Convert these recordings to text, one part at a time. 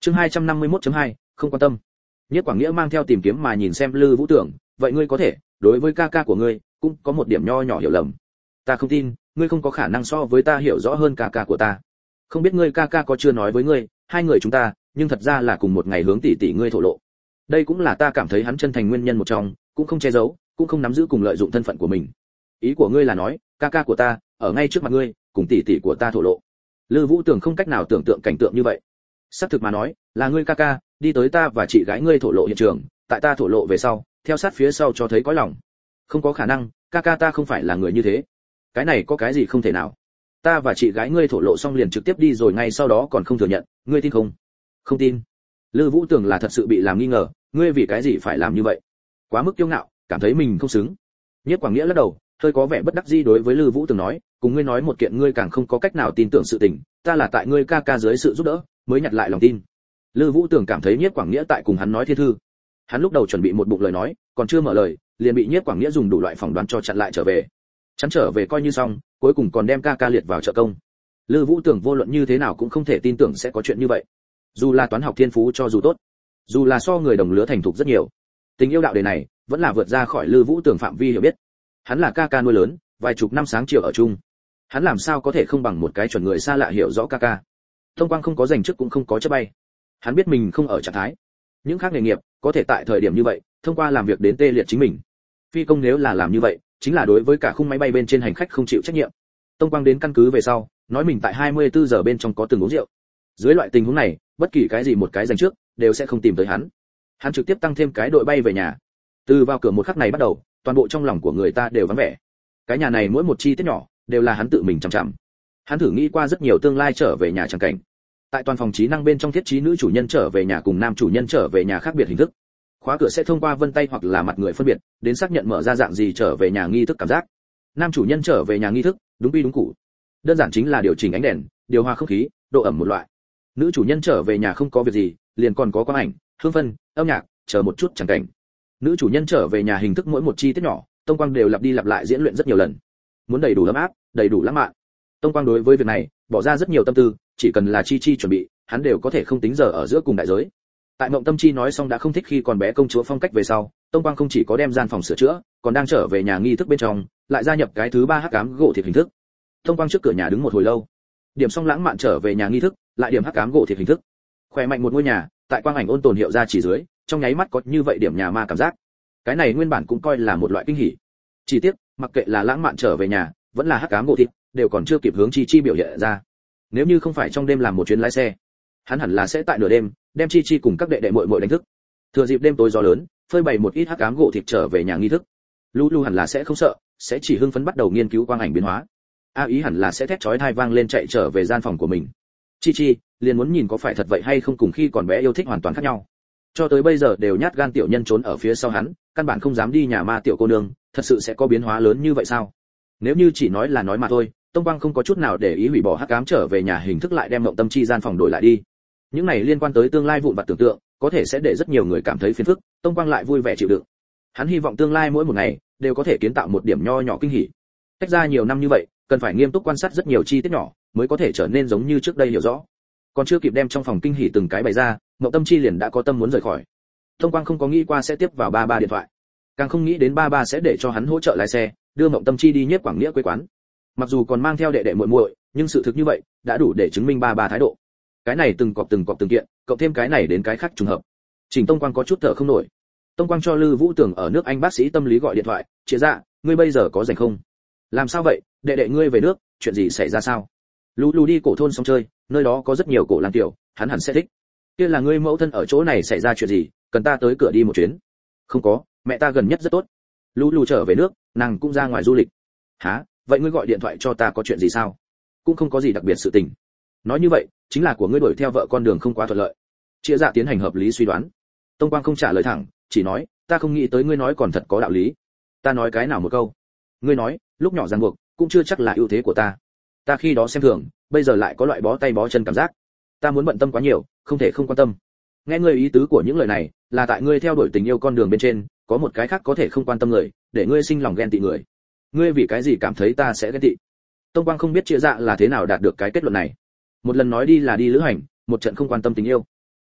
Chương 251.2, không quan tâm. Nhất Quảng Nghĩa mang theo tìm kiếm mà nhìn xem Lư Vũ Tưởng, vậy ngươi có thể, đối với ca ca của ngươi, cũng có một điểm nho nhỏ hiểu lầm. Ta không tin, ngươi không có khả năng so với ta hiểu rõ hơn ca ca của ta. Không biết ngươi ca ca có chưa nói với ngươi, hai người chúng ta, nhưng thật ra là cùng một ngày hướng tỷ tỷ ngươi thổ lộ. Đây cũng là ta cảm thấy hắn chân thành nguyên nhân một trong, cũng không che giấu, cũng không nắm giữ cùng lợi dụng thân phận của mình. Ý của ngươi là nói, ca ca của ta, ở ngay trước mặt ngươi, cùng tỷ tỷ của ta thổ lộ. Lư Vũ Tưởng không cách nào tưởng tượng cảnh tượng như vậy. Xác thực mà nói, là ngươi ca ca đi tới ta và chị gái ngươi thổ lộ hiện trường, tại ta thổ lộ về sau, theo sát phía sau cho thấy có lòng. Không có khả năng, ca ca ta không phải là người như thế. Cái này có cái gì không thể nào? Ta và chị gái ngươi thổ lộ xong liền trực tiếp đi rồi ngay sau đó còn không thừa nhận, ngươi tin không? Không tin. Lư Vũ Tưởng là thật sự bị làm nghi ngờ, ngươi vì cái gì phải làm như vậy? Quá mức kiêu ngạo, cảm thấy mình không xứng. Nhất Quảng Nghĩa lắc đầu, hơi có vẻ bất đắc dĩ đối với Lư Vũ Tưởng nói, cùng ngươi nói một kiện ngươi càng không có cách nào tin tưởng sự tình, ta là tại ngươi ca ca dưới sự giúp đỡ, mới nhặt lại lòng tin. Lư Vũ Tưởng cảm thấy Nhiếp Quảng Nghĩa tại cùng hắn nói thiên thư. Hắn lúc đầu chuẩn bị một bụng lời nói, còn chưa mở lời, liền bị Nhiếp Quảng Nghĩa dùng đủ loại phỏng đoán cho chặn lại trở về. Chắn trở về coi như xong, cuối cùng còn đem ca ca liệt vào trợ công. Lư Vũ Tưởng vô luận như thế nào cũng không thể tin tưởng sẽ có chuyện như vậy. Dù là toán học thiên phú cho dù tốt, dù là so người đồng lứa thành thục rất nhiều, tình yêu đạo đề này vẫn là vượt ra khỏi Lư Vũ Tưởng phạm vi hiểu biết. Hắn là ca ca nuôi lớn, vài chục năm sáng chiều ở chung, hắn làm sao có thể không bằng một cái chuẩn người xa lạ hiểu rõ ca ca. Thông Quang không có giành chức cũng không có chấp bay, hắn biết mình không ở trạng thái. Những khác nghề nghiệp có thể tại thời điểm như vậy thông qua làm việc đến tê liệt chính mình. Phi công nếu là làm như vậy chính là đối với cả khung máy bay bên trên hành khách không chịu trách nhiệm. Thông Quang đến căn cứ về sau nói mình tại 24 giờ bên trong có từng uống rượu. Dưới loại tình huống này bất kỳ cái gì một cái giành trước đều sẽ không tìm tới hắn. Hắn trực tiếp tăng thêm cái đội bay về nhà. Từ vào cửa một khắc này bắt đầu toàn bộ trong lòng của người ta đều vắng vẻ. Cái nhà này mỗi một chi tiết nhỏ đều là hắn tự mình chằm chằm. Hắn thử nghĩ qua rất nhiều tương lai trở về nhà chẳng cảnh. Tại toàn phòng trí năng bên trong thiết trí nữ chủ nhân trở về nhà cùng nam chủ nhân trở về nhà khác biệt hình thức. Khóa cửa sẽ thông qua vân tay hoặc là mặt người phân biệt, đến xác nhận mở ra dạng gì trở về nhà nghi thức cảm giác. Nam chủ nhân trở về nhà nghi thức, đúng quy đúng cũ. Đơn giản chính là điều chỉnh ánh đèn, điều hòa không khí, độ ẩm một loại. Nữ chủ nhân trở về nhà không có việc gì, liền còn có quang ảnh, hương phân, âm nhạc, chờ một chút chẳng cảnh. Nữ chủ nhân trở về nhà hình thức mỗi một chi tiết nhỏ, Tông Quang đều lặp đi lặp lại diễn luyện rất nhiều lần. Muốn đầy đủ ấm áp, đầy đủ lãng mạn. Tông Quang đối với việc này bỏ ra rất nhiều tâm tư, chỉ cần là chi chuẩn bị, hắn đều có thể không tính giờ ở giữa cùng đại giới. Tại Mộng Tâm Chi nói xong đã không thích khi còn bé công chúa phong cách về sau, Tông Quang không chỉ có đem gian phòng sửa chữa, còn đang trở về nhà nghi thức bên trong, lại gia nhập cái thứ ba hắc ám gỗ thịt hình thức. Tông Quang trước cửa nhà đứng một hồi lâu, điểm xong lãng mạn trở về nhà nghi thức, lại điểm hắc ám gỗ thịt hình thức. Khỏe mạnh một ngôi nhà, tại quang ảnh ôn tồn hiệu ra chỉ dưới, trong nháy mắt có như vậy điểm nhà ma cảm giác. Cái này nguyên bản cũng coi là một loại kinh hỉ. Chỉ tiếc, mặc kệ là lãng mạn trở về nhà, vẫn là hắc ám gỗ thịt, đều còn chưa kịp hướng Chi biểu hiện ra. Nếu như không phải trong đêm làm một chuyến lái xe, hắn hẳn là sẽ tại nửa đêm đem Chi cùng các đệ đệ muội muội đánh thức. Thừa dịp đêm tối gió lớn, phơi bày một ít hắc ám gỗ thịt trở về nhà nghi thức. Lu hẳn là sẽ không sợ, sẽ chỉ hưng phấn bắt đầu nghiên cứu quang ảnh biến hóa. A Ý hẳn là sẽ thét chói tai vang lên chạy trở về gian phòng của mình. Chi liền muốn nhìn có phải thật vậy hay không, cùng khi còn bé yêu thích hoàn toàn khác nhau. Cho tới bây giờ đều nhát gan tiểu nhân trốn ở phía sau hắn, căn bản không dám đi nhà ma tiểu cô nương, thật sự sẽ có biến hóa lớn như vậy sao? Nếu như chỉ nói là nói mà thôi, Tông Quang không có chút nào để ý hủy bỏ hắc ám trở về nhà hình thức, lại đem Mộng Tâm Chi gian phòng đổi lại đi. Những này liên quan tới tương lai vụn vặt tưởng tượng, có thể sẽ để rất nhiều người cảm thấy phiền phức, Tông Quang lại vui vẻ chịu đựng. Hắn hy vọng tương lai mỗi một ngày đều có thể kiến tạo một điểm nho nhỏ kinh hỉ. Cách ra nhiều năm như vậy, cần phải nghiêm túc quan sát rất nhiều chi tiết nhỏ, mới có thể trở nên giống như trước đây hiểu rõ. Còn chưa kịp đem trong phòng kinh hỉ từng cái bày ra, Mộng Tâm Chi liền đã có tâm muốn rời khỏi. Tông Quang không có nghĩ qua sẽ tiếp vào ba điện thoại, càng không nghĩ đến ba sẽ để cho hắn hỗ trợ lái xe, đưa Mộng Tâm Chi đi Nhiếp Quảng Nghĩa quê quán. Mặc dù còn mang theo đệ đệ muội muội, nhưng sự thực như vậy đã đủ để chứng minh ba thái độ. Cái này từng cọp từng kiện, cộng thêm cái này đến cái khác trùng hợp. Trình Tông Quang có chút thở không nổi. Tông Quang cho Lư Vũ Tưởng ở nước Anh bác sĩ tâm lý gọi điện thoại, "Chị dạ, ngươi bây giờ có rảnh không?" "Làm sao vậy, đệ đệ ngươi về nước, chuyện gì xảy ra sao?" "Lù đi cổ thôn xong chơi, nơi đó có rất nhiều cổ lang tiểu, hắn hẳn sẽ thích." "Kia là ngươi mẫu thân ở chỗ này xảy ra chuyện gì, cần ta tới cửa đi một chuyến?" "Không có, mẹ ta gần nhất rất tốt." Lù trở về nước, nàng cũng ra ngoài du lịch." "Hả? Vậy ngươi gọi điện thoại cho ta có chuyện gì sao?" "Cũng không có gì đặc biệt sự tình." "Nói như vậy, chính là của ngươi đuổi theo vợ con đường không quá thuận lợi." Chia dạ tiến hành hợp lý suy đoán. Tông Quang không trả lời thẳng, chỉ nói, "Ta không nghĩ tới ngươi nói còn thật có đạo lý." "Ta nói cái nào một câu?" "Ngươi nói, lúc nhỏ ràng buộc, cũng chưa chắc là ưu thế của ta. Ta khi đó xem thường, bây giờ lại có loại bó tay bó chân cảm giác. Ta muốn bận tâm quá nhiều, không thể không quan tâm." Nghe ngươi ý tứ của những lời này, là tại ngươi theo đuổi tình yêu con đường bên trên, có một cái khác có thể không quan tâm người, để ngươi sinh lòng ghen tị người. Ngươi vì cái gì cảm thấy ta sẽ ghen tị? Tông Quang không biết Chia dạ là thế nào đạt được cái kết luận này. Một lần nói đi là đi lữ hành, một trận không quan tâm tình yêu.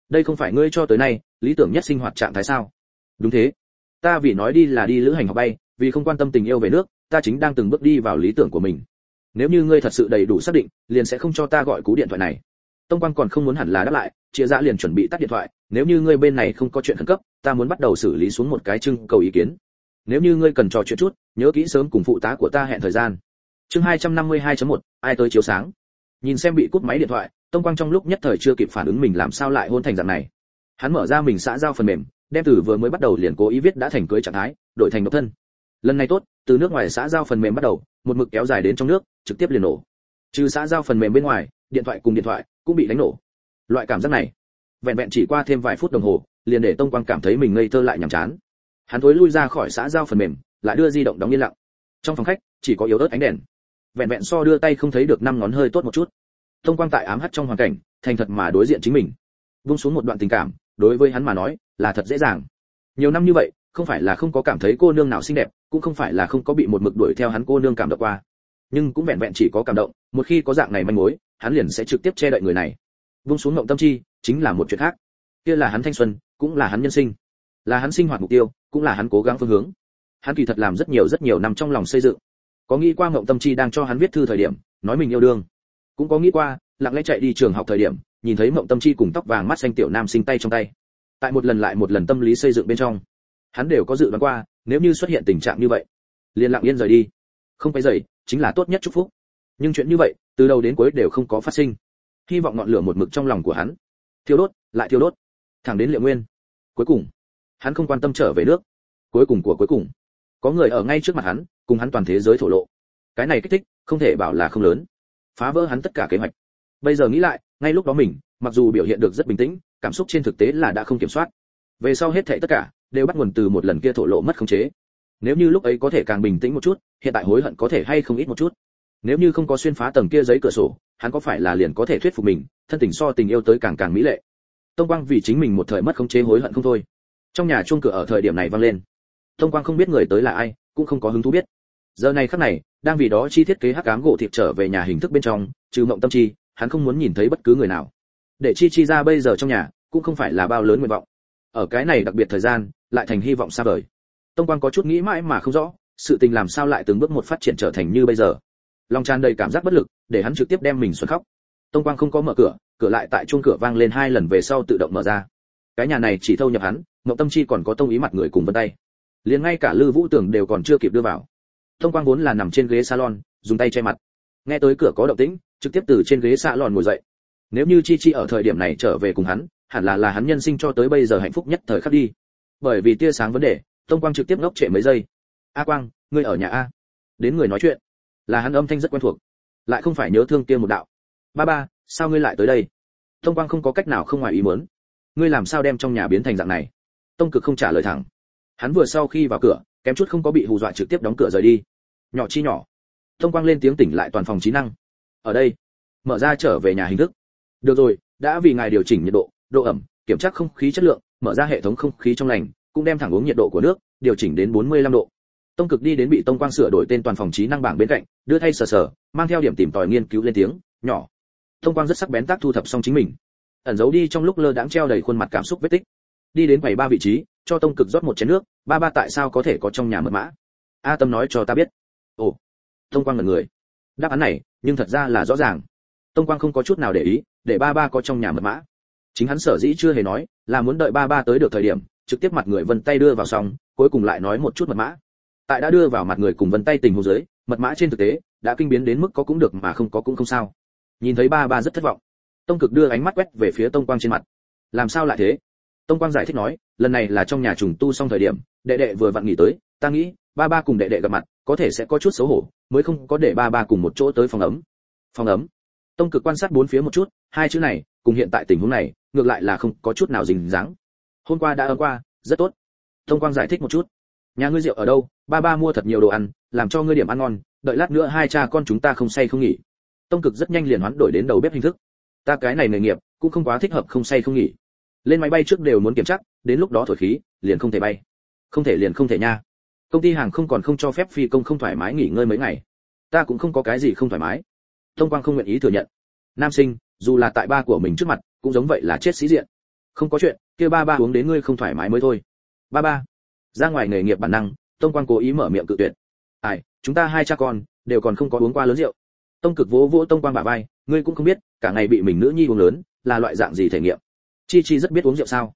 đây không phải ngươi cho tới nay lý tưởng nhất sinh hoạt trạng thái sao? Đúng thế, ta vì nói đi là đi lữ hành học bay, vì không quan tâm tình yêu về nước, ta chính đang từng bước đi vào lý tưởng của mình. Nếu như ngươi thật sự đầy đủ xác định, liền sẽ không cho ta gọi cú điện thoại này. Tông Quang còn không muốn hẳn là đáp lại, Triệu Dạ liền chuẩn bị tắt điện thoại, nếu như ngươi bên này không có chuyện khẩn cấp, ta muốn bắt đầu xử lý xuống một cái trưng cầu ý kiến. Nếu như ngươi cần trò chuyện chút, nhớ kỹ sớm cùng phụ tá của ta hẹn thời gian. Chương 252.1, ai tới chiếu sáng. Nhìn xem bị cúp máy điện thoại, Tông Quang trong lúc nhất thời chưa kịp phản ứng mình làm sao lại hôn thành dạng này. Hắn mở ra mình xã giao phần mềm, đem từ vừa mới bắt đầu liền cố ý viết đã thành cưới trạng thái, đổi thành độc thân. Lần này tốt, từ nước ngoài xã giao phần mềm bắt đầu, một mực kéo dài đến trong nước, trực tiếp liền nổ. Trừ xã giao phần mềm bên ngoài, điện thoại cùng điện thoại cũng bị đánh nổ. Loại cảm giác này, vẹn vẹn chỉ qua thêm vài phút đồng hồ, liền để Tông Quang cảm thấy mình ngây thơ lại nhàm chán. Hắn thối lui ra khỏi xã giao phần mềm, lại đưa di động đóng yên lặng. Trong phòng khách chỉ có yếu ớt ánh đèn, vẹn vẹn so đưa tay không thấy được 5 ngón hơi tốt một chút. Tông Quang tại ám hắt trong hoàn cảnh, thành thật mà đối diện chính mình. Buông xuống một đoạn tình cảm, đối với hắn mà nói, là thật dễ dàng. Nhiều năm như vậy, không phải là không có cảm thấy cô nương nào xinh đẹp, cũng không phải là không có bị một mực đuổi theo hắn cô nương cảm động qua. Nhưng cũng vẹn vẹn chỉ có cảm động, một khi có dạng này manh mối, hắn liền sẽ trực tiếp che đậy người này. Buông xuống ngộng tâm chi, chính là một chuyện khác. Kia là hắn thanh xuân, cũng là hắn nhân sinh, là hắn sinh hoạt mục tiêu, cũng là hắn cố gắng phương hướng. Hắn kỳ thật làm rất nhiều năm trong lòng xây dựng. Có nghĩ qua ngộng tâm chi đang cho hắn viết thư thời điểm, nói mình yêu đương. Cũng có nghĩ qua, lặng lẽ chạy đi trường học thời điểm, nhìn thấy ngộng tâm chi cùng tóc vàng mắt xanh tiểu nam sinh tay trong tay. Tại một lần lại một lần tâm lý xây dựng bên trong, hắn đều có dự đoán qua, nếu như xuất hiện tình trạng như vậy, liền lặng yên rời đi. Không phải rời, chính là tốt nhất chúc phúc. Nhưng chuyện như vậy, từ đầu đến cuối đều không có phát sinh. Hy vọng ngọn lửa một mực trong lòng của hắn, thiêu đốt, lại thiêu đốt, thẳng đến Liệu Nguyên. Cuối cùng, hắn không quan tâm trở về nước. Cuối cùng của cuối cùng, có người ở ngay trước mặt hắn, cùng hắn toàn thế giới thổ lộ. Cái này kích thích, không thể bảo là không lớn, phá vỡ hắn tất cả kế hoạch. Bây giờ nghĩ lại, ngay lúc đó mình, mặc dù biểu hiện được rất bình tĩnh, cảm xúc trên thực tế là đã không kiểm soát. Về sau hết thảy tất cả đều bắt nguồn từ một lần kia thổ lộ mất khống chế. Nếu như lúc ấy có thể càng bình tĩnh một chút, hiện tại hối hận có thể hay không ít một chút. Nếu như không có xuyên phá tầng kia giấy cửa sổ, hắn có phải là liền có thể thuyết phục mình, thân tình so tình yêu tới càng mỹ lệ. Tông Quang vì chính mình một thời mất khống chế hối hận không thôi. Trong nhà chuông cửa ở thời điểm này vang lên. Tông Quang không biết người tới là ai, cũng không có hứng thú biết. Giờ này khắc này, đang vì đó chi thiết kế hắc ám gỗ thịt trở về nhà hình thức bên trong, trừ Mộng Tâm Chi, hắn không muốn nhìn thấy bất cứ người nào. Để chi ra bây giờ trong nhà, cũng không phải là bao lớn nguyện vọng. Ở cái này đặc biệt thời gian, lại thành hy vọng xa vời. Tông Quang có chút nghĩ mãi mà không rõ, sự tình làm sao lại từng bước một phát triển trở thành như bây giờ. Lòng tràn đầy cảm giác bất lực, để hắn trực tiếp đem mình xuân khóc. Tông Quang không có mở cửa, cửa lại tại chuông cửa vang lên 2 lần về sau tự động mở ra. Cái nhà này chỉ thâu nhập hắn, Mộng Tâm Chi còn có Tông Ý mặt người cùng vân tay, liền ngay cả Lư Vũ Tưởng đều còn chưa kịp đưa vào. Tông Quang vốn là nằm trên ghế salon, dùng tay che mặt. Nghe tới cửa có động tĩnh, trực tiếp từ trên ghế salon ngồi dậy. Nếu như Chi ở thời điểm này trở về cùng hắn, hẳn là hắn nhân sinh cho tới bây giờ hạnh phúc nhất thời khắc đi. Bởi vì tia sáng vấn đề, Tông Quang trực tiếp ngốc trệ mấy giây. "A Quang, ngươi ở nhà a?" Đến người nói chuyện, là hắn âm thanh rất quen thuộc, lại không phải nhớ thương kia một đạo. "Ba, sao ngươi lại tới đây?" Tông Quang không có cách nào không ngoài ý muốn. "Ngươi làm sao đem trong nhà biến thành dạng này?" Tông Cực không trả lời thẳng. Hắn vừa sau khi vào cửa, kém chút không có bị hù dọa trực tiếp đóng cửa rời đi. "Nhỏ Chi nhỏ." Tông Quang lên tiếng tỉnh lại toàn phòng trí năng. "Ở đây." Mở ra trở về nhà hình thức. "Được rồi, đã vì ngài điều chỉnh nhiệt độ, độ ẩm, kiểm tra không khí chất lượng, mở ra hệ thống không khí trong lành, cũng đem thẳng uống nhiệt độ của nước, điều chỉnh đến 45 độ." Tông Cực đi đến bị Tông Quang sửa đổi tên toàn phòng trí năng bảng bên cạnh, đưa thay sờ, mang theo điểm tìm tòi nghiên cứu lên tiếng, "Nhỏ." Tông Quang rất sắc bén tác thu thập xong chính mình, ẩn giấu đi trong lúc lơ đãng treo đầy khuôn mặt cảm xúc vết tích. Đi đến quầy ba vị trí, cho Tông Cực rót một chén nước, "Ba tại sao có thể có trong nhà mật mã?" "A Tâm nói cho ta biết." "Ồ." Tông Quang ngẩn người. Đáp án này, nhưng thật ra là rõ ràng. Tông Quang không có chút nào để ý, để ba có trong nhà mật mã. Chính hắn sở dĩ chưa hề nói, là muốn đợi ba tới được thời điểm, trực tiếp mặt người vân tay đưa vào xong, cuối cùng lại nói một chút mật mã. Tại đã đưa vào mặt người cùng vân tay tình huống dưới, mật mã trên thực tế đã kinh biến đến mức có cũng được mà không có cũng không sao. Nhìn thấy ba rất thất vọng. Tông Cực đưa ánh mắt quét về phía Tông Quang trên mặt. "Làm sao lại thế?" Tông Quang giải thích nói, "Lần này là trong nhà trùng tu xong thời điểm, đệ vừa vặn nghỉ tới, ta nghĩ ba cùng đệ gặp mặt, có thể sẽ có chút xấu hổ, mới không có để ba cùng một chỗ tới phòng ấm." "Phòng ấm?" Tông Cực quan sát bốn phía một chút, hai chữ này, cùng hiện tại tình huống này, ngược lại là không có chút nào dính dáng. "Hôm qua đã ấm qua, rất tốt." Tông Quang giải thích một chút. "Nhà ngươi rượu ở đâu? Ba mua thật nhiều đồ ăn, làm cho ngươi điểm ăn ngon, đợi lát nữa hai cha con chúng ta không say không nghỉ." Tông Cực rất nhanh liền hoán đổi đến đầu bếp hình thức. "Ta cái này nghề nghiệp cũng không quá thích hợp không say không nghỉ. Lên máy bay trước đều muốn kiểm tra, đến lúc đó thổi khí, liền không thể bay." "Không thể liền không thể nha. Công ty hàng không còn không cho phép phi công không thoải mái nghỉ ngơi mấy ngày." "Ta cũng không có cái gì không thoải mái." Tông Quang không nguyện ý thừa nhận. Nam sinh, dù là tại ba của mình trước mặt, cũng giống vậy là chết sĩ diện. Không có chuyện, kia ba ba uống đến ngươi không thoải mái mới thôi. Ba ba. Ra ngoài nghề nghiệp bản năng, Tông Quang cố ý mở miệng cự tuyệt. Ai, chúng ta hai cha con đều còn không có uống qua lớn rượu. Tông Cực vỗ vỗ Tông Quang bả vai, ngươi cũng không biết, cả ngày bị mình nữ nhi uống lớn, là loại dạng gì thể nghiệm. Chi Chi rất biết uống rượu sao?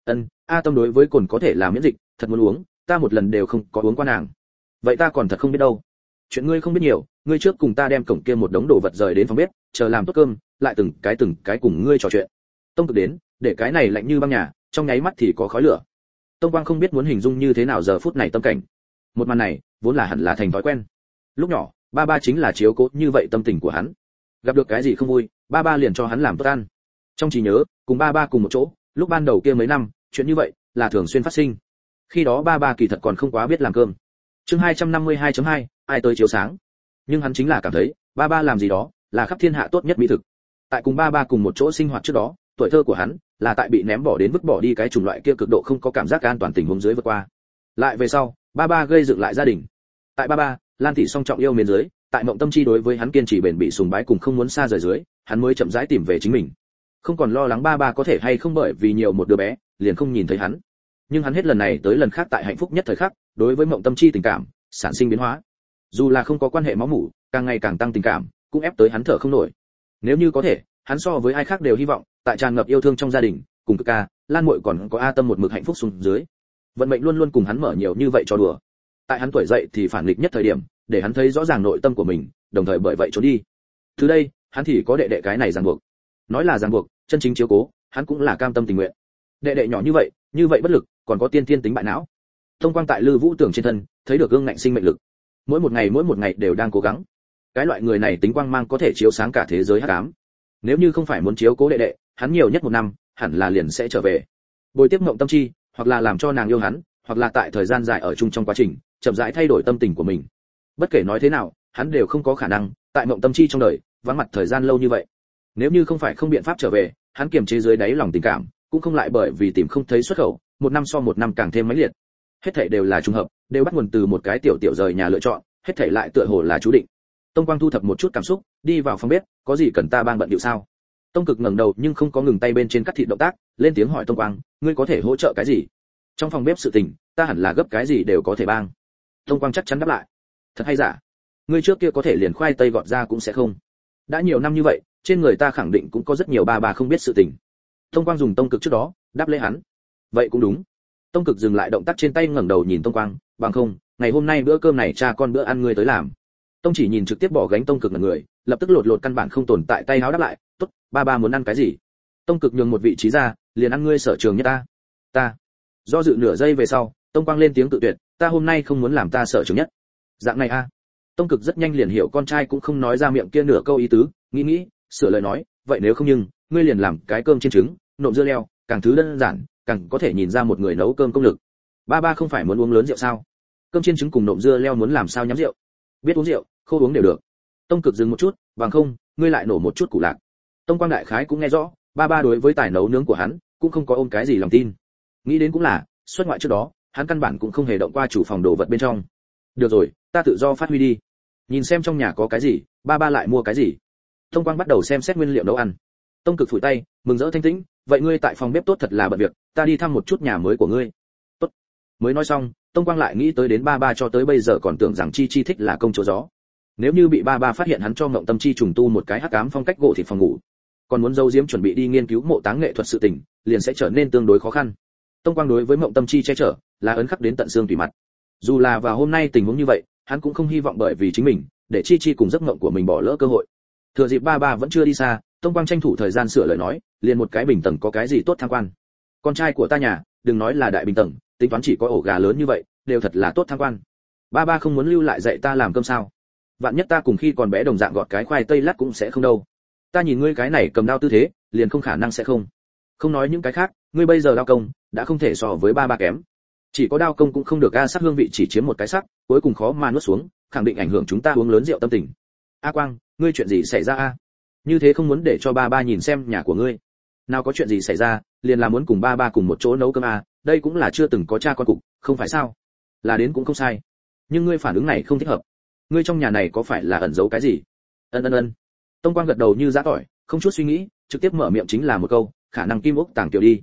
A Tâm đối với cồn có thể là miễn dịch, thật muốn uống, ta một lần đều không có uống qua nàng. Vậy ta còn thật không biết đâu. Chuyện ngươi không biết nhiều, ngươi trước cùng ta đem cổng kia một đống đồ vật rời đến phòng bếp, chờ làm tốt cơm, lại từng cái cùng ngươi trò chuyện. Tông Cực đến, để cái này lạnh như băng nhà, trong nháy mắt thì có khói lửa. Tông Quang không biết muốn hình dung như thế nào giờ phút này tâm cảnh. Một màn này, vốn là hẳn là thành thói quen. Lúc nhỏ, ba ba chính là chiếu cố như vậy tâm tình của hắn. Gặp được cái gì không vui, ba ba liền cho hắn làm tốt ăn. Trong trí nhớ, cùng ba ba cùng một chỗ, lúc ban đầu kia mấy năm, chuyện như vậy là thường xuyên phát sinh. Khi đó ba ba kỳ thật còn không quá biết làm cơm. Chương 252.2, ai tới chiếu sáng. Nhưng hắn chính là cảm thấy, ba ba làm gì đó là khắp thiên hạ tốt nhất mỹ thực. Tại cùng ba ba cùng một chỗ sinh hoạt trước đó, tuổi thơ của hắn là tại bị ném bỏ đến vứt bỏ đi cái chủng loại kia cực độ không có cảm giác an toàn tình huống dưới vượt qua. Lại về sau, ba ba gây dựng lại gia đình. Tại ba ba, Lan Thị song trọng yêu mến dưới, tại Mộng Tâm Chi đối với hắn kiên trì bền bỉ sùng bái cùng không muốn xa rời dưới, hắn mới chậm rãi tìm về chính mình. Không còn lo lắng ba ba có thể hay không bởi vì nhiều một đứa bé, liền không nhìn thấy hắn. Nhưng hắn hết lần này tới lần khác tại hạnh phúc nhất thời khắc, đối với Mộng Tâm Chi tình cảm sản sinh biến hóa. Dù là không có quan hệ máu mủ, càng ngày càng tăng tình cảm, cũng ép tới hắn thở không nổi. Nếu như có thể, hắn so với ai khác đều hy vọng, tại tràn ngập yêu thương trong gia đình, cùng Cực Ca, Lan Muội còn có A Tâm một mực hạnh phúc xuống dưới. Vận mệnh luôn luôn cùng hắn mở nhiều như vậy cho đùa. Tại hắn tuổi dậy thì phản nghịch nhất thời điểm, để hắn thấy rõ ràng nội tâm của mình, đồng thời bởi vậy trốn đi. Từ đây, hắn thì có đệ đệ cái này ràng buộc. Nói là ràng buộc, chân chính chiếu cố, hắn cũng là cam tâm tình nguyện. Đệ đệ nhỏ như vậy bất lực, còn có tiên tính bại não. Thông Quang tại Lư Vũ Tưởng trên thân, thấy được gương ngạnh sinh mệnh lực. Mỗi một ngày đều đang cố gắng. Cái loại người này tính quang mang có thể chiếu sáng cả thế giới hắc ám. Nếu như không phải muốn chiếu cố đệ đệ, hắn nhiều nhất một năm, hẳn là liền sẽ trở về. Bồi tiếp Mộng Tâm Chi, hoặc là làm cho nàng yêu hắn, hoặc là tại thời gian dài ở chung trong quá trình, chậm rãi thay đổi tâm tình của mình. Bất kể nói thế nào, hắn đều không có khả năng tại Mộng Tâm Chi trong đời vắng mặt thời gian lâu như vậy. Nếu như không phải không biện pháp trở về, hắn kiềm chế dưới đáy lòng tình cảm, cũng không lại bởi vì tìm không thấy xuất khẩu, một năm so một năm càng thêm mãnh liệt. Hết thảy đều là trùng hợp, đều bắt nguồn từ một cái tiểu rời nhà lựa chọn, hết thảy lại tựa hồ là chú định. Tông Quang thu thập một chút cảm xúc, đi vào phòng bếp, có gì cần ta bang bận điệu sao? Tông Cực ngẩng đầu nhưng không có ngừng tay bên trên cắt thịt động tác, lên tiếng hỏi Tông Quang, ngươi có thể hỗ trợ cái gì? Trong phòng bếp sự tình, ta hẳn là gấp cái gì đều có thể bang. Tông Quang chắc chắn đáp lại. Thật hay giả? Ngươi trước kia có thể liền khoai tây gọt ra cũng sẽ không. Đã nhiều năm như vậy, trên người ta khẳng định cũng có rất nhiều bà không biết sự tình. Tông Quang dùng Tông Cực trước đó, đáp lễ hắn. Vậy cũng đúng. Tông Cực dừng lại động tác trên tay ngẩng đầu nhìn Tông Quang, bằng không, ngày hôm nay bữa cơm này cha con bữa ăn ngươi tới làm. Tông Chỉ nhìn trực tiếp bỏ gánh Tông Cực là người, lập tức lột căn bản không tồn tại tay háo đáp lại, tốt, ba muốn ăn cái gì? Tông Cực nhường một vị trí ra, liền ăn ngươi sở trường nhất ta. Ta. Do dự nửa giây về sau, Tông Quang lên tiếng tự tuyệt, ta hôm nay không muốn làm ta sở trường nhất. Dạng này a. Tông Cực rất nhanh liền hiểu con trai cũng không nói ra miệng kia nửa câu ý tứ, nghĩ, sửa lời nói, vậy nếu không nhưng, ngươi liền làm cái cơm chiên trứng, nộm dưa leo, càng thứ đơn giản, càng có thể nhìn ra một người nấu cơm công lực. Ba không phải muốn uống lớn rượu sao? Cơm chiên trứng cùng nộm dưa leo muốn làm sao nhắm rượu? Biết uống rượu, không uống đều được. Tông Cực dừng một chút, bằng không, ngươi lại nổ một chút củ lạc. Tông Quang đại khái cũng nghe rõ, ba đối với tài nấu nướng của hắn, cũng không có ôm cái gì lòng tin. Nghĩ đến cũng là, xuất ngoại trước đó, hắn căn bản cũng không hề động qua chủ phòng đồ vật bên trong. Được rồi, ta tự do phát huy đi. Nhìn xem trong nhà có cái gì, ba lại mua cái gì. Tông Quang bắt đầu xem xét nguyên liệu nấu ăn. Tông Cực phủi tay, mừng rỡ thanh tĩnh, vậy ngươi tại phòng bếp tốt thật là bận việc, ta đi thăm một chút nhà mới của ngươi. Tốt. Mới nói xong, Tông Quang lại nghĩ tới đến ba cho tới bây giờ còn tưởng rằng Chi thích là công chúa gió. Nếu như bị ba phát hiện hắn cho Mộng Tâm Chi trùng tu một cái hắc ám phong cách gỗ thịt phòng ngủ, còn muốn giấu giếm chuẩn bị đi nghiên cứu mộ táng nghệ thuật sự tình, liền sẽ trở nên tương đối khó khăn. Tông Quang đối với Mộng Tâm Chi che chở, là ấn khắc đến tận xương tủy mặt. Dù là vào hôm nay tình huống như vậy, hắn cũng không hy vọng bởi vì chính mình, để Chi cùng giấc mộng của mình bỏ lỡ cơ hội. Thừa dịp ba vẫn chưa đi xa, Tông Quang tranh thủ thời gian sửa lời nói, liền một cái bình tầng có cái gì tốt tham quan. Con trai của ta nhà, đừng nói là đại bình tầng, tính toán chỉ có ổ gà lớn như vậy, đều thật là tốt tham quan. Ba không muốn lưu lại dạy ta làm cơm sao? Vạn nhất ta cùng khi còn bé đồng dạng gọt cái khoai tây lát cũng sẽ không đâu. Ta nhìn ngươi cái này cầm đao tư thế, liền không khả năng sẽ không. Không nói những cái khác, ngươi bây giờ đao công đã không thể so với ba kém. Chỉ có đao công cũng không được, sắc hương vị chỉ chiếm một cái sắc, cuối cùng khó mà nuốt xuống, khẳng định ảnh hưởng chúng ta uống lớn rượu tâm tình. A Quang, ngươi chuyện gì xảy ra a? Như thế không muốn để cho ba nhìn xem nhà của ngươi. Nào có chuyện gì xảy ra, liền là muốn cùng ba cùng một chỗ nấu cơm a, đây cũng là chưa từng có cha con cục, không phải sao? Là đến cũng không sai. Nhưng ngươi phản ứng này không thích hợp. Ngươi trong nhà này có phải là ẩn giấu cái gì? Ân. Tông Quang gật đầu như giã tỏi, không chút suy nghĩ, trực tiếp mở miệng chính là một câu, khả năng kim ốc tàng tiểu đi.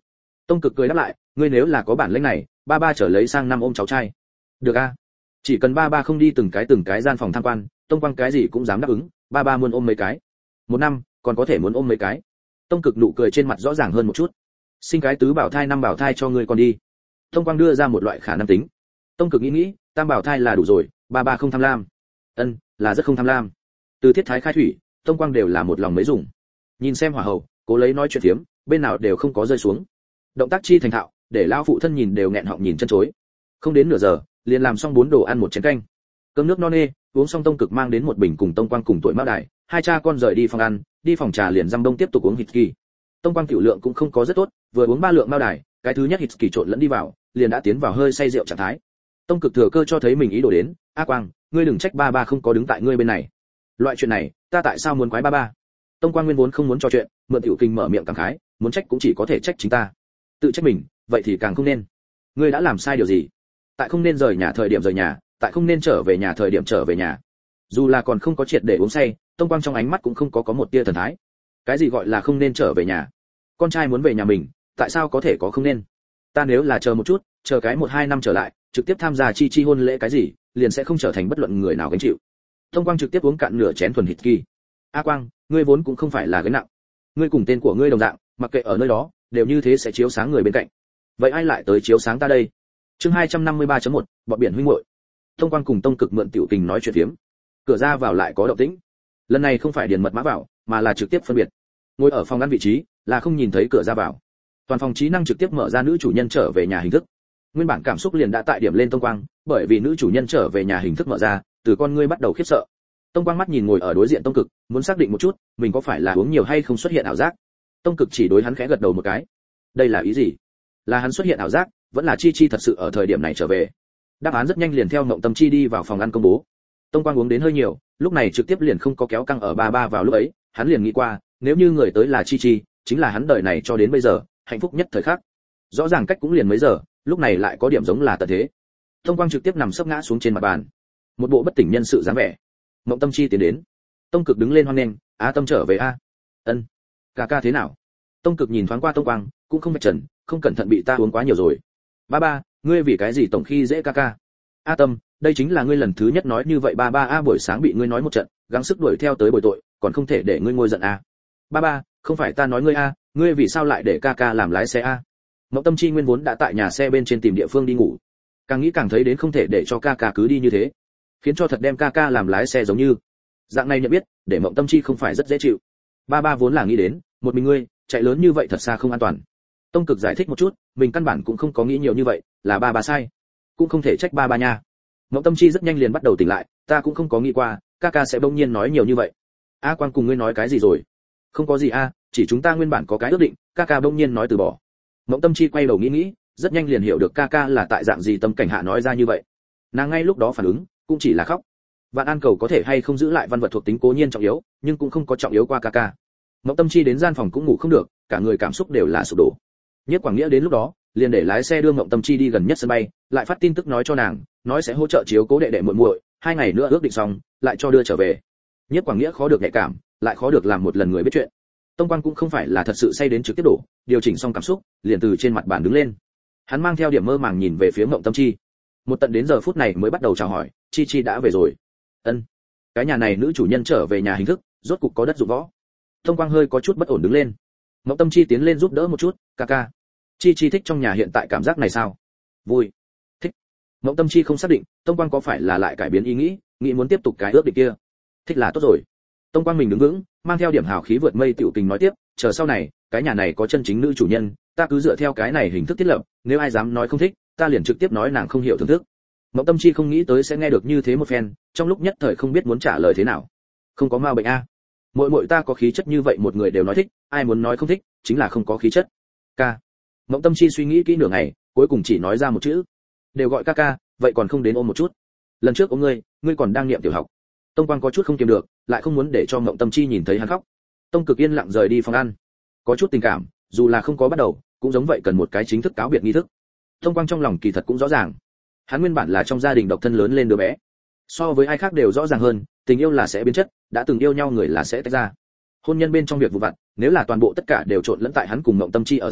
Tông Cực cười đáp lại, ngươi nếu là có bản lĩnh này, ba ba trở lấy sang năm ôm cháu trai. Được a. Chỉ cần ba ba không đi từng cái gian phòng tham quan, Tông Quang cái gì cũng dám đáp ứng, ba ba muốn ôm mấy cái. Một năm, còn có thể muốn ôm mấy cái. Tông Cực nụ cười trên mặt rõ ràng hơn một chút. Sinh cái tứ bảo thai năm bảo thai cho ngươi còn đi. Tông Quang đưa ra một loại khả năng tính. Tông Cực nghĩ, tam bảo thai là đủ rồi, ba ba không tham lam. Ân, là rất không tham lam. Từ thiết thái khai thủy, Tông Quang đều là một lòng mấy dùng. Nhìn xem hỏa hậu, cố lấy nói chuyện phiếm, bên nào đều không có rơi xuống. Động tác chi thành thạo, để lão phụ thân nhìn đều nghẹn họng nhìn chân chối. Không đến nửa giờ, liền làm xong 4 đồ ăn một chén canh. Cơm nước no nê, uống xong Tông Cực mang đến một bình cùng Tông Quang cùng tuổi Mao Đài, hai cha con rời đi phòng ăn, đi phòng trà liền dăm đông tiếp tục uống hít kỳ. Tông Quang tiểu lượng cũng không có rất tốt, vừa uống 3 lượng Mao Đài, cái thứ nhất hít kỳ trộn lẫn đi vào, liền đã tiến vào hơi say rượu trạng thái. Tông Cực thừa cơ cho thấy mình ý đồ đến, "A Quang, ngươi đừng trách ba ba không có đứng tại ngươi bên này. Loại chuyện này, ta tại sao muốn quái ba ba?" Tông Quang nguyên vốn không muốn trò chuyện, mượn tiểu kinh mở miệng cảm khái, muốn trách cũng chỉ có thể trách chính ta. Tự trách mình, vậy thì càng không nên. Ngươi đã làm sai điều gì? Tại không nên rời nhà thời điểm rời nhà, tại không nên trở về nhà thời điểm trở về nhà. Dù là còn không có triệt để uống say, Tông Quang trong ánh mắt cũng không có một tia thần thái. Cái gì gọi là không nên trở về nhà? Con trai muốn về nhà mình, tại sao có thể có không nên? Ta nếu là chờ một chút, chờ cái 1-2 năm trở lại, trực tiếp tham gia chi hôn lễ cái gì, liền sẽ không trở thành bất luận người nào gánh chịu. Tông Quang trực tiếp uống cạn nửa chén thuần hít kỳ. A Quang, ngươi vốn cũng không phải là gánh nặng. Ngươi cùng tên của ngươi đồng dạng, mặc kệ ở nơi đó, đều như thế sẽ chiếu sáng người bên cạnh. Vậy ai lại tới chiếu sáng ta đây? Chương 253.1, bọn biển huynh muội. Tông Quang cùng Tông Cực mượn tiểu tình nói chuyện phiếm. Cửa ra vào lại có động tĩnh. Lần này không phải điền mật mã vào, mà là trực tiếp phân biệt. Ngồi ở phòng ăn vị trí, là không nhìn thấy cửa ra vào. Toàn phòng trí năng trực tiếp mở ra nữ chủ nhân trở về nhà hình thức. Nguyên bản cảm xúc liền đã tại điểm lên Tông Quang, bởi vì nữ chủ nhân trở về nhà hình thức mở ra, từ con ngươi bắt đầu khiếp sợ. Tông Quang mắt nhìn ngồi ở đối diện Tông Cực, muốn xác định một chút, mình có phải là uống nhiều hay không xuất hiện ảo giác. Tông Cực chỉ đối hắn khẽ gật đầu một cái. Đây là ý gì? Là hắn xuất hiện ảo giác, vẫn là Chi thật sự ở thời điểm này trở về? Đáp án rất nhanh liền theo Ngộng Tâm Chi đi vào phòng ăn công bố. Tông Quang uống đến hơi nhiều, lúc này trực tiếp liền không có kéo căng ở ba ba vào lúc ấy, hắn liền nghĩ qua, nếu như người tới là Chi, chính là hắn đời này cho đến bây giờ, hạnh phúc nhất thời khắc. Rõ ràng cách cũng liền mấy giờ, lúc này lại có điểm giống là tận thế. Tông Quang trực tiếp nằm sấp ngã xuống trên mặt bàn, một bộ bất tỉnh nhân sự dáng vẻ. Ngộng Tâm Chi tiến đến. Tông Cực đứng lên hoan nghênh, "Á Tâm trở về a." "Ân. Ca ca thế nào?" Tông Cực nhìn thoáng qua Tông Quang, cũng không bạch trần, không cẩn thận bị ta uống quá nhiều rồi. "Ba ba, ngươi vì cái gì tổng khi dễ ca ca?" "A Tâm, đây chính là ngươi lần thứ nhất nói như vậy ba ba a, buổi sáng bị ngươi nói một trận, gắng sức đuổi theo tới bồi tội, còn không thể để ngươi ngồi giận a." "Ba ba, không phải ta nói ngươi a, ngươi vì sao lại để ca ca làm lái xe a?" Ngộng Tâm Chi nguyên vốn đã tại nhà xe bên trên tìm địa phương đi ngủ, càng nghĩ càng thấy đến không thể để cho ca ca cứ đi như thế, khiến cho thật đem ca ca làm lái xe giống như dạng này nhận biết, để Ngộng Tâm Chi không phải rất dễ chịu. Ba ba vốn là nghĩ đến một mình ngươi chạy lớn như vậy thật xa không an toàn. Tông Cực giải thích một chút, mình căn bản cũng không có nghĩ nhiều như vậy, là ba ba sai, cũng không thể trách ba ba nha. Ngộng Tâm Chi rất nhanh liền bắt đầu tỉnh lại, ta cũng không có nghĩ qua ca ca sẽ bỗng nhiên nói nhiều như vậy. A Quang cùng ngươi nói cái gì rồi? Không có gì a, chỉ chúng ta nguyên bản có cái ước định, ca ca bỗng nhiên nói từ bỏ. Ngộng Tâm Chi quay đầu nghĩ, rất nhanh liền hiểu được ca ca là tại dạng gì tâm cảnh hạ nói ra như vậy. Nàng ngay lúc đó phản ứng cũng chỉ là khóc. Vạn An cầu có thể hay không giữ lại văn vật thuộc tính cố nhiên trọng yếu, nhưng cũng không có trọng yếu qua ca ca. Ngộng Tâm Chi đến gian phòng cũng ngủ không được, cả người cảm xúc đều là sụp đổ. Nhất Quảng Nghĩa đến lúc đó, liền để lái xe đưa Ngộng Tâm Chi đi gần nhất sân bay, lại phát tin tức nói cho nàng, nói sẽ hỗ trợ chiếu cố đệ đệ muội muội, 2 ngày nữa ước định xong, lại cho đưa trở về. Nhất Quảng Nghĩa khó được nhạy cảm, lại khó được làm một lần người biết chuyện. Tông Quang cũng không phải là thật sự say đến trực tiếp đổ, điều chỉnh xong cảm xúc, liền từ trên mặt bàn đứng lên. Hắn mang theo điểm mơ màng nhìn về phía Ngộng Tâm Chi. Một tận đến giờ phút này mới bắt đầu chào hỏi, Chi đã về rồi. Ân. Cái nhà này nữ chủ nhân trở về nhà hình thức, rốt cục có đất dụng võ. Tông Quang hơi có chút bất ổn đứng lên. Ngộng Tâm Chi tiến lên giúp đỡ một chút, ca ca. Chi thích trong nhà hiện tại cảm giác này sao? Vui. Thích. Ngộng Tâm Chi không xác định, Tông Quang có phải là lại cải biến ý nghĩ muốn tiếp tục cái ước định kia. Thích là tốt rồi. Tông Quang mình đứng vững, mang theo điểm hào khí vượt mây tiểu tình nói tiếp, chờ sau này, cái nhà này có chân chính nữ chủ nhân, ta cứ dựa theo cái này hình thức thiết lập, nếu ai dám nói không thích, ta liền trực tiếp nói nàng không hiểu thưởng thức. Ngộng Tâm Chi không nghĩ tới sẽ nghe được như thế một phen, trong lúc nhất thời không biết muốn trả lời thế nào. Không có ma bệnh a. Muội ta có khí chất như vậy một người đều nói thích, ai muốn nói không thích, chính là không có khí chất. Ca. Ngộng Tâm Chi suy nghĩ kỹ nửa ngày, cuối cùng chỉ nói ra một chữ. Đều gọi ca ca, vậy còn không đến ôm một chút. Lần trước ôm ngươi còn đang niệm tiểu học. Tông Quang có chút không kiềm được, lại không muốn để cho Ngộng Tâm Chi nhìn thấy hắn khóc. Tông Cực yên lặng rời đi phòng ăn. Có chút tình cảm, dù là không có bắt đầu, cũng giống vậy cần một cái chính thức cáo biệt nghi thức. Tông Quang trong lòng kỳ thật cũng rõ ràng. Hắn nguyên bản là trong gia đình độc thân lớn lên đứa bé, so với ai khác đều rõ ràng hơn, tình yêu là sẽ biến chất, đã từng yêu nhau người là sẽ tách ra. Hôn nhân bên trong việc vụ vặt, nếu là toàn bộ tất cả đều trộn lẫn tại hắn cùng Ngộng Tâm Chi ở giữa,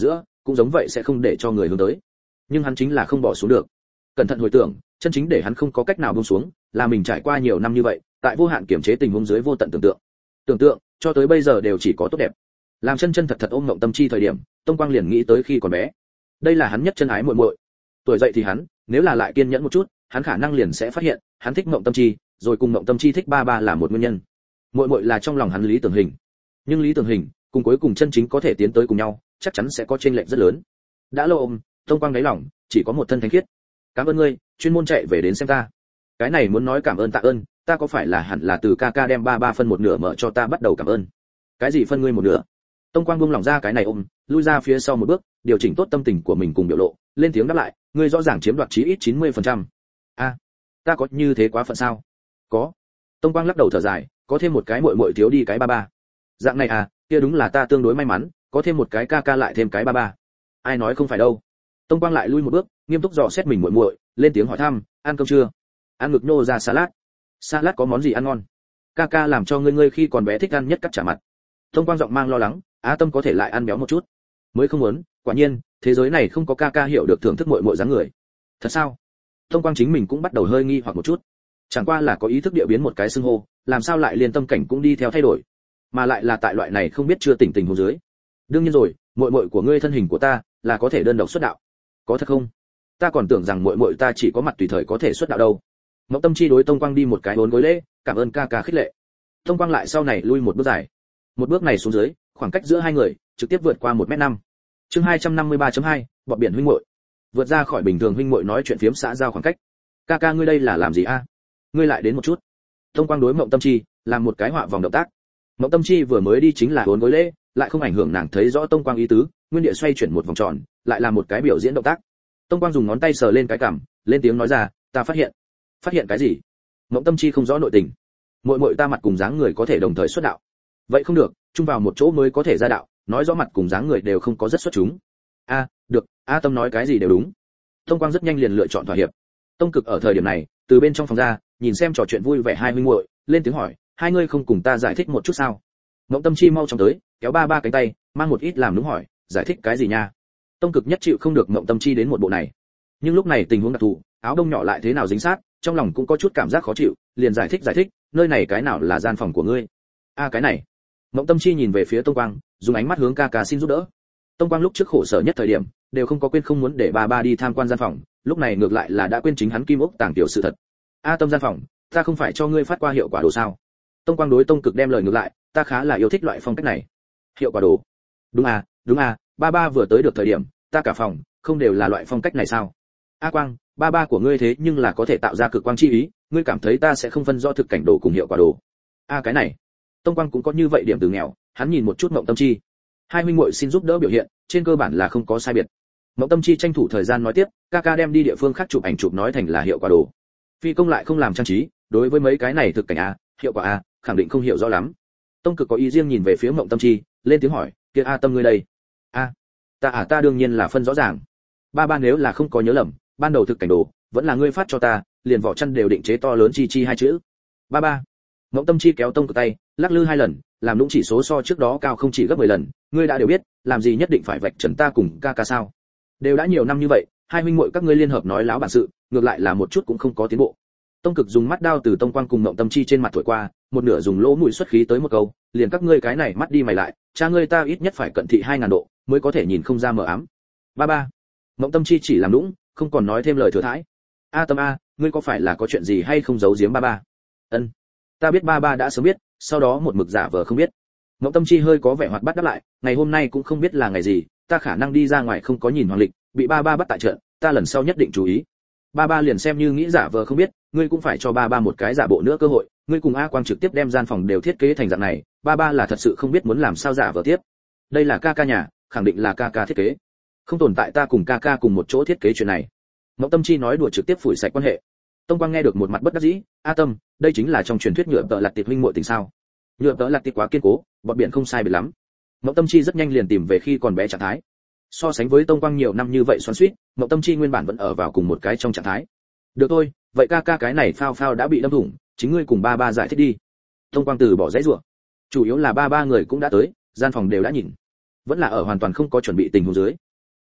cũng giống vậy sẽ không để cho người hướng tới. Nhưng hắn chính là không bỏ xuống được. Cẩn thận hồi tưởng, chân chính để hắn không có cách nào buông xuống, là mình trải qua nhiều năm như vậy, tại vô hạn kiểm chế tình huống dưới vô tận tưởng tượng, cho tới bây giờ đều chỉ có tốt đẹp. Làm chân chân thật thật ôm Ngộng Tâm Chi thời điểm, Tông Quang liền nghĩ tới khi còn bé. Đây là hắn nhất chân ái muội muội. Tuổi dậy thì hắn, nếu là lại kiên nhẫn một chút, hắn khả năng liền sẽ phát hiện, hắn thích Ngộng Tâm Chi, rồi cùng Ngộng Tâm Chi thích ba ba là một nguyên nhân. Muội muội là trong lòng hắn lý tưởng hình, nhưng lý tưởng hình cùng cuối cùng chân chính có thể tiến tới cùng nhau, chắc chắn sẽ có chênh lệch rất lớn. Đã lâu ôm, Tông Quang đáy lòng chỉ có một thân thánh khiết. Cảm ơn ngươi, chuyên môn chạy về đến xem ta. Cái này muốn nói cảm ơn tạ ơn, ta có phải là hẳn là từ ca ca đem ba ba phân một nửa mở cho ta bắt đầu cảm ơn. Cái gì phân ngươi một nửa? Tông Quang buông lỏng ra cái này ôm, lui ra phía sau một bước, điều chỉnh tốt tâm tình của mình cùng biểu lộ, lên tiếng đáp lại, ngươi rõ ràng chiếm đoạt chí ít 90%. A, ta có như thế quá phận sao? Có. Tông Quang lắc đầu thở dài, có thêm một cái muội muội thiếu đi cái ba ba. Dạng này à, kia đúng là ta tương đối may mắn, có thêm một cái ca ca lại thêm cái ba ba. Ai nói không phải đâu. Tông Quang lại lui một bước, nghiêm túc dò xét mình muội muội, lên tiếng hỏi thăm, ăn cơm chưa? Ăn ngực nô ra salad. Salad có món gì ăn ngon? Ca ca làm cho ngươi khi còn bé thích ăn nhất cắt chả mặt. Tông Quang giọng mang lo lắng, Á Tâm có thể lại ăn béo một chút. Mới không muốn, quả nhiên, thế giới này không có ca ca hiểu được thưởng thức muội muội dáng người. Thật sao? Tông Quang chính mình cũng bắt đầu hơi nghi hoặc một chút. Chẳng qua là có ý thức địa biến một cái xưng hô, làm sao lại liền tâm cảnh cũng đi theo thay đổi, mà lại là tại loại này không biết chưa tỉnh tình huống dưới. Đương nhiên rồi, muội muội của ngươi thân hình của ta là có thể đơn độc xuất đạo. Có thật không? Ta còn tưởng rằng muội muội ta chỉ có mặt tùy thời có thể xuất đạo đâu. Ngọc Tâm Chi đối Tông Quang đi một cái hôn gối lễ, cảm ơn ca ca khích lệ. Tông Quang lại sau này lui một bước dài. Một bước này xuống dưới, khoảng cách giữa hai người trực tiếp vượt qua 1m5. Chương 253.2, bọt biển huynh muội. Vượt ra khỏi bình thường huynh muội nói chuyện phiếm xã giao khoảng cách. Ca ca ngươi đây là làm gì a? Ngươi lại đến một chút. Tông Quang đối Mộng Tâm Chi làm một cái họa vòng động tác. Mộng Tâm Chi vừa mới đi chính là hôn gối lễ, lại không ảnh hưởng nàng thấy rõ Tông Quang ý tứ, nguyên địa xoay chuyển một vòng tròn, lại làm một cái biểu diễn động tác. Tông Quang dùng ngón tay sờ lên cái cằm, lên tiếng nói ra, ta phát hiện. Phát hiện cái gì? Mộng Tâm Chi không rõ nội tình. Muội muội ta mặt cùng dáng người có thể đồng thời xuất đạo. Vậy không được, chung vào một chỗ mới có thể ra đạo, nói rõ mặt cùng dáng người đều không có rất xuất chúng. A, được, A Tâm nói cái gì đều đúng. Tông Quang rất nhanh liền lựa chọn thỏa hiệp. Tông Cực ở thời điểm này, từ bên trong phòng ra, nhìn xem trò chuyện vui vẻ hai huynh muội, lên tiếng hỏi, hai ngươi không cùng ta giải thích một chút sao? Mộng Tâm Chi mau chóng tới, kéo ba ba cánh tay, mang một ít làm nũng hỏi, giải thích cái gì nha? Tông Cực nhất chịu không được Mộng Tâm Chi đến một bộ này. Nhưng lúc này tình huống đặc thù, áo đông nhỏ lại thế nào dính sát, trong lòng cũng có chút cảm giác khó chịu, liền giải thích, nơi này cái nào là gian phòng của ngươi? A cái này. Mộng Tâm Chi nhìn về phía Tông Quang, dùng ánh mắt hướng ca ca xin giúp đỡ. Tông Quang lúc trước khổ sở nhất thời điểm, đều không có quên không muốn để ba ba đi tham quan gian phòng, lúc này ngược lại là đã quên chính hắn kim ốc tàng tiểu sự thật. A Tâm gian phòng, ta không phải cho ngươi phát qua hiệu quả đồ sao? Tông Quang đối Tông Cực đem lời ngược lại, ta khá là yêu thích loại phong cách này. Hiệu quả đồ? Đúng à, ba ba vừa tới được thời điểm, ta cả phòng không đều là loại phong cách này sao? A Quang, ba ba của ngươi thế nhưng là có thể tạo ra cực quang chi ý, ngươi cảm thấy ta sẽ không phân rõ thực cảnh đồ cùng hiệu quả đồ? A cái này. Tông Quang cũng có như vậy điểm từ nghèo, hắn nhìn một chút Mộng Tâm Chi. Hai huynh muội xin giúp đỡ biểu hiện, trên cơ bản là không có sai biệt. Mộng Tâm Chi tranh thủ thời gian nói tiếp, ca ca đem đi địa phương khác chụp ảnh chụp nói thành là hiệu quả đồ. Phi công lại không làm trang trí, đối với mấy cái này thực cảnh a, hiệu quả a, khẳng định không hiểu rõ lắm. Tông Cực có ý riêng nhìn về phía Mộng Tâm Chi, lên tiếng hỏi, kia A Tâm ngươi đây? A, ta đương nhiên là phân rõ ràng. Ba ba nếu là không có nhớ lầm, ban đầu thực cảnh đồ vẫn là ngươi phát cho ta, liền vỏ chăn đều định chế to lớn chi hai chữ. Ba ba. Mộng Tâm Chi kéo Tông Cực tay, lắc lư hai lần, làm lũng chỉ số so trước đó cao không chỉ gấp 10 lần, ngươi đã đều biết, làm gì nhất định phải vạch trần ta cùng ca ca sao? Đều đã nhiều năm như vậy, hai huynh muội các ngươi liên hợp nói láo bản sự, ngược lại là một chút cũng không có tiến bộ. Tông Cực dùng mắt đao từ Tông Quang cùng Mộng Tâm Chi trên mặt thổi qua, một nửa dùng lỗ mũi xuất khí tới một câu, liền các ngươi cái này mắt đi mày lại, cha ngươi ta ít nhất phải cận thị 2000 độ, mới có thể nhìn không ra mờ ám. Ba ba. Mộng Tâm Chi chỉ làm lũng, không còn nói thêm lời thừa thãi. A Tâm a, ngươi có phải là có chuyện gì hay không giấu giếm ba ba? Ân, ta biết ba ba đã sớm biết, sau đó một mực giả vờ không biết. Mộng Tâm Chi hơi có vẻ hoạt bát đáp lại, ngày hôm nay cũng không biết là ngày gì, ta khả năng đi ra ngoài không có nhìn hoàng lịch, bị ba ba bắt tại trận, ta lần sau nhất định chú ý. Ba ba liền xem như nghĩ giả vờ không biết, ngươi cũng phải cho ba ba một cái giả bộ nữa cơ hội, ngươi cùng A Quang trực tiếp đem gian phòng đều thiết kế thành dạng này, ba ba là thật sự không biết muốn làm sao giả vờ tiếp. Đây là ca ca nhà, khẳng định là ca ca thiết kế, không tồn tại ta cùng ca ca cùng một chỗ thiết kế chuyện này. Mộng Tâm Chi nói đùa trực tiếp phủi sạch quan hệ. Tông Quang nghe được một mặt bất đắc dĩ, A Tâm, đây chính là trong truyền thuyết nhựa tợ lạt tiệp huynh muội tình sao? Nhựa tợ lạt tiệp quá kiên cố, bọt biển không sai biệt lắm. Mộng Tâm Chi rất nhanh liền tìm về khi còn bé trạng thái. So sánh với Tông Quang nhiều năm như vậy xoắn xuýt, Mộng Tâm Chi nguyên bản vẫn ở vào cùng một cái trong trạng thái. Được thôi, vậy ca ca cái này phao phao đã bị đâm thủng, chính ngươi cùng ba ba giải thích đi. Tông Quang từ bỏ dãy rủa. Chủ yếu là ba ba người cũng đã tới, gian phòng đều đã nhìn, vẫn là ở hoàn toàn không có chuẩn bị tình huống dưới.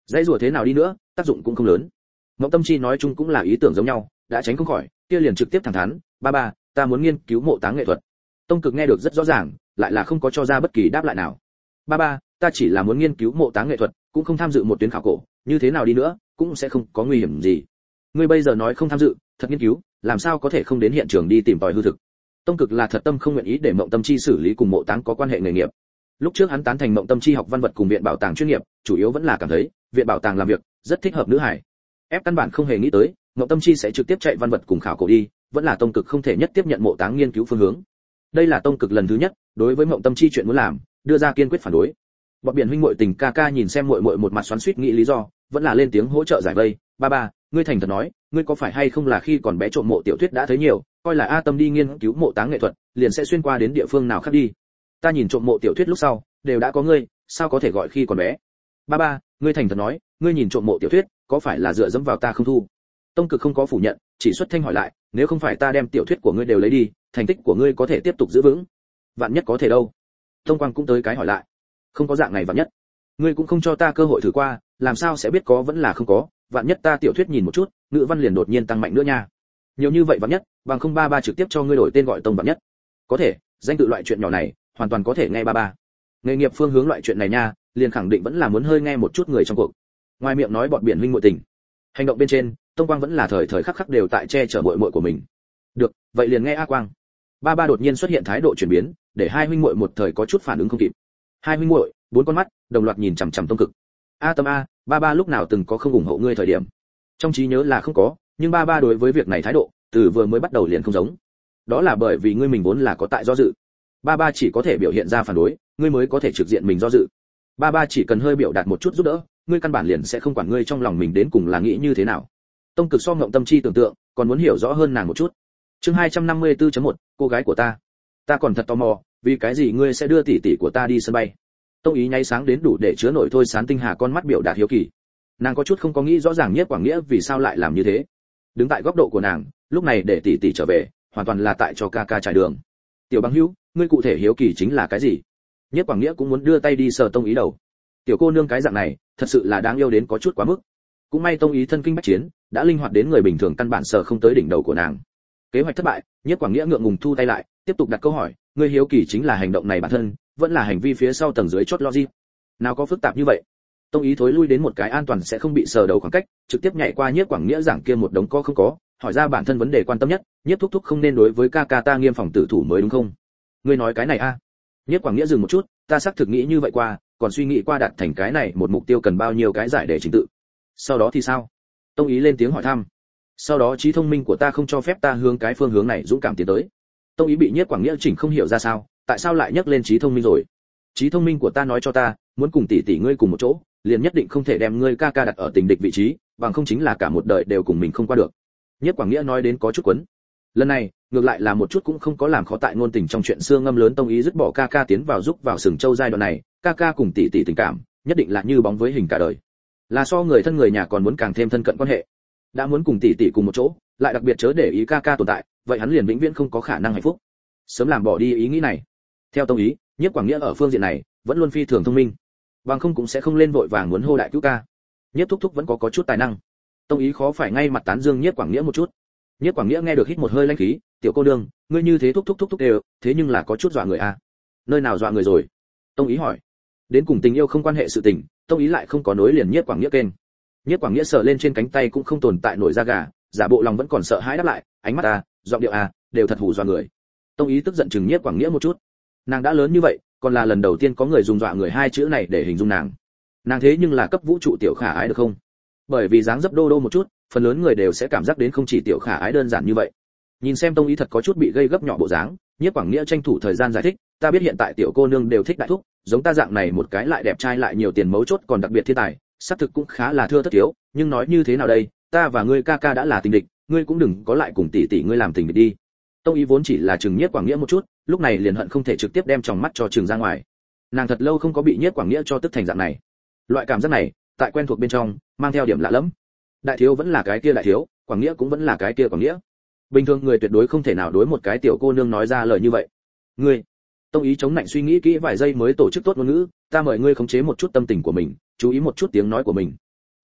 dãy rủa thế nào đi nữa tác dụng cũng không lớn. Mộng Tâm Chi nói chung cũng là ý tưởng giống nhau, đã tránh không khỏi, kia liền trực tiếp thẳng thắn, ba, ta muốn nghiên cứu mộ táng nghệ thuật. Tông Cực nghe được rất rõ ràng, lại là không có cho ra bất kỳ đáp lại nào. Ba, ta chỉ là muốn nghiên cứu mộ táng nghệ thuật, cũng không tham dự một tuyến khảo cổ, như thế nào đi nữa, cũng sẽ không có nguy hiểm gì. Ngươi bây giờ nói không tham dự, thật nghiên cứu, làm sao có thể không đến hiện trường đi tìm tòi hư thực. Tông Cực là thật tâm không nguyện ý để Mộng Tâm Chi xử lý cùng mộ táng có quan hệ nghề nghiệp. Lúc trước hắn tán thành Mộng Tâm Chi học văn vật cùng viện bảo tàng chuyên nghiệp, chủ yếu vẫn là cảm thấy viện bảo tàng làm việc rất thích hợp nữ hải. Ép căn bản không hề nghĩ tới, Mộng Tâm Chi sẽ trực tiếp chạy văn vật cùng khảo cổ đi, vẫn là Tông Cực không thể nhất tiếp nhận mộ táng nghiên cứu phương hướng. Đây là Tông Cực lần thứ nhất đối với Mộng Tâm Chi chuyện muốn làm, đưa ra kiên quyết phản đối. Bọn biển huynh muội tình ca ca nhìn xem muội muội một mặt xoắn xuýt nghĩ lý do, vẫn là lên tiếng hỗ trợ giải vây. Ba, ngươi thành thật nói, ngươi có phải hay không là khi còn bé trộm mộ tiểu thuyết đã thấy nhiều, coi là A Tâm đi nghiên cứu mộ táng nghệ thuật, liền sẽ xuyên qua đến địa phương nào khác đi. Ta nhìn trộm mộ tiểu thuyết lúc sau, đều đã có ngươi, sao có thể gọi khi còn bé. Ba, ngươi thành thật nói, ngươi nhìn trộm mộ tiểu thuyết, có phải là dựa dẫm vào ta không thu? Tông Cực không có phủ nhận, chỉ xuất thanh hỏi lại, nếu không phải ta đem tiểu thuyết của ngươi đều lấy đi, thành tích của ngươi có thể tiếp tục giữ vững? Vạn nhất có thể đâu? Tông Quang cũng tới cái hỏi lại. Không có dạng này vạn nhất. Ngươi cũng không cho ta cơ hội thử qua, làm sao sẽ biết có vẫn là không có? Vạn nhất ta tiểu thuyết nhìn một chút, ngữ văn liền đột nhiên tăng mạnh nữa nha. Nhiều như vậy vạn nhất, bằng không ba trực tiếp cho ngươi đổi tên gọi Tông vạn nhất. Có thể, danh tự loại chuyện nhỏ này, hoàn toàn có thể nghe ba. Nghề nghiệp phương hướng loại chuyện này nha, liền khẳng định vẫn là muốn hơi nghe một chút người trong cuộc. Ngoài miệng nói bọn biển huynh muội tình, hành động bên trên, Tông Quang vẫn là thời thời khắc khắc đều tại che chở muội muội của mình. Được, vậy liền nghe A Quang. Ba đột nhiên xuất hiện thái độ chuyển biến, để hai huynh muội một thời có chút phản ứng không kịp. Hai huynh muội, bốn con mắt đồng loạt nhìn chằm chằm Tông Cực. A Tâm a, ba lúc nào từng có không ủng hộ ngươi thời điểm? Trong trí nhớ là không có, nhưng ba đối với việc này thái độ, từ vừa mới bắt đầu liền không giống. Đó là bởi vì ngươi mình vốn là có tại do dự. Ba chỉ có thể biểu hiện ra phản đối, ngươi mới có thể trực diện mình do dự. Ba chỉ cần hơi biểu đạt một chút giúp đỡ, ngươi căn bản liền sẽ không quản ngươi trong lòng mình đến cùng là nghĩ như thế nào. Tông Cực so Ngộng Tâm Chi tưởng tượng, còn muốn hiểu rõ hơn nàng một chút. Chương 254.1, cô gái của ta còn thật tò mò, vì cái gì ngươi sẽ đưa tỷ tỷ của ta đi sân bay? Tông Ý nháy sáng đến đủ để chứa nổi Thôi Sán Tinh Hà con mắt biểu đạt hiếu kỳ. Nàng có chút không có nghĩ rõ ràng Nhiếp Quảng Nghĩa vì sao lại làm như thế. Đứng tại góc độ của nàng, lúc này để tỷ tỷ trở về, hoàn toàn là tại cho ca ca trải đường. Tiểu Bằng Hữu, ngươi cụ thể hiếu kỳ chính là cái gì? Nhiếp Quảng Nghĩa cũng muốn đưa tay đi sờ Tông Ý đầu. Tiểu cô nương cái dạng này, thật sự là đáng yêu đến có chút quá mức. Cũng may Tông Ý thân kinh bách chiến, đã linh hoạt đến người bình thường căn bản sờ không tới đỉnh đầu của nàng. Kế hoạch thất bại, Nhiếp Quảng Nghĩa ngượng ngùng thu tay lại, tiếp tục đặt câu hỏi, ngươi hiếu kỳ chính là hành động này bản thân, vẫn là hành vi phía sau tầng dưới chót logic. Nào có phức tạp như vậy. Tông Ý thối lui đến một cái an toàn sẽ không bị sờ đầu khoảng cách, trực tiếp nhảy qua Nhiếp Quảng Nghĩa giảng kia một đống có không có, hỏi ra bản thân vấn đề quan tâm nhất, Nhiếp thúc thúc không nên đối với ca ca ta nghiêm phòng tử thủ mới đúng không? Ngươi nói cái này a? Nhiếp Quảng Nghĩa dừng một chút, ta xác thực nghĩ như vậy qua, còn suy nghĩ qua đạt thành cái này một mục tiêu cần bao nhiêu cái giải để trình tự. Sau đó thì sao? Tông Ý lên tiếng hỏi thăm. Sau đó trí thông minh của ta không cho phép ta hướng cái phương hướng này dũng cảm tiến tới. Tông Ý bị Nhiếp Quảng Nghĩa chỉnh không hiểu ra sao, tại sao lại nhắc lên trí thông minh rồi? Trí thông minh của ta nói cho ta, muốn cùng tỷ tỷ ngươi cùng một chỗ, liền nhất định không thể đem ngươi ca ca đặt ở tình địch vị trí, bằng không chính là cả một đời đều cùng mình không qua được. Nhiếp Quảng Nghĩa nói đến có chút quấn. Lần này, ngược lại là một chút cũng không có làm khó tại ngôn tình trong chuyện xưa ngâm lớn. Tông Ý dứt bỏ ca ca tiến vào giúp vào sừng châu giai đoạn này, ca ca cùng tỷ tỷ tình cảm, nhất định là như bóng với hình cả đời. Là so người thân người nhà còn muốn càng thêm thân cận quan hệ. Đã muốn cùng tỷ tỷ cùng một chỗ, lại đặc biệt chớ để ý ca ca tồn tại, vậy hắn liền vĩnh viễn không có khả năng hạnh phúc. Sớm làm bỏ đi ý nghĩ này. Theo Tông Ý, Nhiếp Quảng Nghĩa ở phương diện này vẫn luôn phi thường thông minh, bằng không cũng sẽ không lên vội vàng muốn hô đại cứu ca. Nhiếp thúc thúc vẫn có chút tài năng. Tông Ý khó phải ngay mặt tán dương Nhiếp Quảng Nghĩa một chút. Nhiếp Quảng Nghĩa nghe được hít một hơi lãnh khí, tiểu cô đương, ngươi như thế thúc thúc đều, thế nhưng là có chút dọa người a. Nơi nào dọa người rồi? Tông Ý hỏi. Đến cùng tình yêu không quan hệ sự tình, Tông Ý lại không có nối liền Nhiếp Quảng Nghĩa kênh. Nhiếp Quảng Nghĩa sờ lên trên cánh tay cũng không tồn tại nổi da gà, giả bộ lòng vẫn còn sợ hãi đáp lại, ánh mắt a, giọng điệu a, đều thật hù dọa người. Tông Ý tức giận chừng Nhiếp Quảng Nghĩa một chút. Nàng đã lớn như vậy, còn là lần đầu tiên có người dùng dọa người hai chữ này để hình dung nàng. Nàng thế nhưng là cấp vũ trụ tiểu khả ái được không? Bởi vì dáng dấp đô đô một chút, phần lớn người đều sẽ cảm giác đến không chỉ tiểu khả ái đơn giản như vậy. Nhìn xem Tông Ý thật có chút bị gây gấp nhỏ bộ dáng, Nhiếp Quảng Nghĩa tranh thủ thời gian giải thích, ta biết hiện tại tiểu cô nương đều thích đại thúc, giống ta dạng này một cái lại đẹp trai lại nhiều tiền mấu chốt còn đặc biệt thiên tài, xác thực cũng khá là thưa thất thiếu, nhưng nói như thế nào đây, ta và ngươi ca ca đã là tình địch, ngươi cũng đừng có lại cùng tỷ tỷ ngươi làm tình địch đi. Tông Ý vốn chỉ là chừng Nhiếp Quảng Nghĩa một chút, lúc này liền hận không thể trực tiếp đem tròng mắt cho chừng ra ngoài. Nàng thật lâu không có bị Nhiếp Quảng Nghĩa cho tức thành dạng này. Loại cảm giác này, tại quen thuộc bên trong, mang theo điểm lạ lẫm. Đại thiếu vẫn là cái kia đại thiếu, Quảng Nghĩa cũng vẫn là cái kia Quảng Nghĩa. Bình thường người tuyệt đối không thể nào đối một cái tiểu cô nương nói ra lời như vậy. Ngươi, Tông Ý chống nạnh suy nghĩ kỹ vài giây mới tổ chức tốt ngôn ngữ, ta mời ngươi khống chế một chút tâm tình của mình, chú ý một chút tiếng nói của mình.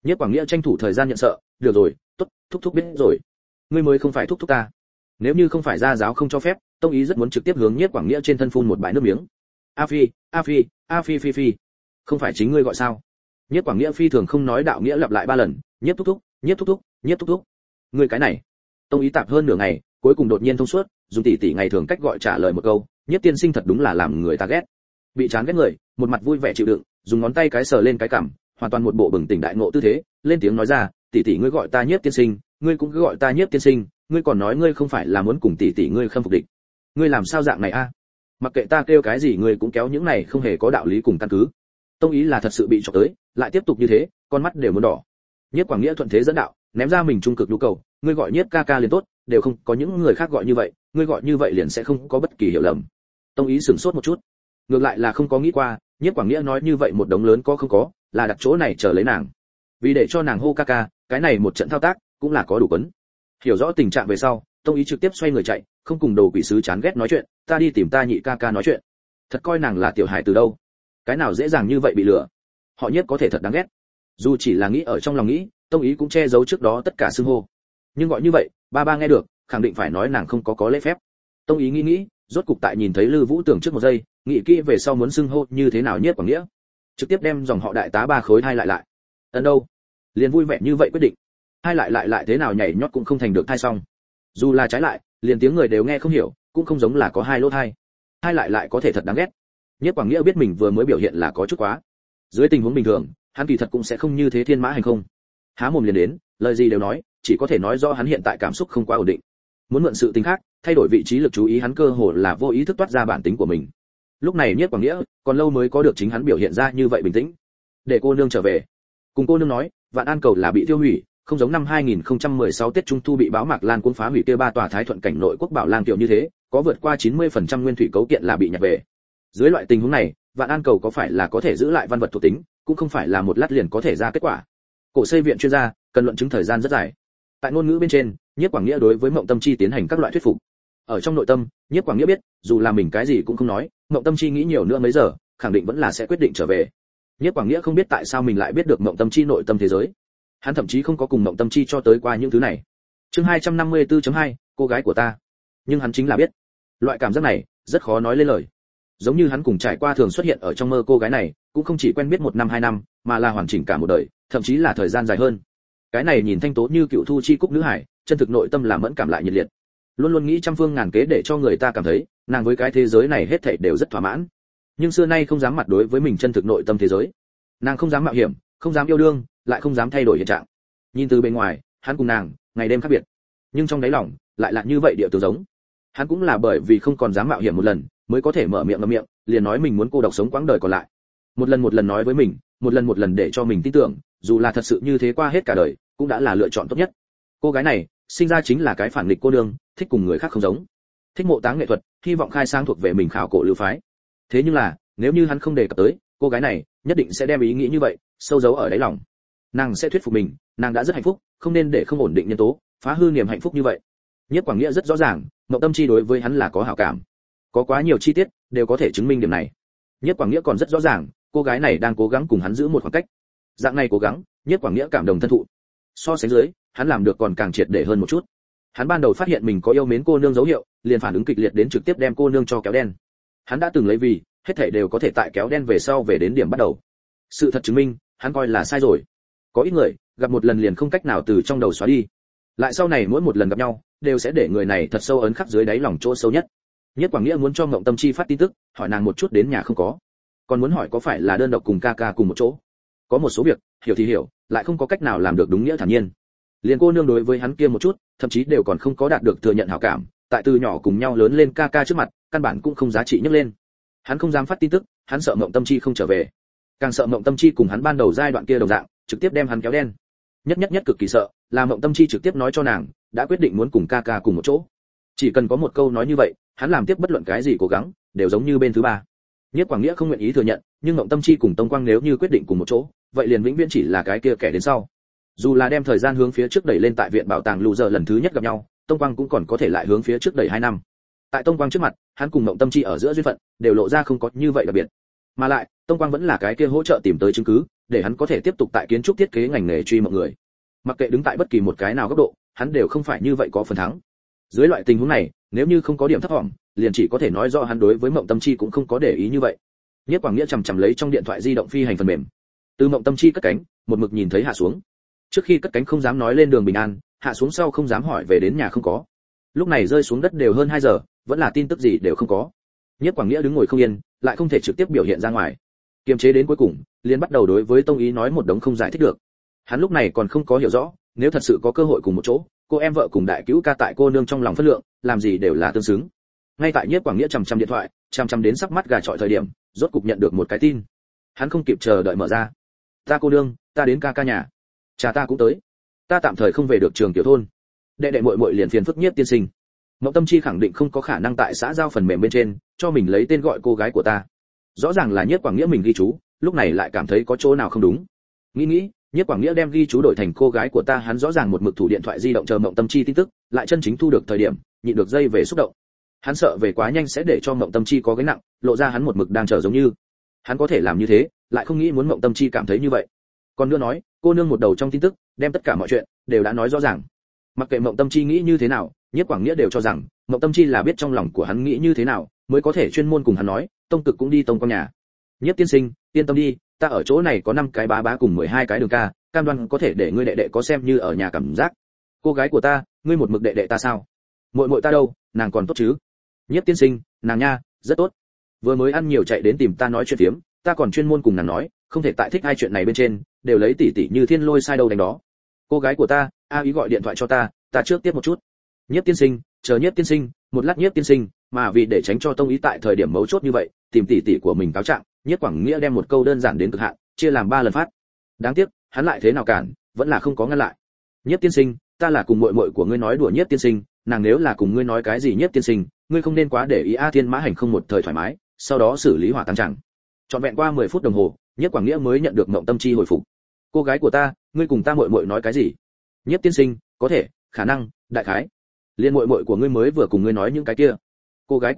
Nhiếp Quảng Nghĩa tranh thủ thời gian nhận sợ, được rồi, tốt, thúc thúc biết rồi. Ngươi mới không phải thúc thúc ta. Nếu như không phải gia giáo không cho phép, Tông Ý rất muốn trực tiếp hướng Nhiếp Quảng Nghĩa trên thân phun một bãi nước miếng. A Phi, A Phi, A Phi Phi Phi, không phải chính ngươi gọi sao? Nhiếp Quảng Nghĩa phi thường không nói đạo nghĩa lặp lại 3 lần, Nhiếp thúc thúc, Nhiếp thúc thúc, Nhiếp thúc thúc. Ngươi cái này. Tông Ý tạp hơn nửa ngày, cuối cùng đột nhiên thông suốt, dùng tỷ tỷ ngày thường cách gọi trả lời một câu, Nhiếp tiên sinh thật đúng là làm người ta ghét. Bị chán ghét người, một mặt vui vẻ chịu đựng, dùng ngón tay cái sờ lên cái cằm, hoàn toàn một bộ bừng tỉnh đại ngộ tư thế, lên tiếng nói ra, tỷ tỷ ngươi gọi ta Nhiếp tiên sinh, ngươi cũng cứ gọi ta Nhiếp tiên sinh, ngươi còn nói ngươi không phải là muốn cùng tỷ tỷ ngươi khâm phục địch. Ngươi làm sao dạng này a? Mặc kệ ta kêu cái gì ngươi cũng kéo những này không hề có đạo lý cùng căn cứ. Tông Ý là thật sự bị chọc tới, lại tiếp tục như thế, con mắt đều muốn đỏ. Nhiếp Quảng Nghĩa thuận thế dẫn đạo, ném ra mình trung cực nhu cầu, ngươi gọi Nhiếp ca ca liền tốt, đều không có những người khác gọi như vậy, ngươi gọi như vậy liền sẽ không có bất kỳ hiểu lầm. Tông Ý sửng sốt một chút, ngược lại là không có nghĩ qua, Nhiếp Quảng Nghĩa nói như vậy một đống lớn có không có, là đặt chỗ này chờ lấy nàng. Vì để cho nàng hô ca ca, cái này một trận thao tác cũng là có đủ quấn. Hiểu rõ tình trạng về sau, Tông Ý trực tiếp xoay người chạy, không cùng đồ quỷ sứ chán ghét nói chuyện, ta đi tìm ta nhị ca ca nói chuyện. Thật coi nàng là tiểu hài từ đâu? Cái nào dễ dàng như vậy bị lừa? Họ Nhiếp có thể thật đáng ghét. Dù chỉ là nghĩ ở trong lòng nghĩ, Tông Ý cũng che giấu trước đó tất cả xưng hô. Nhưng gọi như vậy, ba nghe được, khẳng định phải nói nàng không có lễ phép. Tông Ý nghĩ, rốt cục tại nhìn thấy Lư Vũ Tưởng trước một giây, nghĩ kỹ về sau muốn xưng hô như thế nào Nhiếp Quảng Nghĩa. Trực tiếp đem dòng họ đại tá 3 khối hai lại. Ấn đâu? Liền vui vẻ như vậy quyết định. Hai lại thế nào nhảy nhót cũng không thành được thai xong. Dù là trái lại, liền tiếng người đều nghe không hiểu, cũng không giống là có hai lỗ thai. Hai lại có thể thật đáng ghét. Nhiếp Quảng Nghĩa biết mình vừa mới biểu hiện là có chút quá. Dưới tình huống bình thường, hắn kỳ thật cũng sẽ không như thế thiên mã hành không. Há mồm liền đến, lời gì đều nói, chỉ có thể nói do hắn hiện tại cảm xúc không quá ổn định. Muốn mượn sự tình khác, thay đổi vị trí lực chú ý hắn cơ hồ là vô ý thức toát ra bản tính của mình. Lúc này Nhiếp Quảng Nghĩa, còn lâu mới có được chính hắn biểu hiện ra như vậy bình tĩnh. Để cô nương trở về. Cùng cô nương nói, Vạn An cầu là bị tiêu hủy, không giống năm 2016 Tết Trung thu bị báo Mạc Lan cuốn phá hủy kia 3 tòa Thái Thuận cảnh nội quốc bảo lang tiểu như thế, có vượt qua 90% nguyên thủy cấu kiện là bị nhặt về. Dưới loại tình huống này, Vạn An cầu có phải là có thể giữ lại văn vật thuộc tính, cũng không phải là một lát liền có thể ra kết quả. Cổ xây viện chuyên gia, cần luận chứng thời gian rất dài. Tại ngôn ngữ bên trên, Nhiếp Quảng Nghĩa đối với Mộng Tâm Chi tiến hành các loại thuyết phục. Ở trong nội tâm, Nhiếp Quảng Nghĩa biết, dù là mình cái gì cũng không nói, Mộng Tâm Chi nghĩ nhiều nữa mấy giờ, khẳng định vẫn là sẽ quyết định trở về. Nhiếp Quảng Nghĩa không biết tại sao mình lại biết được Mộng Tâm Chi nội tâm thế giới. Hắn thậm chí không có cùng Mộng Tâm Chi cho tới qua những thứ này. Chương 254.2, cô gái của ta. Nhưng hắn chính là biết. Loại cảm giác này, rất khó nói lên lời. Giống như hắn cùng trải qua thường xuất hiện ở trong mơ cô gái này, cũng không chỉ quen biết 1 năm 2 năm, mà là hoàn chỉnh cả một đời, thậm chí là thời gian dài hơn. Cái này nhìn thanh tố như cựu thu chi cúc nữ hải, chân thực nội tâm là mẫn cảm lại nhiệt liệt. Luôn luôn nghĩ trăm phương ngàn kế để cho người ta cảm thấy, nàng với cái thế giới này hết thảy đều rất thỏa mãn. Nhưng xưa nay không dám mặt đối với mình chân thực nội tâm thế giới. Nàng không dám mạo hiểm, không dám yêu đương, lại không dám thay đổi hiện trạng. Nhìn từ bên ngoài, hắn cùng nàng, ngày đêm khác biệt. Nhưng trong đáy lòng, lại là như vậy địa tứ giống. Hắn cũng là bởi vì không còn dám mạo hiểm một lần, mới có thể mở miệng ngậm miệng, liền nói mình muốn cô độc sống quãng đời còn lại. Một lần nói với mình, một lần để cho mình tin tưởng, dù là thật sự như thế qua hết cả đời, cũng đã là lựa chọn tốt nhất. Cô gái này, sinh ra chính là cái phản nghịch cô nương, thích cùng người khác không giống. Thích mộ táng nghệ thuật, hy vọng khai sáng thuộc về mình khảo cổ lưu phái. Thế nhưng là, nếu như hắn không đề cập tới, cô gái này nhất định sẽ đem ý nghĩ như vậy sâu giấu ở đáy lòng. Nàng sẽ thuyết phục mình, nàng đã rất hạnh phúc, không nên để không ổn định nhân tố phá hư niềm hạnh phúc như vậy. Nhiếp Quảng Nghĩa rất rõ ràng, Mộng Tâm Chi đối với hắn là có hảo cảm. Có quá nhiều chi tiết đều có thể chứng minh điểm này. Nhiếp Quảng Nghĩa còn rất rõ ràng, cô gái này đang cố gắng cùng hắn giữ một khoảng cách. Dạng này cố gắng, Nhiếp Quảng Nghĩa cảm đồng thân thụ. So sánh dưới, hắn làm được còn càng triệt để hơn một chút. Hắn ban đầu phát hiện mình có yêu mến cô nương dấu hiệu, liền phản ứng kịch liệt đến trực tiếp đem cô nương cho kéo đen. Hắn đã từng lấy vì, hết thảy đều có thể tại kéo đen về sau về đến điểm bắt đầu. Sự thật chứng minh, hắn coi là sai rồi. Có ít người, gặp một lần liền không cách nào từ trong đầu xóa đi. Lại sau này mỗi một lần gặp nhau, đều sẽ để người này thật sâu ấn khắc dưới đáy lòng chỗ sâu nhất. Nhiếp Quảng Nghĩa muốn cho Mộng Tâm Chi phát tin tức, hỏi nàng một chút đến nhà không có. Còn muốn hỏi có phải là đơn độc cùng ca ca cùng một chỗ. Có một số việc, hiểu thì hiểu, lại không có cách nào làm được đúng nghĩa thản nhiên. Liền cô nương đối với hắn kia một chút, thậm chí đều còn không có đạt được thừa nhận hảo cảm, tại từ nhỏ cùng nhau lớn lên ca ca trước mặt, căn bản cũng không giá trị nhấc lên. Hắn không dám phát tin tức, hắn sợ Mộng Tâm Chi không trở về. Càng sợ Mộng Tâm Chi cùng hắn ban đầu giai đoạn kia đồng dạng, trực tiếp đem hắn kéo đen. Nhất cực kỳ sợ, là Mộng Tâm Chi trực tiếp nói cho nàng, đã quyết định muốn cùng ca ca cùng một chỗ. Chỉ cần có một câu nói như vậy, hắn làm tiếp bất luận cái gì cố gắng, đều giống như bên thứ ba. Nhiếp Quảng Nghĩa không nguyện ý thừa nhận, nhưng Mộng Tâm Chi cùng Tông Quang nếu như quyết định cùng một chỗ, vậy liền vĩnh viễn chỉ là cái kia kẻ đến sau. Dù là đem thời gian hướng phía trước đẩy lên tại viện bảo tàng lù giờ lần thứ nhất gặp nhau, Tông Quang cũng còn có thể lại hướng phía trước đẩy 2 năm. Tại Tông Quang trước mặt, hắn cùng Mộng Tâm Chi ở giữa duyên phận đều lộ ra không có như vậy đặc biệt. Mà lại, Tông Quang vẫn là cái kia hỗ trợ tìm tới chứng cứ, để hắn có thể tiếp tục tại kiến trúc thiết kế ngành nghề truy mộng người. Mặc kệ đứng tại bất kỳ một cái nào góc độ, hắn đều không phải như vậy có phần thắng. Dưới loại tình huống này, nếu như không có điểm thấp vọng, liền chỉ có thể nói rõ hắn đối với Mộng Tâm Chi cũng không có để ý như vậy. Nhiếp Quảng Nghĩa chằm chằm lấy trong điện thoại di động phi hành phần mềm. Từ Mộng Tâm Chi cất cánh, một mực nhìn thấy hạ xuống. Trước khi cất cánh không dám nói lên đường bình an, hạ xuống sau không dám hỏi về đến nhà không có. Lúc này rơi xuống đất đều hơn 2 giờ, vẫn là tin tức gì đều không có. Nhiếp Quảng Nghĩa đứng ngồi không yên, lại không thể trực tiếp biểu hiện ra ngoài. Kiềm chế đến cuối cùng, liền bắt đầu đối với Tông Ý nói một đống không giải thích được. Hắn lúc này còn không có hiểu rõ, nếu thật sự có cơ hội cùng một chỗ, cô em vợ cùng đại cứu ca tại cô nương trong lòng phân lượng, làm gì đều là tương xứng. Ngay tại Nhiếp Quảng Nghĩa chằm điện thoại, chằm đến sắc mắt gà trọi thời điểm, rốt cục nhận được một cái tin. Hắn không kịp chờ đợi mở ra. Ta cô nương, ta đến ca ca nhà. Cha ta cũng tới. Ta tạm thời không về được trường tiểu thôn. Đệ đệ muội muội liền phiền phức Nhiếp tiên sinh. Mộng Tâm Chi khẳng định không có khả năng tại xã giao phần mềm bên trên cho mình lấy tên gọi cô gái của ta. Rõ ràng là Nhiếp Quảng Nghĩa mình ghi chú, lúc này lại cảm thấy có chỗ nào không đúng. Nghĩ, Nhiếp Quảng Nghĩa đem ghi chú đổi thành cô gái của ta, hắn rõ ràng một mực thủ điện thoại di động chờ Mộng Tâm Chi tin tức, lại chân chính thu được thời điểm, nhịn được dây về xúc động. Hắn sợ về quá nhanh sẽ để cho Mộng Tâm Chi có gánh nặng, lộ ra hắn một mực đang chờ giống như. Hắn có thể làm như thế, lại không nghĩ muốn Mộng Tâm Chi cảm thấy như vậy. Còn nữa nói, cô nương một đầu trong tin tức, đem tất cả mọi chuyện đều đã nói rõ ràng. Mặc kệ Mộng Tâm Chi nghĩ như thế nào, Nhiếp Quảng Nghĩa đều cho rằng, Mộng Tâm Chi là biết trong lòng của hắn nghĩ như thế nào, mới có thể chuyên môn cùng hắn nói, Tông Cực cũng đi tông con nhà. Nhiếp tiên sinh, yên tâm đi, ta ở chỗ này có 5 cái bá bá cùng 12 cái đường ca, cam đoan có thể để ngươi đệ đệ có xem như ở nhà cảm giác. Cô gái của ta, ngươi một mực đệ đệ ta sao? Muội muội ta đâu, nàng còn tốt chứ? Nhiếp tiên sinh, nàng nha, rất tốt. Vừa mới ăn nhiều chạy đến tìm ta nói chuyện phiếm, ta còn chuyên môn cùng nàng nói, không thể tại thích hai chuyện này bên trên, đều lấy tỷ tỷ như thiên lôi sai đâu đánh đó. Cô gái của ta, a ý gọi điện thoại cho ta trước tiếp một chút. Nhiếp tiên sinh, chờ Nhiếp tiên sinh, một lát Nhiếp tiên sinh, mà vì để tránh cho Tông Ý tại thời điểm mấu chốt như vậy, tìm tỷ tỷ của mình cáo trạng, Nhiếp Quảng Nghĩa đem một câu đơn giản đến cực hạn, chia làm 3 lần phát. Đáng tiếc, hắn lại thế nào cản, vẫn là không có ngăn lại. Nhiếp tiên sinh, ta là cùng muội muội của ngươi nói đùa Nhiếp tiên sinh, nàng nếu là cùng ngươi nói cái gì Nhiếp tiên sinh, ngươi không nên quá để ý a. Thiên Mã Hành không một thời thoải mái, sau đó xử lý hỏa tăng trạng. Trọn vẹn qua 10 phút đồng hồ, Nhiếp Quảng Nghĩa mới nhận được Mộng Tâm Chi hồi phục. Cô gái của ta, ngươi cùng ta muội muội nói cái gì? Nhiếp tiên sinh, có thể, khả năng, đại khái. Liên muội muội của ngươi mới vừa cùng ngươi nói những cái kia. Cô gái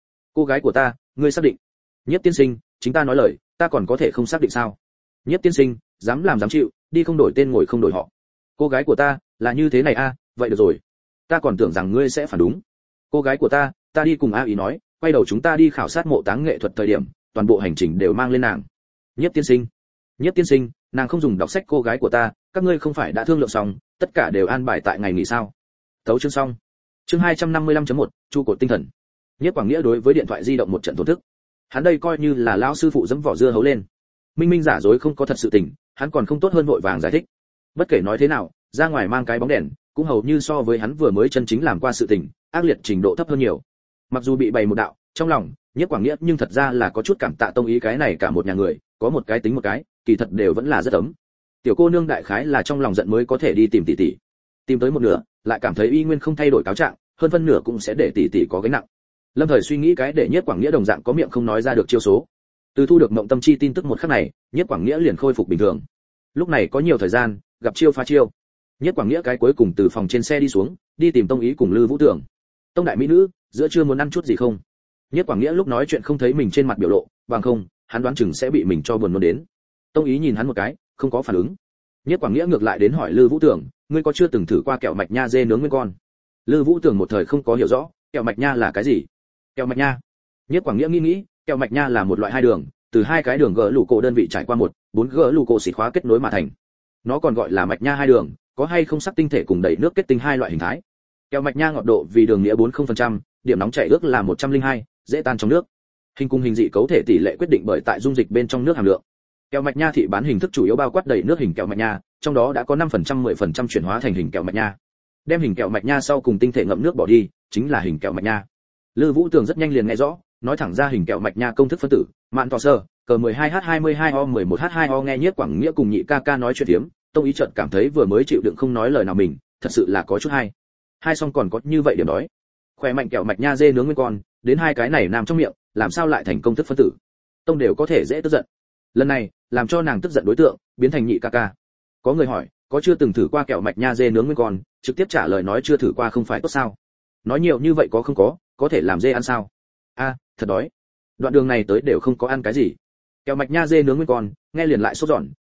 của ta, ngươi xác định? Nhiếp tiên sinh, chính ta nói lời, ta còn có thể không xác định sao? Nhiếp tiên sinh, dám làm dám chịu, đi không đổi tên ngồi không đổi họ. Cô gái của ta, là như thế này a, vậy được rồi. Ta còn tưởng rằng ngươi sẽ phản đúng. Cô gái của ta đi cùng a ý nói, quay đầu chúng ta đi khảo sát mộ táng nghệ thuật thời điểm, toàn bộ hành trình đều mang lên nàng. Nhiếp tiên sinh, nàng không dùng đọc sách. Cô gái của ta, các ngươi không phải đã thương lượng xong, tất cả đều an bài tại ngày nghỉ sao? Tấu chương xong. Chương 255.1, Chu cột tinh thần. Nhiếp Quảng Nghĩa đối với điện thoại di động một trận tổn thức. Hắn đây coi như là lão sư phụ dẫm vỏ dưa hấu lên. Minh giả dối không có thật sự tình, hắn còn không tốt hơn vội vàng giải thích. Bất kể nói thế nào, ra ngoài mang cái bóng đèn, cũng hầu như so với hắn vừa mới chân chính làm qua sự tình, ác liệt trình độ thấp hơn nhiều. Mặc dù bị bày một đạo, trong lòng, Nhiếp Quảng Nghĩa nhưng thật ra là có chút cảm tạ Tông Ý cái này cả một nhà người, có một cái tính một cái, kỳ thật đều vẫn là rất ấm. Tiểu cô nương đại khái là trong lòng giận mới có thể đi tìm tỷ tỷ. Tìm tới một nửa, lại cảm thấy y nguyên không thay đổi cáo trạng, hơn phân nửa cũng sẽ để tỷ tỷ có gánh nặng. Lâm Thời suy nghĩ cái để Nhiếp Quảng Nghĩa đồng dạng có miệng không nói ra được chiêu số. Từ thu được Mộng Tâm Chi tin tức một khắc này, Nhiếp Quảng Nghĩa liền khôi phục bình thường. Lúc này có nhiều thời gian, gặp chiêu phá chiêu. Nhiếp Quảng Nghĩa cái cuối cùng từ phòng trên xe đi xuống, đi tìm Tông Ý cùng Lư Vũ Tưởng. Tông đại mỹ nữ, giữa trưa muốn ăn chút gì không? Nhiếp Quảng Nghĩa lúc nói chuyện không thấy mình trên mặt biểu lộ, bằng không, hắn đoán chừng sẽ bị mình cho buồn nôn đến. Tông Ý nhìn hắn một cái, không có phản ứng. Nhiếp Quảng Nghĩa ngược lại đến hỏi Lư Vũ Tưởng, ngươi có chưa từng thử qua kẹo mạch nha dê nướng nguyên con? Lư Vũ Tưởng một thời không có hiểu rõ, kẹo mạch nha là cái gì? Kẹo mạch nha? Nhiếp Quảng Nghĩa nghĩ, kẹo mạch nha là một loại hai đường, từ hai cái đường gỡ lũ cổ đơn vị trải qua 4 gỡ lũ cổ xịt khóa kết nối mà thành. Nó còn gọi là mạch nha hai đường, có hay không sắc tinh thể cùng đẩy nước kết tinh hai loại hình thái. Kẹo mạch nha ngọt độ vì đường nghĩa 40%, điểm nóng chảy ước là 102, dễ tan trong nước. Hình cùng hình dị cấu thể tỷ lệ quyết định bởi tại dung dịch bên trong nước hàm lượng. Kẹo mạch nha thị bán hình thức chủ yếu bao quát đầy nước hình kẹo mạch nha, trong đó đã có 5% 10% chuyển hóa thành hình kẹo mạch nha. Đem hình kẹo mạch nha sau cùng tinh thể ngậm nước bỏ đi, chính là hình kẹo mạch nha. Lư Vũ Tường rất nhanh liền nghe rõ, nói thẳng ra hình kẹo mạch nha công thức phân tử, mạn tỏ sơ, cờ 12H22O11H2O. Nghe Nhiếp Quảng Nghĩa cùng nhị ca ca nói chuyện tiếm, Tông Ý chợt cảm thấy vừa mới chịu đựng không nói lời nào mình, thật sự là có chút hay. Hai xong còn có như vậy điểm đói. Khỏe mạnh kẹo mạch nha dê nướng nguyên con, đến hai cái này nằm trong miệng, làm sao lại thành công thức phân tử? Tông đều có thể dễ tức giận. Lần này, làm cho nàng tức giận đối tượng, biến thành nhị ca ca. Có người hỏi, có chưa từng thử qua kẹo mạch nha dê nướng nguyên con, trực tiếp trả lời nói chưa thử qua không phải tốt sao? Nói nhiều như vậy có không có thể làm dê ăn sao? A, thật đói. Đoạn đường này tới đều không có ăn cái gì. Kẹo mạch nha dê nướng nguyên con, nghe liền lại sốt giòn,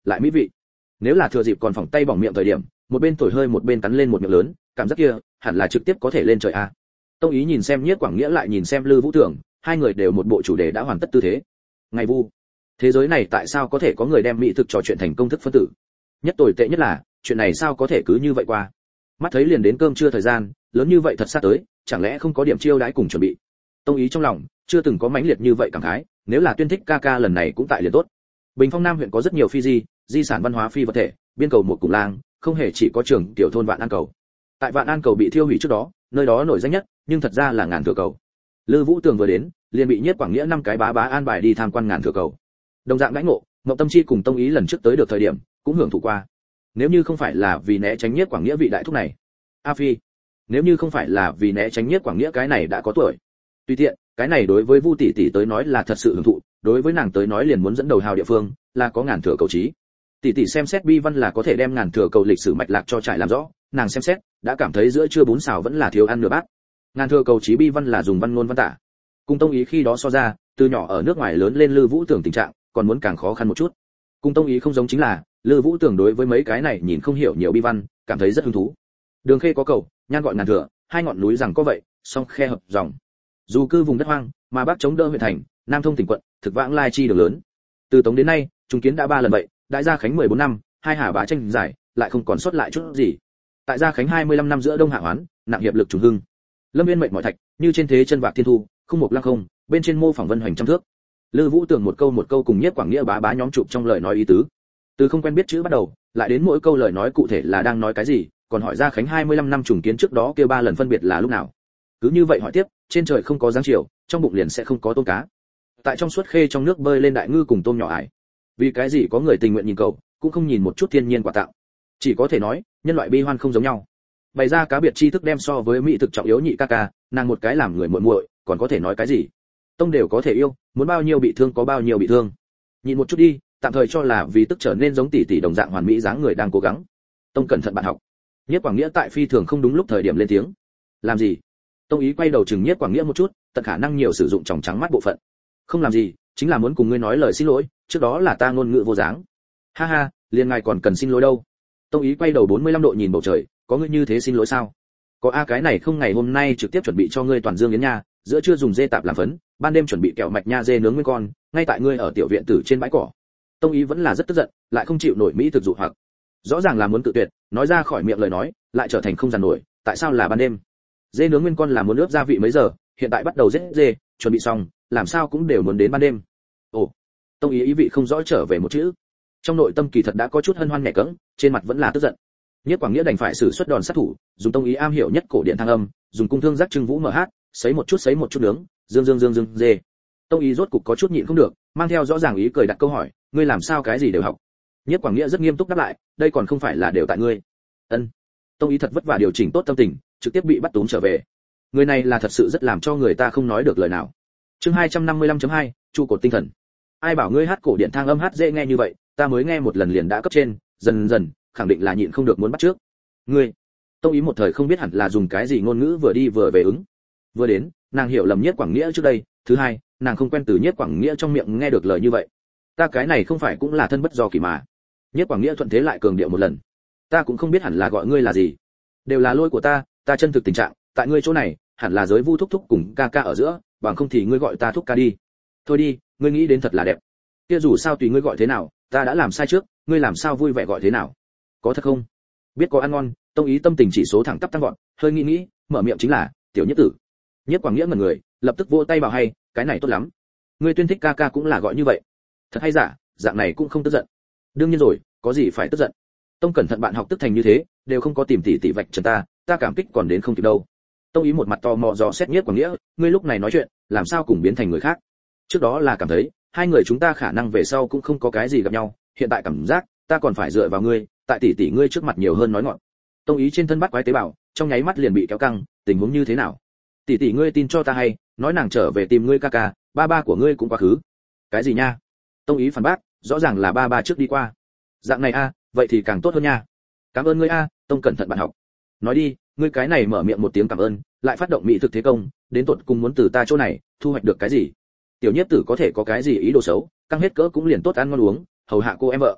lại mỹ vị. Nếu là thừa dịp còn phỏng tay bỏng miệng thời điểm, một bên thổi hơi một bên cắn lên một miệng lớn, cảm giác kia hẳn là trực tiếp có thể lên trời a. Tông Ý nhìn xem Nhiếp Quảng Nghĩa lại nhìn xem Lư Vũ Tưởng, hai người đều một bộ chủ đề đã hoàn tất tư thế. Ngày vu, thế giới này tại sao có thể có người đem mỹ thực trò chuyện thành công thức phân tử? Nhất tồi tệ nhất là, chuyện này sao có thể cứ như vậy qua? Mắt thấy liền đến cơm trưa thời gian, lớn như vậy thật sát tới, chẳng lẽ không có điểm chiêu đãi cùng chuẩn bị? Tông Ý trong lòng chưa từng có mãnh liệt như vậy cảm khái, nếu là Tuyên Thích ca ca lần này cũng tại liền tốt. Bình Phong Nam huyện có rất nhiều phi di sản văn hóa phi vật thể, biên cầu một cùng lang, không hề chỉ có trường tiểu thôn Vạn An cầu. Tại Vạn An cầu bị thiêu hủy trước đó, nơi đó nổi danh nhất, nhưng thật ra là Ngàn Thừa cầu. Lư Vũ Tường vừa đến, liền bị Nhiếp Quảng Nghĩa năm cái bá an bài đi tham quan Ngàn Thừa cầu. Đồng dạng đãi ngộ, Ngọc Tâm Chi cùng Tông Ý lần trước tới được thời điểm, cũng hưởng thụ qua. Nếu như không phải là vì né tránh Nhiếp Quảng Nghĩa vị đại thúc này, A Phi, nếu như không phải là vì né tránh Nhiếp Quảng Nghĩa cái này đã có tuổi. Tùy tiện, cái này đối với Vu tỷ tỷ tới nói là thật sự hưởng thụ, đối với nàng tới nói liền muốn dẫn đầu hào địa phương, là có Ngàn Thừa cầu trí. Tỷ tỷ xem xét bi văn là có thể đem Ngàn Thừa cầu lịch sử mạch lạc cho trải làm rõ, nàng xem xét, đã cảm thấy giữa trưa bún xào vẫn là thiếu ăn nửa bát. Ngàn Thừa cầu trí bi văn là dùng văn ngôn văn tả. Cùng Tông Ý khi đó so ra, từ nhỏ ở nước ngoài lớn lên Lư Vũ Tưởng tình trạng, còn muốn càng khó khăn một chút. Cùng Tông Ý không giống chính là, Lư Vũ Tưởng đối với mấy cái này nhìn không hiểu nhiều bi văn, cảm thấy rất hứng thú. Đường Khê có cầu, Nhan gọi Ngàn Thừa, hai ngọn núi rằng có vậy, song khe hợp dòng. Dù cư vùng đất hoang, mà Bắc chống đỡ huyện thành, Nam thông tỉnh quận, thực vãng lai chi đường lớn. Từ Tống đến nay, trung kiến đã 3 lần vậy, đại gia khánh 14 năm, hai hà bá tranh giải, lại không còn sót lại chút gì. Tại gia khánh 25 năm giữa đông hạ hoán, nặng hiệp lực trùng hưng. Lâm viên mệnh mọi thạch, như trên thế chân vạc thiên thu, không một lăng không, bên trên mô phỏng vân hoành trăm thước. Lư Vũ Tưởng một câu cùng Nhiếp Quảng Nghĩa bá nhóm chụp trong lời nói ý tứ. Từ không quen biết chữ bắt đầu, lại đến mỗi câu lời nói cụ thể là đang nói cái gì, còn hỏi gia khánh 25 năm trùng kiến trước đó kêu 3 lần phân biệt là lúc nào. Cứ như vậy hỏi tiếp, trên trời không có giáng chiều, trong bụng liền sẽ không có tôm cá. Tại trong suốt khê trong nước bơi lên đại ngư cùng tôm nhỏ ải. Vì cái gì có người tình nguyện nhìn cầu, cũng không nhìn một chút thiên nhiên quả tạo. Chỉ có thể nói, nhân loại bi hoan không giống nhau. Bày ra cá biệt tri thức đem so với mỹ thực trọng yếu nhị ca ca, nàng một cái làm người muội muội, còn có thể nói cái gì? Tông đều có thể yêu, muốn bao nhiêu bị thương có bao nhiêu bị thương. Nhìn một chút đi, tạm thời cho là vì tức trở nên giống tỷ tỷ đồng dạng hoàn mỹ dáng người đang cố gắng. Tông cẩn thận bạn học. Nhiếp Quảng Nghĩa tại phi thường không đúng lúc thời điểm lên tiếng. Làm gì? Tông Ý quay đầu chừng Nhiếp Quảng Nghĩa một chút, tận khả năng nhiều sử dụng tròng trắng mắt bộ phận. Không làm gì, chính là muốn cùng ngươi nói lời xin lỗi, trước đó là ta ngôn ngữ vô dáng. Ha ha, liền ngài còn cần xin lỗi đâu. Tông Ý quay đầu 45 độ nhìn bầu trời, có ngươi như thế xin lỗi sao? Có a, cái này không ngày hôm nay trực tiếp chuẩn bị cho ngươi toàn dương yến nha, giữa trưa dùng dê tạp làm phấn, ban đêm chuẩn bị kẹo mạch nha dê nướng nguyên con, ngay tại ngươi ở tiểu viện tử trên bãi cỏ. Tông Ý vẫn là rất tức giận, lại không chịu nổi mỹ thực dụ hoặc. Rõ ràng là muốn tự tuyệt, nói ra khỏi miệng lời nói, lại trở thành không dàn nổi, tại sao là ban đêm? Dê nướng nguyên con là muốn ướp gia vị mấy giờ, hiện tại bắt đầu giết dê, chuẩn bị xong, làm sao cũng đều muốn đến ban đêm. Ồ, Tông Ý ý vị không rõ trở về một chữ. Trong nội tâm kỳ thật đã có chút hân hoan nhẹ cẫng, trên mặt vẫn là tức giận. Nhiếp Quảng Nghĩa đành phải sử xuất đòn sát thủ, dùng Tông Ý am hiểu nhất cổ điện thăng âm, dùng cung thương giác trưng vũ mở hát, sấy một chút nướng, dương dê. Tông Ý rốt cục có chút nhịn không được, mang theo rõ ràng ý cười đặt câu hỏi, ngươi làm sao cái gì đều học? Nhiếp Quảng Nghĩa rất nghiêm túc đáp lại, đây còn không phải là đều tại ngươi. Ân. Tông Ý thật vất vả điều chỉnh tốt tâm tình, trực tiếp bị bắt túm trở về. Người này là thật sự rất làm cho người ta không nói được lời nào. Chương 255.2, trụ cột tinh thần. Ai bảo ngươi hát cổ điện thang âm hát dễ nghe như vậy, ta mới nghe một lần liền đã cấp trên, dần dần, khẳng định là nhịn không được muốn bắt trước. Ngươi. Tông Ý một thời không biết hẳn là dùng cái gì ngôn ngữ vừa đi vừa về ứng. Vừa đến, nàng hiểu lầm Nhiếp Quảng Nghĩa trước đây, thứ hai, nàng không quen từ Nhiếp Quảng Nghĩa trong miệng nghe được lời như vậy. Ta cái này không phải cũng là thân bất do kỳ mà. Nhiếp Quảng Nghĩa thuận thế lại cường điệu một lần. Ta cũng không biết hẳn là gọi ngươi là gì. Đều là lỗi của ta chân thực tình trạng, tại ngươi chỗ này, hẳn là giới Vu thúc thúc cùng ca ca ở giữa, bằng không thì ngươi gọi ta thúc ca đi. Thôi đi, ngươi nghĩ đến thật là đẹp. Kia dù sao tùy ngươi gọi thế nào, ta đã làm sai trước, ngươi làm sao vui vẻ gọi thế nào? Có thật không? Biết có ăn ngon, Tông Ý tâm tình chỉ số thẳng tắp tăng vọt, hơi nghĩ, mở miệng chính là, tiểu Nhất tử. Nhiếp Quảng Nghĩa ngẩn người, lập tức vỗ tay bảo hay, cái này tốt lắm. Ngươi Tuyên Thích ca ca cũng là gọi như vậy. Thật hay giả, dạng này cũng không tức giận. Đương nhiên rồi, có gì phải tức giận. Tông cẩn thận bạn học tức thành như thế, đều không có tìm tỷ vạch trần ta cảm kích còn đến không kịp đâu. Tông Ý một mặt tò mò dò xét Nhiếp Quảng Nghĩa, ngươi lúc này nói chuyện, làm sao cùng biến thành người khác? Trước đó là cảm thấy, hai người chúng ta khả năng về sau cũng không có cái gì gặp nhau, hiện tại cảm giác, ta còn phải dựa vào ngươi, tại tỷ ngươi trước mặt nhiều hơn nói ngọn. Tông Ý trên thân bắt quái tế bào, trong nháy mắt liền bị kéo căng, tình huống như thế nào? Tỷ ngươi tin cho ta hay, nói nàng trở về tìm ngươi ca ca, ba của ngươi cũng quá khứ. Cái gì nha? Tông Ý phản bác, rõ ràng là ba trước đi qua. Dạng này a, vậy thì càng tốt hơn nha. Cảm ơn ngươi a, Tông cẩn thận bạn học. Nói đi, ngươi cái này mở miệng một tiếng cảm ơn, lại phát động mỹ thực thế công, đến tột cùng muốn từ ta chỗ này thu hoạch được cái gì? Tiểu Nhiếp tử có thể có cái gì ý đồ xấu, căng hết cỡ cũng liền tốt ăn ngon uống, hầu hạ cô em vợ.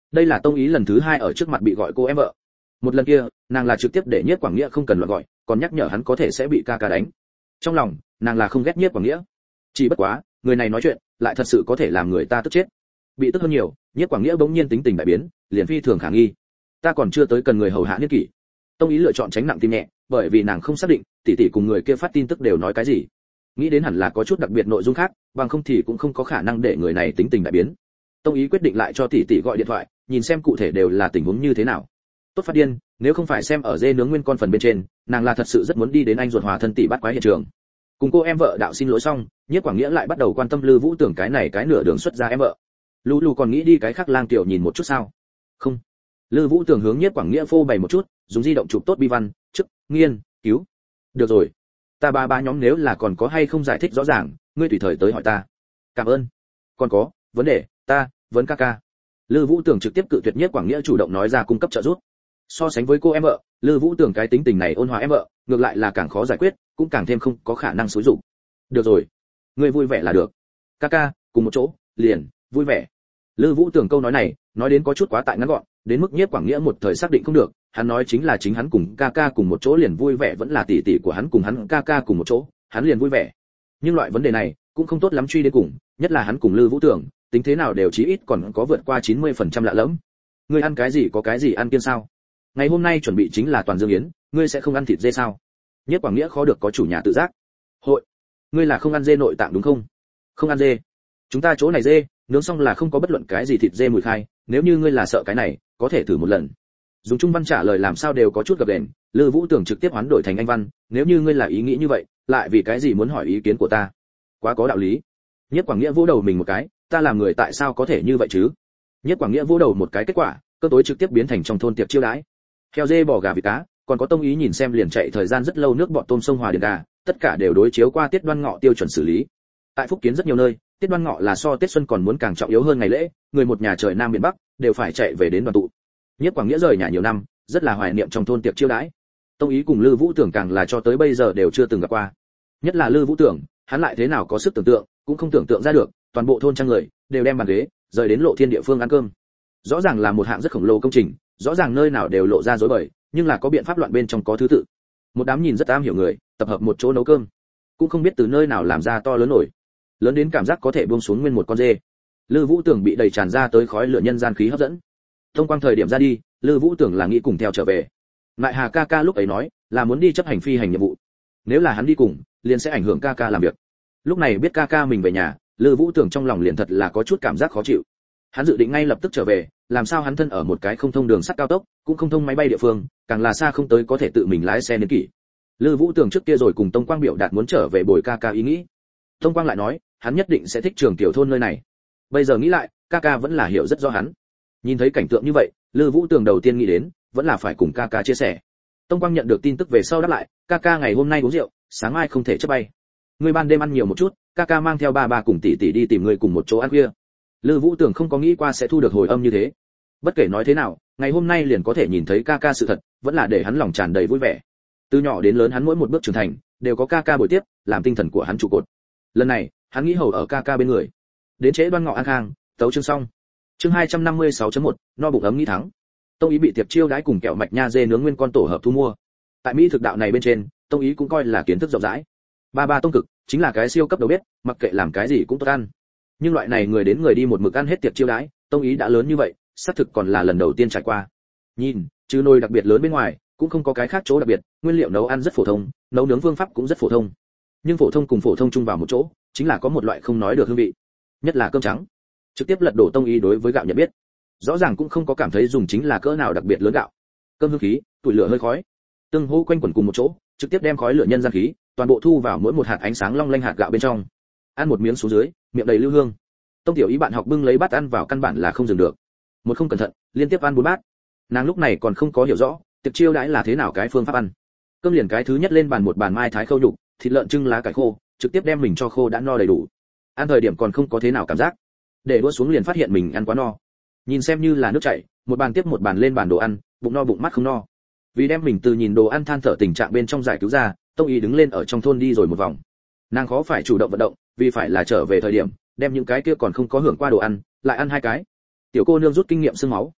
Đây là Tông Ý lần thứ 2 ở trước mặt bị gọi cô em vợ. Một lần kia, nàng là trực tiếp để Nhiếp Quảng Nghĩa không cần loạn gọi, còn nhắc nhở hắn có thể sẽ bị ca ca đánh. Trong lòng, nàng là không ghét Nhiếp Quảng Nghĩa. Chỉ bất quá, người này nói chuyện, lại thật sự có thể làm người ta tức chết. Bị tức hơn nhiều, Nhiếp Quảng Nghĩa bỗng nhiên tính tình đại biến, liền phi thường khả nghi. Ta còn chưa tới cần người hầu hạ niên kỷ. Tông Ý lựa chọn tránh nặng tim nhẹ, bởi vì nàng không xác định tỷ tỷ cùng người kia phát tin tức đều nói cái gì. Nghĩ đến hẳn là có chút đặc biệt nội dung khác, bằng không thì cũng không có khả năng để người này tính tình đại biến. Tông Ý quyết định lại cho tỷ tỷ gọi điện thoại, nhìn xem cụ thể đều là tình huống như thế nào. Tốt phát điên, nếu không phải xem ở dê nướng nguyên con phần bên trên, nàng là thật sự rất muốn đi đến anh ruột hòa thân tỷ bắt quái hiện trường. Cùng cô em vợ đạo xin lỗi xong, Nhiếp Quảng Nghĩa lại bắt đầu quan tâm Lư Vũ Tưởng cái này cái nửa đường xuất ra em vợ. Lù lù còn nghĩ đi cái khác lang tiểu nhìn một chút sao? Không. Lư Vũ Tưởng hướng Nhiếp Quảng Nghĩa phô bày một chút, dùng di động chụp tốt bi văn, chức, nghiên, cứu. Được rồi. Ta ba nhóm nếu là còn có hay không giải thích rõ ràng, ngươi tùy thời tới hỏi ta. Cảm ơn. Còn có, vấn đề, ta, vấn ca ca. Lư Vũ Tưởng trực tiếp cự tuyệt Nhiếp Quảng Nghĩa chủ động nói ra cung cấp trợ giúp. So sánh với cô em vợ, Lư Vũ Tưởng cái tính tình này ôn hòa em vợ, ngược lại là càng khó giải quyết, cũng càng thêm không có khả năng xúi dụng. Được rồi, ngươi vui vẻ là được. Ca ca, cùng một chỗ, liền, vui vẻ. Lư Vũ Tưởng câu nói này, nói đến có chút quá tại ngắn gọn, đến mức Nhiếp Quảng Nghĩa một thời xác định không được, hắn nói chính là chính hắn cùng ca ca cùng một chỗ liền vui vẻ, vẫn là tỷ tỷ của hắn cùng hắn ca ca cùng một chỗ, hắn liền vui vẻ. Nhưng loại vấn đề này cũng không tốt lắm truy đến cùng, nhất là hắn cùng Lư Vũ Tưởng, tính thế nào đều chí ít còn có vượt qua 90% lạ lẫm. Ngươi ăn cái gì có cái gì ăn kiêng sao? Ngày hôm nay chuẩn bị chính là toàn dương yến, ngươi sẽ không ăn thịt dê sao? Nhiếp Quảng Nghĩa khó được có chủ nhà tự giác. Hội, ngươi là không ăn dê nội tạng đúng không? Không ăn dê. Chúng ta chỗ này dê, nướng xong là không có bất luận cái gì thịt dê mùi khai, nếu như ngươi là sợ cái này, có thể thử một lần. Dùng Trung văn trả lời làm sao đều có chút gập ghềnh, Lư Vũ Tưởng trực tiếp hoán đổi thành Anh văn, nếu như ngươi là ý nghĩ như vậy, lại vì cái gì muốn hỏi ý kiến của ta? Quá có đạo lý. Nhiếp Quảng Nghĩa vỗ đầu mình một cái, ta làm người tại sao có thể như vậy chứ? Nhiếp Quảng Nghĩa vỗ đầu một cái kết quả, cơm tối trực tiếp biến thành trong thôn tiệc chiêu đãi. Heo dê bò gà vịt cá, còn có Tông Ý nhìn xem liền chạy thời gian rất lâu nước bọt tôm sông hòa điền gà, tất cả đều đối chiếu qua Tiết Đoan Ngọ tiêu chuẩn xử lý. Tại Phúc Kiến rất nhiều nơi, Tiết Đoan Ngọ là so Tết Xuân còn muốn càng trọng yếu hơn ngày lễ, người một nhà trời Nam miền Bắc đều phải chạy về đến đoàn tụ. Nhiếp Quảng Nghĩa rời nhà nhiều năm, rất là hoài niệm trong thôn tiệc chiêu đãi. Tông Ý cùng Lư Vũ Tưởng càng là cho tới bây giờ đều chưa từng gặp qua. Nhất là Lư Vũ Tưởng, hắn lại thế nào có sức tưởng tượng, cũng không tưởng tượng ra được, toàn bộ thôn trang người đều đem bàn ghế rời đến Lộ Thiên địa phương ăn cơm. Rõ ràng là một hạng rất khổng lồ công trình, rõ ràng nơi nào đều lộ ra rối bời, nhưng là có biện pháp loạn bên trong có thứ tự. Một đám nhìn rất am hiểu người, tập hợp một chỗ nấu cơm, cũng không biết từ nơi nào làm ra to lớn nổi, lớn đến cảm giác có thể buông xuống nguyên một con dê. Lư Vũ Tưởng bị đầy tràn ra tới khói lửa nhân gian khí hấp dẫn. Thông quang thời điểm ra đi, Lư Vũ Tưởng là nghĩ cùng theo trở về. Lại Hà ca ca lúc ấy nói, là muốn đi chấp hành phi hành nhiệm vụ. Nếu là hắn đi cùng, liền sẽ ảnh hưởng ca ca làm việc. Lúc này biết ca ca mình về nhà, Lư Vũ Tưởng trong lòng liền thật là có chút cảm giác khó chịu. Hắn dự định ngay lập tức trở về, làm sao hắn thân ở một cái không thông đường sắt cao tốc, cũng không thông máy bay địa phương, càng là xa không tới có thể tự mình lái xe đến kỷ. Lư Vũ Tưởng trước kia rồi cùng Tông Quang biểu đạt muốn trở về bồi ca ca ý nghĩ. Tông Quang lại nói, hắn nhất định sẽ thích trường tiểu thôn nơi này. Bây giờ nghĩ lại, ca ca vẫn là hiểu rất rõ hắn. Nhìn thấy cảnh tượng như vậy, Lư Vũ Tưởng đầu tiên nghĩ đến, vẫn là phải cùng ca ca chia sẻ. Tông Quang nhận được tin tức về sau đáp lại, ca ca ngày hôm nay uống rượu, sáng mai không thể chấp bay. Ngươi ban đêm ăn nhiều một chút, ca ca mang theo ba cùng tỷ tỷ đi tìm ngươi cùng một chỗ ăn khuya. Lư Vũ Tưởng không có nghĩ qua sẽ thu được hồi âm như thế. Bất kể nói thế nào, ngày hôm nay liền có thể nhìn thấy ca ca sự thật, vẫn là để hắn lòng tràn đầy vui vẻ. Từ nhỏ đến lớn hắn mỗi một bước trưởng thành, đều có ca ca bồi tiếp, làm tinh thần của hắn trụ cột. Lần này, hắn nghĩ hầu ở ca ca bên người. Đến trễ Đoan Ngọ an khang, tấu chương xong. Chương 256.1, no bụng ấm nghĩ thắng. Tông Ý bị tiệc chiêu đãi cùng kẹo mạch nha dê nướng nguyên con tổ hợp thu mua. Tại Mỹ thực đạo này bên trên, Tông Ý cũng coi là kiến thức rộng rãi. Ba Tông Cực chính là cái siêu cấp đầu bếp, mặc kệ làm cái gì cũng tốt ăn. Nhưng loại này người đến người đi một mực ăn hết tiệc chiêu đãi, Tông Ý đã lớn như vậy, xác thực còn là lần đầu tiên trải qua. Nhìn, chứ nồi đặc biệt lớn bên ngoài, cũng không có cái khác chỗ đặc biệt, nguyên liệu nấu ăn rất phổ thông, nấu nướng phương pháp cũng rất phổ thông. Nhưng phổ thông cùng phổ thông chung vào một chỗ, chính là có một loại không nói được hương vị. Nhất là cơm trắng. Trực tiếp lật đổ Tông Ý đối với gạo nhận biết. Rõ ràng cũng không có cảm thấy dùng chính là cỡ nào đặc biệt lớn gạo. Cơm hương khí, tuổi lửa hơi khói, tương hô quanh quẩn cùng một chỗ, trực tiếp đem khói lửa nhân gian khí, toàn bộ thu vào mỗi một hạt ánh sáng long lanh hạt gạo bên trong. Ăn một miếng xuống dưới, miệng đầy lưu hương. Tông Tiểu Ý bạn học bưng lấy bát ăn vào căn bản là không dừng được. Một không cẩn thận, liên tiếp ăn 4 bát. Nàng lúc này còn không có hiểu rõ, tiệc chiêu đãi là thế nào cái phương pháp ăn. Cơm liền cái thứ nhất lên bàn một bàn mai thái khâu nhục, thịt lợn trưng lá cải khô, trực tiếp đem mình cho khô đã no đầy đủ. Ăn thời điểm còn không có thế nào cảm giác. Để đũa xuống liền phát hiện mình ăn quá no. Nhìn xem như là nước chảy, một bàn tiếp một bàn lên bàn đồ ăn, bụng no bụng mắt không no. Vì đem mình từ nhìn đồ ăn than thở tình trạng bên trong giải cứu ra, Tông Ý đứng lên ở trong thôn đi rồi một vòng. Nàng khó phải chủ động vận động, vì phải là trở về thời điểm, đem những cái kia còn không có hưởng qua đồ ăn, lại ăn 2 cái. Tiểu cô nương rút kinh nghiệm xương máu,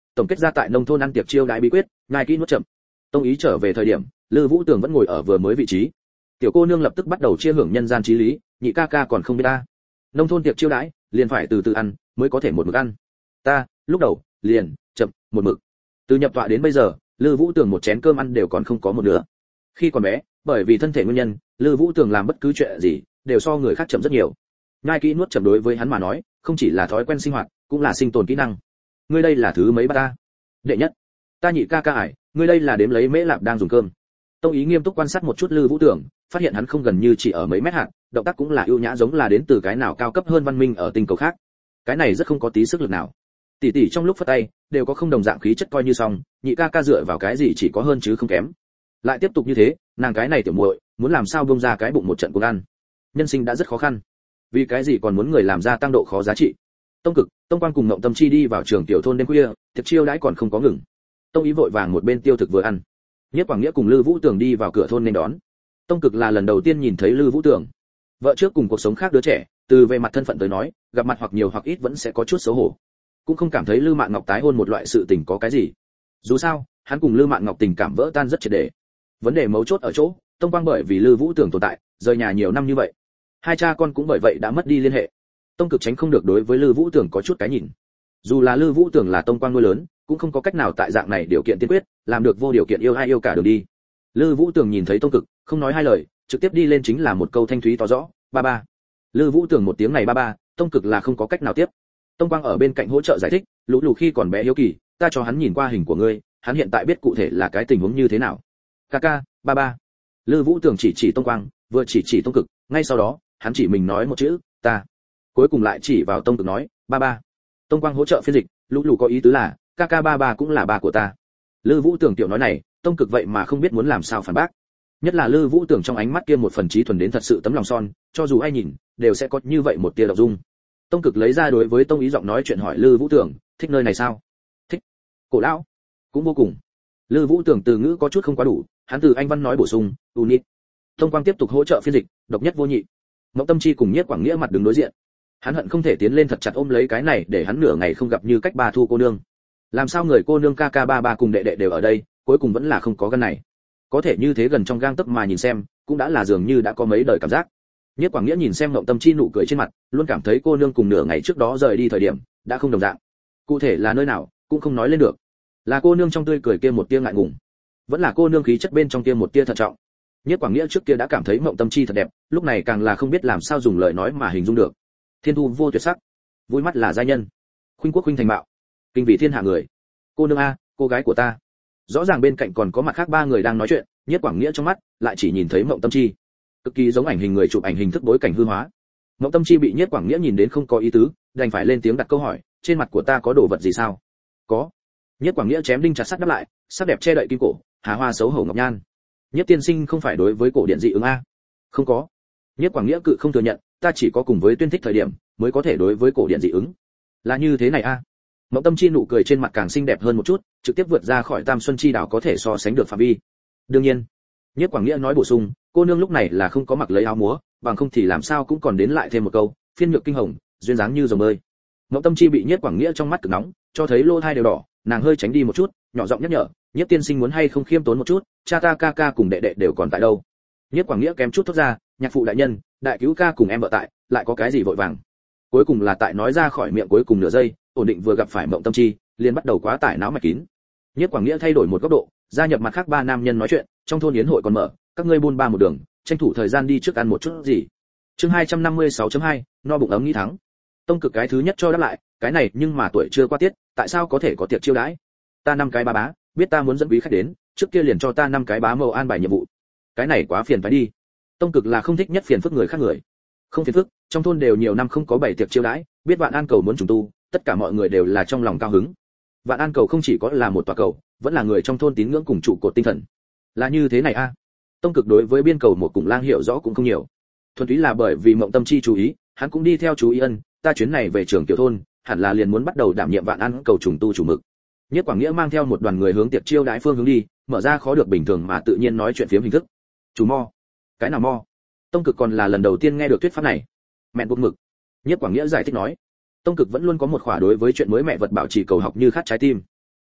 tổng kết ra tại nông thôn ăn tiệc chiêu đãi bí quyết, nhai kỹ nuốt chậm. Tông ý trở về thời điểm, Lư Vũ Tường vẫn ngồi ở vừa mới vị trí. Tiểu cô nương lập tức bắt đầu chia hưởng nhân gian chí lý, nhị ca ca còn không biết ta. Nông thôn tiệc chiêu đãi, liền phải từ từ ăn, mới có thể một mực ăn. Ta, lúc đầu, liền, chậm, một mực. Từ nhập tọa đến bây giờ, Lư Vũ Tường một chén cơm ăn đều còn không có một nửa. Khi còn bé, bởi vì thân thể nguyên nhân, Lư Vũ Tường làm bất cứ chuyện gì đều so người khác chậm rất nhiều. Nhai kỹ nuốt chậm đối với hắn mà nói, không chỉ là thói quen sinh hoạt, cũng là sinh tồn kỹ năng. Ngươi đây là thứ mấy ba ta? Đệ nhất. Ta nhị ca ca ải, ngươi đây là đếm lấy mễ lạp đang dùng cơm. Tông ý nghiêm túc quan sát một chút Lư Vũ Tường, phát hiện hắn không gần như chỉ ở mấy mét hạt, động tác cũng là ưu nhã giống là đến từ cái nào cao cấp hơn văn minh ở tinh cầu khác. Cái này rất không có tí sức lực nào. Tỷ tỷ trong lúc phất tay, đều có không đồng dạng khí chất coi như xong, nhị ca ca dựa vào cái gì chỉ có hơn chứ không kém. Lại tiếp tục như thế, nàng cái này tiểu muội, muốn làm sao bông ra cái bụng một trận cuồng ăn. Nhân sinh đã rất khó khăn, vì cái gì còn muốn người làm ra tăng độ khó giá trị. Tông Cực, Tông Quang cùng Ngộng Tâm Chi đi vào trường tiểu thôn đêm khuya, tiệc chiêu đãi còn không có ngừng. Tông ý vội vàng một bên tiêu thực vừa ăn. Nhất Quảng Nghĩa cùng Lư Vũ Tường đi vào cửa thôn nên đón. Tông Cực là lần đầu tiên nhìn thấy Lư Vũ Tường. Vợ trước cùng cuộc sống khác đứa trẻ, từ về mặt thân phận tới nói, gặp mặt hoặc nhiều hoặc ít vẫn sẽ có chút xấu hổ. Cũng không cảm thấy Lư Mạn Ngọc tái hôn một loại sự tình có cái gì. Dù sao, hắn cùng Lư Mạn Ngọc tình cảm vỡ tan rất triệt để. Vấn đề mấu chốt ở chỗ, Tông Quang bởi vì Lư Vũ Tường tồn tại, rời nhà nhiều năm như vậy, hai cha con cũng bởi vậy đã mất đi liên hệ. Tông Cực tránh không được đối với Lư Vũ Tường có chút cái nhìn. Dù là Lư Vũ Tường là Tông Quang nuôi lớn, cũng không có cách nào tại dạng này điều kiện tiên quyết, làm được vô điều kiện yêu ai yêu cả đường đi. Lư Vũ Tường nhìn thấy Tông Cực, không nói hai lời, trực tiếp đi lên chính là một câu thanh thúy to rõ, ba ba. Lư Vũ Tường một tiếng này ba ba, Tông Cực là không có cách nào tiếp. Tông Quang ở bên cạnh hỗ trợ giải thích, lũ lù khi còn bé hiếu kỳ, ta cho hắn nhìn qua hình của ngươi, hắn hiện tại biết cụ thể là cái tình huống như thế nào. Ca, ba ba. Lư Vũ Tường chỉ Tông Quang, vừa chỉ Tông Cực, ngay sau đó, hắn chỉ mình nói một chữ, ta. Cuối cùng lại chỉ vào Tông Cực nói, ba ba. Tông Quang hỗ trợ phiên dịch, lũ lù có ý tứ là, ca ba ba cũng là ba của ta. Lư Vũ Tường tiểu nói này, Tông Cực vậy mà không biết muốn làm sao phản bác. Nhất là Lư Vũ Tường trong ánh mắt kia một phần trí thuần đến thật sự tấm lòng son, cho dù ai nhìn, đều sẽ có như vậy một tia động dung. Tông Cực lấy ra đối với Tông ý giọng nói chuyện hỏi Lư Vũ Tường, thích nơi này sao? Thích. Cổ lão, cũng vô cùng. Lư Vũ Tường từ ngữ có chút không quá đủ, hắn từ anh văn nói bổ sung, unit. Tông Quang tiếp tục hỗ trợ phiên dịch, độc nhất vô nhị. Ngộng Tâm Chi cùng Nhiếp Quảng Nghĩa mặt đứng đối diện. Hắn hận không thể tiến lên thật chặt ôm lấy cái này để hắn nửa ngày không gặp như cách ba thu cô nương. Làm sao người cô nương ca ba ba cùng đệ đệ đều ở đây, cuối cùng vẫn là không có gan này. Có thể như thế gần trong gang tấc mà nhìn xem, cũng đã là dường như đã có mấy đời cảm giác. Nhiếp Quảng Nghĩa nhìn xem Ngộng Tâm Chi nụ cười trên mặt, luôn cảm thấy cô nương cùng nửa ngày trước đó rời đi thời điểm, đã không đồng dạng. Cụ thể là nơi nào, cũng không nói lên được. Là cô nương trong tươi cười kia một tia ngại ngùng, vẫn là cô nương khí chất bên trong kia một tia thận trọng. Nhiếp Quảng Nghĩa trước kia đã cảm thấy Ngộng Tâm Chi thật đẹp, lúc này càng là không biết làm sao dùng lời nói mà hình dung được. Thiên thu vô tuyệt sắc, vui mắt là giai nhân, khuynh quốc khuynh thành mạo, kinh vị thiên hạ người. Cô nương a, cô gái của ta. Rõ ràng bên cạnh còn có mặt khác ba người đang nói chuyện, Nhiếp Quảng Nghĩa trong mắt lại chỉ nhìn thấy Ngộng Tâm Chi, cực kỳ giống ảnh hình người chụp ảnh hình thức bối cảnh hư hóa. Ngộng Tâm Chi bị Nhiếp Quảng Nghĩa nhìn đến không có ý tứ, đành phải lên tiếng đặt câu hỏi, trên mặt của ta có đồ vật gì sao? Có. Nhiếp Quảng Nghĩa chém đinh chặt sắt đáp lại, sắc đẹp che đậy kim cổ, hà hoa xấu hổ ngọc nhan. Nhiếp tiên sinh không phải đối với cổ điện dị ứng a? Không có. Nhiếp Quảng Nghĩa cự không thừa nhận, ta chỉ có cùng với tuyên thích thời điểm mới có thể đối với cổ điện dị ứng. Là như thế này a? Ngộng Tâm Chi nụ cười trên mặt càng xinh đẹp hơn một chút, trực tiếp vượt ra khỏi Tam Xuân Chi đảo có thể so sánh được phạm vi. Đương nhiên, Nhiếp Quảng Nghĩa nói bổ sung, cô nương lúc này là không có mặc lấy áo múa, bằng không thì làm sao cũng còn đến lại thêm một câu, phiên nhược kinh hồng, duyên dáng như rồng bơi. Ngộng Tâm Chi bị Nhiếp Quảng Nghĩa trong mắt cực nóng, cho thấy lô thai đều đỏ, nàng hơi tránh đi một chút, nhỏ giọng nhắc nhở, Nhiếp tiên sinh muốn hay không khiêm tốn một chút, cha ta ca ca cùng đệ đệ đều còn tại đâu. Nhiếp Quảng Nghĩa kém chút thốt ra, nhạc phụ đại nhân, đại cứu ca cùng em vợ tại, lại có cái gì vội vàng. Cuối cùng là tại nói ra khỏi miệng cuối cùng nửa giây, ổn định vừa gặp phải Ngộng Tâm Chi, liền bắt đầu quá tải não mạch kín. Nhiếp Quảng Nghĩa thay đổi một góc độ, gia nhập mặt khác ba nam nhân nói chuyện, trong thôn yến hội còn mở, các ngươi buôn ba một đường, tranh thủ thời gian đi trước ăn một chút gì. Chương 256.2, no bụng ấm nghĩ thắng. Tông Cực cái thứ nhất cho đáp lại, cái này nhưng mà tuổi chưa qua tiết, tại sao có thể có tiệc chiêu đãi? Ta năm cái ba bá, biết ta muốn dẫn quý khách đến, trước kia liền cho ta năm cái bá mâu an bài nhiệm vụ. Cái này quá phiền phải đi. Tông Cực là không thích nhất phiền phức người khác người. Không phiền phức, trong thôn đều nhiều năm không có bảy tiệc chiêu đãi, biết Vạn An cầu muốn trùng tu, tất cả mọi người đều là trong lòng cao hứng. Vạn An cầu không chỉ có là một tòa cầu, vẫn là người trong thôn tín ngưỡng cùng trụ cột tinh thần. Là như thế này a. Tông Cực đối với biên cầu một cùng lang hiểu rõ cũng không nhiều. Thuần túy là bởi vì Ngộng Tâm Chi chú ý, hắn cũng đi theo chú ý ân, ta chuyến này về trường tiểu thôn, hẳn là liền muốn bắt đầu đảm nhiệm Vạn An cầu trùng tu chủ mực. Nhất Quảng Nghĩa mang theo một đoàn người hướng tiệc chiêu đãi phương hướng đi, mở ra khó được bình thường mà tự nhiên nói chuyện phiếm hình thức. Chủ mo. Cái nào mo? Tông Cực còn là lần đầu tiên nghe được thuyết pháp này. Mẹ buộc mực. Nhất Quảng Nghĩa giải thích nói. Tông Cực vẫn luôn có một khỏa đối với chuyện mới mẹ vật bảo trì cầu học như khát trái tim.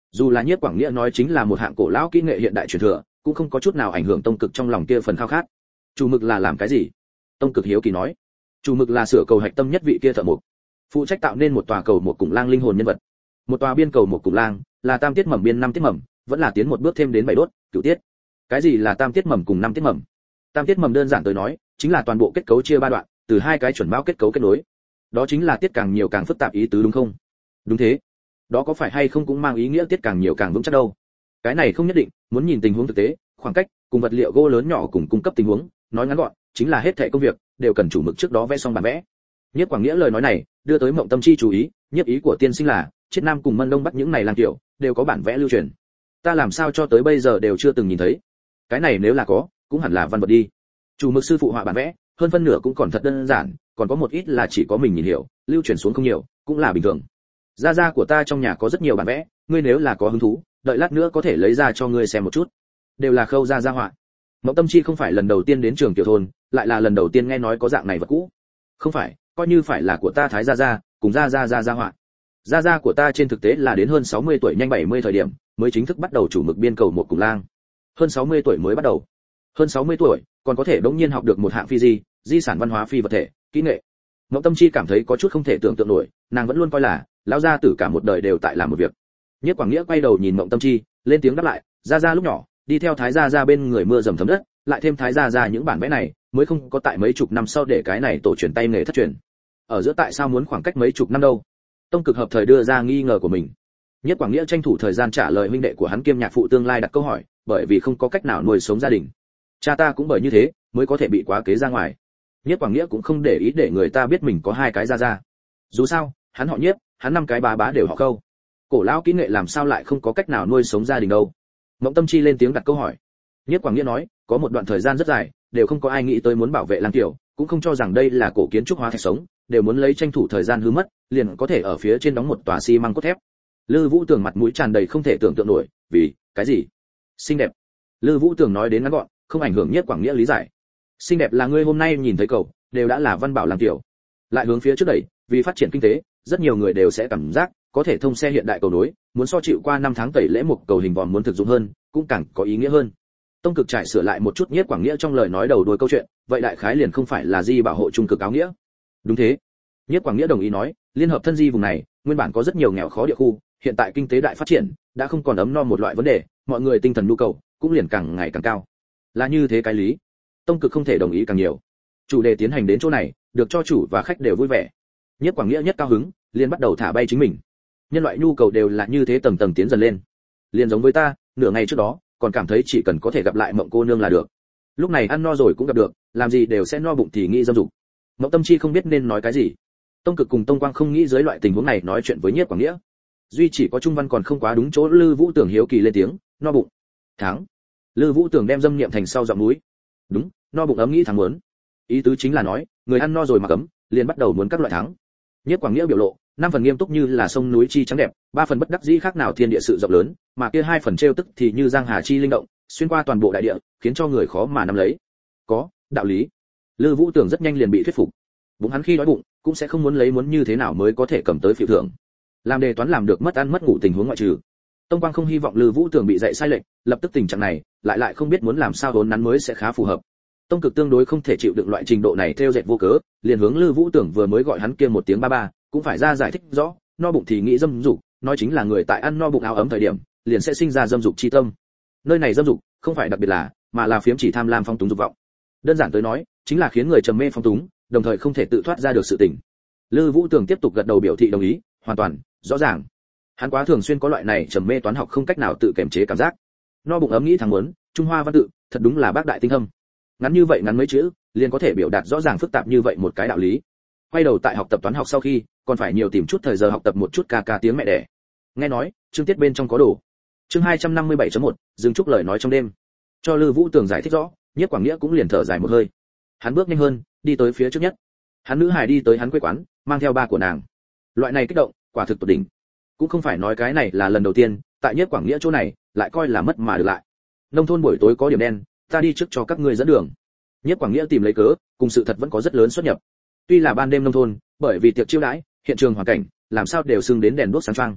Dù là Nhiếp Quảng Nghĩa nói chính là một hạng cổ lão kỹ nghệ hiện đại truyền thừa, cũng không có chút nào ảnh hưởng Tông Cực trong lòng kia phần khao khát. Chủ mực là làm cái gì? Tông Cực hiếu kỳ nói. Chủ mực là sửa cầu hạch tâm nhất vị kia thợ mộc, phụ trách tạo nên một tòa cầu một cùng lang linh hồn nhân vật. Một tòa biên cầu một cùng lang là tam tiết mầm biên 5 tiết mầm, vẫn là tiến một bước thêm đến 7 đốt, cửu tiết. Cái gì là tam tiết mầm cùng 5 tiết mầm? Tam tiết mầm đơn giản tới nói, chính là toàn bộ kết cấu chia 3 đoạn, từ hai cái chuẩn mão kết cấu kết nối. Đó chính là tiết càng nhiều càng phức tạp ý tứ đúng không? Đúng thế. Đó có phải hay không cũng mang ý nghĩa tiết càng nhiều càng vững chắc đâu? Cái này không nhất định, muốn nhìn tình huống thực tế, khoảng cách cùng vật liệu gỗ lớn nhỏ cùng cung cấp tình huống, nói ngắn gọn, chính là hết thảy công việc đều cần chủ mực trước đó vẽ xong bản vẽ. Nhiếp Quảng Nghĩa lời nói này, đưa tới Mộng Tâm Chi chú ý, nhiếp ý của tiên sinh là, Chiết Nam cùng Mân Đông Bắc những này lang tiểu, đều có bản vẽ lưu truyền. Ta làm sao cho tới bây giờ đều chưa từng nhìn thấy? Cái này nếu là có, cũng hẳn là văn vật đi. Chủ mực sư phụ họa bản vẽ, hơn phân nửa cũng còn thật đơn giản, còn có một ít là chỉ có mình nhìn hiểu, lưu truyền xuống không nhiều, cũng là bình thường. Gia gia của ta trong nhà có rất nhiều bản vẽ, ngươi nếu là có hứng thú, đợi lát nữa có thể lấy ra cho ngươi xem một chút. Đều là khâu gia gia họa. Mộng Tâm Chi không phải lần đầu tiên đến trường tiểu thôn, lại là lần đầu tiên nghe nói có dạng này vật cũ. Không phải, coi như phải là của ta Thái gia gia, cùng gia gia họa. Gia gia của ta trên thực tế là đến hơn 60 tuổi nhanh 70 thời điểm, mới chính thức bắt đầu chủ mực biên cầu một cùng lang. Hơn 60 tuổi mới bắt đầu. Hơn 60 tuổi, còn có thể đống nhiên học được một hạng phi di sản văn hóa phi vật thể, kỹ nghệ. Mộng Tâm Chi cảm thấy có chút không thể tưởng tượng nổi, nàng vẫn luôn coi là lão gia tử cả một đời đều tại làm một việc. Nhiếp Quảng Nghĩa quay đầu nhìn Mộng Tâm Chi, lên tiếng đáp lại, gia gia lúc nhỏ, đi theo Thái gia gia bên người mưa dầm thấm đất, lại thêm Thái gia gia những bản vẽ này, mới không có tại mấy chục năm sau để cái này tổ truyền tay nghề thất truyền. Ở giữa tại sao muốn khoảng cách mấy chục năm đâu? Tông Cực hợp thời đưa ra nghi ngờ của mình. Nhiếp Quảng Nghĩa tranh thủ thời gian trả lời huynh đệ của hắn kiêm nhạc phụ tương lai đặt câu hỏi, bởi vì không có cách nào nuôi sống gia đình. Cha ta cũng bởi như thế, mới có thể bị quá kế ra ngoài. Nhiếp Quảng Nghĩa cũng không để ý để người ta biết mình có hai cái gia gia. Dù sao, hắn họ Nhiếp, hắn 5 cái bá đều họ Khâu. Cổ lão kỹ nghệ làm sao lại không có cách nào nuôi sống gia đình đâu? Mộng Tâm Chi lên tiếng đặt câu hỏi. Nhiếp Quảng Nghĩa nói, có một đoạn thời gian rất dài, đều không có ai nghĩ tới muốn bảo vệ lang tiểu, cũng không cho rằng đây là cổ kiến trúc hóa thạch sống, đều muốn lấy tranh thủ thời gian hư mất, liền có thể ở phía trên đóng một tòa xi măng cốt thép. Lư Vũ Tường mặt mũi tràn đầy không thể tưởng tượng nổi, vì cái gì? Xinh đẹp. Lư Vũ Tường nói đến ngắn gọn, không ảnh hưởng Nhiếp Quảng Nghĩa lý giải. Xinh đẹp là ngươi hôm nay nhìn thấy cầu, đều đã là văn bảo lang tiểu. Lại hướng phía trước đẩy, vì phát triển kinh tế, rất nhiều người đều sẽ cảm giác có thể thông xe hiện đại cầu nối, muốn so chịu qua 5 tháng tẩy lễ một cầu hình vòm muốn thực dụng hơn, cũng càng có ý nghĩa hơn. Tông Cực trải sửa lại một chút Nhiếp Quảng Nghĩa trong lời nói đầu đuôi câu chuyện, vậy đại khái liền không phải là di bảo hộ trung cực áo nghĩa. Đúng thế. Nhiếp Quảng Nghĩa đồng ý nói, liên hợp thân di vùng này, nguyên bản có rất nhiều nghèo khó địa khu, hiện tại kinh tế đại phát triển, đã không còn ấm no một loại vấn đề, mọi người tinh thần nhu cầu cũng liền càng ngày càng cao. Là như thế cái lý. Tông Cực không thể đồng ý càng nhiều. Chủ đề tiến hành đến chỗ này, được cho chủ và khách đều vui vẻ. Nhiếp Quảng Nghĩa nhất cao hứng, liền bắt đầu thả bay chính mình. Nhân loại nhu cầu đều là như thế tầng tầng tiến dần lên. Liền giống với ta, nửa ngày trước đó, còn cảm thấy chỉ cần có thể gặp lại Mộng cô nương là được. Lúc này ăn no rồi cũng gặp được, làm gì đều sẽ no bụng thì nghĩ dâm dục. Mộng Tâm Chi không biết nên nói cái gì. Tông Cực cùng Tông Quang không nghĩ dưới loại tình huống này nói chuyện với Nhiếp Quảng Nghĩa. Duy chỉ có Trung Văn còn không quá đúng chỗ, Lư Vũ Tường hiếu kỳ lên tiếng, no bụng. Thắng. Lư Vũ Tường đem dâm niệm thành sau giọng núi. Đúng, no bụng ấm nghĩ thắng muốn. Ý tứ chính là nói, người ăn no rồi mà cấm, liền bắt đầu muốn các loại thắng. Nhiếp Quảng Nghĩa biểu lộ, 5 phần nghiêm túc như là sông núi chi trắng đẹp, 3 phần bất đắc dĩ khác nào thiên địa sự rộng lớn, mà kia 2 phần trêu tức thì như giang hà chi linh động, xuyên qua toàn bộ đại địa, khiến cho người khó mà nắm lấy. Có đạo lý. Lư Vũ Tường rất nhanh liền bị thuyết phục. Bụng hắn khi đói bụng, cũng sẽ không muốn lấy muốn như thế nào mới có thể cầm tới phiếu thưởng. Làm đề toán làm được mất ăn mất ngủ tình huống ngoại trừ. Tông Quang không hy vọng Lư Vũ Tường bị dạy sai lệch, lập tức tình trạng này, lại không biết muốn làm sao vốn nắn mới sẽ khá phù hợp. Tông Cực tương đối không thể chịu đựng loại trình độ này theo dệt vô cớ, liền hướng Lư Vũ Tường vừa mới gọi hắn kia một tiếng ba, cũng phải ra giải thích rõ, no bụng thì nghĩ dâm dục, nói chính là người tại ăn no bụng áo ấm thời điểm, liền sẽ sinh ra dâm dục chi tâm. Nơi này dâm dục, không phải đặc biệt là, mà là phiếm chỉ tham lam phong túng dục vọng. Đơn giản tới nói, chính là khiến người trầm mê phong túng, đồng thời không thể tự thoát ra được sự tỉnh. Lư Vũ Tường tiếp tục gật đầu biểu thị đồng ý, hoàn toàn, rõ ràng. Hắn quá thường xuyên có loại này trầm mê toán học không cách nào tự kiềm chế cảm giác. No bụng ấm nghĩ thằng muốn, Trung Hoa văn tự, thật đúng là bác đại tinh thâm. Ngắn như vậy ngắn mấy chữ, liền có thể biểu đạt rõ ràng phức tạp như vậy một cái đạo lý. Quay đầu tại học tập toán học sau khi, còn phải nhiều tìm chút thời giờ học tập một chút ca tiếng mẹ đẻ. Nghe nói, chương tiết bên trong có đồ. Chương 257.1, dừng chúc lời nói trong đêm. Cho Lư Vũ Tường giải thích rõ, Nhiếp Quảng Nghĩa cũng liền thở dài một hơi. Hắn bước nhanh hơn, đi tới phía trước nhất. Hắn nữ hài đi tới hắn quê quán, mang theo ba của nàng. Loại này kích động, quả thực tột đỉnh. Cũng không phải nói cái này là lần đầu tiên, tại Nhiếp Quảng Nghĩa chỗ này, lại coi là mất mà được lại. Nông thôn buổi tối có điểm đen, ta đi trước cho các ngươi dẫn đường. Nhiếp Quảng Nghĩa tìm lấy cớ, cùng sự thật vẫn có rất lớn xuất nhập. Tuy là ban đêm nông thôn, bởi vì tiệc chiêu đãi, hiện trường hoàn cảnh, làm sao đều sưng đến đèn đuốc sáng choang.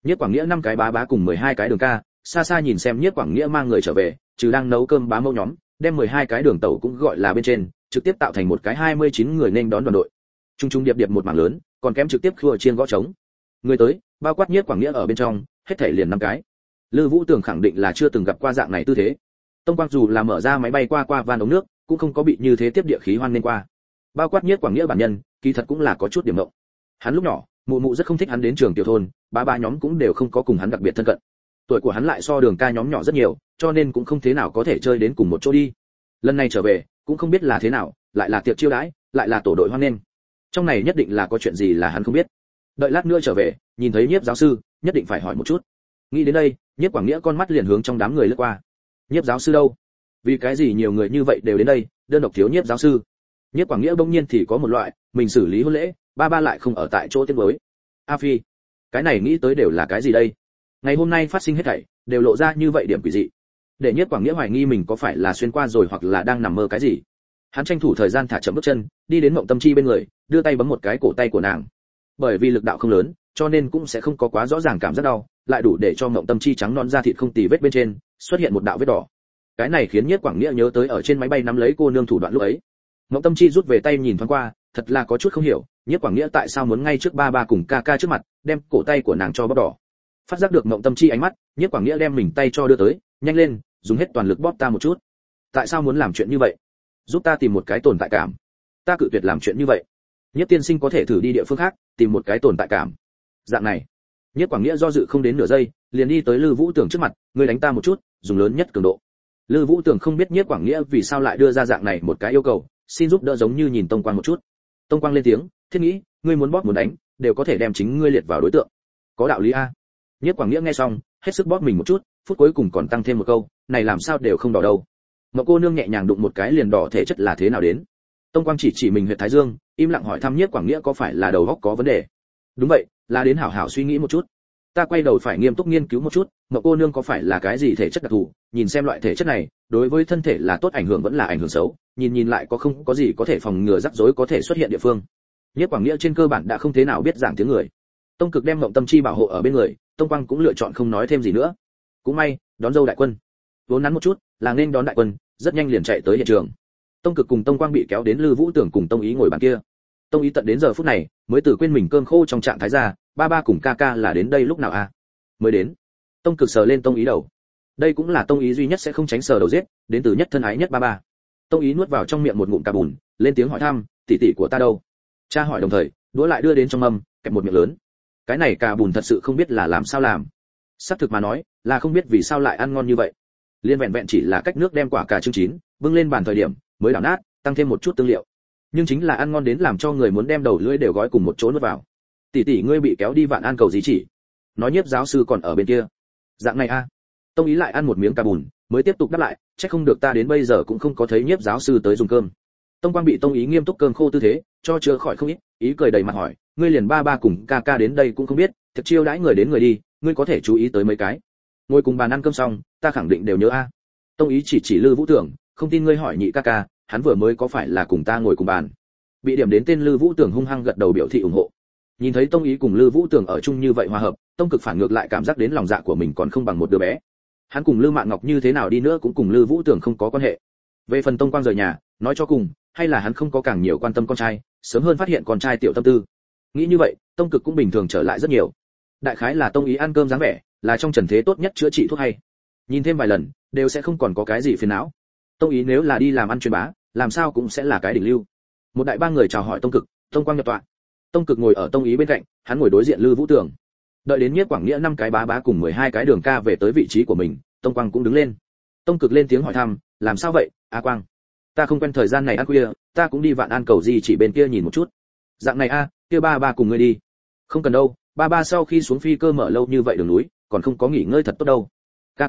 Nhiếp Quảng Nghĩa 5 cái bá bá cùng 12 cái đường ca, xa xa nhìn xem Nhiếp Quảng Nghĩa mang người trở về, trừ đang nấu cơm bá mẫu nhóm, đem 12 cái đường tàu cũng gọi là bên trên, trực tiếp tạo thành một cái 29 người nên đón đoàn đội. Trung trung điệp điệp một mảng lớn, còn kém trực tiếp khua chiên gõ trống. Người tới, bao quát Nhiếp Quảng Nghĩa ở bên trong, hết thảy liền 5 cái. Lư Vũ Tường khẳng định là chưa từng gặp qua dạng này tư thế. Tông Quang dù là mở ra máy bay qua van ống nước, cũng không có bị như thế tiếp địa khí hoan nên qua. Bao quát Nhiếp Quảng Nghĩa bản nhân, kỳ thật cũng là có chút điểm động. Hắn lúc nhỏ, mụ mụ rất không thích hắn đến trường tiểu thôn, ba nhóm cũng đều không có cùng hắn đặc biệt thân cận. Tuổi của hắn lại so đường ca nhóm nhỏ rất nhiều, cho nên cũng không thế nào có thể chơi đến cùng một chỗ đi. Lần này trở về, cũng không biết là thế nào, lại là tiệc chiêu đãi, lại là tổ đội hoan nghênh. Trong này nhất định là có chuyện gì là hắn không biết. Đợi lát nữa trở về, nhìn thấy Nhiếp giáo sư, nhất định phải hỏi một chút. Nghĩ đến đây, Nhiếp Quảng Nghĩa con mắt liền hướng trong đám người lướt qua. Nhiếp giáo sư đâu? Vì cái gì nhiều người như vậy đều đến đây, đơn độc thiếu Nhiếp giáo sư? Nhiếp Quảng Nghĩa bỗng nhiên thì có một loại, mình xử lý hôn lễ, ba lại không ở tại chỗ tiếng với. A Phi, cái này nghĩ tới đều là cái gì đây? Ngày hôm nay phát sinh hết thảy, đều lộ ra như vậy điểm quỷ dị. Để Nhiếp Quảng Nghĩa hoài nghi mình có phải là xuyên qua rồi hoặc là đang nằm mơ cái gì. Hắn tranh thủ thời gian thả chậm bước chân, đi đến Mộng Tâm Chi bên người, đưa tay bấm một cái cổ tay của nàng. Bởi vì lực đạo không lớn, cho nên cũng sẽ không có quá rõ ràng cảm giác đau, lại đủ để cho Mộng Tâm Chi trắng non da thịt không tì vết bên trên xuất hiện một đạo vết đỏ. Cái này khiến Nhiếp Quảng Nghĩa nhớ tới ở trên máy bay nắm lấy cô nương thủ đoạn lúc ấy. Mộng Tâm Chi rút về tay nhìn thoáng qua, thật là có chút không hiểu, Nhiếp Quảng Nghĩa tại sao muốn ngay trước ba cùng ca trước mặt, đem cổ tay của nàng cho bóp đỏ. Phát giác được Mộng Tâm Chi ánh mắt, Nhiếp Quảng Nghĩa đem mình tay cho đưa tới, nhanh lên, dùng hết toàn lực bóp ta một chút. Tại sao muốn làm chuyện như vậy? Giúp ta tìm một cái tồn tại cảm. Ta cự tuyệt làm chuyện như vậy. Nhiếp tiên sinh có thể thử đi địa phương khác, tìm một cái tồn tại cảm. Dạng này, Nhiếp Quảng Nghĩa do dự không đến nửa giây, liền đi tới Lư Vũ Tường trước mặt, ngươi đánh ta một chút, dùng lớn nhất cường độ. Lư Vũ Tường không biết Nhiếp Quảng Nghĩa vì sao lại đưa ra dạng này một cái yêu cầu, xin giúp đỡ giống như nhìn Tông Quang một chút. Tông Quang lên tiếng, thiết nghĩ, ngươi muốn bóp muốn đánh, đều có thể đem chính ngươi liệt vào đối tượng. Có đạo lý a. Nhiếp Quảng Nghĩa nghe xong, hết sức bóp mình một chút, phút cuối cùng còn tăng thêm một câu, này làm sao đều không đỏ đâu. Ngọc cô nương nhẹ nhàng đụng một cái liền đỏ, thể chất là thế nào đến? Tông Quang chỉ mình huyệt thái dương, im lặng hỏi thăm Nhiếp Quảng Nghĩa có phải là đầu óc có vấn đề. Đúng vậy, là đến hảo hảo suy nghĩ một chút. Ta quay đầu phải nghiêm túc nghiên cứu một chút, Ngọc cô nương có phải là cái gì thể chất đặc thù, nhìn xem loại thể chất này, đối với thân thể là tốt ảnh hưởng vẫn là ảnh hưởng xấu, nhìn lại có không có gì có thể phòng ngừa rắc rối có thể xuất hiện địa phương. Nhiếp Quảng Nghĩa trên cơ bản đã không thế nào biết giảng tiếng người. Tông Cực đem Mộng Tâm Chi bảo hộ ở bên người, Tông Quang cũng lựa chọn không nói thêm gì nữa. Cũng may, đón dâu đại quân. Vốn nắn một chút, là nên đón đại quân, rất nhanh liền chạy tới hiện trường. Tông Cực cùng Tông Quang bị kéo đến Lư Vũ Tưởng cùng Tông Ý ngồi bàn kia. Tông Ý tận đến giờ phút này, mới từ quên mình cơm khô trong trạng thái ra, ba cùng ca là đến đây lúc nào a? Mới đến. Tông Cực sờ lên Tông Ý đầu. Đây cũng là Tông Ý duy nhất sẽ không tránh sờ đầu giết, đến từ nhất thân ái nhất ba. Tông Ý nuốt vào trong miệng một ngụm cà bùn, lên tiếng hỏi thăm, tỷ tỷ của ta đâu? Cha hỏi đồng thời, đũa lại đưa đến trong mâm, kẹp một miệng lớn. Cái này cà bùn thật sự không biết là làm sao làm. Sắp thực mà nói, là không biết vì sao lại ăn ngon như vậy. Liên vẹn vẹn chỉ là cách nước đem quả cà chưng chín, bưng lên bàn thời điểm, mới đảo nát, tăng thêm một chút tương liệu. Nhưng chính là ăn ngon đến làm cho người muốn đem đầu lưỡi đều gói cùng một chỗ nuốt vào. Tỷ tỷ ngươi bị kéo đi Vạn An cầu gì chỉ? Nói Nhiếp giáo sư còn ở bên kia. Dạng này a. Tông Ý lại ăn một miếng cà bùn, mới tiếp tục đáp lại, chắc không được ta đến bây giờ cũng không có thấy Nhiếp giáo sư tới dùng cơm. Tông Quang bị Tông Ý nghiêm túc cơm khô tư thế, cho chữa khỏi không ít, ý cười đầy mặt hỏi, ngươi liền ba cùng ca đến đây cũng không biết, thực chiêu đãi người đến người đi, ngươi có thể chú ý tới mấy cái. Ngồi cùng bàn ăn cơm xong, ta khẳng định đều nhớ a. Tông Ý chỉ Lư Vũ Tưởng, không tin ngươi hỏi nhị ca, hắn vừa mới có phải là cùng ta ngồi cùng bàn. Bị điểm đến tên Lư Vũ Tưởng hung hăng gật đầu biểu thị ủng hộ. Nhìn thấy Tông Ý cùng Lư Vũ Tưởng ở chung như vậy hòa hợp, Tông Cực phản ngược lại cảm giác đến lòng dạ của mình còn không bằng một đứa bé. Hắn cùng Lư Mạn Ngọc như thế nào đi nữa cũng cùng Lư Vũ Tưởng không có quan hệ. Về phần Tông Quang rời nhà, nói cho cùng, hay là hắn không có càng nhiều quan tâm con trai, sớm hơn phát hiện con trai tiểu tâm tư. Nghĩ như vậy, Tông Cực cũng bình thường trở lại rất nhiều. Đại khái là Tông Ý ăn cơm dáng vẻ, là trong trần thế tốt nhất chữa trị thuốc hay. Nhìn thêm vài lần, đều sẽ không còn có cái gì phiền não. Tông Ý nếu là đi làm ăn truyền bá, làm sao cũng sẽ là cái đỉnh lưu. Một đại ba người chào hỏi Tông Cực, Tông Quang nhập tọa. Tông Cực ngồi ở Tông Ý bên cạnh, hắn ngồi đối diện Lư Vũ Tưởng. Đợi đến Nhiếp Quảng Nghĩa 5 cái bá cùng 12 cái đường ca về tới vị trí của mình, Tông Quang cũng đứng lên. Tông Cực lên tiếng hỏi thăm, làm sao vậy, A Quang? Ta không quen thời gian này ăn khuya, ta cũng đi Vạn An cầu gì chỉ bên kia nhìn một chút. Dạng này a, kia ba cùng ngươi đi. Không cần đâu, ba sau khi xuống phi cơ mở lâu như vậy đường núi, còn không có nghỉ ngơi thật tốt đâu. Ca,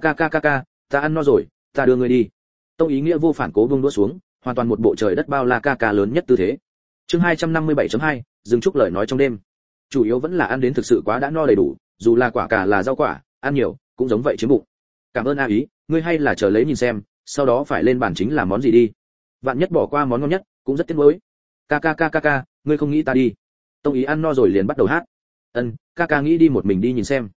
ta ăn no rồi, ta đưa ngươi đi. Tông Ý nghĩa vô phản cố buông đũa xuống, hoàn toàn một bộ trời đất bao la ca lớn nhất tư thế. Chương 257.2, dừng chúc lời nói trong đêm. Chủ yếu vẫn là ăn đến thực sự quá đã no đầy đủ, dù là quả cà là rau quả, ăn nhiều cũng giống vậy chiếm bụng. Cảm ơn A Ý, ngươi hay là chờ lấy nhìn xem, sau đó phải lên bàn chính là món gì đi. Vạn nhất bỏ qua món ngon nhất, cũng rất tiếc nuối. Ca, ngươi không nghĩ ta đi. Tông Ý ăn no rồi liền bắt đầu hát. Ca nghĩ đi một mình đi nhìn xem.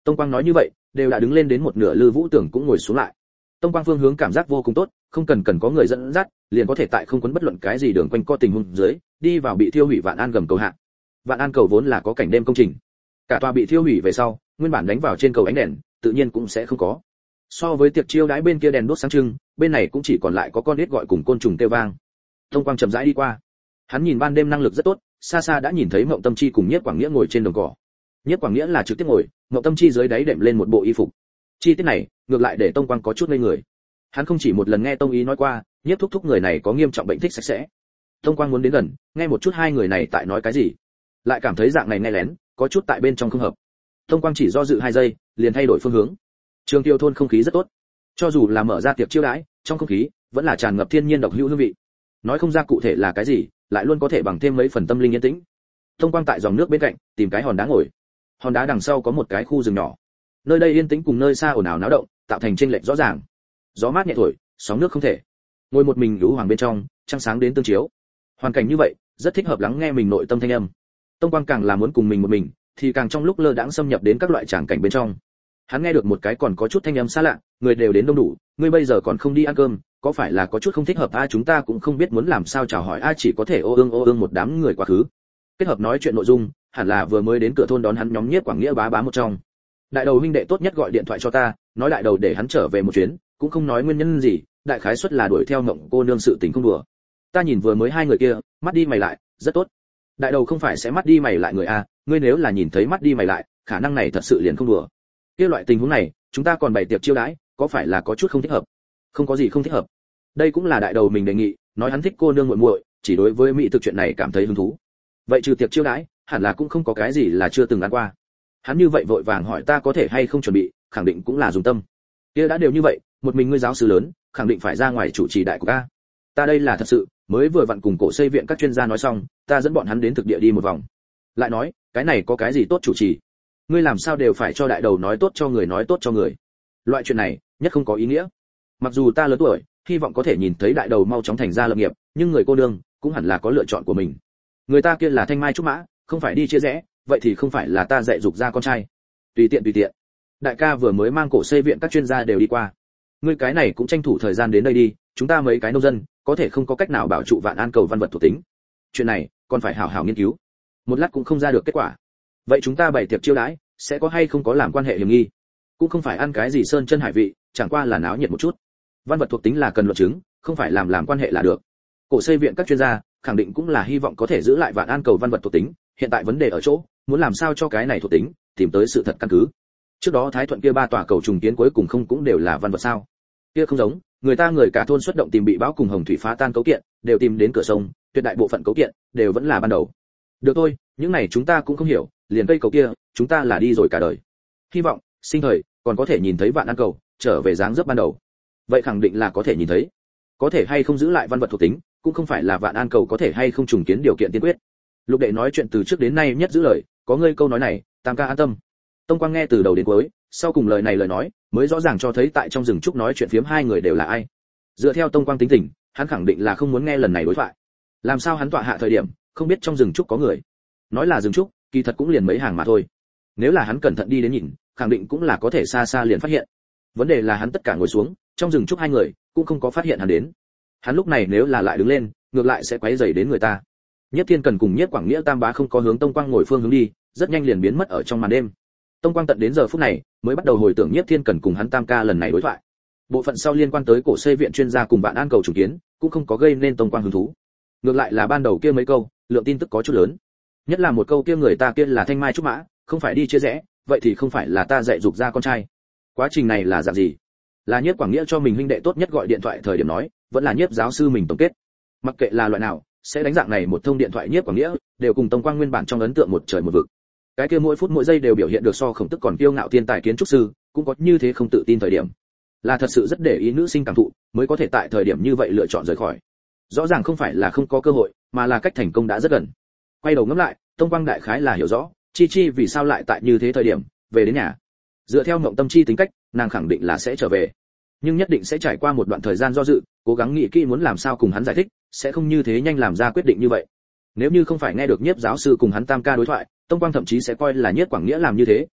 Tông Quang nói như vậy, đều đã đứng lên đến một nửa, Lư Vũ Tưởng cũng ngồi xuống lại. Tông Quang phương hướng cảm giác vô cùng tốt, không cần có người dẫn dắt, liền có thể tại không quấn bất luận cái gì đường quanh co tình huống dưới, đi vào bị thiêu hủy Vạn An gầm cầu hạ. Vạn An cầu vốn là có cảnh đêm công trình, cả tòa bị thiêu hủy về sau, nguyên bản đánh vào trên cầu ánh đèn, tự nhiên cũng sẽ không có. So với tiệc chiêu đãi bên kia đèn đuốc sáng trưng, bên này cũng chỉ còn lại có con nít gọi cùng côn trùng kêu vang. Tông Quang chậm rãi đi qua, hắn nhìn ban đêm năng lực rất tốt, xa xa đã nhìn thấy Mộng Tâm Chi cùng Nhiếp Quảng Nghĩa ngồi trên đồng cỏ. Nhiếp Quảng Nghĩa là trực tiếp ngồi, Mộng Tâm Chi dưới đáy đệm lên một bộ y phục. Chi tiết này ngược lại để Tông Quang có chút ngây người. Hắn không chỉ một lần nghe Tông Ý nói qua, Nhiếp thúc thúc người này có nghiêm trọng bệnh thích sạch sẽ. Tông Quang muốn đến gần, nghe một chút hai người này tại nói cái gì, lại cảm thấy dạng này nghe lén, có chút tại bên trong không hợp. Tông Quang chỉ do dự 2 giây, liền thay đổi phương hướng. Trường Tiêu thôn không khí rất tốt, cho dù là mở ra tiệc chiêu đãi, trong không khí vẫn là tràn ngập thiên nhiên độc hữu hương vị. Nói không ra cụ thể là cái gì, lại luôn có thể bằng thêm mấy phần tâm linh yên tĩnh. Tông Quang tại dòng nước bên cạnh tìm cái hòn đá ngồi. Hòn đá đằng sau có một cái khu rừng nhỏ, nơi đây yên tĩnh cùng nơi xa ồn ào náo động tạo thành chênh lệch rõ ràng. Gió mát nhẹ thổi, sóng nước không thể. Ngồi một mình lũ hoàng bên trong, trăng sáng đến tương chiếu. Hoàn cảnh như vậy rất thích hợp lắng nghe mình nội tâm thanh âm. Tông Quang càng là muốn cùng mình một mình, thì càng trong lúc lơ đãng xâm nhập đến các loại tràng cảnh bên trong. Hắn nghe được một cái còn có chút thanh âm xa lạ, người đều đến đông đủ, ngươi bây giờ còn không đi ăn cơm, có phải là có chút không thích hợp a? Chúng ta cũng không biết muốn làm sao chào hỏi a, chỉ có thể ô ương một đám người quá khứ. Kết hợp nói chuyện nội dung, hẳn là vừa mới đến cửa thôn đón hắn nhóm Nhiếp Quảng Nghĩa bá một trong. Đại đầu huynh đệ tốt nhất gọi điện thoại cho ta, nói đại đầu để hắn trở về một chuyến, cũng không nói nguyên nhân gì, đại khái suất là đuổi theo Mộng cô nương sự tình không đùa. Ta nhìn vừa mới hai người kia, mắt đi mày lại, rất tốt. Đại đầu không phải sẽ mắt đi mày lại người a, ngươi nếu là nhìn thấy mắt đi mày lại, khả năng này thật sự liền không đùa. Kia loại tình huống này, chúng ta còn bày tiệc chiêu đãi, có phải là có chút không thích hợp? Không có gì không thích hợp. Đây cũng là đại đầu mình đề nghị, nói hắn thích cô nương muội muội, chỉ đối với mỹ thực chuyện này cảm thấy hứng thú. Vậy trừ tiệc chiêu đãi, hẳn là cũng không có cái gì là chưa từng ăn qua. Hắn như vậy vội vàng hỏi ta có thể hay không chuẩn bị, khẳng định cũng là dùng tâm. Kia đã đều như vậy, một mình ngươi giáo sư lớn, khẳng định phải ra ngoài chủ trì đại của ta. Ta đây là thật sự, mới vừa vặn cùng cổ xây viện các chuyên gia nói xong, ta dẫn bọn hắn đến thực địa đi một vòng. Lại nói, cái này có cái gì tốt chủ trì? Ngươi làm sao đều phải cho đại đầu nói tốt cho người. Loại chuyện này, nhất không có ý nghĩa. Mặc dù ta lớn tuổi, hy vọng có thể nhìn thấy đại đầu mau chóng thành ra lập nghiệp, nhưng người cô nương cũng hẳn là có lựa chọn của mình. Người ta kia là thanh mai trúc mã, không phải đi chia rẽ, vậy thì không phải là ta dạy dục ra con trai. Tùy tiện. Đại ca vừa mới mang cổ xây viện các chuyên gia đều đi qua. Ngươi cái này cũng tranh thủ thời gian đến đây đi, chúng ta mấy cái nông dân, có thể không có cách nào bảo trụ Vạn An cầu văn vật thuộc tính. Chuyện này, còn phải hảo hảo nghiên cứu. Một lát cũng không ra được kết quả. Vậy chúng ta bày tiệc chiêu đãi, sẽ có hay không có làm quan hệ hiểm nghi? Cũng không phải ăn cái gì sơn chân hải vị, chẳng qua là náo nhiệt một chút. Văn vật thuộc tính là cần luận chứng, không phải làm quan hệ là được. Cổ xây viện các chuyên gia khẳng định cũng là hy vọng có thể giữ lại Vạn An cầu văn vật thuộc tính, hiện tại vấn đề ở chỗ, muốn làm sao cho cái này thuộc tính tìm tới sự thật căn cứ. Trước đó Thái Thuận kia 3 tòa cầu trùng kiến cuối cùng không cũng đều là văn vật sao? Kia không giống, người cả thôn xuất động tìm bị bão cùng hồng thủy phá tan cấu kiện, đều tìm đến cửa sông, tuyệt đại bộ phận cấu kiện đều vẫn là ban đầu. Được thôi, những này chúng ta cũng không hiểu, liền cây cầu kia, chúng ta là đi rồi cả đời. Hy vọng sinh thời còn có thể nhìn thấy Vạn An cầu trở về dáng dấp ban đầu. Vậy khẳng định là có thể nhìn thấy. Có thể hay không giữ lại văn vật thuộc tính, cũng không phải là Vạn An cầu có thể hay không trùng kiến điều kiện tiên quyết. Lục đệ nói chuyện từ trước đến nay nhất giữ lời, có ngươi câu nói này, Tam ca an tâm. Tông Quang nghe từ đầu đến cuối, sau cùng lời nói, mới rõ ràng cho thấy tại trong rừng trúc nói chuyện phiếm hai người đều là ai. Dựa theo Tông Quang tính tình, hắn khẳng định là không muốn nghe lần này đối thoại. Làm sao hắn tọa hạ thời điểm, không biết trong rừng trúc có người. Nói là rừng trúc, kỳ thật cũng liền mấy hàng mà thôi. Nếu là hắn cẩn thận đi đến nhìn, khẳng định cũng là có thể xa xa liền phát hiện. Vấn đề là hắn tất cả ngồi xuống, trong rừng trúc hai người cũng không có phát hiện hắn đến. Hắn lúc này nếu là lại đứng lên, ngược lại sẽ quấy rầy đến người ta. Nhất Thiên Cần cùng Nhiếp Quảng Nghĩa tam bá không có hướng Tông Quang ngồi phương hướng đi, rất nhanh liền biến mất ở trong màn đêm. Tông Quang tận đến giờ phút này mới bắt đầu hồi tưởng Nhiếp Thiên Cần cùng hắn tam ca lần này đối thoại. Bộ phận sau liên quan tới cổ xây viện chuyên gia cùng Vạn An cầu trùng kiến, cũng không có gây nên Tông Quang hứng thú. Ngược lại là ban đầu kia mấy câu, lượng tin tức có chút lớn. Nhất là một câu kia người ta kia là thanh mai trúc mã, không phải đi chia rẽ, vậy thì không phải là ta dạy dục ra con trai. Quá trình này là dạng gì? Là Nhiếp Quảng Nghĩa cho mình huynh đệ tốt nhất gọi điện thoại thời điểm nói, vẫn là Nhiếp giáo sư mình tổng kết. Mặc kệ là loại nào, sẽ đánh dạng này một thông điện thoại Nhiếp Quảng Nghĩa, đều cùng Tông Quang nguyên bản trong ấn tượng một trời một vực. Cái kia mỗi phút mỗi giây đều biểu hiện được so Khổng Tức còn kiêu ngạo thiên tài kiến trúc sư, cũng có như thế không tự tin thời điểm. Là thật sự rất để ý nữ sinh cảm thụ, mới có thể tại thời điểm như vậy lựa chọn rời khỏi. Rõ ràng không phải là không có cơ hội, mà là cách thành công đã rất gần. Quay đầu ngẫm lại, Tông Quang đại khái là hiểu rõ, Chi vì sao lại tại như thế thời điểm về đến nhà. Dựa theo Mộng Tâm Chi tính cách, nàng khẳng định là sẽ trở về, nhưng nhất định sẽ trải qua một đoạn thời gian do dự, cố gắng nghĩ kỹ muốn làm sao cùng hắn giải thích, sẽ không như thế nhanh làm ra quyết định như vậy. Nếu như không phải nghe được Nhiếp giáo sư cùng hắn tam ca đối thoại, Tông Quang thậm chí sẽ coi là Nhiếp Quảng Nghĩa làm như thế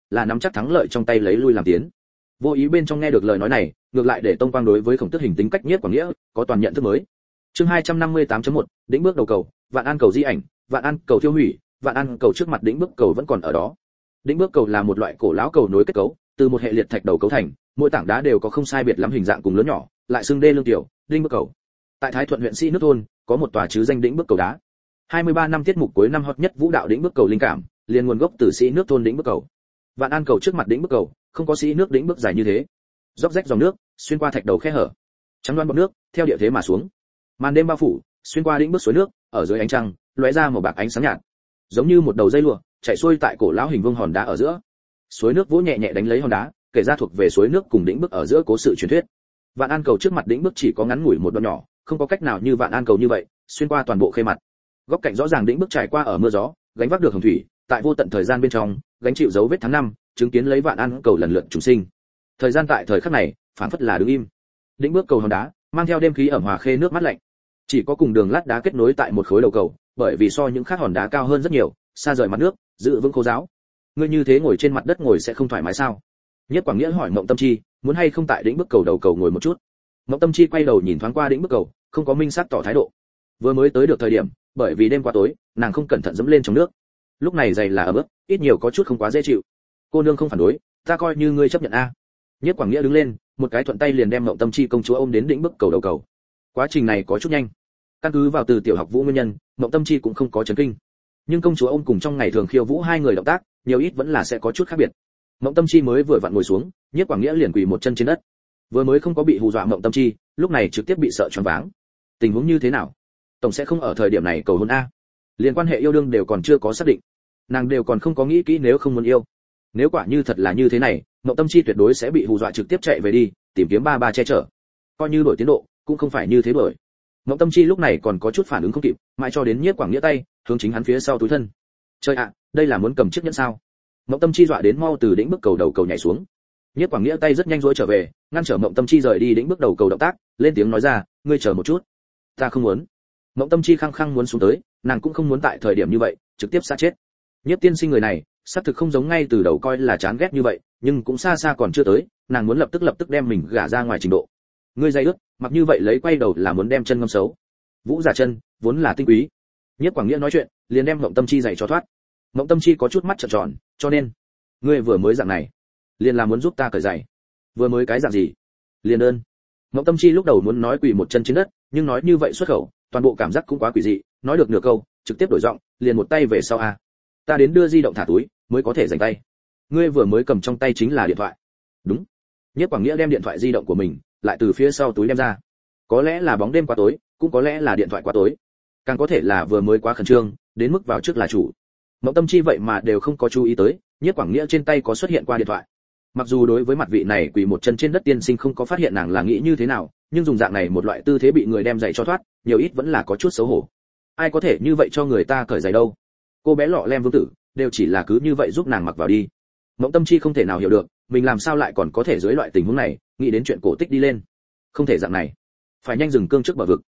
là nắm chắc thắng lợi trong tay lấy lui làm tiến. Vô ý bên trong nghe được lời nói này, ngược lại để Tông Quang đối với Khổng Tước Hình tính cách Nhiếp Quảng Nghĩa có toàn nhận thức mới. Chương 258.1, đỉnh bước đầu cầu, Vạn An cầu di ảnh, Vạn An cầu tiêu hủy, Vạn An cầu trước mặt đỉnh bước cầu vẫn còn ở đó. Đỉnh bước cầu là một loại cổ lão cầu nối kết cấu, từ một hệ liệt thạch đầu cấu thành, mỗi tảng đá đều có không sai biệt lắm hình dạng cùng lớn nhỏ, lại xưng đê lương tiểu, đinh bước cầu. Tại Thái Thuận huyện Sĩ Nước thôn, có một tòa chứ danh đỉnh bước cầu đá. 23 năm tiết mục cuối năm hot nhất vũ đạo đỉnh bước cầu linh cảm, liền nguồn gốc từ Sĩ Nước thôn đỉnh bước cầu. Vạn An cầu trước mặt đỉnh bước cầu, không có Sĩ Nước đỉnh bước dài như thế. Róc rách dòng nước, xuyên qua thạch đầu khe hở. Trắng đoan bọt nước, theo địa thế mà xuống. Màn đêm bao phủ, xuyên qua đỉnh bước suối nước, ở dưới ánh trăng, lóe ra màu bạc ánh sáng nhạt, giống như một đầu dây lụa, chạy xuôi tại cổ lão hình vuông hòn đá ở giữa. Suối nước vỗ nhẹ nhẹ đánh lấy hòn đá, kể ra thuộc về suối nước cùng đỉnh bước ở giữa cố sự truyền thuyết. Vạn An cầu trước mặt đỉnh bước chỉ có ngắn ngủi một đoạn nhỏ, không có cách nào như Vạn An cầu như vậy, xuyên qua toàn bộ khê mặt. Góc cạnh rõ ràng đỉnh bước trải qua ở mưa gió, gánh vác được hồng thủy, tại vô tận thời gian bên trong, gánh chịu dấu vết tháng năm, chứng kiến lấy Vạn An cầu lần lượt trùng sinh. Thời gian tại thời khắc này, phản phất là đứng im. Đỉnh bước cầu hòn đá, mang theo đêm khí ẩm hòa khê nước mát lạnh. Chỉ có cùng đường lát đá kết nối tại một khối đầu cầu, bởi vì so những khác hòn đá cao hơn rất nhiều, xa rời mặt nước, giữ vững khô giáo. Ngươi như thế ngồi trên mặt đất ngồi sẽ không thoải mái sao? Nhiếp Quảng Nghĩa hỏi Mộng Tâm Chi, muốn hay không tại đỉnh bước cầu đầu cầu ngồi một chút. Mộng Tâm Chi quay đầu nhìn thoáng qua đỉnh bước cầu, không có minh xác tỏ thái độ. Vừa mới tới được thời điểm, bởi vì đêm qua tối, nàng không cẩn thận dẫm lên trong nước. Lúc này giày là ẩm ướt, ít nhiều có chút không quá dễ chịu. Cô nương không phản đối, ta coi như ngươi chấp nhận a. Nhiếp Quảng Nghĩa đứng lên, một cái thuận tay liền đem Mộng Tâm Chi công chúa ôm đến đỉnh bước cầu đầu cầu. Quá trình này có chút nhanh. Căn cứ vào từ tiểu học vũ nguyên nhân, Mộng Tâm Chi cũng không có chấn kinh. Nhưng công chúa ôm cùng trong ngày thường khiêu vũ hai người động tác, nhiều ít vẫn là sẽ có chút khác biệt. Mộng Tâm Chi mới vừa vặn ngồi xuống, Nhiếp Quảng Nghĩa liền quỳ một chân trên đất. Vừa mới không có bị hù dọa Mộng Tâm Chi, lúc này trực tiếp bị sợ choáng váng. Tình huống như thế nào? Tổng sẽ không ở thời điểm này cầu hôn a? Liên quan hệ yêu đương đều còn chưa có xác định, nàng đều còn không có nghĩ kỹ nếu không muốn yêu. Nếu quả như thật là như thế này, Mộng Tâm Chi tuyệt đối sẽ bị hù dọa trực tiếp chạy về đi, tìm kiếm ba ba che chở. Coi như đổi tiến độ, cũng không phải như thế đổi. Mộng Tâm Chi lúc này còn có chút phản ứng không kịp, mãi cho đến Nhiếp Quảng Nghĩa tay hướng chính hắn phía sau túi thân. Trời ạ, đây là muốn cầm chiếc nhẫn sao? Mộng Tâm Chi dọa đến mau từ đỉnh bước cầu đầu cầu nhảy xuống. Nhiếp Quảng Nghĩa tay rất nhanh rối trở về, ngăn trở Mộng Tâm Chi rời đi đỉnh bước đầu cầu động tác, lên tiếng nói ra, ngươi chờ một chút. Ta không muốn. Mộng Tâm Chi khăng khăng muốn xuống tới, nàng cũng không muốn tại thời điểm như vậy trực tiếp xa chết. Nhiếp tiên sinh người này, xác thực không giống ngay từ đầu coi là chán ghét như vậy, nhưng cũng xa xa còn chưa tới, nàng muốn lập tức đem mình gả ra ngoài trình độ. Ngươi dây ướt, mặc như vậy lấy quay đầu là muốn đem chân ngâm xấu. Vũ giả chân, vốn là tinh quý. Nhiếp Quảng Nghĩa nói chuyện, liền đem Mộng Tâm Chi giày cho thoát. Mộng Tâm Chi có chút mắt trợn tròn, cho nên, ngươi vừa mới dạng này, liền là muốn giúp ta cởi giày. Vừa mới cái dạng gì? Liền đơn. Mộng Tâm Chi lúc đầu muốn nói quỳ một chân trên đất, nhưng nói như vậy xuất khẩu, toàn bộ cảm giác cũng quá quỷ dị, nói được nửa câu, trực tiếp đổi giọng, liền một tay về sau a. Ta đến đưa di động thả túi, mới có thể giành tay. Ngươi vừa mới cầm trong tay chính là điện thoại. Đúng. Nhiếp Quảng Nghĩa đem điện thoại di động của mình lại từ phía sau túi đem ra. Có lẽ là bóng đêm quá tối, cũng có lẽ là điện thoại quá tối, càng có thể là vừa mới quá khẩn trương, đến mức vào trước là chủ. Mộng Tâm Chi vậy mà đều không có chú ý tới, Nhiếp Quảng Nghĩa trên tay có xuất hiện qua điện thoại. Mặc dù đối với mặt vị này quỳ một chân trên đất tiên sinh không có phát hiện nàng là nghĩ như thế nào, nhưng dùng dạng này một loại tư thế bị người đem giày cho thoát, nhiều ít vẫn là có chút xấu hổ. Ai có thể như vậy cho người ta cởi giày đâu? Cô bé lọ lem vương tử, đều chỉ là cứ như vậy giúp nàng mặc vào đi. Mộng Tâm Chi không thể nào hiểu được, mình làm sao lại còn có thể dưới loại tình huống này, nghĩ đến chuyện cổ tích đi lên. Không thể dạng này, phải nhanh dừng cương trước bờ vực.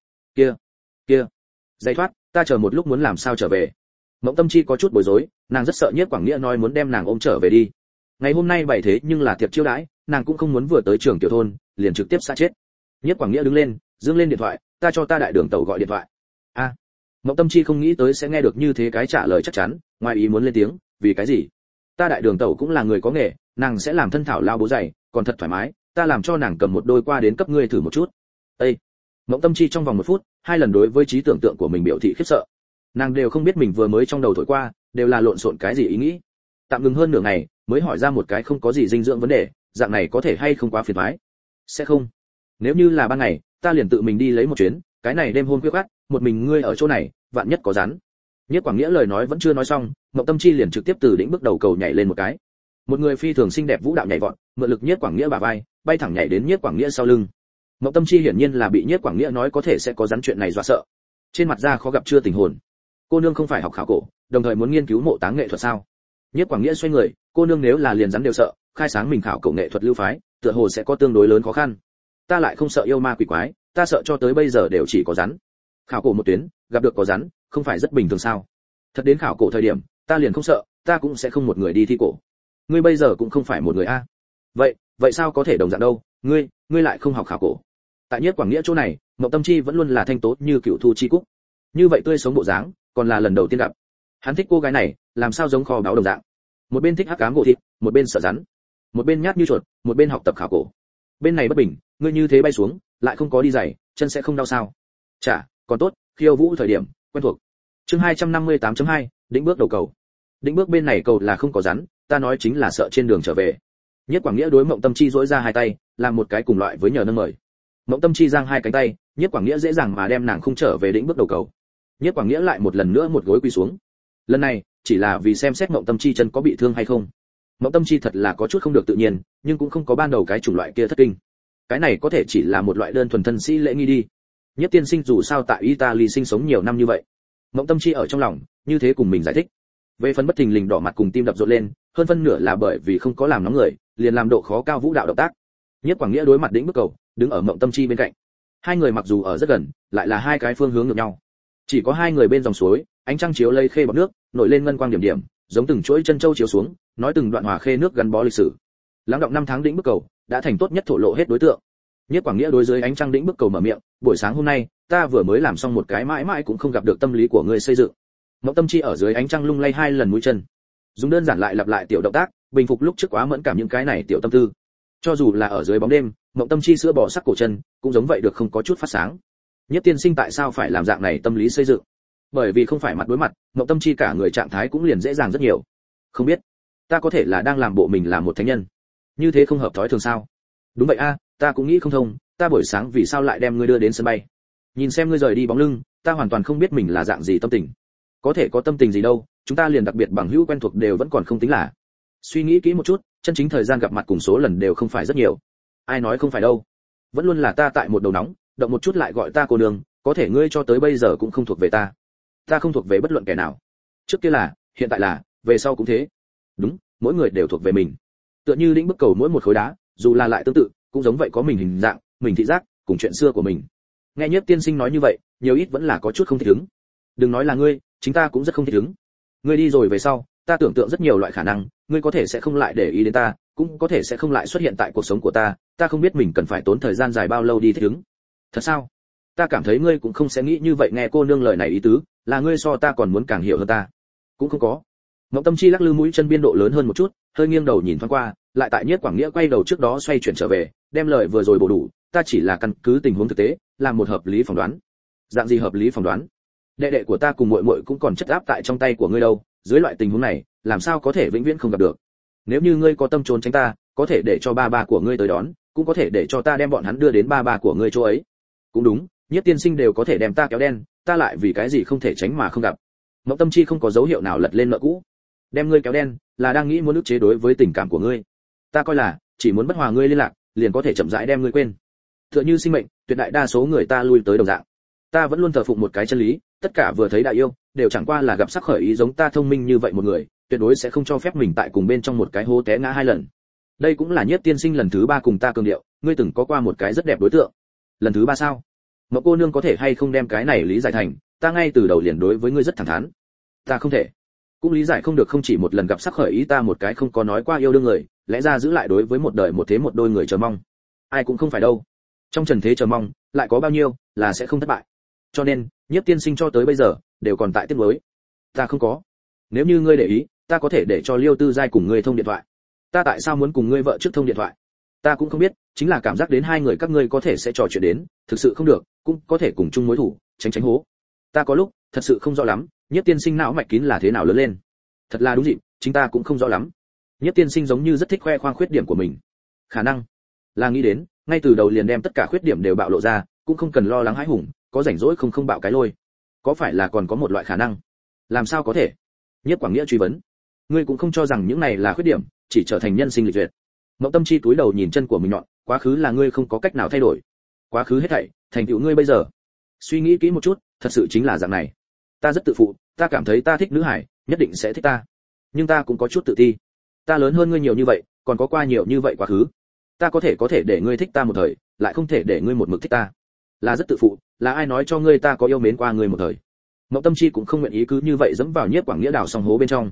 Kia, giày thoát, ta chờ một lúc muốn làm sao trở về. Mộng Tâm Chi có chút bối rối, nàng rất sợ Nhiếp Quảng Nghĩa nói muốn đem nàng ôm trở về đi. Ngày hôm nay bày thế nhưng là tiệc chiêu đãi, nàng cũng không muốn vừa tới trường tiểu thôn, liền trực tiếp xã chết. Nhiếp Quảng Nghĩa đứng lên, dương lên điện thoại, ta cho ta đại đường tàu gọi điện thoại. A. Mộng Tâm Chi không nghĩ tới sẽ nghe được như thế cái trả lời chắc chắn, ngoài ý muốn lên tiếng, vì cái gì? Ta đại đường tàu cũng là người có nghề, nàng sẽ làm thân thảo lao bố giày, còn thật thoải mái, ta làm cho nàng cầm một đôi qua đến cấp ngươi thử một chút. Ê. Mộng Tâm Chi trong vòng 1 phút, 2 lần đối với trí tưởng tượng của mình biểu thị khiếp sợ. Nàng đều không biết mình vừa mới trong đầu thổi qua, đều là lộn xộn cái gì ý nghĩ. Tạm ngừng hơn nửa ngày, mới hỏi ra một cái không có gì dinh dưỡng vấn đề, dạng này có thể hay không quá phiền toái? Sẽ không. Nếu như là ban ngày, ta liền tự mình đi lấy một chuyến, cái này đêm hôm khuya khoắt, một mình ngươi ở chỗ này, vạn nhất có rắn. Nhiếp Quảng Nghĩa lời nói vẫn chưa nói xong, Mộng Tâm Chi liền trực tiếp từ đỉnh bước đầu cầu nhảy lên một cái. Một người phi thường xinh đẹp vũ đạo nhảy vọt, mượn lực Nhiếp Quảng Nghĩa bả vai, bay thẳng nhảy đến Nhiếp Quảng Nghĩa sau lưng. Mộng Tâm Chi hiển nhiên là bị Nhiếp Quảng Nghĩa nói có thể sẽ có rắn chuyện này dọa sợ. Trên mặt da khó gặp chưa tình hồn. Cô nương không phải học khảo cổ, đồng thời muốn nghiên cứu mộ táng nghệ thuật sao? Nhiếp Quảng Nghĩa xoay người, cô nương nếu là liền rắn đều sợ, khai sáng mình khảo cổ nghệ thuật lưu phái, tựa hồ sẽ có tương đối lớn khó khăn. Ta lại không sợ yêu ma quỷ quái, ta sợ cho tới bây giờ đều chỉ có rắn. Khảo cổ một tuyến, gặp được có rắn, không phải rất bình thường sao? Thật đến khảo cổ thời điểm, ta liền không sợ, ta cũng sẽ không một người đi thi cổ. Ngươi bây giờ cũng không phải một người a. Vậy sao có thể đồng dạng đâu, ngươi lại không học khảo cổ. Tại Nhiếp Quảng Nghĩa chỗ này, Mộng Tâm Chi vẫn luôn là thanh tố như cựu thu chi cúc. Như vậy tươi sống bộ dáng, còn là lần đầu tiên gặp. Hắn thích cô gái này, làm sao giống kho báu đồng dạng. Một bên thích hắc ám gỗ thịt, một bên sợ rắn, một bên nhát như chuột, một bên học tập khảo cổ. Bên này bất bình, ngươi như thế bay xuống, lại không có đi giày, chân sẽ không đau sao? Chả, còn tốt, khiêu vũ thời điểm quen thuộc. Chương 258.2, đỉnh bước đầu cầu. Đỉnh bước bên này cầu là không có rắn, ta nói chính là sợ trên đường trở về. Nhiếp Quảng Nghĩa đối Mộng Tâm Chi duỗi ra hai tay, làm một cái cùng loại với nhờ nâng mời. Mộng Tâm Chi giang hai cánh tay, Nhiếp Quảng Nghĩa dễ dàng mà đem nàng không trở về đỉnh bước đầu cầu. Nhiếp Quảng Nghĩa lại một lần nữa một gối quỳ xuống. Lần này, chỉ là vì xem xét Mộng Tâm Chi chân có bị thương hay không. Mộng Tâm Chi thật là có chút không được tự nhiên, nhưng cũng không có ban đầu cái chủng loại kia thất kinh. Cái này có thể chỉ là một loại đơn thuần thân sĩ lễ nghi đi. Nhiếp tiên sinh dù sao tại Italy sinh sống nhiều năm như vậy. Mộng Tâm Chi ở trong lòng, như thế cùng mình giải thích. Về phần bất thình lình đỏ mặt cùng tim đập rộn lên, hơn phân nửa là bởi vì không có làm nóng người, liền làm độ khó cao vũ đạo động tác. Nhiếp Quảng Nghĩa đối mặt đỉnh bước cầu, đứng ở Mộng Tâm Chi bên cạnh. Hai người mặc dù ở rất gần, lại là hai cái phương hướng ngược nhau. Chỉ có hai người bên dòng suối, ánh trăng chiếu lây khê bọt nước, nổi lên ngân quang điểm điểm, giống từng chuỗi chân châu chiếu xuống, nói từng đoạn hòa khê nước gắn bó lịch sử. Lắng động năm tháng đỉnh bước cầu, đã thành tốt nhất thổ lộ hết đối tượng. Nhiếp Quảng Nghĩa đối dưới ánh trăng đỉnh bước cầu mở miệng, buổi sáng hôm nay, ta vừa mới làm xong một cái mãi mãi cũng không gặp được tâm lý của ngươi xây dựng. Mộng Tâm Chi ở dưới ánh trăng lung lay hai lần mũi chân, dùng đơn giản lại lặp lại tiểu động tác, bình phục lúc trước quá mẫn cảm những cái này tiểu tâm tư. Cho dù là ở dưới bóng đêm, Mộng Tâm Chi sữa bò sắc cổ chân, cũng giống vậy được không có chút phát sáng. Nhất tiên sinh tại sao phải làm dạng này tâm lý xây dựng? Bởi vì không phải mặt đối mặt, Mộng Tâm Chi cả người trạng thái cũng liền dễ dàng rất nhiều. Không biết, ta có thể là đang làm bộ mình là một thánh nhân, như thế không hợp thói thường sao? Đúng vậy a, ta cũng nghĩ không thông, ta buổi sáng vì sao lại đem ngươi đưa đến sân bay? Nhìn xem ngươi rời đi bóng lưng, ta hoàn toàn không biết mình là dạng gì tâm tình. Có thể có tâm tình gì đâu, chúng ta liền đặc biệt bằng hữu quen thuộc đều vẫn còn không tính là. Suy nghĩ kỹ một chút, chân chính thời gian gặp mặt cùng số lần đều không phải rất nhiều. Ai nói không phải đâu, vẫn luôn là ta tại một đầu nóng, động một chút lại gọi ta cô nương, có thể ngươi cho tới bây giờ cũng không thuộc về ta. Ta không thuộc về bất luận kẻ nào. Trước kia là, hiện tại là, về sau cũng thế. Đúng, mỗi người đều thuộc về mình. Tựa như đỉnh bức cầu mỗi một khối đá, dù là lại tương tự, cũng giống vậy có mình hình dạng, mình thị giác, cùng chuyện xưa của mình. Nghe Nhiếp tiên sinh nói như vậy, nhiều ít vẫn là có chút không thích ứng. Đừng nói là ngươi, chính ta cũng rất không thích ứng. Ngươi đi rồi về sau, ta tưởng tượng rất nhiều loại khả năng, ngươi có thể sẽ không lại để ý đến ta, cũng có thể sẽ không lại xuất hiện tại cuộc sống của ta, ta không biết mình cần phải tốn thời gian dài bao lâu đi thích ứng. Thật sao? Ta cảm thấy ngươi cũng không sẽ nghĩ như vậy. Nghe cô nương lời này ý tứ, là ngươi so ta còn muốn càng hiểu hơn ta. Cũng không có. Mộng Tâm Chi lắc lư mũi chân biên độ lớn hơn một chút, hơi nghiêng đầu nhìn thoáng qua, lại tại Nhiếp Quảng Nghĩa quay đầu trước đó xoay chuyển trở về, đem lời vừa rồi bổ đủ, ta chỉ là căn cứ tình huống thực tế, làm một hợp lý phỏng đoán. Dạng gì hợp lý phỏng đoán? Đệ đệ của ta cùng muội muội cũng còn chất áp tại trong tay của ngươi đâu, dưới loại tình huống này, làm sao có thể vĩnh viễn không gặp được? Nếu như ngươi có tâm trốn tránh ta, có thể để cho ba ba của ngươi tới đón, cũng có thể để cho ta đem bọn hắn đưa đến ba ba của ngươi chỗ ấy. Cũng đúng, Nhiếp tiên sinh đều có thể đem ta kéo đen, ta lại vì cái gì không thể tránh mà không gặp? Mộng Tâm Chi không có dấu hiệu nào lật lên nợ cũ. Đem ngươi kéo đen, là đang nghĩ muốn ức chế đối với tình cảm của ngươi. Ta coi là, chỉ muốn bất hòa ngươi liên lạc, liền có thể chậm rãi đem ngươi quên. Tựa như sinh mệnh, tuyệt đại đa số người ta lui tới đồng dạng. Ta vẫn luôn thờ phụng một cái chân lý, tất cả vừa thấy đại yêu, đều chẳng qua là gặp sắc khởi ý giống ta thông minh như vậy một người, tuyệt đối sẽ không cho phép mình tại cùng bên trong một cái hố té ngã hai lần. Đây cũng là Nhiếp tiên sinh lần thứ ba cùng ta cường điệu, ngươi từng có qua một cái rất đẹp đối tượng. Lần thứ ba sao? Mộng cô nương có thể hay không đem cái này lý giải thành, ta ngay từ đầu liền đối với ngươi rất thẳng thắn. Ta không thể. Cũng lý giải không được không chỉ một lần gặp sắc khởi ý ta một cái không có nói qua yêu đương người, lẽ ra giữ lại đối với một đời một thế một đôi người chờ mong. Ai cũng không phải đâu. Trong trần thế chờ mong, lại có bao nhiêu là sẽ không thất bại. Cho nên, Nhiếp tiên sinh cho tới bây giờ đều còn tại tiếc nuối. Ta không có. Nếu như ngươi để ý, ta có thể để cho Liêu Tư Giai cùng ngươi thông điện thoại. Ta tại sao muốn cùng ngươi vợ trước thông điện thoại? Ta cũng không biết, chính là cảm giác đến hai người các ngươi có thể sẽ trò chuyện đến, thực sự không được, cũng có thể cùng chung mối thủ, tránh tránh hố. Ta có lúc thật sự không rõ lắm, Nhiếp tiên sinh não mạch kín là thế nào lớn lên. Thật là đúng dịp, chính ta cũng không rõ lắm. Nhiếp tiên sinh giống như rất thích khoe khoang khuyết điểm của mình. Khả năng là nghĩ đến, ngay từ đầu liền đem tất cả khuyết điểm đều bạo lộ ra, cũng không cần lo lắng hãi hùng, có rảnh rỗi không bạo cái lôi. Có phải là còn có một loại khả năng? Làm sao có thể? Nhiếp Quảng Nghĩa truy vấn. Ngươi cũng không cho rằng những này là khuyết điểm, chỉ trở thành nhân sinh lịch duyệt. Mộng Tâm Chi túi đầu nhìn chân của mình nhọn, quá khứ là ngươi không có cách nào thay đổi. Quá khứ hết thảy, thành tựu ngươi bây giờ. Suy nghĩ kỹ một chút, thật sự chính là dạng này. Ta rất tự phụ, ta cảm thấy ta thích nữ hải, nhất định sẽ thích ta. Nhưng ta cũng có chút tự ti. Ta lớn hơn ngươi nhiều như vậy, còn có qua nhiều như vậy quá khứ. Ta có thể để ngươi thích ta một thời, lại không thể để ngươi một mực thích ta. Là rất tự phụ, là ai nói cho ngươi ta có yêu mến qua ngươi một thời? Mộng Tâm Chi cũng không nguyện ý cứ như vậy dẫm vào Nhiếp Quảng Nghĩa đào xong hố bên trong.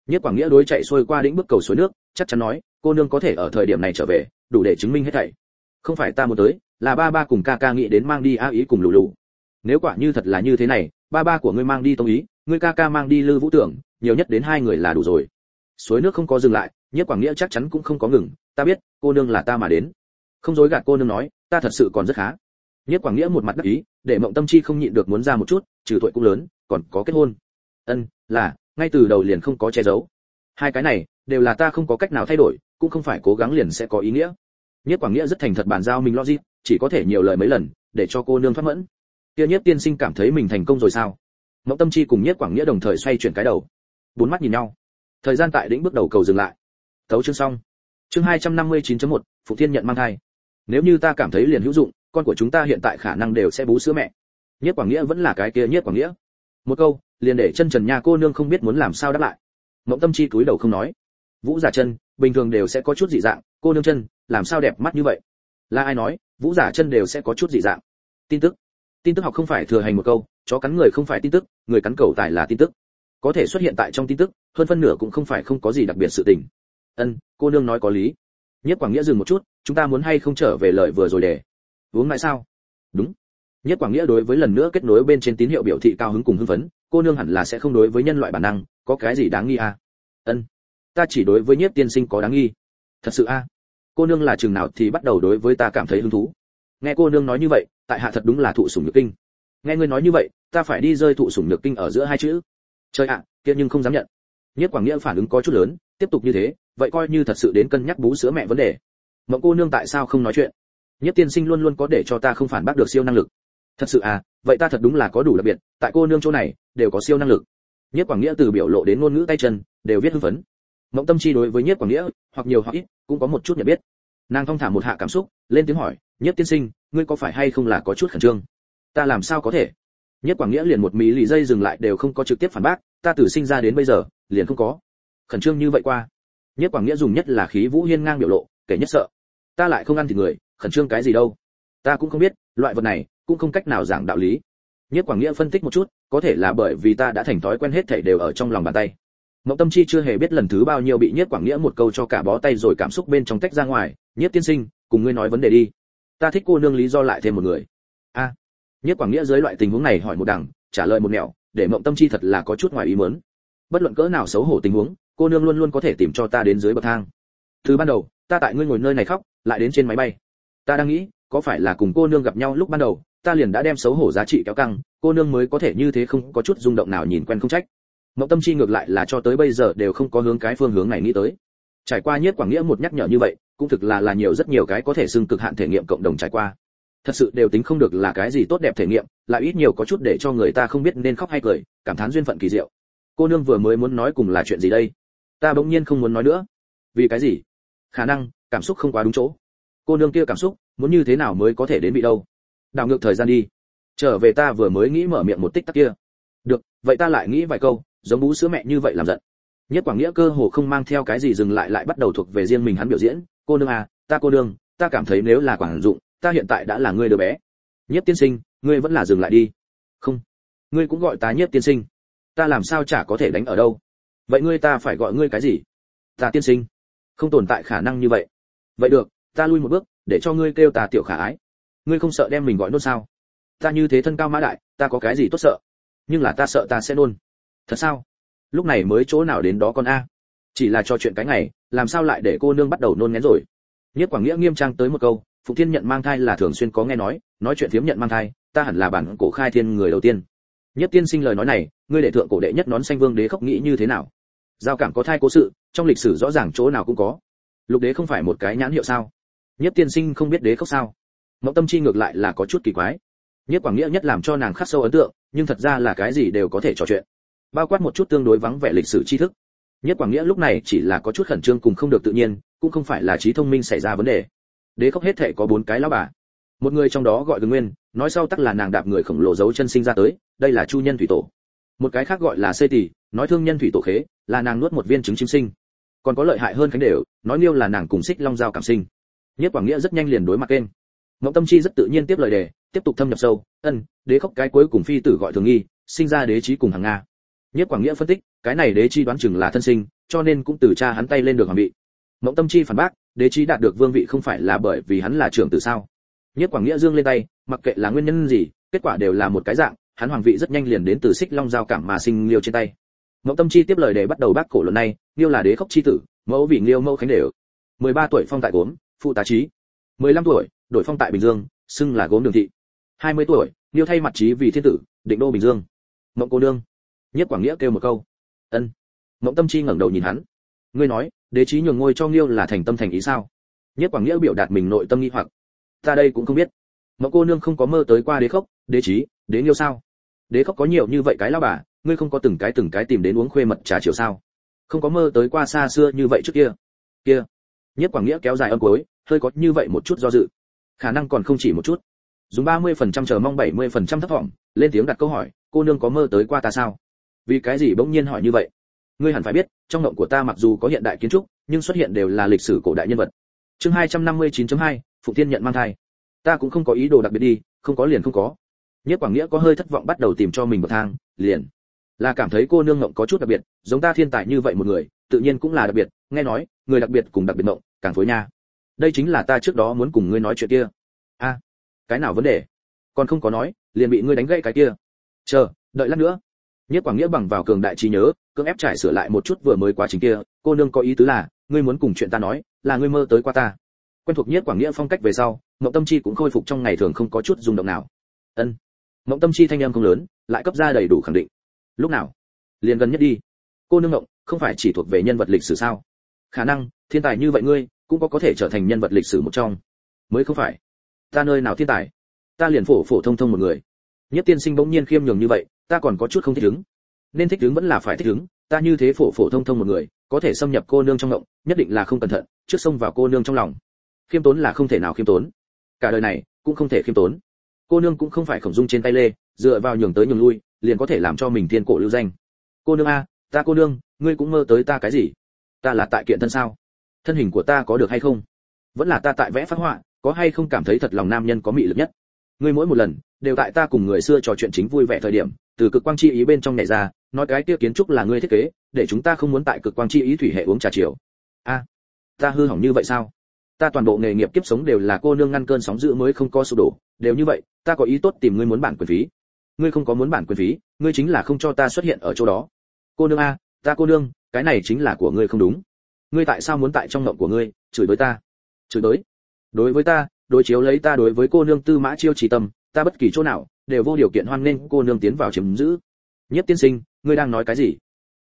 Nhiếp Quảng Nghĩa đối chạy xuôi qua đỉnh bước cầu suối nước, chắc chắn nói, cô nương có thể ở thời điểm này trở về, đủ để chứng minh hết thảy. Không phải ta muốn tới, là ba ba cùng ca ca nghĩ đến mang đi A Ý cùng Lù Lù. Nếu quả như thật là như thế này, ba ba của ngươi mang đi Tông Ý, ngươi ca ca mang đi Lư Vũ Tưởng, nhiều nhất đến 2 người là đủ rồi. Suối nước không có dừng lại, Nhiếp Quảng Nghĩa chắc chắn cũng không có ngừng, ta biết, cô nương là ta mà đến. Không dối gạt cô nương nói, ta thật sự còn rất khá. Nhiếp Quảng Nghĩa một mặt đắc ý, để Mộng Tâm Chi không nhịn được muốn ra một chút, trừ tuổi cũng lớn, còn có kết hôn. Là, ngay từ đầu liền không có che giấu. Hai cái này đều là ta không có cách nào thay đổi, cũng không phải cố gắng liền sẽ có ý nghĩa. Nhiếp Quảng Nghĩa rất thành thật bàn giao mình logic, chỉ có thể nhiều lời mấy lần, để cho cô nương thoát mẫn. Kia Nhiếp tiên sinh cảm thấy mình thành công rồi sao? Mộng Tâm Chi cùng Nhiếp Quảng Nghĩa đồng thời xoay chuyển cái đầu, bốn mắt nhìn nhau. Thời gian tại đỉnh bước đầu cầu dừng lại. Tấu chương xong. Chương 259.1, Phụ Thiên nhận mang thai. Nếu như ta cảm thấy liền hữu dụng, con của chúng ta hiện tại khả năng đều sẽ bú sữa mẹ. Nhiếp Quảng Nghĩa vẫn là cái kia Nhiếp Quảng Nghĩa. Một câu, liền để chân trần nha cô nương không biết muốn làm sao đáp lại. Mộng Tâm Chi cúi đầu không nói. Vũ giả chân, bình thường đều sẽ có chút dị dạng, cô nương chân, làm sao đẹp mắt như vậy? Là ai nói, Vũ giả chân đều sẽ có chút dị dạng? Tin tức học không phải thừa hành một câu, chó cắn người không phải tin tức, người cắn cẩu tài là tin tức. Có thể xuất hiện tại trong tin tức, hơn phân nửa cũng không phải không có gì đặc biệt sự tình. Cô nương nói có lý. Nhiếp Quảng Nghĩa dừng một chút, chúng ta muốn hay không trở về lời vừa rồi để uống lại sao? Đúng. Nhiếp Quảng Nghĩa đối với lần nữa kết nối bên trên tín hiệu biểu thị cao hứng cùng hưng phấn, cô nương hẳn là sẽ không đối với nhân loại bản năng có cái gì đáng nghi à? Ta chỉ đối với Nhiếp tiên sinh có đáng nghi. Thật sự à? Cô nương là chừng nào thì bắt đầu đối với ta cảm thấy hứng thú? Nghe cô nương nói như vậy, tại hạ thật đúng là thụ sủng nhược kinh. Nghe ngươi nói như vậy, ta phải đi rơi thụ sủng nhược kinh ở giữa hai chữ. Trời ạ, kia nhưng không dám nhận. Nhiếp Quảng Nghĩa phản ứng có chút lớn, tiếp tục như thế, vậy coi như thật sự đến cân nhắc bú sữa mẹ vấn đề. Mộng cô nương tại sao không nói chuyện? Nhiếp tiên sinh luôn luôn có để cho ta không phản bác được siêu năng lực. Thật sự à, vậy ta thật đúng là có đủ đặc biệt, tại cô nương chỗ này đều có siêu năng lực. Nhiếp Quảng Nghĩa từ biểu lộ đến ngôn ngữ tay chân đều viết hưng phấn. Mộng Tâm Chi đối với Nhiếp Quảng Nghĩa, hoặc nhiều hoặc ít, cũng có một chút nhận biết. Nàng thong thả một hạ cảm xúc, lên tiếng hỏi, Nhiếp tiên sinh, ngươi có phải hay không là có chút khẩn trương? Ta làm sao có thể? Nhiếp Quảng Nghĩa liền một mí lì dây dừng lại đều không có trực tiếp phản bác, ta từ sinh ra đến bây giờ liền không có khẩn trương như vậy qua. Nhiếp Quảng Nghĩa dùng nhất là khí vũ hiên ngang biểu lộ, kể nhất sợ. Ta lại không ăn thịt người, khẩn trương cái gì đâu? Ta cũng không biết, loại vật này cũng không cách nào giảng đạo lý. Nhiếp Quảng Nghĩa phân tích một chút, có thể là bởi vì ta đã thành thói quen hết thảy đều ở trong lòng bàn tay. Mộng Tâm Chi chưa hề biết lần thứ bao nhiêu bị Nhiếp Quảng Nghĩa một câu cho cả bó tay rồi cảm xúc bên trong tách ra ngoài. Nhiếp tiên sinh, cùng ngươi nói vấn đề đi. Ta thích cô nương lý do lại thêm một người. Nhiếp Quảng Nghĩa dưới loại tình huống này hỏi một đằng, trả lời một nẻo, để Mộng Tâm Chi thật là có chút ngoài ý muốn. Bất luận cỡ nào xấu hổ tình huống, cô nương luôn luôn có thể tìm cho ta đến dưới bậc thang. Từ ban đầu, ta tại ngươi ngồi nơi này khóc, lại đến trên máy bay. Ta đang nghĩ, có phải là cùng cô nương gặp nhau lúc ban đầu, ta liền đã đem xấu hổ giá trị kéo căng, cô nương mới có thể như thế không có chút rung động nào nhìn quen không trách. Mộng Tâm Chi ngược lại là cho tới bây giờ đều không có hướng cái phương hướng này nghĩ tới. Trải qua Nhiếp Quảng Nghĩa một nhắc nhở như vậy, cũng thực là nhiều rất nhiều cái có thể xưng cực hạn thể nghiệm cộng đồng trải qua. Thật sự đều tính không được là cái gì tốt đẹp thể nghiệm, lại ít nhiều có chút để cho người ta không biết nên khóc hay cười, cảm thán duyên phận kỳ diệu. Cô nương vừa mới muốn nói cùng là chuyện gì đây? Ta bỗng nhiên không muốn nói nữa. Vì cái gì? Khả năng cảm xúc không quá đúng chỗ. Cô nương kia cảm xúc, muốn như thế nào mới có thể đến vị đâu? Đảo ngược thời gian đi. Trở về ta vừa mới nghĩ mở miệng một tích tắc kia. Được, vậy ta lại nghĩ vài câu, giống bú sữa mẹ như vậy làm giận. Nhiếp Quảng Nghĩa cơ hồ không mang theo cái gì dừng lại bắt đầu thuộc về riêng mình hắn biểu diễn. Cô nương à, cô nương, ta cảm thấy nếu là quảng dụng, ta hiện tại đã là ngươi đứa bé. Nhiếp tiên sinh, ngươi vẫn là dừng lại đi. Không, ngươi cũng gọi ta Nhiếp tiên sinh. Ta làm sao chả có thể đánh ở đâu? Vậy ngươi ta phải gọi ngươi cái gì? Ta tiên sinh. Không tồn tại khả năng như vậy. Vậy được, ta lui một bước, để cho ngươi kêu ta tiểu khả ái. Ngươi không sợ đem mình gọi nôn sao? Ta như thế thân cao mã đại, ta có cái gì tốt sợ? Nhưng là ta sợ ta sẽ nôn. Thật sao? Lúc này mới chỗ nào đến đó con a? Chỉ là cho chuyện cái ngày, làm sao lại để cô nương bắt đầu nôn ngén rồi? Nhiếp Quảng Nghĩa nghiêm trang tới một câu, Phụng Thiên nhận mang thai là thường xuyên có nghe nói chuyện phiếm nhận mang thai, ta hẳn là bản cổ khai thiên người đầu tiên. Nhiếp tiên sinh lời nói này, ngươi đệ thượng cổ đệ nhất nón xanh vương đế khóc nghĩ như thế nào? Giao cảm có thai cố sự, trong lịch sử rõ ràng chỗ nào cũng có. Lục đế không phải một cái nhãn hiệu sao? Nhiếp tiên sinh không biết đế khóc sao? Mộng Tâm Chi ngược lại là có chút kỳ quái. Nhiếp Quảng Nghĩa nhất làm cho nàng khắc sâu ấn tượng, nhưng thật ra là cái gì đều có thể trò chuyện, bao quát một chút tương đối vắng vẻ lịch sử tri thức. Nhiếp Quảng Nghĩa lúc này chỉ là có chút khẩn trương cùng không được tự nhiên, cũng không phải là trí thông minh xảy ra vấn đề. Đế khóc hết thể có 4 cái lão bà, một người trong đó gọi Đường Nguyên, nói sau tắc là nàng đạp người khổng lồ giấu chân sinh ra tới, đây là Chu Nhân thủy tổ. Một cái khác gọi là Xê Tỷ, nói thương nhân thủy tổ khế, là nàng nuốt một viên trứng chim sinh. Còn có lợi hại hơn Khánh Đều, nói Liêu là nàng cùng Xích Long giao cảm sinh. Nhiếp Quảng Nghĩa rất nhanh liền đối mặt kênh. Mộng Tâm Chi rất tự nhiên tiếp lời đề, tiếp tục thâm nhập sâu, đế khóc cái cuối cùng phi tử gọi Thường Nghi, sinh ra đế trí cùng Hằng Nga. Nhiếp Quảng Nghĩa phân tích, cái này đế chi đoán chừng là thân sinh, cho nên cũng từ cha hắn tay lên được hoàng vị. Mộng Tâm Chi phản bác, đế chí đạt được vương vị không phải là bởi vì hắn là trưởng tử sao? Nhiếp Quảng Nghĩa dương lên tay, mặc kệ là nguyên nhân gì, kết quả đều là một cái dạng, hắn hoàng vị rất nhanh liền đến từ Xích Long giao cảm mà sinh Liêu trên tay. Mộng Tâm Chi tiếp lời để bắt đầu bác cổ luận này, Liêu là đế khốc chi tử, mẫu vị Liêu mẫu khánh đều. 13 tuổi phong tại Gốm, phụ tá trí. 15 tuổi, đổi phong tại Bình Dương, xưng là Gốm Đường thị. 20 tuổi, Liêu thay mặt trí vì thiên tử, định đô Bình Dương. Mộng cô nương. Nhiếp Quảng Nghĩa kêu một câu. Ân. Mộng Tâm Chi ngẩng đầu nhìn hắn. Ngươi nói, đế chí nhường ngôi cho Liêu là thành tâm thành ý sao? Nhiếp Quảng Nghĩa biểu đạt mình nội tâm nghi hoặc. Ta đây cũng không biết. Mộng cô nương không có mơ tới qua đế khốc, đế chí, đế Liêu sao? Đế khốc có nhiều như vậy cái lão bà, ngươi không có từng cái tìm đến uống khuê mật trà chiều sao? Không có mơ tới qua xa xưa như vậy trước kia. Kia. Nhiếp Quảng Nghĩa kéo dài âm cuối, hơi có như vậy một chút do dự. Khả năng còn không chỉ một chút. Dùng 30% chờ mong 70% thất vọng, lên tiếng đặt câu hỏi, cô nương có mơ tới qua ta sao? Vì cái gì bỗng nhiên hỏi như vậy? Ngươi hẳn phải biết, trong mộng của ta mặc dù có hiện đại kiến trúc, nhưng xuất hiện đều là lịch sử cổ đại nhân vật. Chương 259.2, Phụng Thiên nhận mang thai. Ta cũng không có ý đồ đặc biệt đi, không có liền không có. Nhiếp Quảng Nghĩa có hơi thất vọng bắt đầu tìm cho mình bậc thang, liền là cảm thấy cô nương mộng có chút đặc biệt, giống ta thiên tài như vậy một người, tự nhiên cũng là đặc biệt, nghe nói, người đặc biệt cùng đặc biệt mộng, càng phối nha. Đây chính là ta trước đó muốn cùng ngươi nói chuyện kia. A, cái nào vấn đề? Còn không có nói, liền bị ngươi đánh gãy cái kia. Chờ, đợi lát nữa. Nhiếp Quảng Nghĩa bằng vào cường đại trí nhớ, cưỡng ép trải sửa lại một chút vừa mới quá trình kia, cô nương có ý tứ là, ngươi muốn cùng chuyện ta nói, là ngươi mơ tới qua ta. Quen thuộc Nhiếp Quảng Nghĩa phong cách về sau, Mộng Tâm Chi cũng khôi phục trong ngày thường không có chút rung động nào. Ân. Mộng Tâm Chi thanh âm không lớn, lại cấp ra đầy đủ khẳng định. Lúc nào? Liền gần nhất đi. Cô nương mộng, không phải chỉ thuộc về nhân vật lịch sử sao? Khả năng, thiên tài như vậy ngươi, cũng có thể trở thành nhân vật lịch sử một trong. Mới không phải. Ta nơi nào thiên tài? Ta liền phổ phổ thông thông một người. Nhất tiên sinh bỗng nhiên khiêm nhường như vậy, ta còn có chút không thích ứng. Nên thích ứng vẫn là phải thích ứng, ta như thế phổ phổ thông thông một người, có thể xâm nhập cô nương trong mộng, nhất định là không cẩn thận, trước xông vào cô nương trong lòng. Khiêm tốn là không thể nào khiêm tốn. Cả đời này cũng không thể khiêm tốn. Cô nương cũng không phải Khổng Dung trên tay lê, dựa vào nhường tới nhường lui, liền có thể làm cho mình thiên cổ lưu danh. Cô nương a, ta cô nương, ngươi cũng mơ tới ta cái gì? Ta là tại kiện thân sao? Thân hình của ta có được hay không? Vẫn là ta tại vẽ phác họa, có hay không cảm thấy thật lòng nam nhân có mị lực nhất? Ngươi mỗi một lần đều tại ta cùng người xưa trò chuyện chính vui vẻ thời điểm, từ cực quang chi ý bên trong nhảy ra, nói cái kia kiến trúc là ngươi thiết kế, để chúng ta không muốn tại cực quang chi ý thủy hệ uống trà chiều. A, ta hư hỏng như vậy sao? Ta toàn bộ nghề nghiệp kiếp sống đều là cô nương ngăn cơn sóng dữ mới không có sụp đổ, đều như vậy, ta có ý tốt tìm ngươi muốn bản quyền phí. Ngươi không có muốn bản quyền phí, ngươi chính là không cho ta xuất hiện ở chỗ đó. Cô nương a, ta cô nương, cái này chính là của ngươi không đúng. Ngươi tại sao muốn tại trong mộng của ngươi chửi bới ta? Chửi bới? Đối với ta, đối chiếu lấy ta đối với cô nương Tư Mã Chiêu chỉ tâm, ta bất kỳ chỗ nào đều vô điều kiện hoan nghênh cô nương tiến vào chiếm giữ. Nhiếp tiên sinh, ngươi đang nói cái gì?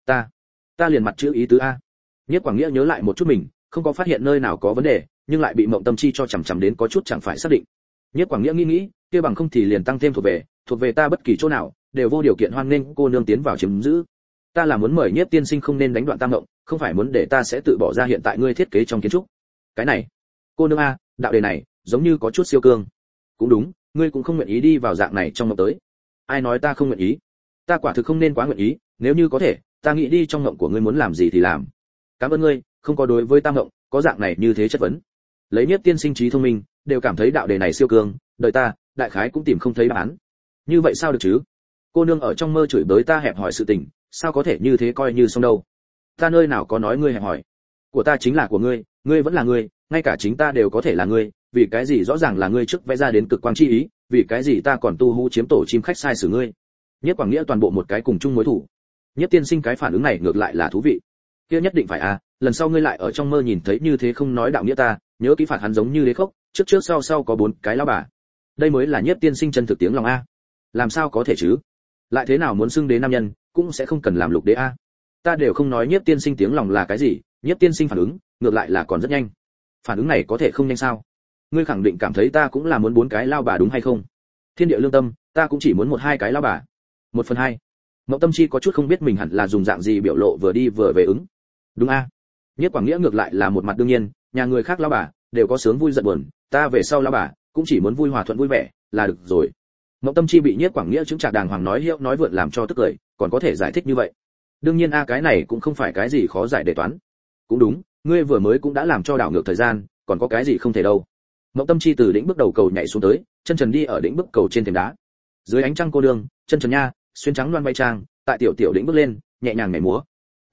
Ta liền mặt chữ ý tứ a. Nhiếp Quảng Nghĩa nhớ lại một chút mình, không có phát hiện nơi nào có vấn đề, nhưng lại bị Mộng Tâm Chi cho chằm chằm đến có chút chẳng phải xác định. Nhiếp Quảng Nghĩa nghĩ, kia bằng không thì liền tăng thêm thuộc về ta bất kỳ chỗ nào đều vô điều kiện hoan nghênh cô nương tiến vào chiếm giữ. Ta là muốn mời Nhiếp tiên sinh không nên đánh đoạn tam mộng, không phải muốn để ta sẽ tự bỏ ra hiện tại ngươi thiết kế trong kiến trúc. Cái này, cô nương a, đạo đề này giống như có chút siêu cương. Cũng đúng, ngươi cũng không nguyện ý đi vào dạng này trong mộng tới. Ai nói ta không nguyện ý? Ta quả thực không nên quá nguyện ý, nếu như có thể, ta nghĩ đi trong mộng của ngươi muốn làm gì thì làm. Cảm ơn ngươi, không có đối với ta mộng có dạng này như thế chất vấn. Lấy Nhiếp tiên sinh trí thông minh, đều cảm thấy đạo đề này siêu cương, đời ta, đại khái cũng tìm không thấy đáp án. Như vậy sao được chứ? Cô nương ở trong mơ chửi bới ta hẹp hỏi sự tình, sao có thể như thế coi như xong đâu? Ta nơi nào có nói ngươi hẹp hỏi? Của ta chính là của ngươi, ngươi vẫn là ngươi, ngay cả chính ta đều có thể là ngươi, vì cái gì rõ ràng là ngươi trước vẽ ra đến cực quang chi ý, vì cái gì ta còn tu hú chiếm tổ chim khách sai xử ngươi? Nhiếp Quảng Nghĩa toàn bộ một cái cùng chung mối thủ. Nhiếp tiên sinh cái phản ứng này ngược lại là thú vị. Kia nhất định phải à, lần sau ngươi lại ở trong mơ nhìn thấy như thế không nói đạo nghĩa ta, nhớ kỹ phạt hắn giống như đế khốc, trước sau có 4 cái lão bà. Đây mới là Nhiếp tiên sinh chân thực tiếng lòng a. Làm sao có thể chứ? Lại thế nào muốn xưng đế nam nhân, cũng sẽ không cần làm lục đế a. Ta đều không nói Nhiếp tiên sinh tiếng lòng là cái gì, Nhiếp tiên sinh phản ứng, ngược lại là còn rất nhanh. Phản ứng này có thể không nhanh sao? Ngươi khẳng định cảm thấy ta cũng là muốn 4 cái lao bà đúng hay không? Thiên địa lương tâm, ta cũng chỉ muốn 1-2 cái lao bà. 1/2. Mộng Tâm Chi có chút không biết mình hẳn là dùng dạng gì biểu lộ vừa đi vừa về ứng. Đúng a. Nhiếp Quảng Nghĩa ngược lại là một mặt đương nhiên, nhà người khác lao bà đều có sướng vui giận buồn, ta về sau lao bà cũng chỉ muốn vui hòa thuận vui vẻ là được rồi. Mộng Tâm Chi bị Nhiếp Quảng Nghĩa chứng trạc đàng hoàng nói hiệu nói vượn làm cho tức cười, còn có thể giải thích như vậy. Đương nhiên a, cái này cũng không phải cái gì khó giải đề toán. Cũng đúng, ngươi vừa mới cũng đã làm cho đảo ngược thời gian, còn có cái gì không thể đâu. Mộng Tâm Chi từ đỉnh bước đầu cầu nhảy xuống tới, chân trần đi ở đỉnh bước cầu trên thềm đá. Dưới ánh trăng cô đương, chân trần nha, xuyên trắng loan bay trang, tại tiểu đỉnh bước lên, nhẹ nhàng nhảy múa.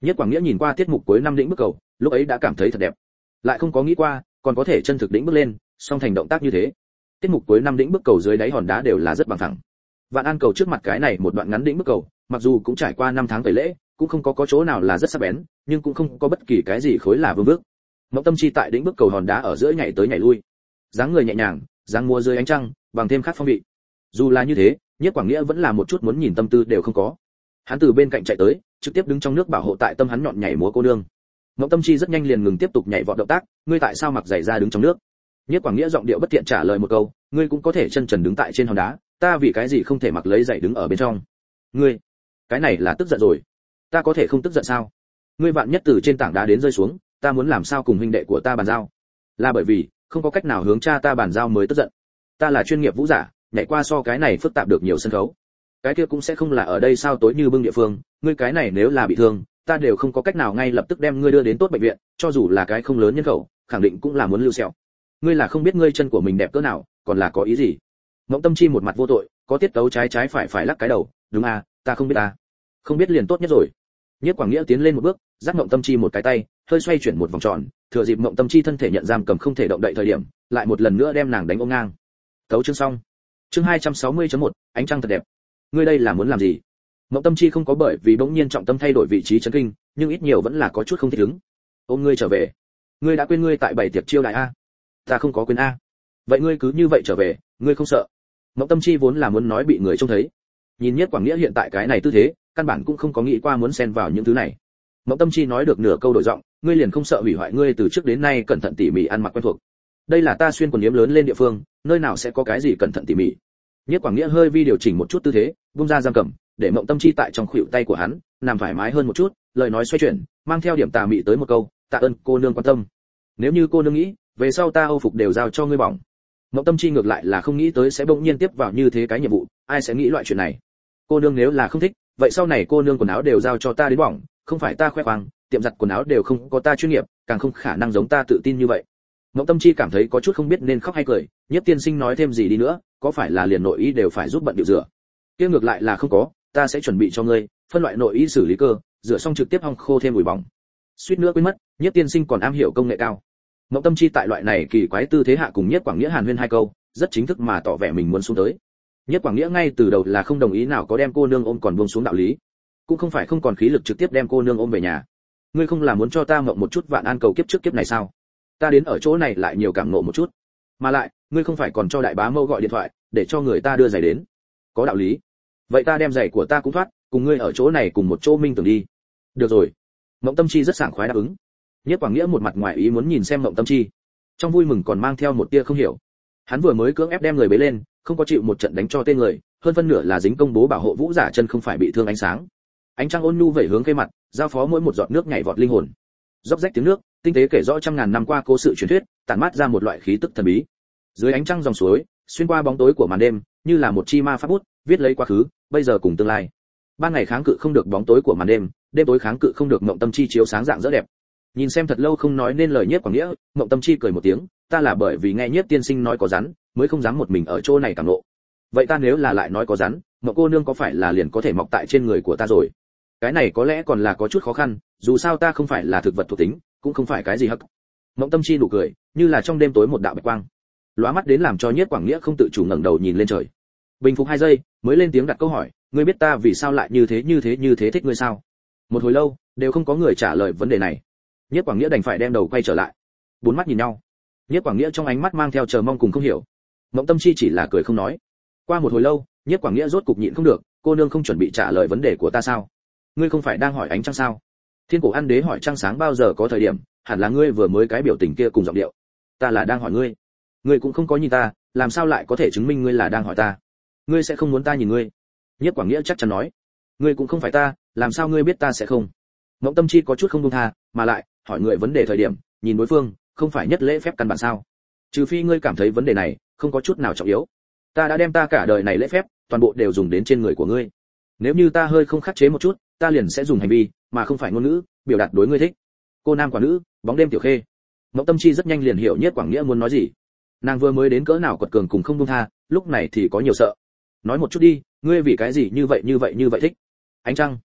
Nhất Quảng Nghĩa nhìn qua tiết mục cuối năm đỉnh bước cầu, lúc ấy đã cảm thấy thật đẹp, lại không có nghĩ qua còn có thể chân thực đỉnh bước lên, song thành động tác như thế. Tiết mục cuối năm đỉnh bước cầu dưới đáy hòn đá đều là rất bằng phẳng. Vạn An cầu trước mặt cái này một đoạn ngắn đỉnh bước cầu, mặc dù cũng trải qua 5 tháng tẩy lễ, cũng không có chỗ nào là rất sắc bén, nhưng cũng không có bất kỳ cái gì khối là vương vước. Mộng Tâm Chi tại đỉnh bước cầu hòn đá ở giữa nhảy tới nhảy lui, dáng người nhẹ nhàng, dáng múa dưới ánh trăng, bằng thêm khác phong vị. Dù là như thế, Nhất Quảng Nghĩa vẫn là một chút muốn nhìn tâm tư đều không có. Hắn từ bên cạnh chạy tới, trực tiếp đứng trong nước bảo hộ tại tâm hắn nhọn nhảy múa cô nương. Mộng Tâm Chi rất nhanh liền ngừng tiếp tục nhảy vọt động tác, ngươi tại sao mặc giày ra đứng trong nước? Nhất Quảng Nghĩa giọng điệu bất tiện trả lời một câu, ngươi cũng có thể chân trần đứng tại trên hòn đá, ta vì cái gì không thể mặc lấy giày đứng ở bên trong? Ngươi, cái này là tức giận rồi. Ta có thể không tức giận sao? Ngươi vạn nhất từ trên tảng đá đến rơi xuống, ta muốn làm sao cùng huynh đệ của ta bàn giao? Là bởi vì không có cách nào hướng cha ta bàn giao mới tức giận. Ta là chuyên nghiệp vũ giả, nhảy qua so cái này phức tạp được nhiều sân khấu. Cái kia cũng sẽ không là ở đây sao tối như bưng địa phương, ngươi cái này nếu là bị thương, ta đều không có cách nào ngay lập tức đem ngươi đưa đến tốt bệnh viện, cho dù là cái không lớn nhân khẩu, khẳng định cũng là muốn lưu sẹo. Ngươi là không biết ngươi chân của mình đẹp cỡ nào, còn là có ý gì? Mộng Tâm Chi một mặt vô tội, có tiết tấu trái trái phải lắc cái đầu, đúng à, ta không biết à. Không biết liền tốt nhất rồi. Nhất Quảng Nghĩa tiến lên một bước, dắt Mộng Tâm Chi một cái tay, hơi xoay chuyển một vòng tròn, thừa dịp Mộng Tâm Chi thân thể nhận giam cầm không thể động đậy thời điểm, lại một lần nữa đem nàng đánh ôm ngang. Tấu chương xong. Chương 260.1, ánh trăng thật đẹp. Ngươi đây là muốn làm gì? Mộng Tâm Chi không có bởi vì bỗng nhiên trọng tâm thay đổi vị trí chấn kinh, nhưng ít nhiều vẫn là có chút không thích ứng. Ôm ngươi trở về. Ngươi đã quên ngươi tại bảy tiệc chiêu đại a? Ta không có quên a. Vậy ngươi cứ như vậy trở về, ngươi không sợ? Mộng Tâm Chi vốn là muốn nói bị người trông thấy. Nhìn Nhất Quảng Nghĩa hiện tại cái này tư thế, căn bản cũng không có nghĩ qua muốn xen vào những thứ này. Mộng Tâm Chi nói được nửa câu đổi giọng, ngươi liền không sợ hủy hoại ngươi từ trước đến nay cẩn thận tỉ mỉ ăn mặc quen thuộc. Đây là ta xuyên quần yếm lớn lên địa phương, nơi nào sẽ có cái gì cẩn thận tỉ mỉ. Nhất Quảng Nghĩa hơi vi điều chỉnh một chút tư thế, vung ra giam cầm, để Mộng Tâm Chi tại trong khuỷu tay của hắn, nằm thoải mái hơn một chút, lời nói xoay chuyển, mang theo điểm tà mị tới một câu, tạ ơn cô nương quan tâm. Nếu như cô nương nghĩ, về sau ta âu phục đều giao cho ngươi bỏng. Mộng Tâm Chi ngược lại là không nghĩ tới sẽ bỗng nhiên tiếp vào như thế cái nhiệm vụ, ai sẽ nghĩ loại chuyện này. Cô nương nếu là không thích, vậy sau này cô nương quần áo đều giao cho ta đến bỏng, không phải ta khoe khoang, tiệm giặt quần áo đều không có ta chuyên nghiệp, càng không khả năng giống ta tự tin như vậy. Mộng Tâm Chi cảm thấy có chút không biết nên khóc hay cười, Nhất tiên sinh nói thêm gì đi nữa, có phải là liền nội y đều phải giúp bận điệu rửa? Kia ngược lại là không có, ta sẽ chuẩn bị cho ngươi, phân loại nội y xử lý cơ, rửa xong trực tiếp hong khô thêm ủi bỏng. Suýt nữa quên mất, Nhất tiên sinh còn am hiểu công nghệ cao. Mộng Tâm Chi tại loại này kỳ quái tư thế hạ cùng Nhất Quảng Nghĩa hàn huyên hai câu, rất chính thức mà tỏ vẻ mình muốn xuống tới. Nhất Quảng Nghĩa ngay từ đầu là không đồng ý nào có đem cô nương ôm còn buông xuống đạo lý, cũng không phải không còn khí lực trực tiếp đem cô nương ôm về nhà. Ngươi không là muốn cho ta mộng một chút Vạn An cầu kiếp trước kiếp này sao? Ta đến ở chỗ này lại nhiều cảm ngộ một chút. Mà lại, ngươi không phải còn cho đại bá mâu gọi điện thoại để cho người ta đưa giày đến? Có đạo lý. Vậy ta đem giày của ta cũng thoát, cùng ngươi ở chỗ này cùng một chỗ minh tưởng đi. Được rồi. Mộng Tâm Chi rất sảng khoái đáp ứng. Nhất Quảng Nghĩa một mặt ngoài ý muốn nhìn xem Mộng Tâm Chi, trong vui mừng còn mang theo một tia không hiểu. Hắn vừa mới cưỡng ép đem người bế lên, không có chịu một trận đánh cho tên người, hơn phân nửa là dính công bố bảo hộ vũ giả chân không phải bị thương ánh sáng. Ánh trăng ôn nhu vẩy hướng cây mặt, giao phó mỗi một giọt nước nhảy vọt linh hồn. Róc rách tiếng nước, tinh tế kể rõ trăm ngàn năm qua cố sự truyền thuyết, tản mát ra một loại khí tức thần bí. Dưới ánh trăng dòng suối, xuyên qua bóng tối của màn đêm, như là một chi ma pháp bút, viết lấy quá khứ, bây giờ cùng tương lai. Ban ngày kháng cự không được bóng tối của màn đêm, đêm tối kháng cự không được Mộng Tâm Chi chiếu sáng dạng dỡ đẹp. Nhìn xem thật lâu không nói nên lời Nhất Quảng Nghĩa, Mộng Tâm Chi cười một tiếng, ta là bởi vì nghe Nhất tiên sinh nói có rắn, mới không dám một mình ở chỗ này cảm nộ. Vậy ta nếu là lại nói có rắn, Mộng cô nương có phải là liền có thể mọc tại trên người của ta rồi? Cái này có lẽ còn là có chút khó khăn, dù sao ta không phải là thực vật thuộc tính, cũng không phải cái gì hắc. Mộng Tâm Chi nụ cười, như là trong đêm tối một đạo bạch quang, lóa mắt đến làm cho Nhất Quảng Nghĩa không tự chủ ngẩng đầu nhìn lên trời. Bình phục 2 giây, mới lên tiếng đặt câu hỏi, ngươi biết ta vì sao lại như thế thích ngươi sao? Một hồi lâu, đều không có người trả lời vấn đề này. Nhất Quảng Nghĩa đành phải đem đầu quay trở lại. 4 mắt nhìn nhau. Nhất Quảng Nghĩa trong ánh mắt mang theo chờ mong cùng không hiểu. Mộng Tâm Chi chỉ là cười không nói. Qua một hồi lâu, Nhất Quảng Nghĩa rốt cục nhịn không được, cô nương không chuẩn bị trả lời vấn đề của ta sao? Ngươi không phải đang hỏi ánh trăng sao? Thiên cổ An Đế hỏi trăng sáng bao giờ có thời điểm, hẳn là ngươi vừa mới cái biểu tình kia cùng giọng điệu. Ta là đang hỏi ngươi. Ngươi cũng không có nhìn ta, làm sao lại có thể chứng minh ngươi là đang hỏi ta? Ngươi sẽ không muốn ta nhìn ngươi. Nhất Quảng Nghĩa chắc chắn nói. Ngươi cũng không phải ta, làm sao ngươi biết ta sẽ không? Mộng Tâm Chi có chút không buông tha, mà lại, hỏi người vấn đề thời điểm, nhìn đối phương, không phải nhất lễ phép căn bản sao? Trừ phi ngươi cảm thấy vấn đề này không có chút nào trọng yếu. Ta đã đem ta cả đời này lễ phép, toàn bộ đều dùng đến trên người của ngươi. Nếu như ta hơi không khắc chế một chút, ta liền sẽ dùng hành vi, mà không phải ngôn ngữ, biểu đạt đối ngươi thích. Cô nam quả nữ, bóng đêm tiểu khê. Mộng Tâm Chi rất nhanh liền hiểu Nhất Quảng Nghĩa muốn nói gì. Nàng vừa mới đến cỡ nào quật cường cùng không buông tha, lúc này thì có nhiều sợ. Nói một chút đi, ngươi vì cái gì như vậy thích? Ánh trăng.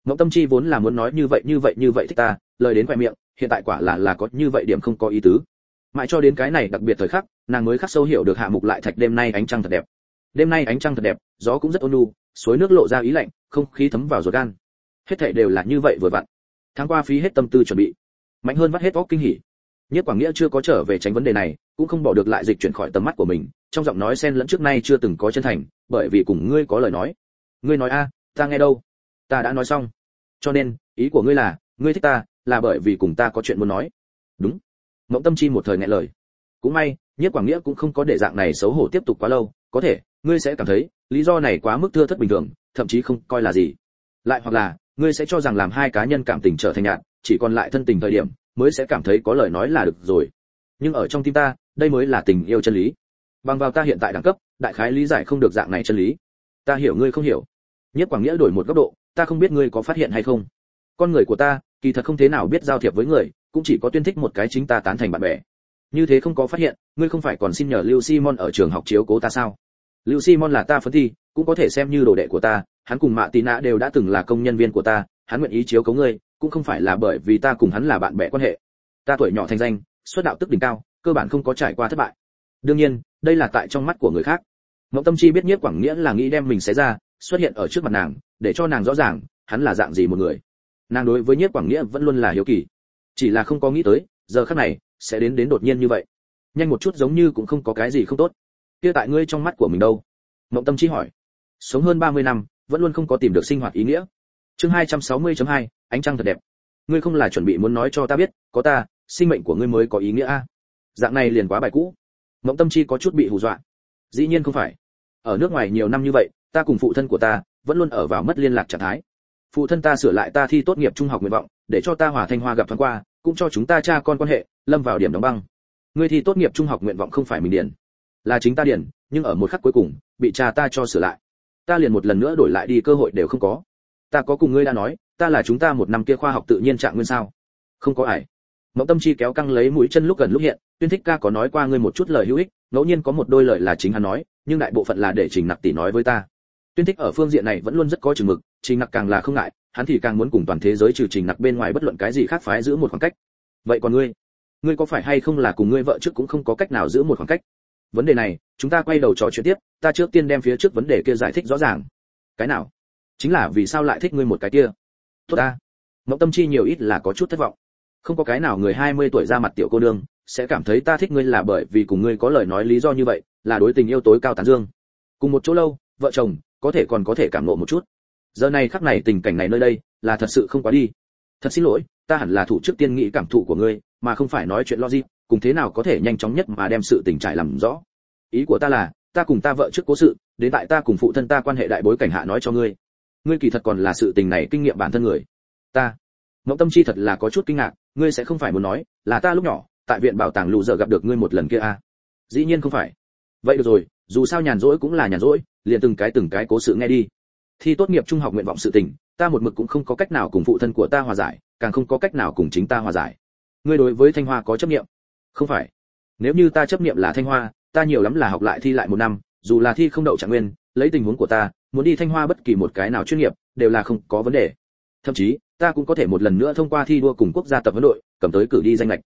Mộng Tâm Chi vốn là muốn nói như vậy thích ta, lời đến quẹt miệng, hiện tại quả là có như vậy điểm không có ý tứ. Mãi cho đến cái này đặc biệt thời khắc, nàng mới khắc sâu hiểu được Hạ Mục Lại Thạch đêm nay ánh trăng thật đẹp. Đêm nay ánh trăng thật đẹp, gió cũng rất ôn nhu, suối nước lộ ra ý lạnh, không khí thấm vào ruột gan. Hết thảy đều là như vậy vừa vặn. Tháng qua phí hết tâm tư chuẩn bị, mạnh hơn vắt hết óc kinh hỉ. Nhiếp Quảng Nghĩa chưa có trở về tránh vấn đề này, cũng không bỏ được lại dịch chuyển khỏi tầm mắt của mình, trong giọng nói xen lẫn trước nay chưa từng có chân thành, bởi vì cùng ngươi có lời nói. Ngươi nói a, ta nghe đâu? Ta đã nói xong. Cho nên, ý của ngươi là, ngươi thích ta, là bởi vì cùng ta có chuyện muốn nói. Đúng. Mộng Tâm Chi một thời nghẹn lời. Cũng may, Nhiếp Quảng Nghĩa cũng không có để dạng này xấu hổ tiếp tục quá lâu, có thể, ngươi sẽ cảm thấy, lý do này quá mức thưa thất bình thường, thậm chí không coi là gì. Lại hoặc là, ngươi sẽ cho rằng làm hai cá nhân cảm tình trở thành nhạt, chỉ còn lại thân tình thời điểm, mới sẽ cảm thấy có lời nói là được rồi. Nhưng ở trong tim ta, đây mới là tình yêu chân lý. Bằng vào ta hiện tại đẳng cấp, đại khái lý giải không được dạng này chân lý. Ta hiểu ngươi không hiểu. Nhiếp Quảng Nghĩa đổi một góc độ, ta không biết ngươi có phát hiện hay không. Con người của ta, kỳ thật không thế nào biết giao thiệp với người, cũng chỉ có tuyên thích một cái chính ta tán thành bạn bè. Như thế không có phát hiện, ngươi không phải còn xin nhờ Lưu Simon ở trường học chiếu cố ta sao? Lưu Simon là ta phấn thi, cũng có thể xem như đồ đệ của ta, hắn cùng Mạ Tí Nã đều đã từng là công nhân viên của ta, hắn nguyện ý chiếu cố ngươi, cũng không phải là bởi vì ta cùng hắn là bạn bè quan hệ. Ta tuổi nhỏ thành danh, xuất đạo tức đỉnh cao, cơ bản không có trải qua thất bại. Đương nhiên, đây là tại trong mắt của người khác. Mộng Tâm Chi biết Nhiếp Quảng Nghĩa là nghĩ đem mình xé ra, xuất hiện ở trước mặt nàng, để cho nàng rõ ràng, hắn là dạng gì một người. Nàng đối với Nhiếp Quảng Nghĩa vẫn luôn là hiếu kỳ, chỉ là không có nghĩ tới, giờ khắc này sẽ đến đột nhiên như vậy. Nhanh một chút giống như cũng không có cái gì không tốt. Kia tại ngươi trong mắt của mình đâu? Mộng Tâm Chi hỏi. Sống hơn 30 năm, vẫn luôn không có tìm được sinh hoạt ý nghĩa. Chương 260.2, ánh trăng thật đẹp. Ngươi không là chuẩn bị muốn nói cho ta biết, có ta, sinh mệnh của ngươi mới có ý nghĩa a? Dạng này liền quá bài cũ. Mộng Tâm Chi có chút bị hù dọa. Dĩ nhiên không phải. Ở nước ngoài nhiều năm như vậy, ta cùng phụ thân của ta vẫn luôn ở vào mất liên lạc trạng thái. Phụ thân ta sửa lại ta thi tốt nghiệp trung học nguyện vọng, để cho ta Hòa Thanh Hoa gặp thoáng qua, cũng cho chúng ta cha con quan hệ lâm vào điểm đóng băng. Ngươi thi tốt nghiệp trung học nguyện vọng không phải mình điền, là chính ta điền, nhưng ở một khắc cuối cùng bị cha ta cho sửa lại. Ta liền một lần nữa đổi lại đi cơ hội đều không có. Ta có cùng ngươi đã nói, ta là chúng ta một năm kia khoa học tự nhiên trạng nguyên sao? Không có ải. Mộng Tâm Chi kéo căng lấy mũi chân lúc gần lúc hiện, Tuyên Thích ca có nói qua ngươi một chút lời hữu ích, ngẫu nhiên có một đôi lời là chính hắn nói, nhưng đại bộ phận là để Trình Nặc tỷ nói với ta. Tuyên Thích ở phương diện này vẫn luôn rất có chừng mực, Trình Nặc càng là không ngại, hắn thì càng muốn cùng toàn thế giới trừ Trình Nặc bên ngoài bất luận cái gì khác phái giữ một khoảng cách. Vậy còn ngươi có phải hay không là cùng ngươi vợ trước cũng không có cách nào giữ một khoảng cách? Vấn đề này, chúng ta quay đầu trò chuyện tiếp, ta trước tiên đem phía trước vấn đề kia giải thích rõ ràng. Cái nào? Chính là vì sao lại thích ngươi một cái kia. Tốt ta. Mộng Tâm Chi nhiều ít là có chút thất vọng. Không có cái nào người 20 tuổi ra mặt tiểu cô nương sẽ cảm thấy ta thích ngươi là bởi vì cùng ngươi có lời nói lý do như vậy, là đối tình yêu tối cao tán dương. Cùng một chỗ lâu, vợ chồng, có thể còn có thể cảm ngộ một chút. Giờ này khắc này tình cảnh này nơi đây, là thật sự không quá đi. Thật xin lỗi, ta hẳn là thủ trước tiên nghĩ cảm thụ của ngươi, mà không phải nói chuyện logic, cùng thế nào có thể nhanh chóng nhất mà đem sự tình trải làm rõ. Ý của ta là, ta cùng ta vợ trước cố sự, đến tại ta cùng phụ thân ta quan hệ đại bối cảnh hạ nói cho ngươi. Ngươi kỳ thật còn là sự tình này kinh nghiệm bản thân người. Ta. Mộng Tâm Chi thật là có chút kinh ngạc, ngươi sẽ không phải muốn nói, là ta lúc nhỏ, tại viện bảo tàng lù giờ gặp được ngươi một lần kia à? Dĩ nhiên không phải. Vậy được rồi, dù sao nhàn rỗi cũng là nhàn rỗi, liền từng cái cố sự nghe đi. Thi tốt nghiệp trung học nguyện vọng sự tình, ta một mực cũng không có cách nào cùng phụ thân của ta hòa giải, càng không có cách nào cùng chính ta hòa giải. Ngươi đối với Thanh Hoa có chấp niệm? Không phải. Nếu như ta chấp niệm là Thanh Hoa, ta nhiều lắm là học lại thi lại một năm, dù là thi không đậu trạng nguyên, lấy tình huống của ta, muốn đi Thanh Hoa bất kỳ một cái nào chuyên nghiệp, đều là không có vấn đề. Thậm chí, ta cũng có thể một lần nữa thông qua thi đua cùng quốc gia tập huấn đội, cầm tới cử đi danh lệch.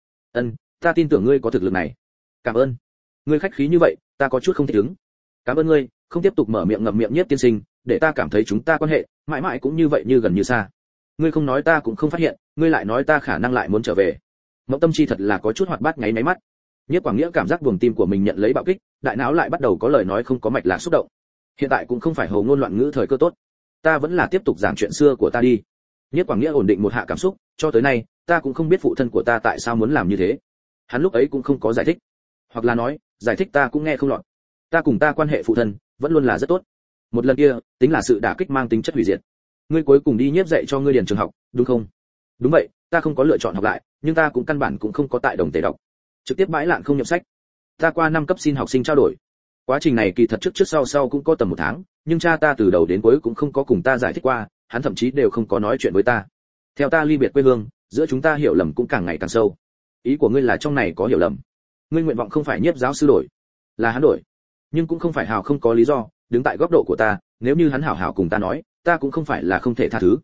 Ta tin tưởng ngươi có thực lực này. Cảm ơn. Ngươi khách khí như vậy, ta có chút không thích ứng. Cảm ơn ngươi, không tiếp tục mở miệng ngậm miệng Nhiếp tiên sinh, để ta cảm thấy chúng ta quan hệ mãi mãi cũng như vậy như gần như xa. Ngươi không nói ta cũng không phát hiện, ngươi lại nói ta khả năng lại muốn trở về. Mộng Tâm Chi thật là có chút hoạt bát ngáy mắt. Nhiếp Quảng Nghĩa cảm giác buồng tim của mình nhận lấy bạo kích, đại não lại bắt đầu có lời nói không có mạch lạc xúc động. Hiện tại cũng không phải hồ ngôn loạn ngữ thời cơ tốt. Ta vẫn là tiếp tục giảng chuyện xưa của ta đi. Nhiếp Quảng Nghĩa ổn định một hạ cảm xúc, cho tới nay, ta cũng không biết phụ thân của ta tại sao muốn làm như thế. Hắn lúc ấy cũng không có giải thích, hoặc là nói, giải thích ta cũng nghe không lọt. Ta cùng ta quan hệ phụ thân vẫn luôn là rất tốt. Một lần kia, tính là sự đả kích mang tính chất hủy diệt. Ngươi cuối cùng đi nhiếp dạy cho ngươi điền trường học, đúng không? Đúng vậy, ta không có lựa chọn học lại, nhưng ta cũng căn bản cũng không có tại đồng tề đọc. Trực tiếp bãi lạn không nhậm sách. Ta qua 5 cấp xin học sinh trao đổi. Quá trình này kỳ thật trước sau cũng có tầm 1 tháng, nhưng cha ta từ đầu đến cuối cũng không có cùng ta giải thích qua, hắn thậm chí đều không có nói chuyện với ta. Theo ta ly biệt quê hương, giữa chúng ta hiểu lầm cũng càng ngày càng sâu. Ý của ngươi là trong này có hiểu lầm? Ngươi nguyện vọng không phải nhiếp giáo sư đổi, là hắn đổi, nhưng cũng không phải hào không có lý do. Đứng tại góc độ của ta, nếu như hắn hảo hảo cùng ta nói, ta cũng không phải là không thể tha thứ.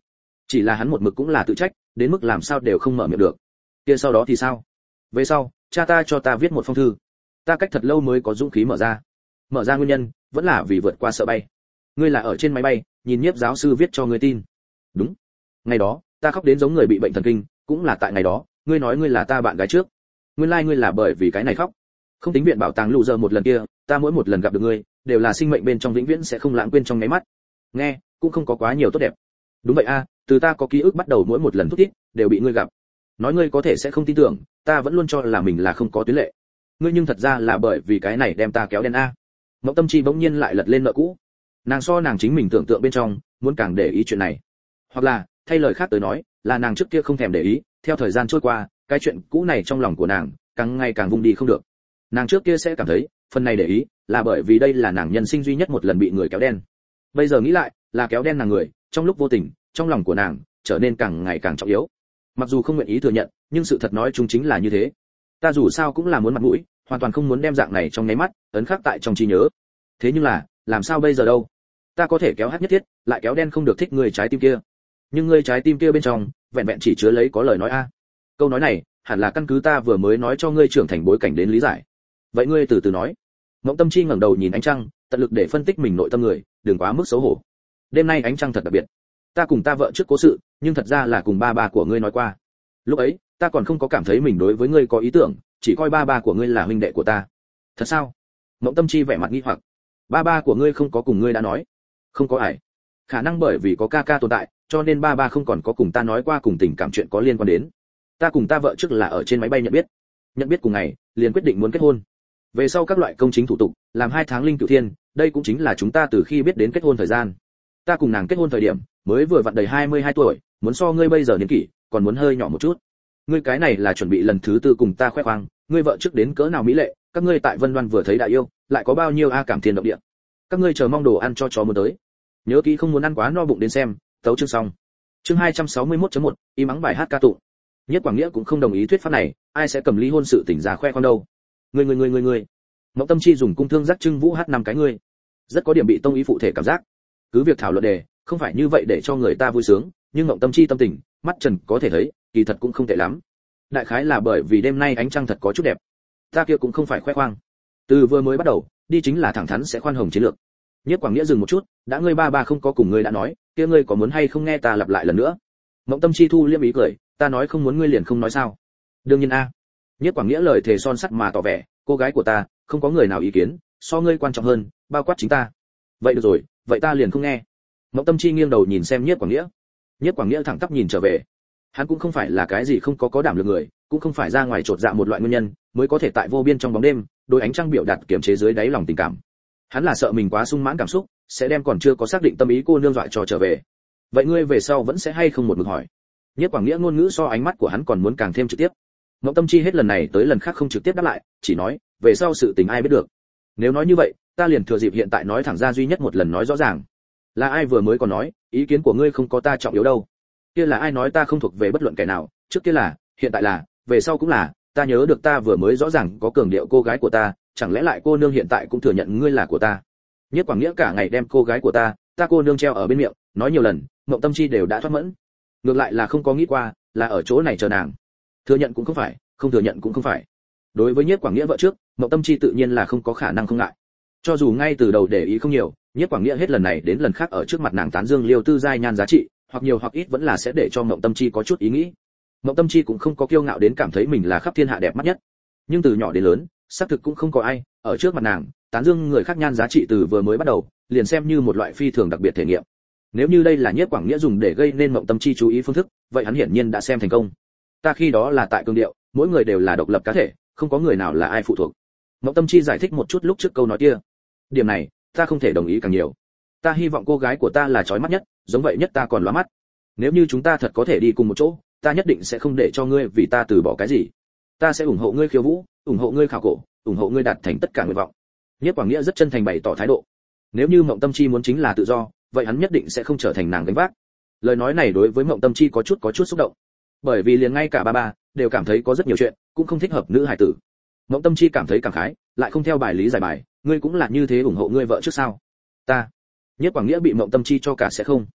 chỉ là hắn một mực cũng là tự trách, đến mức làm sao đều không mở miệng được. Kia sau đó thì sao? Về sau, cha ta cho ta viết một phong thư, ta cách thật lâu mới có dũng khí mở ra. Mở ra nguyên nhân vẫn là vì vượt qua sợ bay. Ngươi là ở trên máy bay, nhìn nhiếp giáo sư viết cho ngươi tin. Đúng. Ngày đó, ta khóc đến giống người bị bệnh thần kinh, cũng là tại ngày đó, ngươi nói ngươi là ta bạn gái trước. Nguyên lai ngươi là bởi vì cái này khóc. Không tính viện bảo tàng lù giờ một lần kia, ta mỗi một lần gặp được ngươi, đều là sinh mệnh bên trong vĩnh viễn sẽ không lãng quên trong nháy mắt. Nghe, cũng không có quá nhiều tốt đẹp. Đúng vậy a, từ ta có ký ức bắt đầu mỗi một lần thúc thiết, đều bị ngươi gặp. Nói ngươi có thể sẽ không tin tưởng, ta vẫn luôn cho là mình là không có tuyến lệ. Ngươi nhưng thật ra là bởi vì cái này đem ta kéo đen a. Mộng Tâm Chi bỗng nhiên lại lật lên nợ cũ. Nàng so nàng chính mình tưởng tượng bên trong, muốn càng để ý chuyện này. Hoặc là, thay lời khác tới nói, là nàng trước kia không thèm để ý, theo thời gian trôi qua, cái chuyện cũ này trong lòng của nàng, càng ngày càng vung đi không được. Nàng trước kia sẽ cảm thấy, phần này để ý, là bởi vì đây là nàng nhân sinh duy nhất một lần bị người kéo đen. Bây giờ nghĩ lại, là kéo đen nàng người, trong lúc vô tình, trong lòng của nàng, trở nên càng ngày càng trọng yếu. Mặc dù không nguyện ý thừa nhận, nhưng sự thật nói chung chính là như thế. Ta dù sao cũng là muốn mặt mũi, hoàn toàn không muốn đem dạng này trong nháy mắt ấn khắc tại trong trí nhớ. Thế nhưng là, làm sao bây giờ đâu? Ta có thể kéo hát nhất thiết, lại kéo đen không được thích người trái tim kia. Nhưng người trái tim kia bên trong, vẹn vẹn chỉ chứa lấy có lời nói a. Câu nói này, hẳn là căn cứ ta vừa mới nói cho ngươi trưởng thành bối cảnh đến lý giải. Vậy ngươi từ từ nói. Mộng Tâm Chi ngẩng đầu nhìn ánh trăng, tận lực để phân tích mình nội tâm người, đừng quá mức xấu hổ. Đêm nay ánh trăng thật đặc biệt. Ta cùng ta vợ trước cố sự, nhưng thật ra là cùng ba của ngươi nói qua. Lúc ấy, ta còn không có cảm thấy mình đối với ngươi có ý tưởng, chỉ coi ba của ngươi là huynh đệ của ta. Thật sao? Mộng Tâm Chi vẻ mặt nghi hoặc. Ba của ngươi không có cùng ngươi đã nói? Không có ải. Khả năng bởi vì có ca tồn tại, cho nên ba không còn có cùng ta nói qua cùng tình cảm chuyện có liên quan đến. Ta cùng ta vợ trước là ở trên máy bay nhận biết cùng ngày, liền quyết định muốn kết hôn. Về sau các loại công chính thủ tục, làm 2 tháng linh cửu thiên, đây cũng chính là chúng ta từ khi biết đến kết hôn thời gian. Ta cùng nàng kết hôn thời điểm, mới vừa vặn đầy 22 tuổi, muốn so ngươi bây giờ niên kỷ, còn muốn hơi nhỏ một chút. Ngươi cái này là chuẩn bị lần thứ tư cùng ta khoe khoang, ngươi vợ trước đến cỡ nào mỹ lệ, các ngươi tại Vân Đoan vừa thấy đã yêu, lại có bao nhiêu cảm thiên động địa. Các ngươi chờ mong đồ ăn cho chó muốn tới. Nhớ kỹ không muốn ăn quá no bụng đến xem, tấu chương xong. Chương 261.1, im ắng bài hát ca tụng. Nhất Quảng Nghĩa cũng không đồng ý thuyết pháp này, ai sẽ cầm ly hôn sự tỉnh ra khoe khoang đâu. Ngươi. Mộng Tâm Chi dùng cung thương giác trưng vũ hát 5 cái ngươi. Rất có điểm bị tông ý phụ thể cảm giác. Cứ việc thảo luận đề, không phải như vậy để cho người ta vui sướng, nhưng Mộng Tâm Chi tâm tình, mắt Trần có thể thấy, kỳ thật cũng không tệ lắm. Đại khái là bởi vì đêm nay ánh trăng thật có chút đẹp. Ta kia cũng không phải khoe khoang. Từ vừa mới bắt đầu, đi chính là thẳng thắn sẽ khoan hồng chiến lược. Nhất Quảng Nghĩa dừng một chút, đã ngươi ba không có cùng ngươi đã nói, kia ngươi có muốn hay không nghe ta lặp lại lần nữa? Mộng Tâm Chi thu liêm ý cười, ta nói không muốn ngươi liền không nói sao? Đương nhiên a. Nhất Quảng Nghĩa lời thề son sắt mà tỏ vẻ, cô gái của ta, không có người nào ý kiến, so ngươi quan trọng hơn, bao quát chính ta. Vậy được rồi, vậy ta liền không nghe. Mộng Tâm Chi nghiêng đầu nhìn xem Nhất Quảng Nghĩa. Nhất Quảng Nghĩa thẳng tắp nhìn trở về. Hắn cũng không phải là cái gì không có đảm lượng người, cũng không phải ra ngoài trột dạ một loại nguyên nhân, mới có thể tại vô biên trong bóng đêm, đôi ánh trăng biểu đạt kiềm chế dưới đáy lòng tình cảm. Hắn là sợ mình quá sung mãn cảm xúc, sẽ đem còn chưa có xác định tâm ý cô nương dọa cho trở về. Vậy ngươi về sau vẫn sẽ hay không một mực hỏi? Nhất Quảng Nghĩa ngôn ngữ so ánh mắt của hắn còn muốn càng thêm trực tiếp. Mộng Tâm Chi hết lần này tới lần khác không trực tiếp đáp lại, chỉ nói, về sau sự tình ai biết được. Nếu nói như vậy, ta liền thừa dịp hiện tại nói thẳng ra duy nhất một lần nói rõ ràng. Là ai vừa mới còn nói, ý kiến của ngươi không có ta trọng yếu đâu. Kia là ai nói ta không thuộc về bất luận kẻ nào, trước kia là, hiện tại là, về sau cũng là, ta nhớ được ta vừa mới rõ ràng có cường điệu cô gái của ta, chẳng lẽ lại cô nương hiện tại cũng thừa nhận ngươi là của ta? Nhất Quảng Nghĩa cả ngày đem cô gái của ta cô nương treo ở bên miệng, nói nhiều lần, Mộng Tâm Chi đều đã thoát mẫn. Ngược lại là không có nghĩ qua, là ở chỗ này chờ nàng. Thừa nhận cũng không phải, không thừa nhận cũng không phải. Đối với Nhất Quảng Nghĩa vợ trước, Mộng Tâm Chi tự nhiên là không có khả năng không ngại. Cho dù ngay từ đầu để ý không nhiều, Nhất Quảng Nghĩa hết lần này đến lần khác ở trước mặt nàng tán dương Liêu Tư giai nhan giá trị, hoặc nhiều hoặc ít vẫn là sẽ để cho Mộng Tâm Chi có chút ý nghĩ. Mộng Tâm Chi cũng không có kiêu ngạo đến cảm thấy mình là khắp thiên hạ đẹp mắt nhất, nhưng từ nhỏ đến lớn, xác thực cũng không có ai ở trước mặt nàng tán dương người khác nhan giá trị từ vừa mới bắt đầu, liền xem như một loại phi thường đặc biệt thể nghiệm. Nếu như đây là Nhất Quảng Nghĩa dùng để gây nên Mộng Tâm Chi chú ý phương thức, vậy hắn hiển nhiên đã xem thành công. Ta khi đó là tại cương điệu, mỗi người đều là độc lập cá thể, không có người nào là ai phụ thuộc. Mộng Tâm Chi giải thích một chút lúc trước câu nói kia. Điểm này, ta không thể đồng ý càng nhiều. Ta hy vọng cô gái của ta là chói mắt nhất, giống vậy nhất ta còn lóa mắt. Nếu như chúng ta thật có thể đi cùng một chỗ, ta nhất định sẽ không để cho ngươi vì ta từ bỏ cái gì. Ta sẽ ủng hộ ngươi khiêu vũ, ủng hộ ngươi khảo cổ, ủng hộ ngươi đạt thành tất cả nguyện vọng. Nhất Quảng Nghĩa rất chân thành bày tỏ thái độ. Nếu như Mộng Tâm Chi muốn chính là tự do, vậy hắn nhất định sẽ không trở thành nàng gánh vác. Lời nói này đối với Mộng Tâm Chi có chút xúc động, bởi vì liền ngay cả ba đều cảm thấy có rất nhiều chuyện cũng không thích hợp nữ hài tử. Mộng Tâm Chi cảm thấy cảm khái, lại không theo bài lý giải bài, ngươi cũng là như thế ủng hộ ngươi vợ trước sao? Ta. Nhất Quảng Nghĩa bị Mộng Tâm Chi cho cả sẽ không.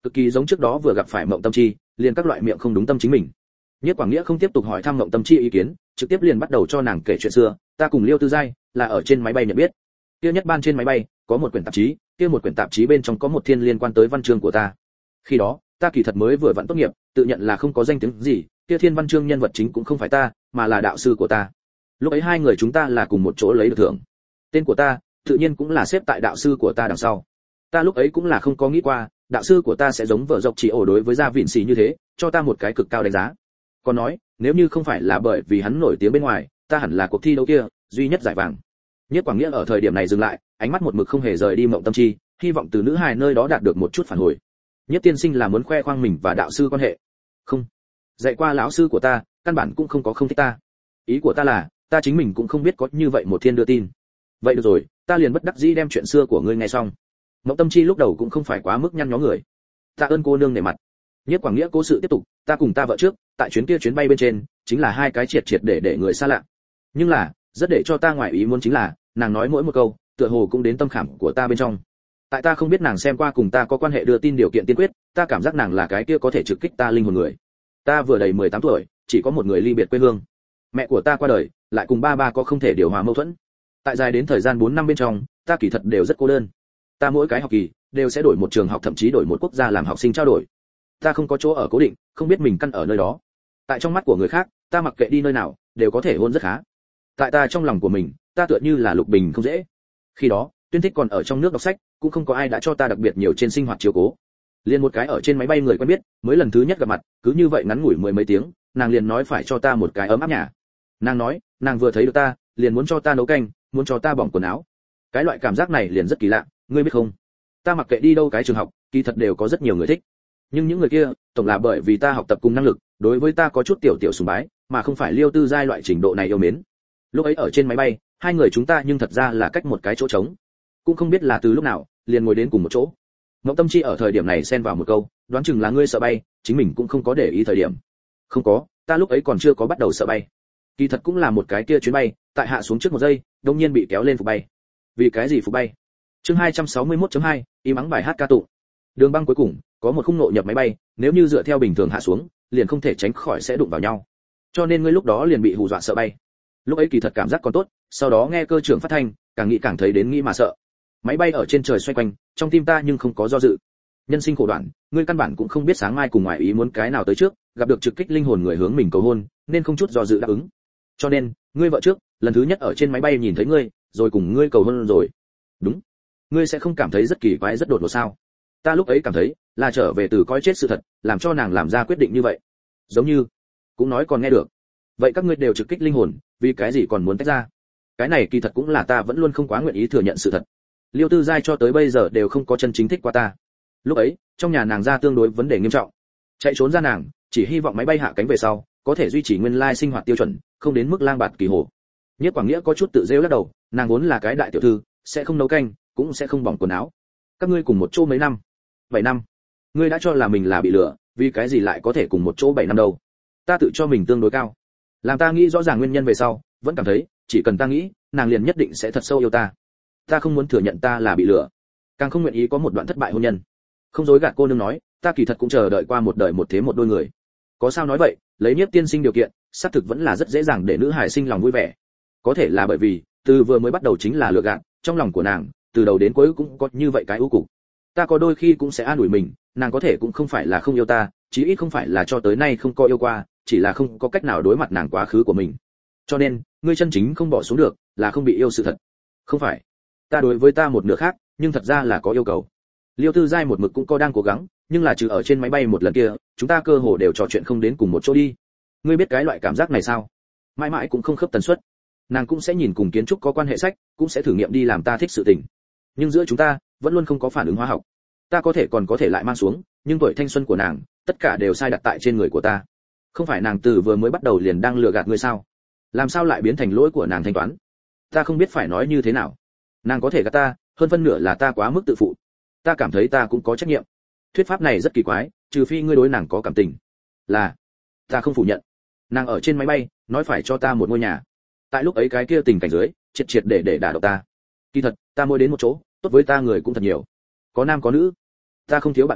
cực kỳ giống trước đó vừa gặp phải Mộng Tâm Chi, liền các loại miệng không đúng tâm chính mình. Nhất Quảng Nghĩa không tiếp tục hỏi thăm Mộng Tâm Chi ý kiến, trực tiếp liền bắt đầu cho nàng kể chuyện xưa. Ta cùng Liêu Tư Giai là ở trên máy bay nhận biết. Kia nhất ban trên máy bay có một quyển tạp chí, kia một quyển tạp chí bên trong có một thiên liên quan tới văn chương của ta. Khi đó, ta kỳ thật mới vừa vặn tốt nghiệp, tự nhận là không có danh tiếng gì, kia thiên văn chương nhân vật chính cũng không phải ta, mà là đạo sư của ta. Lúc ấy hai người chúng ta là cùng một chỗ lấy được thưởng. Tên của ta, tự nhiên cũng là xếp tại đạo sư của ta đằng sau. Ta lúc ấy cũng là không có nghĩ qua, đạo sư của ta sẽ giống vợ dọc chỉ ổ đối với gia vịn xì như thế, cho ta một cái cực cao đánh giá. Còn nói, nếu như không phải là bởi vì hắn nổi tiếng bên ngoài, ta hẳn là cuộc thi đấu kia duy nhất giải vàng. Nhất Quảng Nghĩa ở thời điểm này dừng lại, ánh mắt một mực không hề rời đi Mộng Tâm Chi, hy vọng từ nữ hài nơi đó đạt được một chút phản hồi. Nhất tiên sinh là muốn khoe khoang mình và đạo sư quan hệ. Không, dạy qua lão sư của ta, căn bản cũng không có không thích ta. Ý của ta là, ta chính mình cũng không biết có như vậy một thiên đưa tin. Vậy được rồi, ta liền bất đắc dĩ đem chuyện xưa của ngươi nghe xong. Mộng Tâm Chi lúc đầu cũng không phải quá mức nhăn nhó người. Ta ơn cô nương nể mặt. Nhất Quảng Nghĩa cố sự tiếp tục, ta cùng ta vợ trước, tại chuyến bay bên trên, chính là hai cái triệt triệt để người xa lạ. Nhưng là, rất để cho ta ngoài ý muốn chính là, nàng nói mỗi một câu, tựa hồ cũng đến tâm khảm của ta bên trong. Tại ta không biết nàng xem qua cùng ta có quan hệ đưa tin điều kiện tiên quyết, ta cảm giác nàng là cái kia có thể trực kích ta linh hồn người. Ta vừa đầy 18 tuổi, chỉ có một người ly biệt quê hương. Mẹ của ta qua đời, lại cùng ba có không thể điều hòa mâu thuẫn. Tại dài đến thời gian 4 năm bên trong, ta kỳ thật đều rất cô đơn. Ta mỗi cái học kỳ đều sẽ đổi một trường học, thậm chí đổi một quốc gia làm học sinh trao đổi. Ta không có chỗ ở cố định, không biết mình căn ở nơi đó. Tại trong mắt của người khác, ta mặc kệ đi nơi nào, đều có thể hôn rất khá. Tại ta trong lòng của mình, ta tựa như là Lục Bình không dễ. Khi đó, Tuyên Thích còn ở trong nước đọc sách, cũng không có ai đã cho ta đặc biệt nhiều trên sinh hoạt chiếu cố. Liên một cái ở trên máy bay người quen biết, mới lần thứ nhất gặp mặt, cứ như vậy ngắn ngủi mười mấy tiếng, nàng liền nói phải cho ta một cái ấm áp nhà. Nàng nói, nàng vừa thấy được ta, liền muốn cho ta nấu canh, muốn cho ta bỏng quần áo. Cái loại cảm giác này liền rất kỳ lạ, ngươi biết không? Ta mặc kệ đi đâu cái trường học, kỳ thật đều có rất nhiều người thích. Nhưng những người kia, tổng là bởi vì ta học tập cùng năng lực, đối với ta có chút tiểu sùng bái, mà không phải Liêu Tư Giai loại trình độ này yêu mến. Lúc ấy ở trên máy bay, hai người chúng ta nhưng thật ra là cách một cái chỗ trống, cũng không biết là từ lúc nào liền ngồi đến cùng một chỗ. Mộng Tâm Chi ở thời điểm này xen vào một câu, đoán chừng là ngươi sợ bay, chính mình cũng không có để ý thời điểm. Không có, ta lúc ấy còn chưa có bắt đầu sợ bay. Kỳ thật cũng là một cái kia chuyến bay, tại hạ xuống trước một giây, đột nhiên bị kéo lên phục bay. Vì cái gì phục bay? Chương 261.2, im ắng bài hát ca tụng. Đường băng cuối cùng có một khung nộ nhập máy bay, nếu như dựa theo bình thường hạ xuống, liền không thể tránh khỏi sẽ đụng vào nhau. Cho nên ngươi lúc đó liền bị hù dọa sợ bay. Lúc ấy kỳ thật cảm giác còn tốt, sau đó nghe cơ trưởng phát thanh, càng nghĩ càng thấy đến nghĩ mà sợ. Máy bay ở trên trời xoay quanh, trong tim ta nhưng không có do dự. Nhân sinh khổ đoạn, ngươi căn bản cũng không biết sáng mai cùng ngoại ý muốn cái nào tới trước, gặp được trực kích linh hồn người hướng mình cầu hôn, nên không chút do dự đáp ứng. Cho nên, ngươi vợ trước, lần thứ nhất ở trên máy bay nhìn thấy ngươi, rồi cùng ngươi cầu hôn rồi. Đúng. Ngươi sẽ không cảm thấy rất kỳ quái rất đột ngột sao? Ta lúc ấy cảm thấy, là trở về từ coi chết sự thật, làm cho nàng làm ra quyết định như vậy. Giống như, cũng nói còn nghe được. Vậy các ngươi đều trực kích linh hồn, vì cái gì còn muốn tách ra? Cái này kỳ thật cũng là ta vẫn luôn không quá nguyện ý thừa nhận sự thật. Liêu Tư Giai cho tới bây giờ đều không có chân chính thích qua ta. Lúc ấy, trong nhà nàng ra tương đối vấn đề nghiêm trọng. Chạy trốn ra nàng, chỉ hy vọng máy bay hạ cánh về sau, có thể duy trì nguyên lai sinh hoạt tiêu chuẩn, không đến mức lang bạt kỳ hồ. Nhất Quảng Nghĩa có chút tự rêu lắc đầu, nàng vốn là cái đại tiểu thư, sẽ không nấu canh, cũng sẽ không bỏng quần áo. Các ngươi cùng một chỗ mấy năm? 7 năm. Ngươi đã cho là mình là bị lừa, vì cái gì lại có thể cùng một chỗ 7 năm đâu? Ta tự cho mình tương đối cao. Làm ta nghĩ rõ ràng nguyên nhân về sau, vẫn cảm thấy, chỉ cần ta nghĩ, nàng liền nhất định sẽ thật sâu yêu ta. Ta không muốn thừa nhận ta là bị lừa, càng không nguyện ý có một đoạn thất bại hôn nhân. Không dối gạt cô nương nói, ta kỳ thật cũng chờ đợi qua một đời một thế một đôi người. Có sao nói vậy, lấy Nhiếp tiên sinh điều kiện, xác thực vẫn là rất dễ dàng để nữ hài sinh lòng vui vẻ. Có thể là bởi vì, từ vừa mới bắt đầu chính là lừa gạt, trong lòng của nàng, từ đầu đến cuối cũng có như vậy cái ưu cục. Ta có đôi khi cũng sẽ an ủi mình, nàng có thể cũng không phải là không yêu ta, chí ít không phải là cho tới nay không có yêu qua, chỉ là không có cách nào đối mặt nàng quá khứ của mình. Cho nên, ngươi chân chính không bỏ xuống được, là không bị yêu sự thật. Không phải, ta đối với ta một nửa khác, nhưng thật ra là có yêu cầu. Liêu Tư Giai một mực cũng có đang cố gắng, nhưng là trừ ở trên máy bay một lần kia, chúng ta cơ hồ đều trò chuyện không đến cùng một chỗ đi. Ngươi biết cái loại cảm giác này sao? Mãi mãi cũng không khớp tần suất. Nàng cũng sẽ nhìn cùng kiến trúc có quan hệ sách, cũng sẽ thử nghiệm đi làm ta thích sự tình. Nhưng giữa chúng ta, vẫn luôn không có phản ứng hóa học. Ta có thể còn có thể lại mang xuống, nhưng tuổi thanh xuân của nàng, tất cả đều sai đặt tại trên người của ta. Không phải nàng từ vừa mới bắt đầu liền đang lừa gạt ngươi sao? Làm sao lại biến thành lỗi của nàng thanh toán? Ta không biết phải nói như thế nào. Nàng có thể gạt ta, hơn phân nửa là ta quá mức tự phụ. Ta cảm thấy ta cũng có trách nhiệm. Thuyết pháp này rất kỳ quái, trừ phi ngươi đối nàng có cảm tình. Là, ta không phủ nhận. Nàng ở trên máy bay, nói phải cho ta một ngôi nhà. Tại lúc ấy cái kia tình cảnh dưới, triệt triệt để đả động ta. Kỳ thật, ta mỗi đến một chỗ, tốt với ta người cũng thật nhiều. Có nam có nữ. Ta không thiếu bạn bè,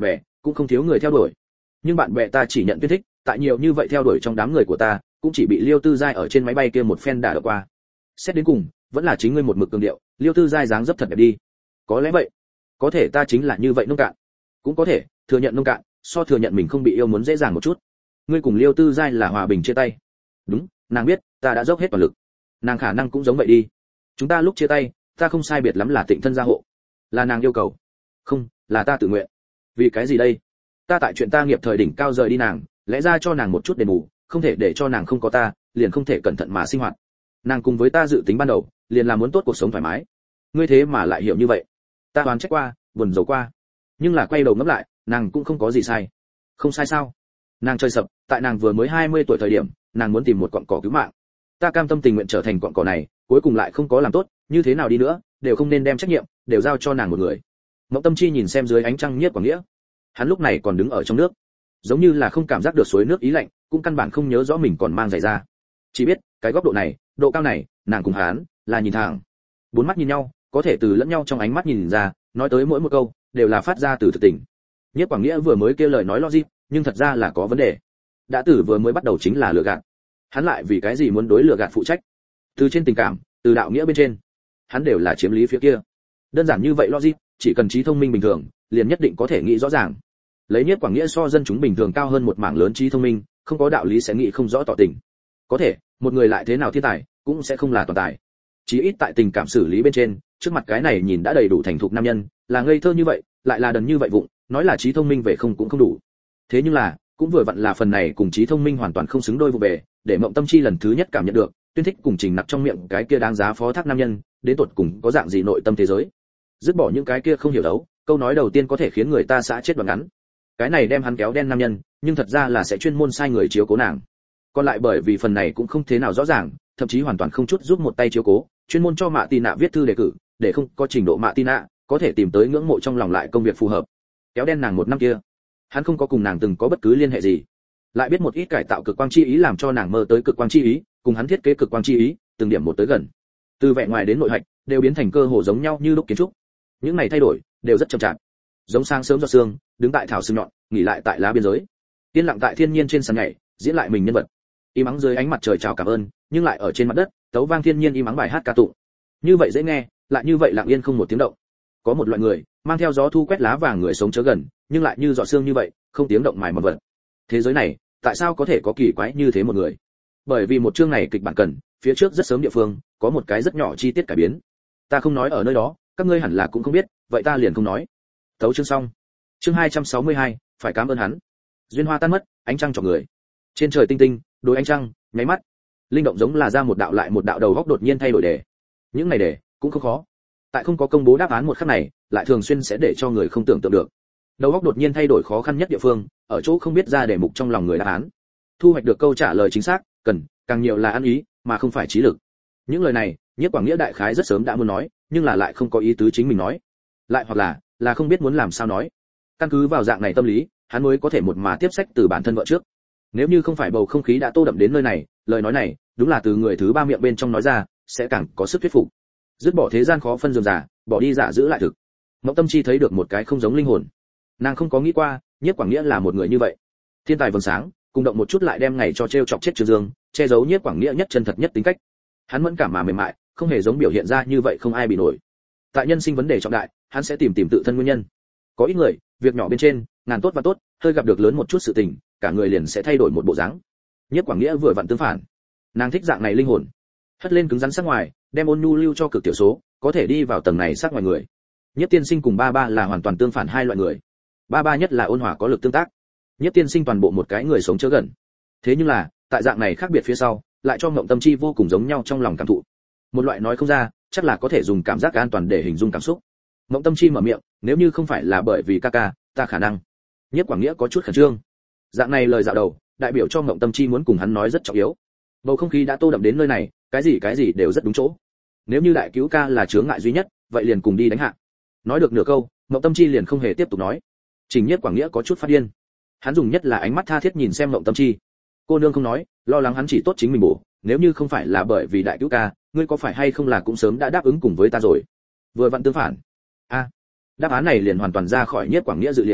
cũng không thiếu người theo đuổi. Nhưng bạn bè ta chỉ nhận Tuyên Thích, tại nhiều như vậy theo đuổi trong đám người của ta, cũng chỉ bị Liêu Tư Giai ở trên máy bay kia một phen đả đập qua. Xét đến cùng, vẫn là chính ngươi một mực cường điệu, Liêu Tư Giai dáng dấp thật đẹp đi. Có lẽ vậy. Có thể ta chính là như vậy nông cạn. Cũng có thể, thừa nhận nông cạn, so thừa nhận mình không bị yêu muốn dễ dàng một chút. Ngươi cùng Liêu Tư Giai là hòa bình chia tay. Đúng, nàng biết, ta đã dốc hết toàn lực. Nàng khả năng cũng giống vậy đi. Chúng ta lúc chia tay, ta không sai biệt lắm là tịnh thân gia hộ. Là nàng yêu cầu. Không, là ta tự nguyện. Vì cái gì đây? Ta tại chuyện ta nghiệp thời đỉnh cao rời đi nàng, lẽ ra cho nàng một chút đền bù, không thể để cho nàng không có ta, liền không thể cẩn thận mà sinh hoạt. Nàng cùng với ta dự tính ban đầu, liền là muốn tốt cuộc sống thoải mái. Ngươi thế mà lại hiểu như vậy. Ta oán trách qua, buồn rầu qua, nhưng là quay đầu ngẫm lại, nàng cũng không có gì sai. Không sai sao? Nàng chơi sập, tại nàng vừa mới 20 tuổi thời điểm, nàng muốn tìm một cọng cỏ cứu mạng. Ta cam tâm tình nguyện trở thành cọng cỏ này, cuối cùng lại không có làm tốt, như thế nào đi nữa, đều không nên đem trách nhiệm đều giao cho nàng một người. Mộng Tâm Chi nhìn xem dưới ánh trăng Nhiếp Quảng Nghĩa. Hắn lúc này còn đứng ở trong nước, giống như là không cảm giác được suối nước ý lạnh, cũng căn bản không nhớ rõ mình còn mang giày ra. Chỉ biết, cái góc độ này, độ cao này, nàng cùng hắn là nhìn thẳng. Bốn mắt nhìn nhau, có thể từ lẫn nhau trong ánh mắt nhìn ra, nói tới mỗi một câu đều là phát ra từ thực tình. Nhiếp Quảng Nghĩa vừa mới kêu lời nói logic, nhưng thật ra là có vấn đề. Đã từ vừa mới bắt đầu chính là lừa gạt. Hắn lại vì cái gì muốn đối lừa gạt phụ trách? Từ trên tình cảm, từ đạo nghĩa bên trên, hắn đều là chiếm lý phía kia. Đơn giản như vậy logic, chỉ cần trí thông minh bình thường, liền nhất định có thể nghĩ rõ ràng. Lấy Nhiếp Quảng Nghĩa so dân chúng bình thường cao hơn một mảng lớn trí thông minh, không có đạo lý sẽ nghĩ không rõ tỏ tình. Có thể, một người lại thế nào thiên tài, cũng sẽ không là toàn tài. Chí ít tại tình cảm xử lý bên trên, trước mặt cái này nhìn đã đầy đủ thành thục nam nhân, là ngây thơ như vậy, lại là đần như vậy vụng, nói là trí thông minh về không cũng không đủ. Thế nhưng là, cũng vừa vặn là phần này cùng trí thông minh hoàn toàn không xứng đôi vụ về, để Mộng Tâm Chi lần thứ nhất cảm nhận được, Tuyên Thích cùng Trình Nặc trong miệng cái kia đáng giá phó thác nam nhân, đến tột cùng có dạng gì nội tâm thế giới. Dứt bỏ những cái kia không hiểu đấu, câu nói đầu tiên có thể khiến người ta xã chết đoạn ngắn. Cái này đem hắn kéo đen nam nhân, nhưng thật ra là sẽ chuyên môn sai người chiếu cố nàng. Còn lại bởi vì phần này cũng không thế nào rõ ràng, thậm chí hoàn toàn không chút giúp một tay chiếu cố, chuyên môn cho Mạ Tì Nạ viết thư đề cử, để không có trình độ Mạ Tì Nạ có thể tìm tới ngưỡng mộ trong lòng lại công việc phù hợp. Kéo đen nàng một năm kia, hắn không có cùng nàng từng có bất cứ liên hệ gì, lại biết một ít cải tạo cực quang chi ý làm cho nàng mơ tới cực quang chi ý, cùng hắn thiết kế cực quang chi ý, từng điểm một tới gần. Từ vẻ ngoài đến nội hạch, đều biến thành cơ hồ giống nhau như lúc kiến trúc. Những này thay đổi đều rất chậm chạp. Giống sáng sớm do sương, đứng tại thảo sương nhọn, nghỉ lại tại lá biên giới. Yên lặng tại thiên nhiên trên sàn nhảy, diễn lại mình nhân vật. Im ắng dưới ánh mặt trời chào cảm ơn, nhưng lại ở trên mặt đất, tấu vang thiên nhiên im ắng bài hát ca tụng. Như vậy dễ nghe, lại như vậy lặng yên không một tiếng động. Có một loại người, mang theo gió thu quét lá vàng người sống chớ gần, nhưng lại như giọt sương như vậy, không tiếng động mài mà vật. Thế giới này, tại sao có thể có kỳ quái như thế một người? Bởi vì một chương này kịch bản cần, phía trước rất sớm địa phương, có một cái rất nhỏ chi tiết cải biến. Ta không nói ở nơi đó, các ngươi hẳn là cũng không biết, vậy ta liền không nói. Tấu chương xong. Chương 262, phải cảm ơn hắn. Duyên hoa tan mất, ánh trăng chọc người. Trên trời tinh tinh, đối ánh trăng, nháy mắt. Linh động giống là ra một đạo lại một đạo đầu góc đột nhiên thay đổi đề. Những này đề cũng không khó. Tại không có công bố đáp án một khắc này, lại thường xuyên sẽ để cho người không tưởng tượng được. Đầu góc đột nhiên thay đổi khó khăn nhất địa phương, ở chỗ không biết ra đề mục trong lòng người đáp án. Thu hoạch được câu trả lời chính xác, cần càng nhiều là ăn ý, mà không phải trí lực. Những lời này, Nhiếp Quảng Nghĩa đại khái rất sớm đã muốn nói, nhưng là lại không có ý tứ chính mình nói. Lại hoặc là không biết muốn làm sao nói. Căn cứ vào dạng này tâm lý, hắn mới có thể một mà tiếp sách từ bản thân vợ trước. Nếu như không phải bầu không khí đã tô đậm đến nơi này, lời nói này, đúng là từ người thứ ba miệng bên trong nói ra, sẽ càng có sức thuyết phục. Dứt bỏ thế gian khó phân dườm giả, bỏ đi giả giữ lại thực. Mộng Tâm Chi thấy được một cái không giống linh hồn. Nàng không có nghĩ qua, Nhiếp Quảng Nghĩa là một người như vậy. Thiên tài vầng sáng, cùng động một chút lại đem ngày cho trêu chọc chết Trương Dương, che giấu Nhiếp Quảng Nghĩa nhất chân thật nhất tính cách. Hắn mẫn cảm mà mềm mại, không hề giống biểu hiện ra như vậy không ai bị nổi. Tại nhân sinh vấn đề trọng đại, hắn sẽ tìm tự thân nguyên nhân. Có ít người, việc nhỏ bên trên, ngàn tốt và tốt, hơi gặp được lớn một chút sự tình, cả người liền sẽ thay đổi một bộ dáng. Nhiếp Quảng Nghĩa vừa vặn tương phản. Nàng thích dạng này linh hồn, hất lên cứng rắn sắc ngoài, đem ôn nhu lưu cho cực tiểu số, có thể đi vào tầng này sắc ngoài người. Nhiếp Tiên Sinh cùng ba ba là hoàn toàn tương phản hai loại người. Ba ba nhất là ôn hòa có lực tương tác, Nhiếp Tiên Sinh toàn bộ một cái người sống chớ gần. Thế nhưng là, tại dạng này khác biệt phía sau, lại cho Mộng Tâm Chi vô cùng giống nhau trong lòng cảm thụ. Một loại nói không ra, chắc là có thể dùng cảm giác an toàn để hình dung cảm xúc. Mộng Tâm Chi mở miệng, nếu như không phải là bởi vì ca ca, ta khả năng. Nhiếp Quảng Nghĩa có chút khẩn trương. Dạng này lời dạo đầu, đại biểu cho Mộng Tâm Chi muốn cùng hắn nói rất trọng yếu. Bầu không khí đã tô đậm đến nơi này, cái gì đều rất đúng chỗ. Nếu như đại cứu ca là chướng ngại duy nhất, vậy liền cùng đi đánh hạ. Nói được nửa câu, Mộng Tâm Chi liền không hề tiếp tục nói. Trình Nhiếp Quảng Nghĩa có chút phát điên. Hắn dùng nhất là ánh mắt tha thiết nhìn xem Mộng Tâm Chi. Cô nương không nói, lo lắng hắn chỉ tốt chính mình bổ, nếu như không phải là bởi vì đại cứu ca, ngươi có phải hay không là cũng sớm đã đáp ứng cùng với ta rồi. Vừa vặn tương phản. Đáp án này liền hoàn toàn ra khỏi Nhiếp Quảng Nghĩa dự liệu.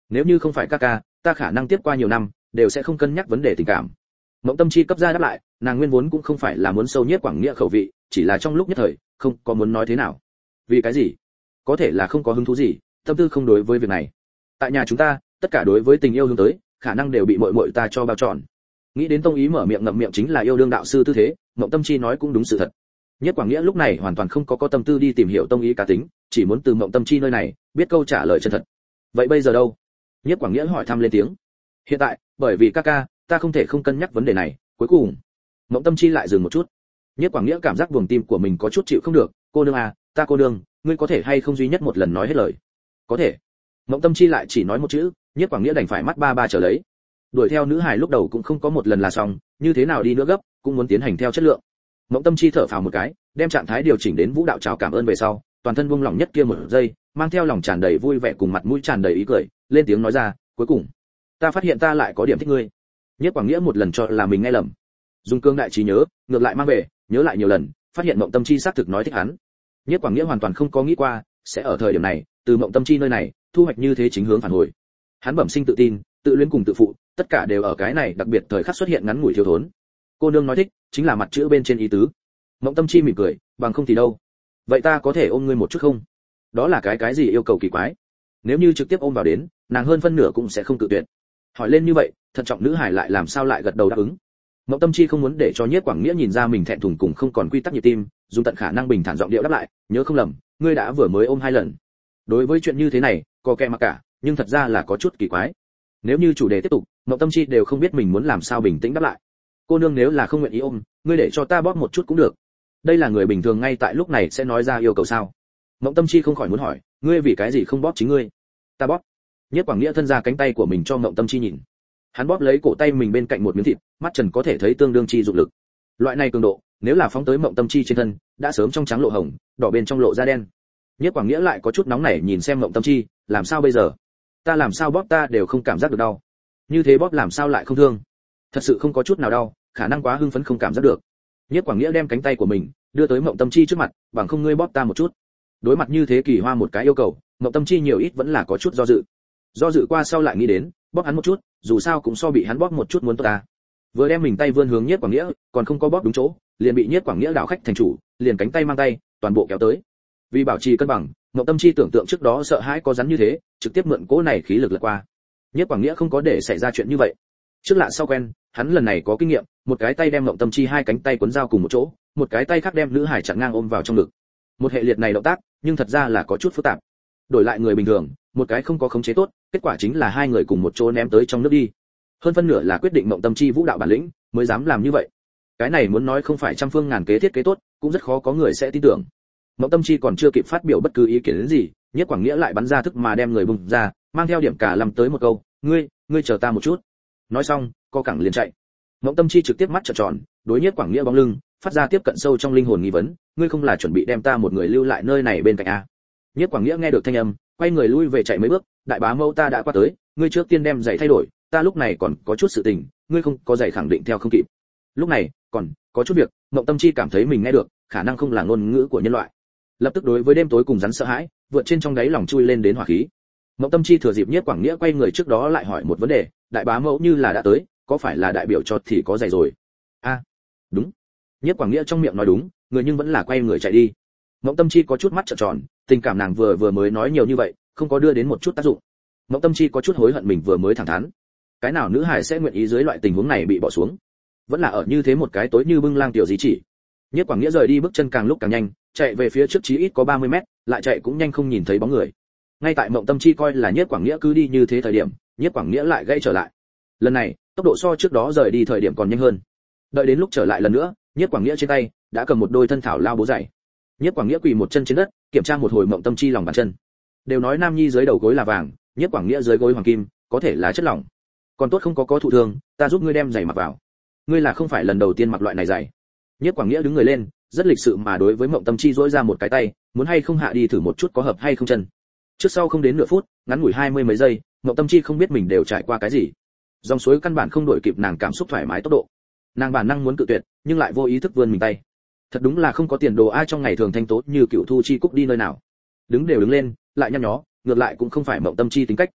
nếu như không phải ca ca, ta khả năng tiếp qua nhiều năm đều sẽ không cân nhắc vấn đề tình cảm. Mộng Tâm Chi cấp ra đáp lại, nàng nguyên vốn cũng không phải là muốn sâu Nhiếp Quảng Nghĩa khẩu vị, chỉ là trong lúc nhất thời không có muốn nói thế nào. Vì cái gì? Có thể là không có hứng thú gì, tâm tư không đối với việc này. Tại nhà chúng ta, tất cả đối với tình yêu hướng tới, khả năng đều bị muội muội ta cho bao trọn. Nghĩ đến Tông Ý mở miệng ngậm miệng chính là yêu đương đạo sư tư thế, Mộng Tâm Chi nói cũng đúng sự thật. Nhiếp Quảng Nghĩa lúc này hoàn toàn không có tâm tư đi tìm hiểu Tông Ý cá tính, chỉ muốn từ Mộng Tâm Chi nơi này biết câu trả lời chân thật. Vậy bây giờ đâu? Nhiếp Quảng Nghĩa hỏi thăm lên tiếng. Hiện tại, bởi vì ca ca, ta không thể không cân nhắc vấn đề này. Cuối cùng, Mộng Tâm Chi lại dừng một chút. Nhiếp Quảng Nghĩa cảm giác buồng tim của mình có chút chịu không được. Cô nương à, ta cô nương, ngươi có thể hay không duy nhất một lần nói hết lời? Có thể. Mộng Tâm Chi lại chỉ nói một chữ, Nhiếp Quảng Nghĩa đành phải mắt ba ba trở lấy. Đuổi theo nữ hài lúc đầu cũng không có một lần là xong, như thế nào đi nữa gấp, cũng muốn tiến hành theo chất lượng. Mộng Tâm Chi thở phào một cái, đem trạng thái điều chỉnh đến vũ đạo chào cảm ơn về sau, toàn thân buông lỏng nhất kia một giây, mang theo lòng tràn đầy vui vẻ cùng mặt mũi tràn đầy ý cười, lên tiếng nói ra, cuối cùng, ta phát hiện ta lại có điểm thích ngươi. Nhiếp Quảng Nghĩa một lần cho là mình nghe lầm, dùng cương đại trí nhớ, ngược lại mang về, nhớ lại nhiều lần, phát hiện Mộng Tâm Chi xác thực nói thích hắn. Nhiếp Quảng Nghĩa hoàn toàn không có nghĩ qua, sẽ ở thời điểm này, từ Mộng Tâm Chi nơi này, thu hoạch như thế chính hướng phản hồi. Hắn bẩm sinh tự tin, tự luyến cùng tự phụ, tất cả đều ở cái này đặc biệt thời khắc xuất hiện ngắn ngủi thiếu thốn. Cô nương nói thích, chính là mặt chữ bên trên ý tứ. Mộng Tâm Chi mỉm cười, bằng không thì đâu. Vậy ta có thể ôm ngươi một chút không? Đó là cái gì yêu cầu kỳ quái? Nếu như trực tiếp ôm vào đến, nàng hơn phân nửa cũng sẽ không cự tuyệt. Hỏi lên như vậy, thận trọng nữ hải lại làm sao lại gật đầu đáp ứng. Mộng Tâm Chi không muốn để cho Nhiếp Quảng Nghĩa nhìn ra mình thẹn thùng cùng không còn quy tắc nhịp tim, dùng tận khả năng bình thản giọng điệu đáp lại, nhớ không lầm, ngươi đã vừa mới ôm 2 lần. Đối với chuyện như thế này, có kẻ mặc cả, nhưng thật ra là có chút kỳ quái. Nếu như chủ đề tiếp tục, Mộng Tâm Chi đều không biết mình muốn làm sao bình tĩnh đáp lại. Cô nương nếu là không nguyện ý ôm, ngươi để cho ta bóp một chút cũng được. Đây là người bình thường ngay tại lúc này sẽ nói ra yêu cầu sao? Mộng Tâm Chi không khỏi muốn hỏi, ngươi vì cái gì không bóp chính ngươi? Ta bóp. Nhiếp Quảng Nghĩa thân ra cánh tay của mình cho Mộng Tâm Chi nhìn. Hắn bóp lấy cổ tay mình bên cạnh một miếng thịt, mắt trần có thể thấy tương đương chi dụng lực. Loại này cường độ, nếu là phóng tới Mộng Tâm Chi trên thân, đã sớm trong trắng lộ hồng, đỏ bên trong lộ da đen. Nhiếp Quảng Nghĩa lại có chút nóng nảy nhìn xem Mộng Tâm Chi, làm sao bây giờ? Ta làm sao bóp ta đều không cảm giác được đau. Như thế bóp làm sao lại không thương? Thật sự không có chút nào đau, khả năng quá hưng phấn không cảm giác được. Nhiếp Quảng Nghĩa đem cánh tay của mình đưa tới Mộng Tâm Chi trước mặt, bằng không ngươi bóp ta một chút. Đối mặt như thế kỳ hoa một cái yêu cầu, Mộng Tâm Chi nhiều ít vẫn là có chút do dự. Do dự qua sau lại nghĩ đến, bóp hắn một chút, dù sao cũng so bị hắn bóp một chút muốn tốt ta. Vừa đem mình tay vươn hướng Nhiếp Quảng Nghĩa, còn không có bóp đúng chỗ, liền bị Nhiếp Quảng Nghĩa đảo khách thành chủ, liền cánh tay mang tay, toàn bộ kéo tới. Vì bảo trì cân bằng, Mộng Tâm Chi tưởng tượng trước đó sợ hãi có rắn như thế, trực tiếp mượn cỗ này khí lực lật qua. Nhiếp Quảng Nghĩa không có để xảy ra chuyện như vậy. Trước lạ sau quen, hắn lần này có kinh nghiệm, một cái tay đem Mộng Tâm Chi hai cánh tay quấn dao cùng một chỗ, một cái tay khác đem nữ hải chặn ngang ôm vào trong ngực. Một hệ liệt này động tác, nhưng thật ra là có chút phức tạp. Đổi lại người bình thường, một cái không có khống chế tốt, kết quả chính là hai người cùng một chỗ ném tới trong nước đi. Hơn phân nửa là quyết định Mộng Tâm Chi vũ đạo bản lĩnh, mới dám làm như vậy. Cái này muốn nói không phải trăm phương ngàn kế thiết kế tốt, cũng rất khó có người sẽ tin tưởng. Mộng Tâm Chi còn chưa kịp phát biểu bất cứ ý kiến gì, Nhiếp Quảng Nghĩa lại bắn ra thức mà đem người bùng ra, mang theo điểm cả làm tới một câu, ngươi chờ ta một chút. Nói xong, co cẳng liền chạy. Mộng Tâm Chi trực tiếp mắt trợn tròn, đối Nhiếp Quảng Nghĩa bóng lưng, phát ra tiếp cận sâu trong linh hồn nghi vấn, ngươi không là chuẩn bị đem ta một người lưu lại nơi này bên cạnh à? Nhiếp Quảng Nghĩa nghe được thanh âm, quay người lui về chạy mấy bước, đại bá mẫu ta đã qua tới, ngươi trước tiên đem giày thay đổi, ta lúc này còn có chút sự tình, ngươi không có giày khẳng định theo không kịp. Lúc này, còn có chút việc, Mộng Tâm Chi cảm thấy mình nghe được, khả năng không là ngôn ngữ của nhân loại. Lập tức đối với đêm tối cùng rắn sợ hãi, vượt trên trong đáy lòng chui lên đến hỏa khí. Mộng Tâm Chi thừa dịp Nhiếp Quảng Nghĩa quay người trước đó lại hỏi một vấn đề, đại bá mẫu như là đã tới, có phải là đại biểu cho thì có giày rồi? A, đúng. Nhiếp Quảng Nghĩa trong miệng nói đúng, người nhưng vẫn là quay người chạy đi. Mộng Tâm Chi có chút mắt trợn tròn, tình cảm nàng vừa mới nói nhiều như vậy, không có đưa đến một chút tác dụng. Mộng Tâm Chi có chút hối hận mình vừa mới thẳng thắn. Cái nào nữ hải sẽ nguyện ý dưới loại tình huống này bị bỏ xuống? Vẫn là ở như thế một cái tối như bưng lang tiểu gì chỉ. Nhiếp Quảng Nghĩa rời đi bước chân càng lúc càng nhanh, chạy về phía trước chí ít có 30 mét, lại chạy cũng nhanh không nhìn thấy bóng người. Ngay tại Mộng Tâm Chi coi là Nhiếp Quảng Nghĩa cứ đi như thế thời điểm, Nhiếp Quảng Nghĩa lại gãy trở lại. Lần này, tốc độ so trước đó rời đi thời điểm còn nhanh hơn. Đợi đến lúc trở lại lần nữa, Nhiếp Quảng Nghĩa trên tay đã cầm một đôi thân thảo lao bố giày. Nhiếp Quảng Nghĩa quỳ một chân trên đất, kiểm tra một hồi Mộng Tâm Chi lòng bàn chân. Đều nói nam nhi dưới đầu gối là vàng, Nhiếp Quảng Nghĩa dưới gối hoàng kim, có thể là chất lỏng. Còn tốt không có thụ thương, ta giúp ngươi đem giày mặc vào. Ngươi là không phải lần đầu tiên mặc loại này giày. Nhiếp Quảng Nghĩa đứng người lên, rất lịch sự mà đối với Mộng Tâm Chi duỗi ra một cái tay, muốn hay không hạ đi thử một chút có hợp hay không chân. Trước sau không đến nửa phút, ngắn ngủi 20 mấy giây, Mộng Tâm Chi không biết mình đều trải qua cái gì. Dòng suối căn bản không đổi kịp nàng cảm xúc thoải mái tốc độ. Nàng bản năng muốn cự tuyệt, nhưng lại vô ý thức vươn mình tay. Thật đúng là không có tiền đồ ai trong ngày thường thanh tố như Cửu Thu Chi Cúc đi nơi nào. Đứng đều đứng lên, lại nhăn nhó, ngược lại cũng không phải Mộng Tâm Chi tính cách.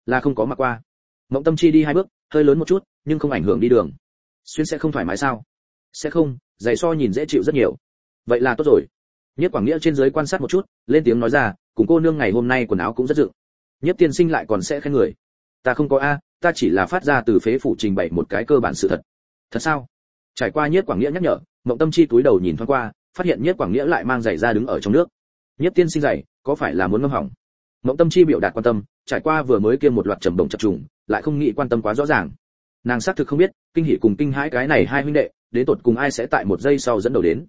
Là không có mặc qua. Mộng Tâm Chi đi 2 bước, hơi lớn một chút, nhưng không ảnh hưởng đi đường. Xuyên sẽ không thoải mái sao? Sẽ không, giày so nhìn dễ chịu rất nhiều. Vậy là tốt rồi. Nhiếp Quảng Nghĩa trên dưới quan sát một chút, lên tiếng nói ra, cùng cô nương ngày hôm nay quần áo cũng rất dựng. Nhiếp tiên sinh lại còn sẽ khen người. Ta không có a, ta chỉ là phát ra từ phế phủ trình bày một cái cơ bản sự thật. Thật sao? Trải qua Nhiếp Quảng Nghĩa nhắc nhở, Mộng Tâm Chi túi đầu nhìn thoáng qua, phát hiện Nhiếp Quảng Nghĩa lại mang giày ra đứng ở trong nước. Nhiếp tiên sinh giày, có phải là muốn ngâm hỏng? Mộng Tâm Chi biểu đạt quan tâm, trải qua vừa mới kia một loạt trầm động chập trùng, lại không nghĩ quan tâm quá rõ ràng. Nàng xác thực không biết, kinh hỉ cùng kinh hãi cái này hai huynh đệ, đến tột cùng ai sẽ tại một giây sau dẫn đầu đến.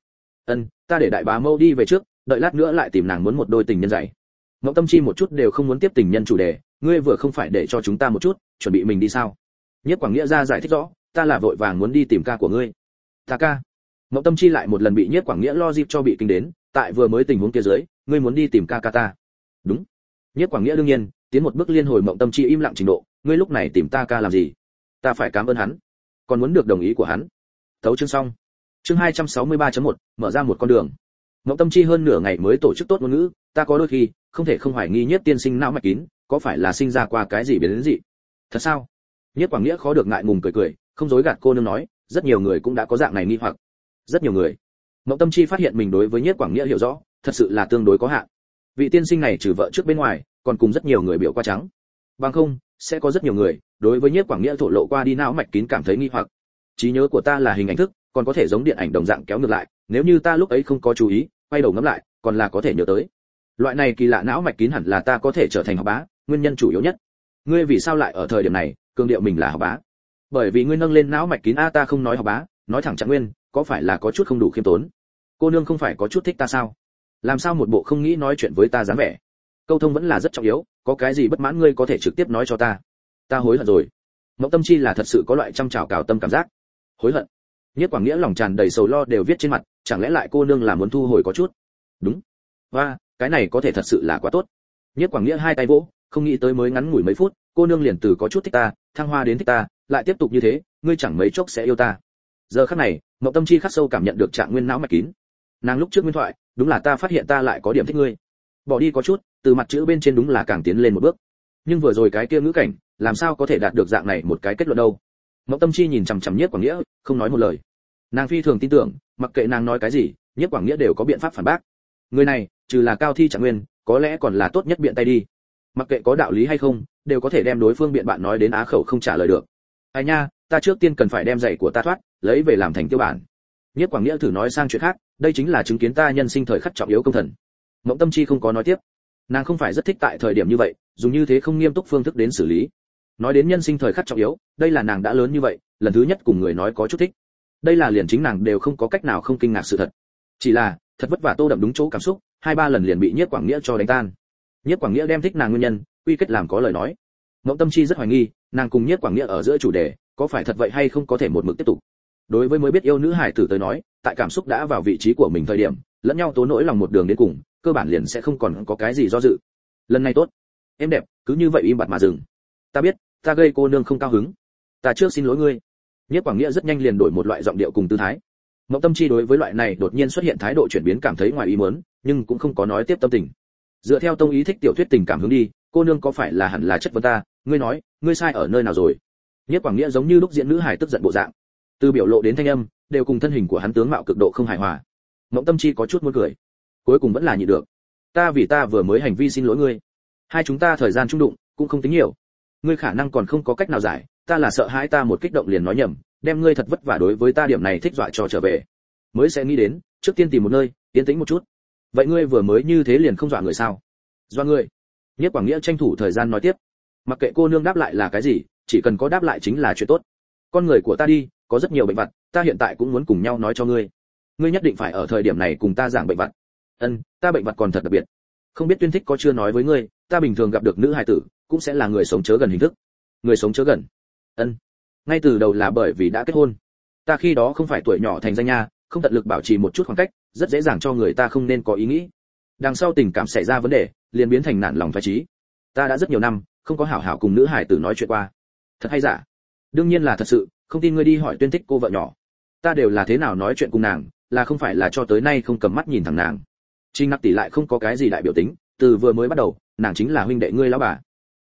Ta để đại bá Mâu đi về trước, đợi lát nữa lại tìm nàng muốn một đôi tình nhân giày. Mộng Tâm Chi một chút đều không muốn tiếp tình nhân chủ đề, ngươi vừa không phải để cho chúng ta một chút, chuẩn bị mình đi sao? Nhiếp Quảng Nghĩa ra giải thích rõ, ta là vội vàng muốn đi tìm ca của ngươi. Ta ca? Mộng Tâm Chi lại một lần bị Nhiếp Quảng Nghĩa lo dịp cho bị kinh đến, tại vừa mới tình huống kia dưới, ngươi muốn đi tìm ca ca ta? Đúng. Nhiếp Quảng Nghĩa đương nhiên tiến một bước liên hồi Mộng Tâm Chi im lặng trình độ, ngươi lúc này tìm ta ca làm gì? Ta phải cảm ơn hắn, còn muốn được đồng ý của hắn. Thấu chương xong. Chương 263.1, mở ra một con đường. Mộng Tâm Chi hơn nửa ngày mới tổ chức tốt ngôn ngữ, ta có đôi khi không thể không hoài nghi Nhiếp tiên sinh não mạch kín, có phải là sinh ra qua cái gì biến đến gì? Thật sao? Nhiếp Quảng Nghĩa khó được ngại ngùng cười cười, không dối gạt cô nương nói, rất nhiều người cũng đã có dạng này nghi hoặc. Rất nhiều người. Mộng Tâm Chi phát hiện mình đối với Nhiếp Quảng Nghĩa hiểu rõ, thật sự là tương đối có hạn. Vị tiên sinh này trừ vợ trước bên ngoài, còn cùng rất nhiều người biểu qua trắng. Bằng không, sẽ có rất nhiều người đối với Nhiếp Quảng Nghĩa thổ lộ qua đi não mạch kín cảm thấy nghi hoặc. Trí nhớ của ta là hình ảnh thức, còn có thể giống điện ảnh đồng dạng kéo ngược lại, nếu như ta lúc ấy không có chú ý, quay đầu ngẫm lại, còn là có thể nhớ tới. Loại này kỳ lạ não mạch kín hẳn là ta có thể trở thành học bá, nguyên nhân chủ yếu nhất. Ngươi vì sao lại ở thời điểm này cường điệu mình là học bá? Bởi vì ngươi nâng lên não mạch kín a, ta không nói học bá, nói thẳng Trạng Nguyên, có phải là có chút không đủ khiêm tốn? Cô nương không phải có chút thích ta sao? Làm sao một bộ không nghĩ nói chuyện với ta dáng vẻ? Câu thông vẫn là rất trọng yếu, có cái gì bất mãn ngươi có thể trực tiếp nói cho ta. Ta hối hận rồi. Mộng Tâm Chi là thật sự có loại trăm trào cào tâm cảm giác. Hối hận? Nhiếp Quảng Nghĩa lòng tràn đầy sầu lo đều viết trên mặt, chẳng lẽ lại cô nương là muốn thu hồi có chút? Đúng. Và, cái này có thể thật sự là quá tốt. Nhiếp Quảng Nghĩa hai tay vỗ, không nghĩ tới mới ngắn ngủi mấy phút, cô nương liền từ có chút thích ta, thăng hoa đến thích ta, lại tiếp tục như thế, ngươi chẳng mấy chốc sẽ yêu ta. Giờ khắc này, Mộng Tâm Chi khắc sâu cảm nhận được Trạng Nguyên não mạch kín. Nàng lúc trước nguyên thoại, đúng là ta phát hiện ta lại có điểm thích ngươi. Bỏ đi có chút, từ mặt chữ bên trên đúng là càng tiến lên một bước. Nhưng vừa rồi cái kia ngữ cảnh, làm sao có thể đạt được dạng này một cái kết luận đâu? Mộng Tâm Chi nhìn chằm chằm Nhiếp Quảng Nghĩa, không nói một lời. Nàng phi thường tin tưởng, mặc kệ nàng nói cái gì, Nhiếp Quảng Nghĩa đều có biện pháp phản bác. Người này, trừ là cao thi Trạng Nguyên, có lẽ còn là tốt nhất biện tay đi. Mặc kệ có đạo lý hay không, đều có thể đem đối phương biện bạn nói đến á khẩu không trả lời được. Ai nha, ta trước tiên cần phải đem giày của ta thoát, lấy về làm thành tiêu bản. Nhiếp Quảng Nghĩa thử nói sang chuyện khác, đây chính là chứng kiến ta nhân sinh thời khắc trọng yếu công thần. Mộng Tâm Chi không có nói tiếp. Nàng không phải rất thích tại thời điểm như vậy, dùng như thế không nghiêm túc phương thức đến xử lý. Nói đến nhân sinh thời khắc trọng yếu, đây là nàng đã lớn như vậy, lần thứ nhất cùng người nói có chút thích. Đây là liền chính nàng đều không có cách nào không kinh ngạc sự thật. Chỉ là, thật vất vả tô đậm đúng chỗ cảm xúc, 2-3 lần liền bị Nhiếp Quảng Nghĩa cho đánh tan. Nhiếp Quảng Nghĩa đem thích nàng nguyên nhân, quy kết làm có lời nói. Mộng Tâm Chi rất hoài nghi, nàng cùng Nhiếp Quảng Nghĩa ở giữa chủ đề, có phải thật vậy hay không có thể một mực tiếp tục. Đối với mới biết yêu nữ hải tử tới nói, tại cảm xúc đã vào vị trí của mình thời điểm, lẫn nhau tố nỗi lòng một đường đến cùng, cơ bản liền sẽ không còn có cái gì do dự. Lần này tốt, em đẹp, cứ như vậy im bặt mà dừng. Ta biết, ta gây cô nương không cao hứng. Ta trước xin lỗi ngươi. Nhiếp Quảng Nghĩa rất nhanh liền đổi một loại giọng điệu cùng tư thái. Mộng Tâm Chi đối với loại này đột nhiên xuất hiện thái độ chuyển biến cảm thấy ngoài ý muốn, nhưng cũng không có nói tiếp tâm tình. Dựa theo tông ý thích tiểu thuyết tình cảm hướng đi, cô nương có phải là hẳn là chất vấn ta, ngươi nói, ngươi sai ở nơi nào rồi? Nhiếp Quảng Nghĩa giống như lúc diễn nữ hài tức giận bộ dạng, từ biểu lộ đến thanh âm, đều cùng thân hình của hắn tướng mạo cực độ không hài hòa. Mộng Tâm Chi có chút muốn cười, cuối cùng vẫn là nhịn được. Ta vì ta vừa mới hành vi xin lỗi ngươi. Hai chúng ta thời gian chung đụng cũng không tính nhiều. Ngươi khả năng còn không có cách nào giải, ta là sợ hãi ta một kích động liền nói nhầm, đem ngươi thật vất vả đối với ta điểm này thích dọa cho trở về. Mới sẽ nghĩ đến, trước tiên tìm một nơi, yên tĩnh một chút. Vậy ngươi vừa mới như thế liền không dọa người sao? Dọa người? Nhiếp Quảng Nghĩa tranh thủ thời gian nói tiếp. Mặc kệ cô nương đáp lại là cái gì, chỉ cần có đáp lại chính là chuyện tốt. Con người của ta đi, có rất nhiều bệnh vặt, ta hiện tại cũng muốn cùng nhau nói cho ngươi. Ngươi nhất định phải ở thời điểm này cùng ta giảng bệnh vặt. Ta bệnh vặt còn thật đặc biệt. Không biết Tuyên Thích có chưa nói với ngươi, ta bình thường gặp được nữ hài tử, cũng sẽ là người sống chớ gần hình thức. Người sống chớ gần? Ngay từ đầu là bởi vì đã kết hôn. Ta khi đó không phải tuổi nhỏ thành danh nha, không tận lực bảo trì một chút khoảng cách, rất dễ dàng cho người ta không nên có ý nghĩ. Đằng sau tình cảm xảy ra vấn đề, liền biến thành nản lòng phái trí. Ta đã rất nhiều năm không có hảo hảo cùng nữ hài tử nói chuyện qua. Thật hay giả? Đương nhiên là thật sự, không tin ngươi đi hỏi Tuyên Thích cô vợ nhỏ. Ta đều là thế nào nói chuyện cùng nàng, là không phải là cho tới nay không cầm mắt nhìn thẳng nàng. Trình Nặc tỷ lại không có cái gì đại biểu tính, từ vừa mới bắt đầu, nàng chính là huynh đệ ngươi lão bà.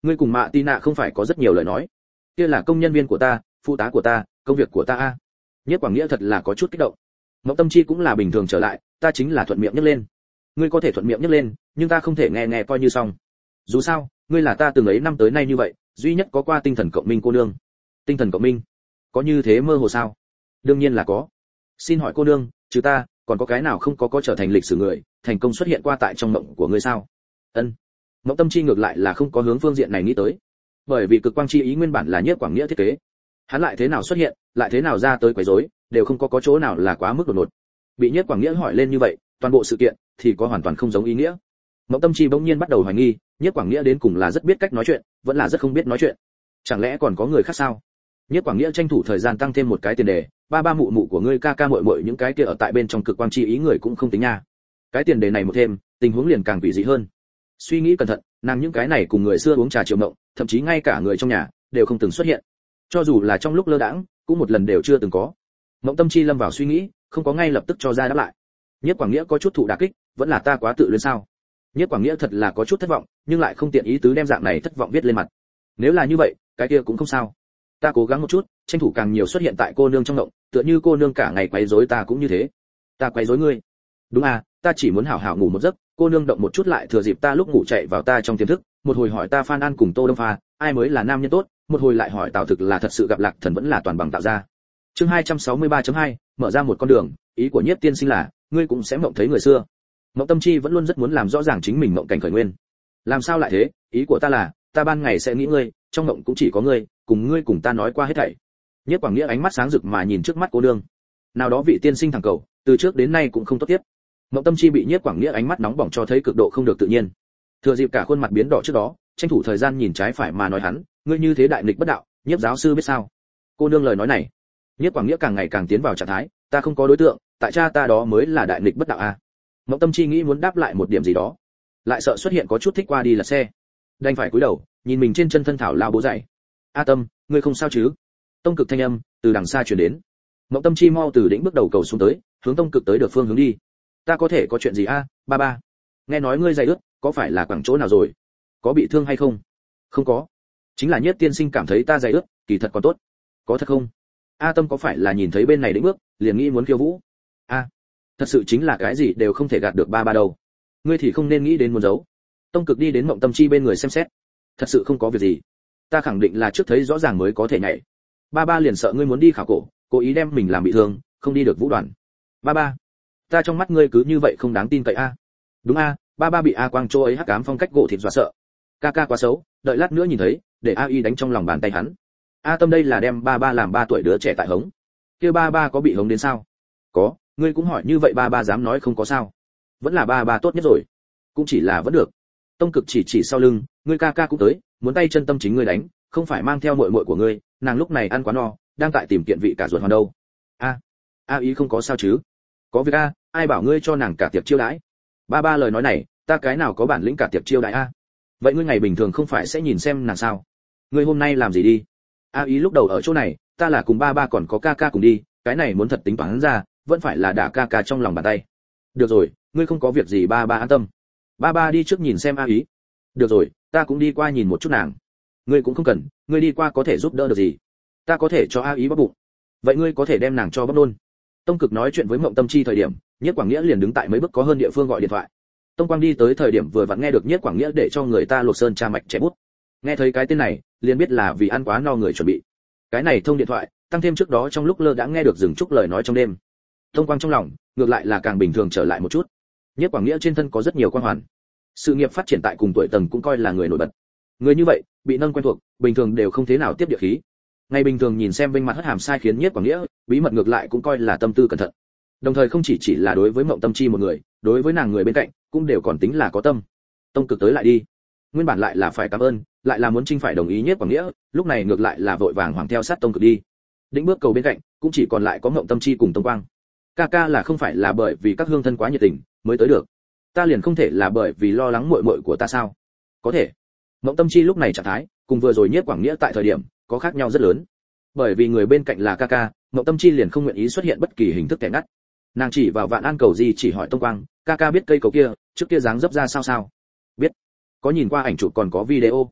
ngươi cùng Mạ Tina không phải có rất nhiều lời nói? Kia là công nhân viên của ta, phụ tá của ta, công việc của ta a. Nhiếp Quảng Nghĩa thật là có chút kích động. Mộng Tâm Chi cũng là bình thường trở lại, ta chính là thuận miệng nhắc lên. Ngươi có thể thuận miệng nhắc lên, nhưng ta không thể nghe coi như xong. Dù sao, ngươi là ta từng ấy năm tới nay như vậy, duy nhất có qua tinh thần cộng minh cô nương. Tinh thần cộng minh? Có như thế mơ hồ sao? Đương nhiên là có. Xin hỏi cô nương, trừ ta, còn có cái nào không có trở thành lịch sử người, thành công xuất hiện qua tại trong mộng của ngươi sao? Ân. Mộng Tâm Chi ngược lại là không có hướng phương diện này nghĩ tới. Bởi vì cực quang chi ý nguyên bản là Nhiếp Quảng Nghĩa thiết kế. Hắn lại thế nào xuất hiện, lại thế nào ra tới quấy rối, đều không có chỗ nào là quá mức đột ngột. Bị Nhiếp Quảng Nghĩa hỏi lên như vậy, toàn bộ sự kiện thì có hoàn toàn không giống ý nghĩa. Mộng Tâm Chi bỗng nhiên bắt đầu hoài nghi, Nhiếp Quảng Nghĩa đến cùng là rất biết cách nói chuyện, vẫn là rất không biết nói chuyện. Chẳng lẽ còn có người khác sao? Nhiếp Quảng Nghĩa tranh thủ thời gian tăng thêm một cái tiền đề, ba mụ mụ của ngươi ca ca muội muội những cái kia ở tại bên trong cực quang chi ý người cũng không tính nha. Cái tiền đề này một thêm, tình huống liền càng quỷ dị hơn. Suy nghĩ cẩn thận, nàng những cái này cùng người xưa uống trà chiều mộng, thậm chí ngay cả người trong nhà đều không từng xuất hiện. Cho dù là trong lúc lơ đãng, cũng một lần đều chưa từng có. Mộng Tâm Chi lâm vào suy nghĩ, không có ngay lập tức cho ra đáp lại. Nhiếp Quảng Nghĩa có chút thụ đả kích, vẫn là ta quá tự luyến sao? Nhiếp Quảng Nghĩa thật là có chút thất vọng, nhưng lại không tiện ý tứ đem dạng này thất vọng viết lên mặt. Nếu là như vậy, cái kia cũng không sao. Ta cố gắng một chút, tranh thủ càng nhiều xuất hiện tại cô nương trong động, tựa như cô nương cả ngày quấy rối ta cũng như thế. Ta quấy rối ngươi? Đúng à, ta chỉ muốn hảo hảo ngủ một giấc, cô nương động một chút lại thừa dịp ta lúc ngủ chạy vào ta trong tiềm thức, một hồi hỏi ta Phan An cùng Tô Đông Pha, ai mới là nam nhân tốt, một hồi lại hỏi Tào Thực là thật sự gặp Lạc Thần vẫn là toàn bằng tạo ra. Chương 263.2, mở ra một con đường, ý của Nhiếp tiên sinh là, ngươi cũng sẽ mộng thấy người xưa. Mộng Tâm Chi vẫn luôn rất muốn làm rõ ràng chính mình mộng cảnh khởi nguyên. Làm sao lại thế? Ý của ta là, ta ban ngày sẽ nghĩ ngươi, trong mộng cũng chỉ có ngươi cùng ta nói qua hết thảy. Nhiếp Quảng Nghĩa ánh mắt sáng rực mà nhìn trước mắt cô nương. Nào đó vị tiên sinh thẳng cầu, từ trước đến nay cũng không tốt tiếp. Mộng Tâm Chi bị Nhiếp Quảng Nghĩa ánh mắt nóng bỏng cho thấy cực độ không được tự nhiên. Thừa dịp cả khuôn mặt biến đỏ trước đó, tranh thủ thời gian nhìn trái phải mà nói hắn, ngươi như thế đại nghịch bất đạo, Nhiếp giáo sư biết sao? Cô nương lời nói này, Nhiếp Quảng Nghĩa càng ngày càng tiến vào trạng thái, ta không có đối tượng, tại cha ta đó mới là đại nghịch bất đạo a. Mộng Tâm Chi nghĩ muốn đáp lại một điểm gì đó, lại sợ xuất hiện có chút thích qua đi là xe, đành phải cúi đầu, nhìn mình trên chân thân thảo lao bố dậy. A Tâm, ngươi không sao chứ? Tông Cực thanh âm từ đằng xa truyền đến. Mộng Tâm Chi mau từ đỉnh bước đầu cầu xuống tới, hướng Tông Cực tới được phương hướng đi. Ta có thể có chuyện gì a, ba? Nghe nói ngươi dày ướt, có phải là quẳng chỗ nào rồi? Có bị thương hay không? Không có. Chính là Nhiếp tiên sinh cảm thấy ta dày ướt, kỳ thật còn tốt. Có thật không? A Tâm có phải là nhìn thấy bên này đỉnh bước, liền nghĩ muốn khiêu vũ? A, thật sự chính là cái gì đều không thể gạt được ba đâu. Ngươi thì không nên nghĩ đến muốn giấu. Tông Cực đi đến Mộng Tâm Chi bên người xem xét. Thật sự không có việc gì. Ta khẳng định là trước thấy rõ ràng mới có thể nhảy. Ba liền sợ ngươi muốn đi khảo cổ, cố ý đem mình làm bị thương, không đi được vũ đoàn. Ba, ta trong mắt ngươi cứ như vậy không đáng tin cậy a. Đúng a, ba bị A Quang Châu ấy hắc ám phong cách gỗ thịt dọa sợ. Ca quá xấu, đợi lát nữa nhìn thấy, để A Y đánh trong lòng bàn tay hắn. A Tâm đây là đem ba làm 3 tuổi đứa trẻ tại hống. Kia ba có bị hống đến sao? Có, ngươi cũng hỏi như vậy ba dám nói không có sao? Vẫn là ba tốt nhất rồi. Cũng chỉ là vẫn được. Tông Cực chỉ sau lưng, ngươi ca cũng tới, muốn tay chân Tâm chính ngươi đánh, không phải mang theo muội của ngươi, nàng lúc này ăn quá no, đang tại tìm kiện vị cả ruột hoàn đâu. A ý không có sao chứ? Có việc a, ai bảo ngươi cho nàng cả tiệc chiêu đãi? Ba lời nói này, ta cái nào có bản lĩnh cả tiệc chiêu đãi a? Vậy ngươi ngày bình thường không phải sẽ nhìn xem nàng sao? Ngươi hôm nay làm gì đi? A ý lúc đầu ở chỗ này, ta là cùng ba còn có ca cùng đi, cái này muốn thật tính toán ra, vẫn phải là đả ca trong lòng bàn tay. Được rồi, ngươi không có việc gì ba an tâm. Ba đi trước nhìn xem A ý. Được rồi, ta cũng đi qua nhìn một chút nàng. Ngươi cũng không cần, ngươi đi qua có thể giúp đỡ được gì? Ta có thể cho A ý bóp bụng. Vậy ngươi có thể đem nàng cho bóp nôn. Tông Cực nói chuyện với Mộng Tâm Chi thời điểm, Nhiếp Quảng Nghĩa liền đứng tại mấy bước có hơn địa phương gọi điện thoại. Tông Quang đi tới thời điểm vừa vặn nghe được Nhiếp Quảng Nghĩa để cho người ta lột sơn tra mạch trẻ bút. Nghe thấy cái tên này, liền biết là vì ăn quá no người chuẩn bị. Cái này thông điện thoại, tăng thêm trước đó trong lúc lơ đã nghe được dừng chúc lời nói trong đêm. Tông Quang trong lòng, ngược lại là càng bình thường trở lại một chút. Nhiếp Quảng Nghĩa trên thân có rất nhiều quan hoàn. Sự nghiệp phát triển tại cùng tuổi tầng cũng coi là người nổi bật. Người như vậy, bị nâng quen thuộc, bình thường đều không thế nào tiếp địa khí. Ngày bình thường nhìn xem bên mặt hất hàm sai khiến Nhiếp Quảng Nghĩa, bí mật ngược lại cũng coi là tâm tư cẩn thận. Đồng thời không chỉ là đối với Mộng Tâm Chi một người, đối với nàng người bên cạnh cũng đều còn tính là có tâm. Tông Cực tới lại đi. Nguyên bản lại là phải cảm ơn, lại là muốn phải đồng ý Nhiếp Quảng Nghĩa, lúc này ngược lại là vội vàng hoàng theo sát Tông Cực đi. Đĩnh bước cầu bên cạnh, cũng chỉ còn lại có Mộng Tâm Chi cùng Tông Quang. Ca là không phải là bởi vì các hương thân quá nhiệt tình mới tới được. Ta liền không thể là bởi vì lo lắng muội của ta sao? Có thể. Mộng Tâm Chi lúc này trạng thái, cùng vừa rồi Nhiếp Quảng Nghĩa tại thời điểm, có khác nhau rất lớn. Bởi vì người bên cạnh là ca, Mộng Tâm Chi liền không nguyện ý xuất hiện bất kỳ hình thức kẻ ngắt. Nàng chỉ vào Vạn An cầu gì chỉ hỏi Tông Quang, ca biết cây cầu kia, trước kia dáng dấp ra sao? Biết. Có nhìn qua ảnh chụp còn có video.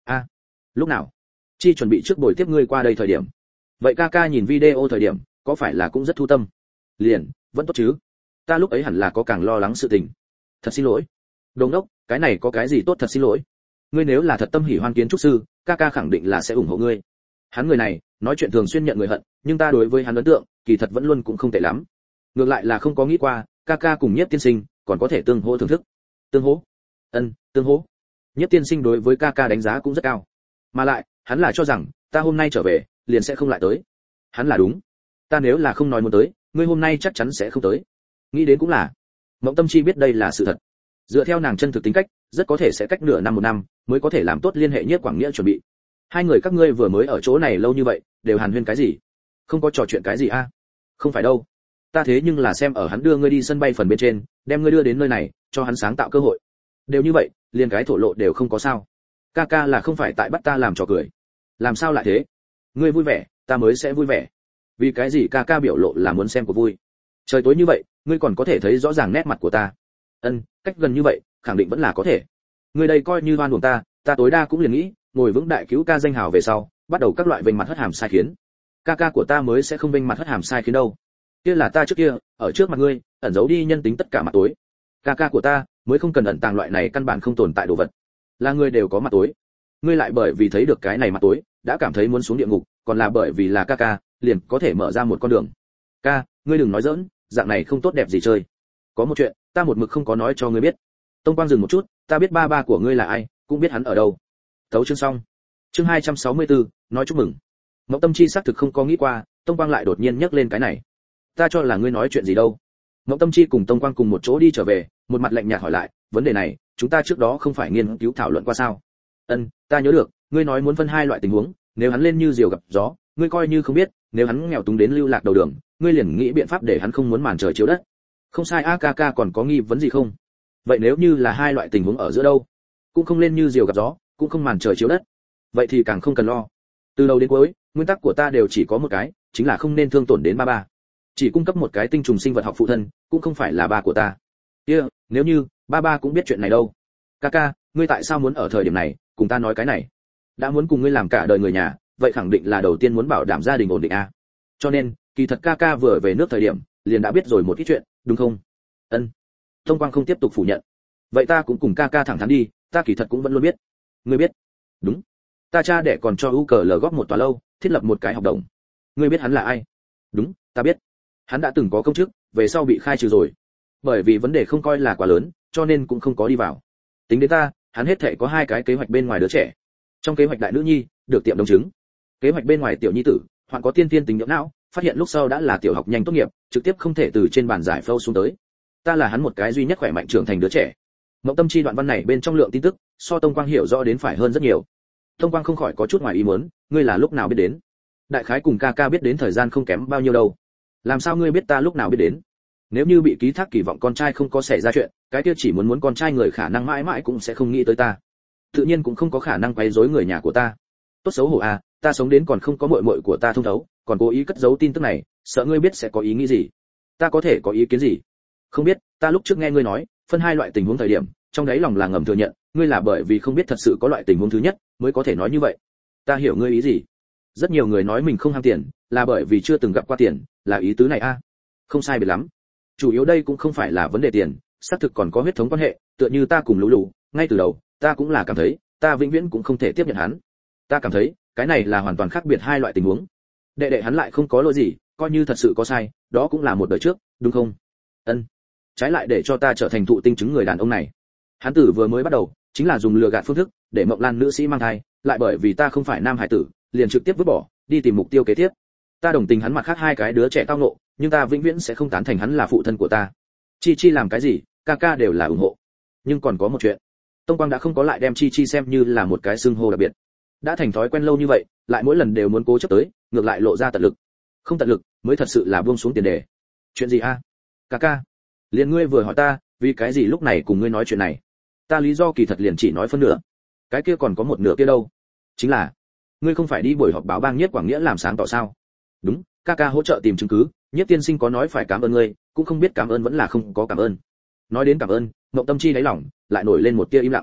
Lúc nào? Chi chuẩn bị trước buổi tiếp ngươi qua đây thời điểm. Vậy ca ca nhìn video thời điểm, có phải là cũng rất thu tâm? Liền, vẫn tốt chứ? Ta lúc ấy hẳn là có càng lo lắng sự tình. Thật xin lỗi. Đồ ngốc, cái này có cái gì tốt thật xin lỗi? Ngươi nếu là thật tâm hỉ hoan kiến trúc sư, ca ca khẳng định là sẽ ủng hộ ngươi. Hắn người này, nói chuyện thường xuyên nhận người hận, nhưng ta đối với hắn ấn tượng, kỳ thật vẫn luôn cũng không tệ lắm. Ngược lại là không có nghĩ qua, ca ca cùng Nhiếp tiên sinh còn có thể tương hỗ thưởng thức. Tương hỗ? Tương hỗ. Nhiếp tiên sinh đối với ca ca đánh giá cũng rất cao. Mà lại, hắn là cho rằng ta hôm nay trở về, liền sẽ không lại tới. Hắn là đúng. Ta nếu là không nói muốn tới, ngươi hôm nay chắc chắn sẽ không tới. Nghĩ đến cũng là. Mộng Tâm Chi biết đây là sự thật. Dựa theo nàng chân thực tính cách, rất có thể sẽ cách nửa năm một năm mới có thể làm tốt liên hệ Nhiếp Quảng Nghĩa chuẩn bị. Hai người các ngươi vừa mới ở chỗ này lâu như vậy, đều hàn huyên cái gì? Không có trò chuyện cái gì a? Không phải đâu. Ta thế nhưng là xem ở hắn đưa ngươi đi sân bay phần bên trên, đem ngươi đưa đến nơi này, cho hắn sáng tạo cơ hội. Đều như vậy, liền cái thổ lộ đều không có sao. Ca ca là không phải tại bắt ta làm trò cười. Làm sao lại thế? Ngươi vui vẻ, ta mới sẽ vui vẻ. Vì cái gì ca ca biểu lộ là muốn xem của vui? Trời tối như vậy, ngươi còn có thể thấy rõ ràng nét mặt của ta. Cách gần như vậy, khẳng định vẫn là có thể. Ngươi đây coi như oan uổng ta tối đa cũng liền nghĩ, ngồi vững đại cứu ca danh hào về sau, bắt đầu các loại vênh mặt hất hàm sai khiến. Ca ca của ta mới sẽ không vênh mặt hất hàm sai khiến đâu. Kia là ta trước kia, ở trước mặt ngươi, ẩn giấu đi nhân tính tất cả mặt tối. Ca ca của ta mới không cần ẩn tàng loại này căn bản không tồn tại đồ vật. Là ngươi đều có mặt tối. Ngươi lại bởi vì thấy được cái này mặt tối, đã cảm thấy muốn xuống địa ngục, còn là bởi vì là ca ca, liền có thể mở ra một con đường. Ca, ngươi đừng nói giỡn, dạng này không tốt đẹp gì chơi. Có một chuyện, ta một mực không có nói cho ngươi biết. Tông Quang dừng một chút, ta biết ba ba của ngươi là ai, cũng biết hắn ở đâu. Tấu chương xong. Chương 264, nói chúc mừng. Mộng Tâm Chi xác thực không có nghĩ qua, Tông Quang lại đột nhiên nhắc lên cái này. Ta cho là ngươi nói chuyện gì đâu. Mộng Tâm Chi cùng Tông Quang cùng một chỗ đi trở về, một mặt lạnh nhạt hỏi lại, vấn đề này, chúng ta trước đó không phải nghiên cứu thảo luận qua sao? Ta nhớ được, ngươi nói muốn phân hai loại tình huống, nếu hắn lên như diều gặp gió, ngươi coi như không biết, nếu hắn nghèo túng đến lưu lạc đầu đường, ngươi liền nghĩ biện pháp để hắn không muốn màn trời chiếu đất. Không sai a, ca ca còn có nghi vấn gì không? Vậy nếu như là hai loại tình huống ở giữa đâu? Cũng không lên như diều gặp gió, cũng không màn trời chiếu đất. Vậy thì càng không cần lo. Từ đầu đến cuối, nguyên tắc của ta đều chỉ có một cái, chính là không nên thương tổn đến ba ba. Chỉ cung cấp một cái tinh trùng sinh vật học phụ thân, cũng không phải là ba của ta. Nếu như ba ba cũng biết chuyện này đâu. Ca, ngươi tại sao muốn ở thời điểm này cùng ta nói cái này? Đã muốn cùng ngươi làm cả đời người nhà, vậy khẳng định là đầu tiên muốn bảo đảm gia đình ổn định a. Cho nên, kỳ thật ca vừa về nước thời điểm, liền đã biết rồi một ít chuyện, đúng không? Thông Quang không tiếp tục phủ nhận. Vậy ta cũng cùng ca thẳng thắn đi, ta kỳ thật cũng vẫn luôn biết. Ngươi biết? Đúng. Ta cha đẻ còn cho UCL góp một tòa lâu, thiết lập một cái học đồng. Ngươi biết hắn là ai? Đúng, ta biết. Hắn đã từng có công chức, về sau bị khai trừ rồi. Bởi vì vấn đề không coi là quá lớn, cho nên cũng không có đi vào. Tính đến ta, hắn hết thảy có hai cái kế hoạch bên ngoài đứa trẻ. Trong kế hoạch đại nữ nhi, được tiệm đồng chứng. Kế hoạch bên ngoài tiểu nhi tử, hoạn có tiên tiên tính nhiễm não, phát hiện lúc sau đã là tiểu học nhanh tốt nghiệp, trực tiếp không thể từ trên bàn giải phẫu xuống tới. Ta là hắn một cái duy nhất khỏe mạnh trưởng thành đứa trẻ. Mộng Tâm Chi đoạn văn này bên trong lượng tin tức, so Tông Quang hiểu rõ đến phải hơn rất nhiều. Tông Quang không khỏi có chút ngoài ý muốn, ngươi là lúc nào biết đến? Đại khái cùng ca biết đến thời gian không kém bao nhiêu đâu. Làm sao ngươi biết ta lúc nào biết đến? Nếu như bị ký thác kỳ vọng con trai không có xảy ra chuyện, cái kia chỉ muốn con trai người khả năng mãi mãi cũng sẽ không nghĩ tới ta. Tự nhiên cũng không có khả năng quấy rối người nhà của ta. Tốt xấu hổ à, ta sống đến còn không có muội muội của ta thông thấu, còn cố ý cất giấu tin tức này, sợ ngươi biết sẽ có ý nghĩ gì. Ta có thể có ý kiến gì? Không biết, ta lúc trước nghe ngươi nói, phân hai loại tình huống thời điểm, trong đấy lòng là ngầm thừa nhận, ngươi là bởi vì không biết thật sự có loại tình huống thứ nhất, mới có thể nói như vậy. Ta hiểu ngươi ý gì. Rất nhiều người nói mình không ham tiền, là bởi vì chưa từng gặp qua tiền, là ý tứ này a. Không sai biệt lắm. Chủ yếu đây cũng không phải là vấn đề tiền, xác thực còn có huyết thống quan hệ, tựa như ta cùng Lũ, ngay từ đầu, ta cũng là cảm thấy, ta vĩnh viễn cũng không thể tiếp nhận hắn. Ta cảm thấy, cái này là hoàn toàn khác biệt hai loại tình huống. Đệ hắn lại không có lỗi gì, coi như thật sự có sai, đó cũng là một đời trước, đúng không? Trái lại để cho ta trở thành thụ tinh chứng người đàn ông này. Hắn tử vừa mới bắt đầu, chính là dùng lừa gạt phương thức, để Mộng Lan nữ sĩ mang thai, lại bởi vì ta không phải nam hải tử, liền trực tiếp vứt bỏ, đi tìm mục tiêu kế tiếp. Ta đồng tình hắn mặt khác hai cái đứa trẻ tao ngộ, nhưng ta vĩnh viễn sẽ không tán thành hắn là phụ thân của ta. Chi làm cái gì, ca đều là ủng hộ. Nhưng còn có một chuyện, Tông Quang đã không có lại đem Chi xem như là một cái xưng hô đặc biệt. Đã thành thói quen lâu như vậy, lại mỗi lần đều muốn cố chấp tới, ngược lại lộ ra tận lực. Không tận lực, mới thật sự là buông xuống tiền đề. Chuyện gì a? Ca. Liền ngươi vừa hỏi ta, vì cái gì lúc này cùng ngươi nói chuyện này? Ta lý do kỳ thật liền chỉ nói phân nửa. Cái kia còn có một nửa kia đâu? Chính là, ngươi không phải đi buổi họp báo bang Nhiếp Quảng Nghĩa làm sáng tỏ sao? Đúng, ca hỗ trợ tìm chứng cứ, Nhiếp tiên sinh có nói phải cảm ơn ngươi, cũng không biết cảm ơn vẫn là không có cảm ơn. Nói đến cảm ơn, Mộng Tâm Chi đáy lòng lại nổi lên một tia im lặng.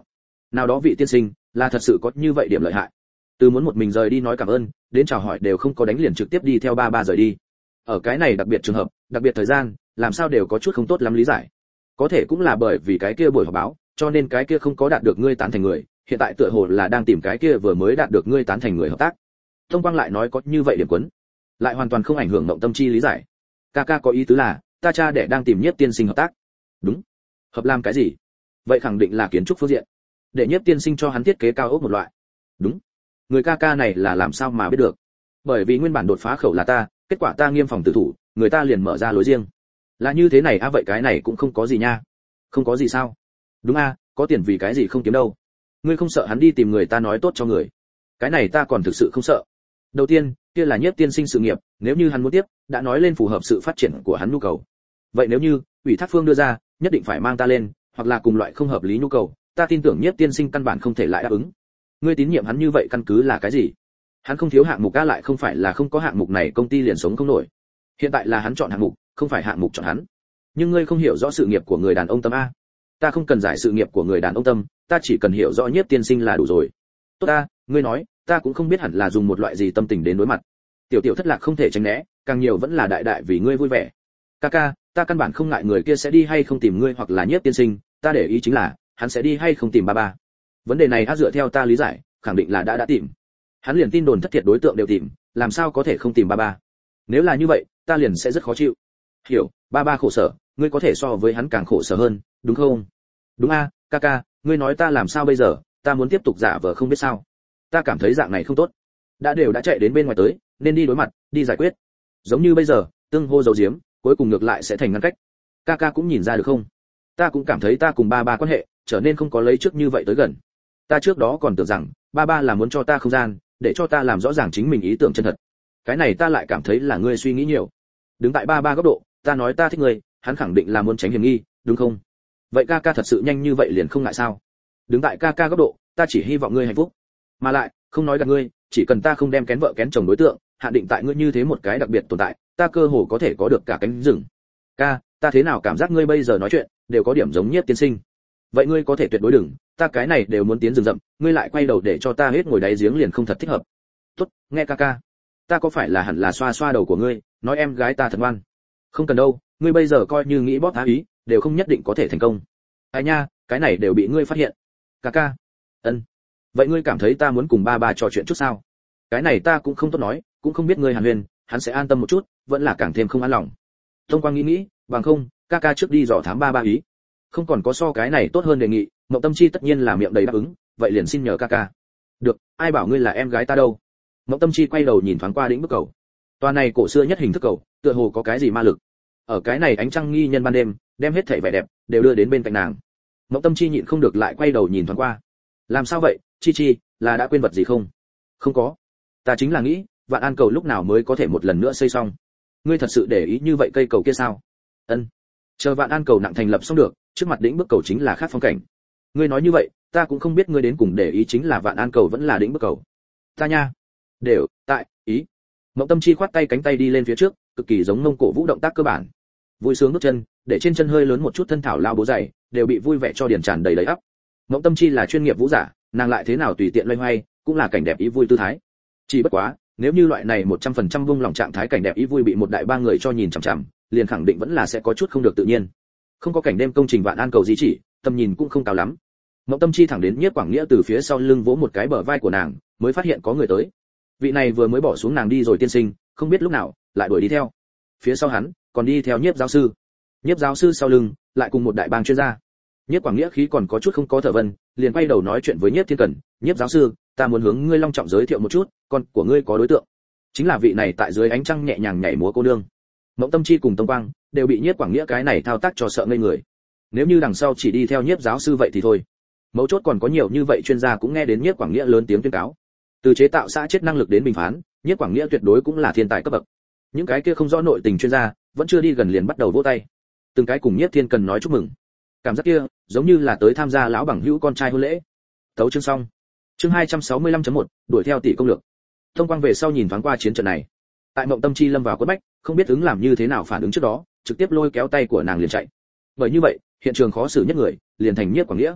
nào đó vị tiên sinh là thật sự có như vậy điểm lợi hại, từ muốn một mình rời đi nói cảm ơn đến chào hỏi đều không có đánh liền trực tiếp đi theo ba ba rời đi. Ở cái này đặc biệt trường hợp, đặc biệt thời gian, làm sao đều có chút không tốt lắm lý giải. Có thể cũng là bởi vì cái kia buổi họp báo, cho nên cái kia không có đạt được ngươi tán thành người, hiện tại tựa hồ là đang tìm cái kia vừa mới đạt được ngươi tán thành người hợp tác. Thông Quang lại nói có như vậy điểm quấn, lại hoàn toàn không ảnh hưởng Mộng Tâm Chi lý giải. Ca ca có ý tứ là, ta cha để đang tìm Nhiếp tiên sinh hợp tác. Đúng. Hợp làm cái gì? Vậy khẳng định là kiến trúc phương diện. Để Nhiếp tiên sinh cho hắn thiết kế cao ốc một loại. Đúng. Người ca ca này là làm sao mà biết được? Bởi vì nguyên bản đột phá khẩu là ta, kết quả ta nghiêm phòng tử thủ, người ta liền mở ra lối riêng. Là như thế này vậy cái này cũng không có gì nha. Không có gì sao? Đúng có tiền vì cái gì không kiếm đâu. Ngươi không sợ hắn đi tìm người ta nói tốt cho người? Cái này ta còn thực sự không sợ. Đầu tiên, kia là Nhiếp tiên sinh sự nghiệp, nếu như hắn muốn tiếp, đã nói lên phù hợp sự phát triển của hắn nhu cầu. Vậy nếu như ủy thác phương đưa ra, nhất định phải mang ta lên, hoặc là cùng loại không hợp lý nhu cầu, ta tin tưởng Nhiếp tiên sinh căn bản không thể lại đáp ứng. Ngươi tín nhiệm hắn như vậy căn cứ là cái gì? Hắn không thiếu hạng mục lại không phải là không có hạng mục này công ty liền sống không nổi. Hiện tại là hắn chọn hạng mục, không phải hạng mục chọn hắn. Nhưng ngươi không hiểu rõ sự nghiệp của người đàn ông Tâm a. Ta không cần giải sự nghiệp của người đàn ông Tâm, ta chỉ cần hiểu rõ Nhiếp tiên sinh là đủ rồi. Tốt ngươi nói, ta cũng không biết hẳn là dùng một loại gì tâm tình đến đối mặt. Tiểu tiểu thất lạc không thể tránh né, càng nhiều vẫn là đại đại vì ngươi vui vẻ. Ca, ta căn bản không ngại người kia sẽ đi hay không tìm ngươi hoặc là Nhiếp tiên sinh, ta để ý chính là, hắn sẽ đi hay không tìm ba ba. Vấn đề này dựa theo ta lý giải, khẳng định là đã tìm. Hắn liền tin đồn thất thiệt đối tượng đều tìm, làm sao có thể không tìm ba ba? Nếu là như vậy, ta liền sẽ rất khó chịu. Hiểu, ba ba khổ sở, ngươi có thể so với hắn càng khổ sở hơn, đúng không? Đúng ca, ngươi nói ta làm sao bây giờ, ta muốn tiếp tục giả vờ không biết sao? Ta cảm thấy dạng này không tốt. Đã chạy đến bên ngoài tới, nên đi đối mặt, đi giải quyết. Giống như bây giờ, tương hô giấu giếm, cuối cùng ngược lại sẽ thành ngăn cách. Ca cũng nhìn ra được không? Ta cũng cảm thấy ta cùng ba ba quan hệ trở nên không có lấy trước như vậy tới gần. Ta trước đó còn tưởng rằng ba ba là muốn cho ta không gian, để cho ta làm rõ ràng chính mình ý tưởng chân thật. Cái này ta lại cảm thấy là ngươi suy nghĩ nhiều. Đứng tại ba ba góc độ, ta nói ta thích ngươi, hắn khẳng định là muốn tránh hiểm nghi, đúng không? Vậy ca thật sự nhanh như vậy liền không ngại sao? Đứng tại ca góc độ, ta chỉ hy vọng ngươi hạnh phúc. Mà lại, không nói gạt ngươi, chỉ cần ta không đem kén vợ kén chồng đối tượng, hạn định tại ngươi như thế một cái đặc biệt tồn tại, ta cơ hồ có thể có được cả cánh rừng. Ca, ta thế nào cảm giác ngươi bây giờ nói chuyện đều có điểm giống Nhiếp tiên sinh. Vậy ngươi có thể tuyệt đối đừng, ta cái này đều muốn tiến rừng rậm, ngươi lại quay đầu để cho ta hết ngồi đáy giếng liền không thật thích hợp. Tốt, nghe ca, ta có phải là hẳn là xoa xoa đầu của ngươi, nói em gái ta thật ngoan. Không cần đâu, ngươi bây giờ coi như nghĩ bóp á ý, đều không nhất định có thể thành công. Ai nha, cái này đều bị ngươi phát hiện. Ca. Ân. Vậy ngươi cảm thấy ta muốn cùng ba trò chuyện chút sao? Cái này ta cũng không tốt nói, cũng không biết ngươi Hàn Huyền, hắn sẽ an tâm một chút, vẫn là càng thêm không an lòng. Thông Quang nghĩ, bằng không, ca trước đi dò thám ba ý. Không còn có so cái này tốt hơn đề nghị, Mộng Tâm Chi tất nhiên là miệng đầy đáp ứng, vậy liền xin nhờ ca. Được, ai bảo ngươi là em gái ta đâu? Mộng Tâm Chi quay đầu nhìn thoáng qua đỉnh bức cầu. Toa này cổ xưa nhất hình thức cầu, tựa hồ có cái gì ma lực. Ở cái này ánh trăng nghi nhân ban đêm, đem hết thảy vẻ đẹp đều đưa đến bên cạnh nàng. Mộng Tâm Chi nhịn không được lại quay đầu nhìn thoáng qua. Làm sao vậy, Chi, là đã quên vật gì không? Không có. Ta chính là nghĩ, Vạn An cầu lúc nào mới có thể một lần nữa xây xong. Ngươi thật sự để ý như vậy cây cầu kia sao? Ân. Chờ Vạn An cầu nặng thành lập xong được, trước mặt đỉnh bức cầu chính là khác phong cảnh. Ngươi nói như vậy, ta cũng không biết ngươi đến cùng để ý chính là Vạn An cầu vẫn là đỉnh bức cầu. Ta nha, đều tại ý. Mộng Tâm Chi khoát tay cánh tay đi lên phía trước, cực kỳ giống Mông Cổ Vũ động tác cơ bản. Vui sướng bước chân, để trên chân hơi lớn một chút thân thảo lao bố dày, đều bị vui vẻ cho điền tràn đầy ắp. Mộng Tâm Chi là chuyên nghiệp vũ giả, nàng lại thế nào tùy tiện loay hoay, cũng là cảnh đẹp ý vui tư thái. Chỉ bất quá, nếu như loại này 100% vung lòng trạng thái cảnh đẹp ý vui bị một đại ba người cho nhìn chằm chằm, liền khẳng định vẫn là sẽ có chút không được tự nhiên. Không có cảnh đêm công trình Vạn An cầu gì chỉ, tầm nhìn cũng không cao lắm. Mộng Tâm Chi thẳng đến Nhiếp Quảng Nghĩa từ phía sau lưng vỗ một cái bờ vai của nàng, mới phát hiện có người tới. Vị này vừa mới bỏ xuống nàng đi rồi tiên sinh, không biết lúc nào lại đuổi đi theo. Phía sau hắn còn đi theo Nhiếp giáo sư. Nhiếp giáo sư sau lưng lại cùng một đại bang chuyên gia. Nhiếp Quảng Nghĩa khí còn có chút không có thở vân, liền quay đầu nói chuyện với Nhiếp Thiên Cần, "Nhiếp giáo sư, ta muốn hướng ngươi long trọng giới thiệu một chút, con của ngươi có đối tượng, chính là vị này tại dưới ánh trăng nhẹ nhàng nhảy múa cô nương." Mộng Tâm Chi cùng Tông Quang đều bị Nhiếp Quảng Nghĩa cái này thao tác cho sợ ngây người. Nếu như đằng sau chỉ đi theo Nhiếp giáo sư vậy thì thôi. Mấu chốt còn có nhiều như vậy chuyên gia cũng nghe đến Nhiếp Quảng Nghĩa lớn tiếng tuyên cáo. Từ chế tạo xã chết năng lực đến bình phán, Nhiếp Quảng Nghĩa tuyệt đối cũng là thiên tài cấp bậc. Những cái kia không rõ nội tình chuyên gia, vẫn chưa đi gần liền bắt đầu vỗ tay. Từng cái cùng Nhiếp Thiên Cần nói chúc mừng. Cảm giác kia, giống như là tới tham gia lão bằng hữu con trai hôn lễ. Tấu chương xong. Chương 265.1, đuổi theo tỷ công lược. Thông Quang về sau nhìn thoáng qua chiến trận này. Tại Mộng Tâm Chi lâm vào quất bách, không biết ứng làm như thế nào phản ứng trước đó, trực tiếp lôi kéo tay của nàng liền chạy. Bởi như vậy, hiện trường khó xử nhất người, liền thành Nhiếp Quảng Nghĩa.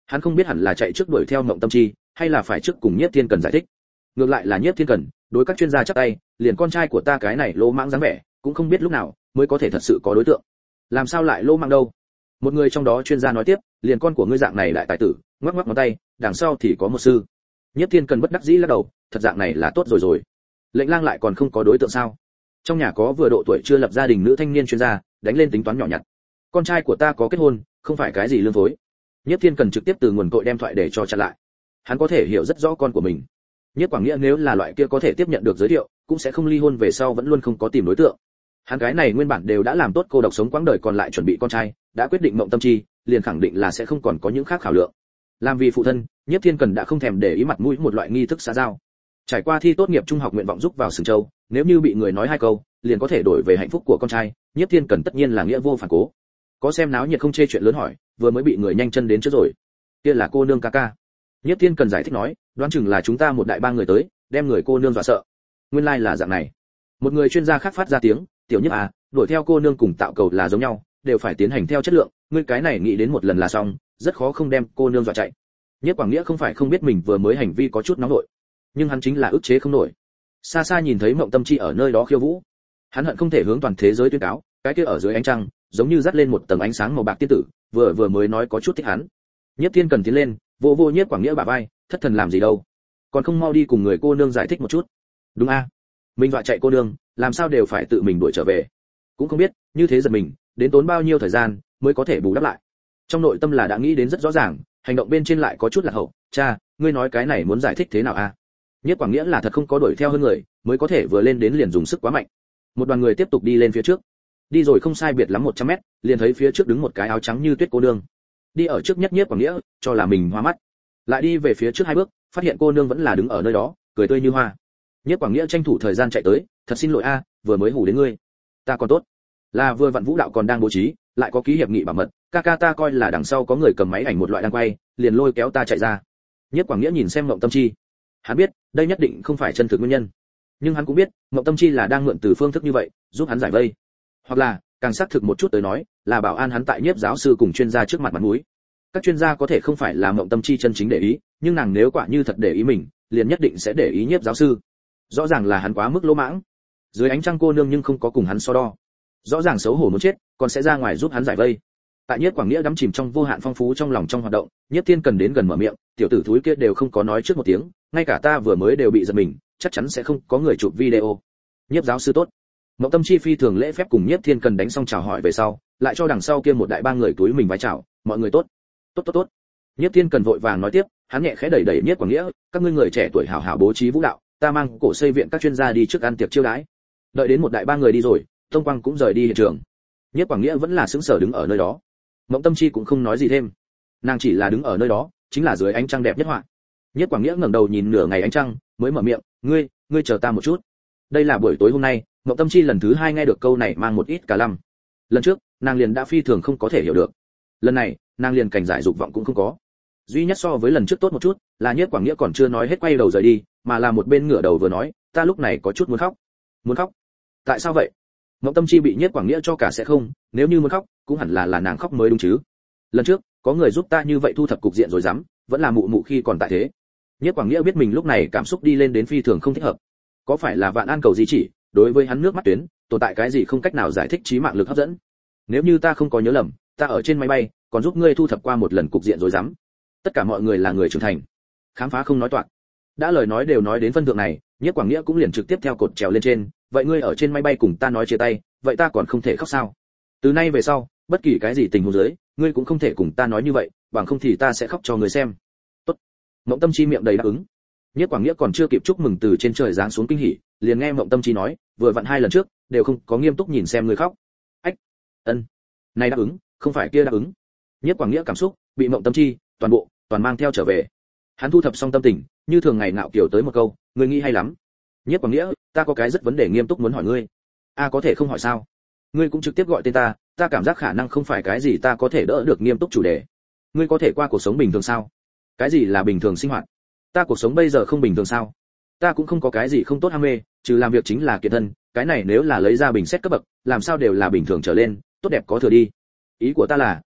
Hắn không biết hẳn là chạy trước đuổi theo Mộng Tâm Chi, hay là phải trước cùng Nhiếp Thiên Cần giải thích. Ngược lại là Nhiếp Thiên Cần, đối các chuyên gia chắp tay, liền con trai của ta cái này lô mãng dáng vẻ, cũng không biết lúc nào mới có thể thật sự có đối tượng. Làm sao lại lô mãng đâu? Một người trong đó chuyên gia nói tiếp, liền con của ngươi dạng này đại tài tử, ngoắc ngoắc ngón tay, đằng sau thì có một sư. Nhiếp Thiên Cần bất đắc dĩ lắc đầu, thật dạng này là tốt rồi. Lệnh Lang lại còn không có đối tượng sao? Trong nhà có vừa độ tuổi chưa lập gia đình nữ thanh niên chuyên gia, đánh lên tính toán nhỏ nhặt. Con trai của ta có kết hôn, không phải cái gì lương phối. Nhiếp Thiên Cần trực tiếp từ nguồn cội đem thoại để cho chặn lại. Hắn có thể hiểu rất rõ con của mình. Nhiếp Quảng Nghĩa nếu là loại kia có thể tiếp nhận được giới thiệu, cũng sẽ không ly hôn về sau vẫn luôn không có tìm đối tượng. Hắn cái này nguyên bản đều đã làm tốt cô độc sống quãng đời còn lại chuẩn bị con trai, đã quyết định Mộng Tâm Chi, liền khẳng định là sẽ không còn có những khác khảo lượng. Làm vì phụ thân, Nhiếp Thiên Cần đã không thèm để ý mặt mũi một loại nghi thức xã giao. Trải qua thi tốt nghiệp trung học nguyện vọng giúp vào Sừng Châu, nếu như bị người nói hai câu, liền có thể đổi về hạnh phúc của con trai, Nhiếp Thiên Cần tất nhiên là nghĩa vô phản cố. Có xem náo nhiệt không chê chuyện lớn hỏi, vừa mới bị người nhanh chân đến trước rồi. Kia là cô nương ca ca. Nhiếp Thiên Cần giải thích nói, đoán chừng là chúng ta một đại ba người tới, đem người cô nương dọa sợ. Nguyên lai là dạng này. Một người chuyên gia khác phát ra tiếng, tiểu Nhiếp à, đuổi theo cô nương cùng tạo cầu là giống nhau, đều phải tiến hành theo chất lượng, ngươi cái này nghĩ đến một lần là xong, rất khó không đem cô nương dọa chạy. Nhiếp Quảng Nghĩa không phải không biết mình vừa mới hành vi có chút nóng nổi, nhưng hắn chính là ức chế không nổi. Xa xa nhìn thấy Mộng Tâm Chi ở nơi đó khiêu vũ, hắn hận không thể hướng toàn thế giới tuyên cáo, cái kia ở dưới ánh trăng, giống như dắt lên một tầng ánh sáng màu bạc tiên tử, vừa mới nói có chút thích hắn. Nhiếp Thiên Cần tiến lên, vô Nhiếp Quảng Nghĩa bả vai, thất thần làm gì đâu, còn không mau đi cùng người cô nương giải thích một chút. Đúng a, mình dọa chạy cô nương, làm sao đều phải tự mình đuổi trở về, cũng không biết như thế giật mình, đến tốn bao nhiêu thời gian mới có thể bù đắp lại. Trong nội tâm là đã nghĩ đến rất rõ ràng, hành động bên trên lại có chút lạc hậu. Cha, ngươi nói cái này muốn giải thích thế nào a? Nhiếp Quảng Nghĩa là thật không có đuổi theo hơn người, mới có thể vừa lên đến liền dùng sức quá mạnh. Một đoàn người tiếp tục đi lên phía trước, đi rồi không sai biệt lắm 100 mét, liền thấy phía trước đứng một cái áo trắng như tuyết cô nương. Đi ở trước nhất Nhiếp Quảng Nghĩa, cho là mình hoa mắt, lại đi về phía trước 2 bước, phát hiện cô nương vẫn là đứng ở nơi đó, cười tươi như hoa. Nhiếp Quảng Nghĩa tranh thủ thời gian chạy tới, thật xin lỗi a, vừa mới hù đến ngươi. Ta còn tốt, là vừa vặn vũ đạo còn đang bố trí, lại có ký hiệp nghị bảo mật, ca ta coi là đằng sau có người cầm máy ảnh một loại đang quay, liền lôi kéo ta chạy ra. Nhiếp Quảng Nghĩa nhìn xem Mộng Tâm Chi, hắn biết đây nhất định không phải chân thực nguyên nhân, nhưng hắn cũng biết Mộng Tâm Chi là đang mượn từ phương thức như vậy giúp hắn giải vây, hoặc là càng xác thực một chút tới nói là bảo an hắn tại Nhiếp giáo sư cùng chuyên gia trước mặt mũi. Các chuyên gia có thể không phải là Mộng Tâm Chi chân chính để ý, nhưng nàng nếu quả như thật để ý mình, liền nhất định sẽ để ý Nhiếp giáo sư. Rõ ràng là hắn quá mức lỗ mãng, dưới ánh trăng cô nương nhưng không có cùng hắn so đo, rõ ràng xấu hổ muốn chết, còn sẽ ra ngoài giúp hắn giải vây. Tại Nhiếp Quảng Nghĩa đắm chìm trong vô hạn phong phú trong lòng trong hoạt động, Nhiếp Thiên Cần đến gần mở miệng, tiểu tử thúi kia đều không có nói trước một tiếng, ngay cả ta vừa mới đều bị giật mình, chắc chắn sẽ không có người chụp video. Nhiếp giáo sư tốt. Mộng Tâm Chi phi thường lễ phép cùng Nhiếp Thiên Cần đánh xong chào hỏi về sau, lại cho đằng sau kia một đại ba người túi mình vái chào, mọi người tốt. Tốt. Nhiếp Thiên Cần vội vàng nói tiếp, hắn nhẹ khẽ đẩy Nhiếp Quảng Nghĩa, các ngươi người trẻ tuổi hảo hảo bố trí vũ đạo, ta mang cổ xây viện các chuyên gia đi trước ăn tiệc chiêu đãi. Đợi đến một đại ba người đi rồi, Tông Quang cũng rời đi hiện trường. Nhiếp Quảng Nghĩa vẫn là sững sờ đứng ở nơi đó. Mộng Tâm Chi cũng không nói gì thêm, nàng chỉ là đứng ở nơi đó, chính là dưới ánh trăng đẹp nhất họa. Nhiếp Quảng Nghĩa ngẩng đầu nhìn nửa ngày ánh trăng, mới mở miệng, ngươi chờ ta một chút. Đây là buổi tối hôm nay, Mộng Tâm Chi lần thứ 2 nghe được câu này mang một ít cả lăm. Lần trước, nàng liền đã phi thường không có thể hiểu được. Lần này, nàng liền cảnh giải dục vọng cũng không có. Duy nhất so với lần trước tốt một chút, là Nhiếp Quảng Nghĩa còn chưa nói hết quay đầu rời đi, mà là một bên ngửa đầu vừa nói, ta lúc này có chút muốn khóc. Muốn khóc? Tại sao vậy? Mộng Tâm Chi bị Nhiếp Quảng Nghĩa cho cả sẽ không, nếu như muốn khóc, cũng hẳn là nàng khóc mới đúng chứ. Lần trước, có người giúp ta như vậy thu thập cục diện rồi dám, vẫn là mụ khi còn tại thế. Nhiếp Quảng Nghĩa biết mình lúc này cảm xúc đi lên đến phi thường không thích hợp. Có phải là Vạn An cầu gì chỉ, đối với hắn nước mắt tuyến, tồn tại cái gì không cách nào giải thích trí mạng lực hấp dẫn. Nếu như ta không có nhớ lầm, ta ở trên máy bay, còn giúp ngươi thu thập qua một lần cục diện rồi dám. Tất cả mọi người là người trưởng thành, khám phá không nói toạc. Đã lời nói đều nói đến phân thượng này, Nhiếp Quảng Nghĩa cũng liền trực tiếp theo cột trèo lên trên, vậy ngươi ở trên máy bay cùng ta nói chia tay, vậy ta còn không thể khóc sao? Từ nay về sau, bất kỳ cái gì tình huống dưới, ngươi cũng không thể cùng ta nói như vậy, bằng không thì ta sẽ khóc cho ngươi xem. Tốt. Mộng Tâm Chi miệng đầy đáp ứng. Nhiếp Quảng Nghĩa còn chưa kịp chúc mừng từ trên trời giáng xuống kinh hỉ, liền nghe Mộng Tâm Chi nói, vừa vặn 2 lần trước, đều không có nghiêm túc nhìn xem ngươi khóc. Ách. Ân. Này đáp ứng, không phải kia đáp ứng. Nhiếp Quảng Nghĩa cảm xúc bị Mộng Tâm Chi toàn mang theo trở về. Hắn thu thập xong tâm tình, như thường ngày ngạo kiều tới một câu, ngươi nghĩ hay lắm. Nhiếp Quảng Nghĩa, ta có cái rất vấn đề nghiêm túc muốn hỏi ngươi. Có thể không hỏi sao? Ngươi cũng trực tiếp gọi tên ta cảm giác khả năng không phải cái gì ta có thể đỡ được nghiêm túc chủ đề. Ngươi có thể qua cuộc sống bình thường sao? Cái gì là bình thường sinh hoạt? Ta cuộc sống bây giờ không bình thường sao? Ta cũng không có cái gì không tốt ham mê, trừ làm việc chính là kiệt thân, cái này nếu là lấy ra bình xét cấp bậc, làm sao đều là bình thường trở lên, tốt đẹp có thừa đi. Ý của ta là,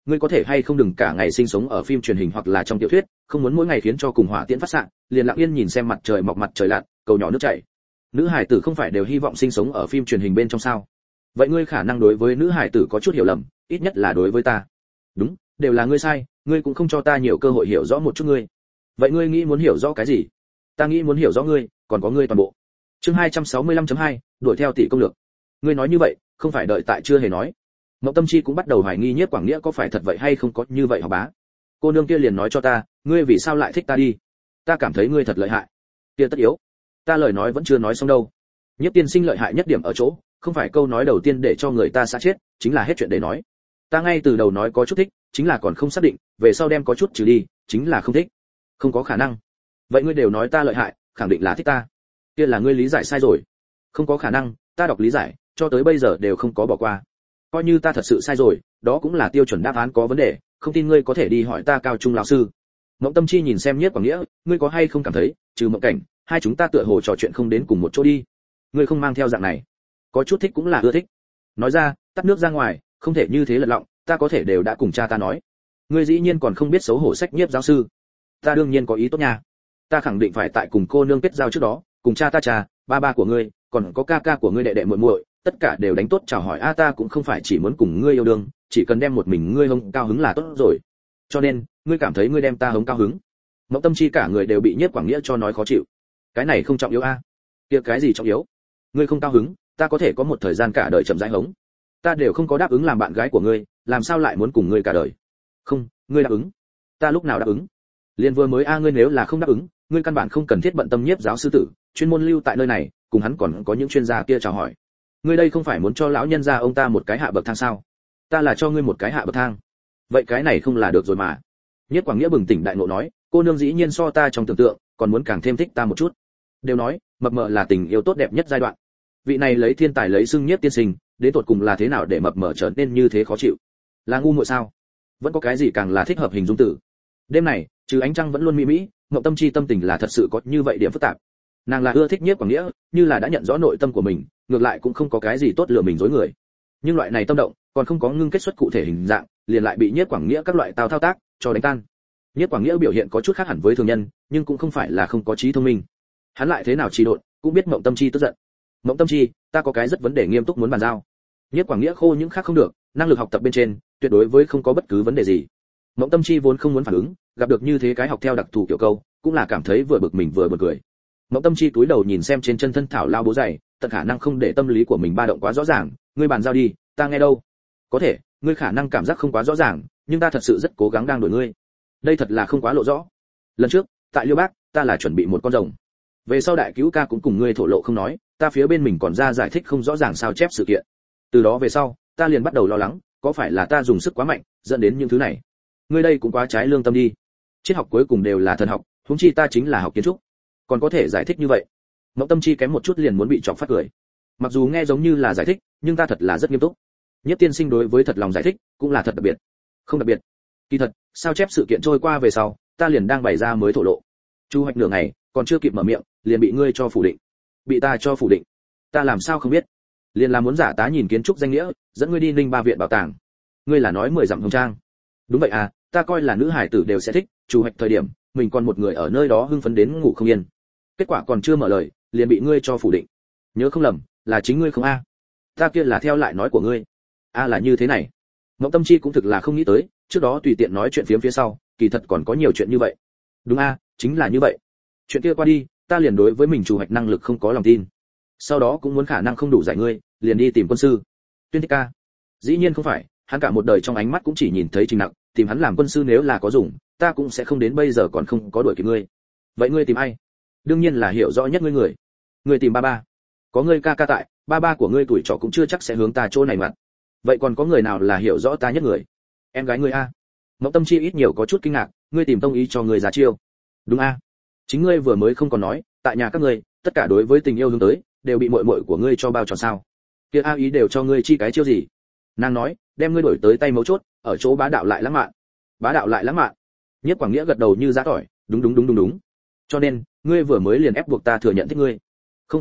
ngươi có thể hay không đừng cả ngày sinh sống ở phim truyền hình hoặc là trong tiểu thuyết, không muốn mỗi ngày khiến cho cùng hỏa tiễn phát xạ, liền lặng yên nhìn xem mặt trời mọc mặt trời lặn, cầu nhỏ nước chảy. Nữ hải tử không phải đều hy vọng sinh sống ở phim truyền hình bên trong sao? Vậy ngươi khả năng đối với nữ hải tử có chút hiểu lầm, ít nhất là đối với ta. Đúng, đều là ngươi sai, ngươi cũng không cho ta nhiều cơ hội hiểu rõ một chút ngươi. Vậy ngươi nghĩ muốn hiểu rõ cái gì? Ta nghĩ muốn hiểu rõ ngươi, còn có ngươi toàn bộ. Chương 265.2, đuổi theo tỷ công lược. Ngươi nói như vậy, không phải đợi tại chưa hề nói. Mộng Tâm Chi cũng bắt đầu hoài nghi Nhiếp Quảng Nghĩa có phải thật vậy hay không có như vậy hả bá. Cô nương kia liền nói cho ta, ngươi vì sao lại thích ta đi? Ta cảm thấy ngươi thật lợi hại. Kia tất yếu. Ta lời nói vẫn chưa nói xong đâu. Nhiếp tiên sinh lợi hại nhất điểm ở chỗ, không phải câu nói đầu tiên để cho người ta xã chết, chính là hết chuyện để nói. Ta ngay từ đầu nói có chút thích, chính là còn không xác định, về sau đem có chút trừ đi, chính là không thích. Không có khả năng. Vậy ngươi đều nói ta lợi hại, khẳng định là thích ta. Kia là ngươi lý giải sai rồi. Không có khả năng, ta đọc lý giải, cho tới bây giờ đều không có bỏ qua. Coi như ta thật sự sai rồi, đó cũng là tiêu chuẩn đáp án có vấn đề, không tin ngươi có thể đi hỏi ta cao trung lão sư. Mộng Tâm Chi nhìn xem Nhiếp Quảng Nghĩa, ngươi có hay không cảm thấy, trừ Mộng Cảnh, hai chúng ta tựa hồ trò chuyện không đến cùng một chỗ đi. Ngươi không mang theo dạng này, có chút thích cũng là ưa thích. Nói ra, tắt nước ra ngoài, không thể như thế lật lọng, ta có thể đều đã cùng cha ta nói. Ngươi dĩ nhiên còn không biết xấu hổ sách Nhiếp giáo sư. Ta đương nhiên có ý tốt nha. Ta khẳng định phải tại cùng cô nương kết giao trước đó, cùng cha ta cha, ba của ngươi, còn có ca của ngươi đệ đệ muội muội, tất cả đều đánh tốt chào hỏi a, ta cũng không phải chỉ muốn cùng ngươi yêu đương, chỉ cần đem một mình ngươi hống cao hứng là tốt rồi. Cho nên, ngươi cảm thấy ngươi đem ta hống cao hứng. Mộng Tâm Chi cả người đều bị Nhiếp Quảng Nghĩa cho nói khó chịu. Cái này không trọng yếu a. Kia cái gì trọng yếu? Ngươi không cao hứng, ta có thể có một thời gian cả đời chậm rãi hống. Ta đều không có đáp ứng làm bạn gái của ngươi, làm sao lại muốn cùng ngươi cả đời? Không, ngươi đáp ứng. Ta lúc nào đáp ứng? Liên vừa mới a, ngươi nếu là không đáp ứng, ngươi căn bản không cần thiết bận tâm Nhiếp giáo sư tử, chuyên môn lưu tại nơi này, cùng hắn còn có những chuyên gia kia chào hỏi. Ngươi đây không phải muốn cho lão nhân gia ông ta một cái hạ bậc thang sao? Ta là cho ngươi một cái hạ bậc thang. Vậy cái này không là được rồi mà. Nhiếp Quảng Nghĩa bừng tỉnh đại ngộ nói, cô nương dĩ nhiên so ta trong tưởng tượng, còn muốn càng thêm thích ta một chút. Đều nói, mập mờ là tình yêu tốt đẹp nhất giai đoạn. Vị này lấy thiên tài lấy xưng Nhiếp tiên sinh, đến tột cùng là thế nào để mập mờ trở nên như thế khó chịu? Là ngu muội sao? Vẫn có cái gì càng là thích hợp hình dung tử? Đêm này, trừ ánh trăng vẫn luôn mỹ mỹ, Mộng Tâm Chi tâm tình là thật sự có như vậy điểm phức tạp. Nàng là ưa thích Nhiếp Quảng Nghĩa, như là đã nhận rõ nội tâm của mình, ngược lại cũng không có cái gì tốt lừa mình dối người. Nhưng loại này tâm động, còn không có ngưng kết xuất cụ thể hình dạng, liền lại bị Nhiếp Quảng Nghĩa các loại thao tác cho đánh tan. Nhiếp Quảng Nghĩa biểu hiện có chút khác hẳn với thường nhân, nhưng cũng không phải là không có trí thông minh. Hắn lại thế nào trì độn, cũng biết Mộng Tâm Chi tức giận. Mộng Tâm Chi, ta có cái rất vấn đề nghiêm túc muốn bàn giao. Nhiếp Quảng Nghĩa khô những khác không được, năng lực học tập bên trên, tuyệt đối với không có bất cứ vấn đề gì. Mộng Tâm Chi vốn không muốn phản ứng, gặp được như thế cái học theo đặc thù kiểu câu, cũng là cảm thấy vừa bực mình vừa buồn cười. Mộng Tâm Chi cúi đầu nhìn xem trên chân thân thảo lao bố dày, tận khả năng không để tâm lý của mình ba động quá rõ ràng, ngươi bàn giao đi, ta nghe đâu. Có thể, ngươi khả năng cảm giác không quá rõ ràng, nhưng ta thật sự rất cố gắng đang đuổi ngươi. Đây thật là không quá lộ rõ. Lần trước, tại Liêu Bác, ta là chuẩn bị một con rồng. Về sau đại cứu ca cũng cùng ngươi thổ lộ không nói, ta phía bên mình còn ra giải thích không rõ ràng sao chép sự kiện. Từ đó về sau, ta liền bắt đầu lo lắng, có phải là ta dùng sức quá mạnh, dẫn đến những thứ này. Ngươi đây cũng quá trái lương tâm đi. Triết học cuối cùng đều là thần học, huống chi ta chính là học kiến trúc, còn có thể giải thích như vậy. Mộng Tâm Chi kém một chút liền muốn bị chọc phát cười. Mặc dù nghe giống như là giải thích, nhưng ta thật là rất nghiêm túc. Nhất tiên sinh đối với thật lòng giải thích, cũng là thật đặc biệt. Không đặc biệt. Kỳ thật, sao chép sự kiện trôi qua về sau, ta liền đang bày ra mới thổ lộ. Chu hoạch nửa ngày, còn chưa kịp mở miệng, liền bị ngươi cho phủ định. Bị ta cho phủ định. Ta làm sao không biết? Liền là muốn giả tá nhìn kiến trúc danh nghĩa, dẫn ngươi đi Ninh Ba viện bảo tàng. Ngươi là nói 10 dặm hồng trang. Đúng vậy à, ta coi là nữ hải tử đều sẽ thích, Chu hoạch thời điểm, mình còn một người ở nơi đó hưng phấn đến ngủ không yên. Kết quả còn chưa mở lời, liền bị ngươi cho phủ định. Nhớ không lầm, là chính ngươi không a? Ta kia là theo lại nói của ngươi. A là như thế này. Mộng Tâm Chi cũng thực là không nghĩ tới, trước đó tùy tiện nói chuyện phiếm phía sau, kỳ thật còn có nhiều chuyện như vậy. Đúng a, chính là như vậy. Chuyện kia qua đi, ta liền đối với mình chủ hoạch năng lực không có lòng tin. Sau đó cũng muốn khả năng không đủ giải ngươi, liền đi tìm quân sư. Tuyên Thích ca. Dĩ nhiên không phải, hắn cả một đời trong ánh mắt cũng chỉ nhìn thấy Trình Nặc, tìm hắn làm quân sư nếu là có dùng, ta cũng sẽ không đến bây giờ còn không có đuổi kịp ngươi. Vậy ngươi tìm ai? Đương nhiên là hiểu rõ nhất ngươi người. Ngươi tìm ba. Có ngươi ca tại, ba của ngươi tuổi trò cũng chưa chắc sẽ hướng ta chỗ này mặt. Vậy còn có người nào là hiểu rõ ta nhất người? Em gái ngươi a. Mộng Tâm Chi ít nhiều có chút kinh ngạc, ngươi tìm tông ý cho ngươi giá chiêu. Đúng a. Chính ngươi vừa mới không còn nói, tại nhà các ngươi, tất cả đối với tình yêu hướng tới, đều bị muội muội của ngươi cho bao tròn sao? Kia a ý đều cho ngươi chi cái chiêu gì? Nàng nói, đem ngươi đổi tới tay mấu chốt, ở chỗ bá đạo lại lãng mạn. Bá đạo lại lãng mạn. Nhiếp Quảng Nghĩa gật đầu như giã tỏi, đúng. Cho nên, ngươi vừa mới liền ép buộc ta thừa nhận thích ngươi.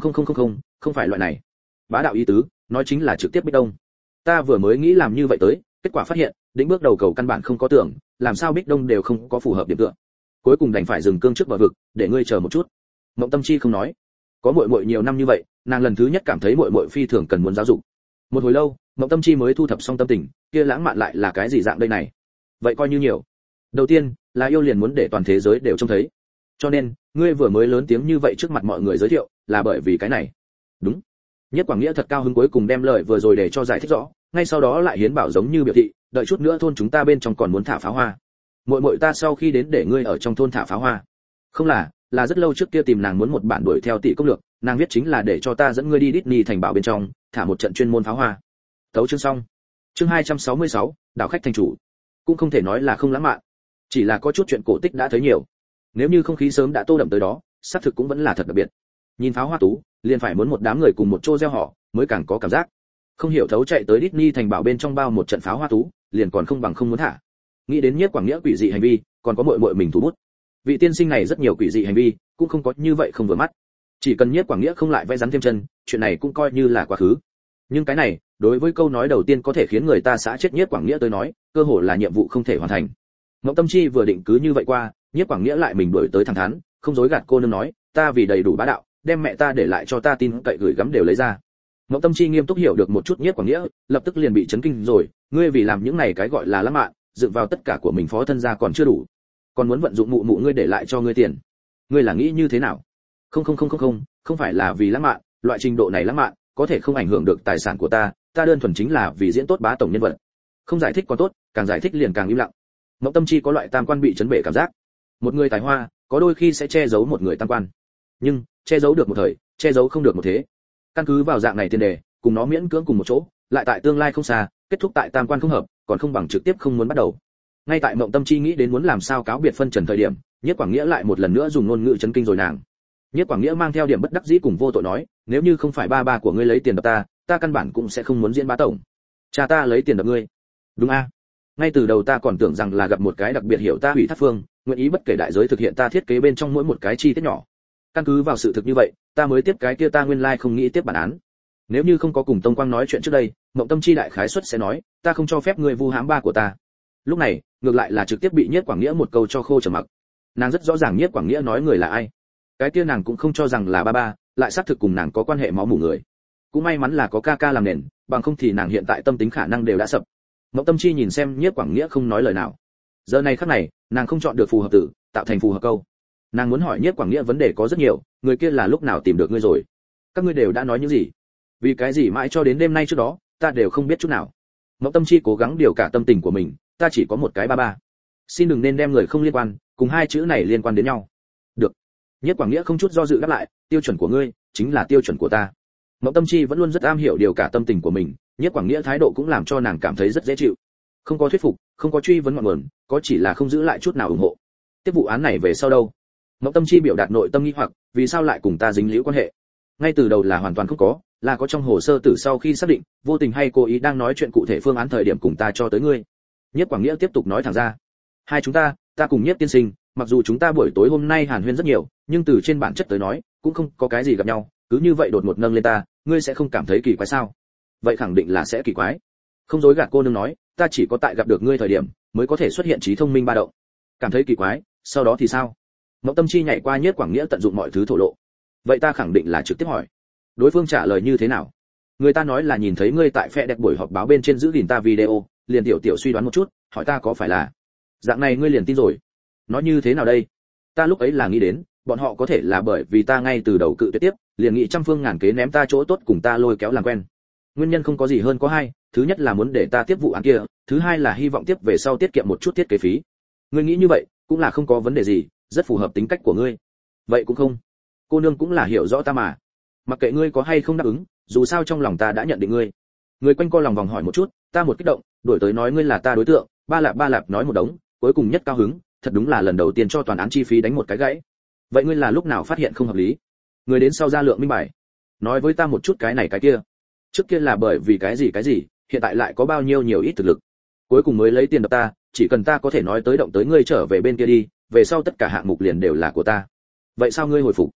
Không phải loại này. Bá đạo ý tứ, nói chính là trực tiếp bích đông. Ta vừa mới nghĩ làm như vậy tới, kết quả phát hiện đỉnh bước đầu cầu căn bản không có tưởng, làm sao Bích Đông đều không có phù hợp điểm tựa. Cuối cùng đành phải dừng cương trước bờ vực, để ngươi chờ một chút. Mộng Tâm Chi không nói. Có muội muội nhiều năm như vậy, nàng lần thứ nhất cảm thấy muội muội phi thường cần muốn giáo dục. Một hồi lâu, Mộng Tâm Chi mới thu thập xong tâm tình, kia lãng mạn lại là cái gì dạng đây này? Vậy coi như nhiều. Đầu tiên, là yêu liền muốn để toàn thế giới đều trông thấy. Cho nên, ngươi vừa mới lớn tiếng như vậy trước mặt mọi người giới thiệu, là bởi vì cái này. Đúng. Nhất Quảng Nghĩa thật cao hứng cuối cùng đem lời vừa rồi để cho giải thích rõ, ngay sau đó lại hiến bảo giống như biểu thị, đợi chút nữa thôn chúng ta bên trong còn muốn thả pháo hoa. Muội muội ta sau khi đến để ngươi ở trong thôn thả pháo hoa. Không là rất lâu trước kia tìm nàng muốn một bản đuổi theo tỷ công lược, nàng viết chính là để cho ta dẫn ngươi đi Disney thành bảo bên trong, thả một trận chuyên môn pháo hoa. Tấu chương xong. Chương 266, đảo khách thành chủ. Cũng không thể nói là không lãng mạn, chỉ là có chút chuyện cổ tích đã thấy nhiều. Nếu như không khí sớm đã tô đậm tới đó, xác thực cũng vẫn là thật đặc biệt. Nhìn pháo hoa tú, liền phải muốn một đám người cùng một chỗ reo hò, mới càng có cảm giác. Không hiểu thấu chạy tới Disney thành bảo bên trong bao một trận pháo hoa tú, liền còn không bằng không muốn thả. Nghĩ đến Nhiếp Quảng Nghĩa quỷ dị hành vi, còn có muội muội mình thủ bút. Vị tiên sinh này rất nhiều quỷ dị hành vi, cũng không có như vậy không vừa mắt. Chỉ cần Nhiếp Quảng Nghĩa không lại vẽ rắn thêm chân, chuyện này cũng coi như là quá khứ. Nhưng cái này, đối với câu nói đầu tiên có thể khiến người ta xã chết Nhiếp Quảng Nghĩa tới nói, cơ hội là nhiệm vụ không thể hoàn thành. Mộng Tâm Chi vừa định cứ như vậy qua, Nhiếp Quảng Nghĩa lại mình đuổi tới thẳng thắn, không dối gạt cô nương nói, ta vì đầy đủ bá đạo, đem mẹ ta để lại cho ta tin cậy gửi gắm đều lấy ra. Mộng Tâm Chi nghiêm túc hiểu được một chút Nhiếp Quảng Nghĩa, lập tức liền bị chấn kinh rồi, ngươi vì làm những này cái gọi là lãng mạn, dựng vào tất cả của mình phó thân gia còn chưa đủ, còn muốn vận dụng mụ mụ ngươi để lại cho ngươi tiền, ngươi là nghĩ như thế nào? Không phải là vì lãng mạn, loại trình độ này lãng mạn có thể không ảnh hưởng được tài sản của ta đơn thuần chính là vì diễn tốt bá tổng nhân vật. Không giải thích còn tốt, càng giải thích liền càng im lặng. Mộng Tâm Chi có loại tam quan bị chấn bể cảm giác. Một người tài hoa, có đôi khi sẽ che giấu một người tam quan, nhưng che giấu được một thời, che giấu không được một thế. Căn cứ vào dạng này tiền đề, cùng nó miễn cưỡng cùng một chỗ, lại tại tương lai không xa, kết thúc tại tam quan không hợp, còn không bằng trực tiếp không muốn bắt đầu. Ngay tại Mộng Tâm Chi nghĩ đến muốn làm sao cáo biệt phân trần thời điểm, Nhiếp Quảng Nghĩa lại một lần nữa dùng ngôn ngữ chấn kinh rồi nàng. Nhiếp Quảng Nghĩa mang theo điểm bất đắc dĩ cùng vô tội nói, nếu như không phải ba của ngươi lấy tiền đập ta căn bản cũng sẽ không muốn diễn bá tổng. Cha ta lấy tiền đập ngươi. Đúng a? Ngay từ đầu ta còn tưởng rằng là gặp một cái đặc biệt hiểu ta hủy thác phương, nguyện ý bất kể đại giới thực hiện ta thiết kế bên trong mỗi một cái chi tiết nhỏ. Căn cứ vào sự thực như vậy, ta mới tiếp cái kia ta nguyên lai không nghĩ tiếp bản án. Nếu như không có cùng Tông Quang nói chuyện trước đây, Mộng Tâm Chi đại khái suất sẽ nói, ta không cho phép ngươi vu hãm ba của ta. Lúc này, ngược lại là trực tiếp bị Nhiếp Quảng Nghĩa một câu cho khô trầm mặc. Nàng rất rõ ràng Nhiếp Quảng Nghĩa nói người là ai. Cái kia nàng cũng không cho rằng là ba, lại xác thực cùng nàng có quan hệ máu mủ người. Cũng may mắn là có ca làm nền, bằng không thì nàng hiện tại tâm tính khả năng đều đã sập. Mộng Tâm Chi nhìn xem Nhiếp Quảng Nghĩa không nói lời nào. Giờ này khắc này, nàng không chọn được phù hợp tử, tạo thành phù hợp câu. Nàng muốn hỏi Nhiếp Quảng Nghĩa vấn đề có rất nhiều, người kia là lúc nào tìm được ngươi rồi? Các ngươi đều đã nói những gì? Vì cái gì mãi cho đến đêm nay trước đó, ta đều không biết chút nào. Mộng Tâm Chi cố gắng điều cả tâm tình của mình, ta chỉ có một cái ba. Xin đừng nên đem người không liên quan, cùng hai chữ này liên quan đến nhau. Được. Nhiếp Quảng Nghĩa không chút do dự đáp lại, tiêu chuẩn của ngươi chính là tiêu chuẩn của ta. Mộng Tâm Chi vẫn luôn rất am hiểu điều cả tâm tình của mình, Nhiếp Quảng Nghĩa thái độ cũng làm cho nàng cảm thấy rất dễ chịu. Không có thuyết phục, không có truy vấn ngọn nguồn, có chỉ là không giữ lại chút nào ủng hộ. Tiếp vụ án này về sau đâu? Mộng Tâm Chi biểu đạt nội tâm nghi hoặc, vì sao lại cùng ta dính líu quan hệ? Ngay từ đầu là hoàn toàn không có, là có trong hồ sơ tử sau khi xác định, vô tình hay cố ý đang nói chuyện cụ thể phương án thời điểm cùng ta cho tới ngươi. Nhiếp Quảng Nghĩa tiếp tục nói thẳng ra. Hai chúng ta cùng Nhiếp tiên sinh, mặc dù chúng ta buổi tối hôm nay hàn huyên rất nhiều, nhưng từ trên bản chất tới nói, cũng không có cái gì gặp nhau, cứ như vậy đột ngột nâng lên ta, ngươi sẽ không cảm thấy kỳ quái sao? Vậy khẳng định là sẽ kỳ quái. Không dối gạt cô nương nói, ta chỉ có tại gặp được ngươi thời điểm, mới có thể xuất hiện trí thông minh ba động. Cảm thấy kỳ quái, sau đó thì sao? Mộng Tâm Chi nhảy qua Nhiếp Quảng Nghĩa tận dụng mọi thứ thổ lộ. Vậy ta khẳng định là trực tiếp hỏi. Đối phương trả lời như thế nào? Người ta nói là nhìn thấy ngươi tại phe đẹp buổi họp báo bên trên giữ gìn ta video, liền tiểu suy đoán một chút, hỏi ta có phải là dạng này ngươi liền tin rồi. Nói như thế nào đây? Ta lúc ấy là nghĩ đến, bọn họ có thể là bởi vì ta ngay từ đầu cự tuyệt tiếp, liền nghĩ trăm phương ngàn kế ném ta chỗ tốt cùng ta lôi kéo làm quen. Nguyên nhân không có gì hơn có hai, thứ nhất là muốn để ta tiếp vụ án kia, thứ hai là hy vọng tiếp về sau tiết kiệm một chút thiết kế phí. Ngươi nghĩ như vậy, cũng là không có vấn đề gì, rất phù hợp tính cách của ngươi. Vậy cũng không. Cô nương cũng là hiểu rõ ta mà. Mặc kệ ngươi có hay không đáp ứng, dù sao trong lòng ta đã nhận định ngươi. Người quanh co lòng vòng hỏi một chút, ta một kích động, đổi tới nói ngươi là ta đối tượng, ba lạp nói một đống, cuối cùng nhất cao hứng, thật đúng là lần đầu tiên cho toàn án chi phí đánh một cái gãy. Vậy ngươi là lúc nào phát hiện không hợp lý? Người đến sau ra lượng minh bài. Nói với ta một chút cái này cái kia. Trước kia là bởi vì cái gì, hiện tại lại có bao nhiêu nhiều ít thực lực. Cuối cùng mới lấy tiền đập ta, chỉ cần ta có thể nói tới động tới ngươi trở về bên kia đi, về sau tất cả hạng mục liền đều là của ta. Vậy sao ngươi hồi phục?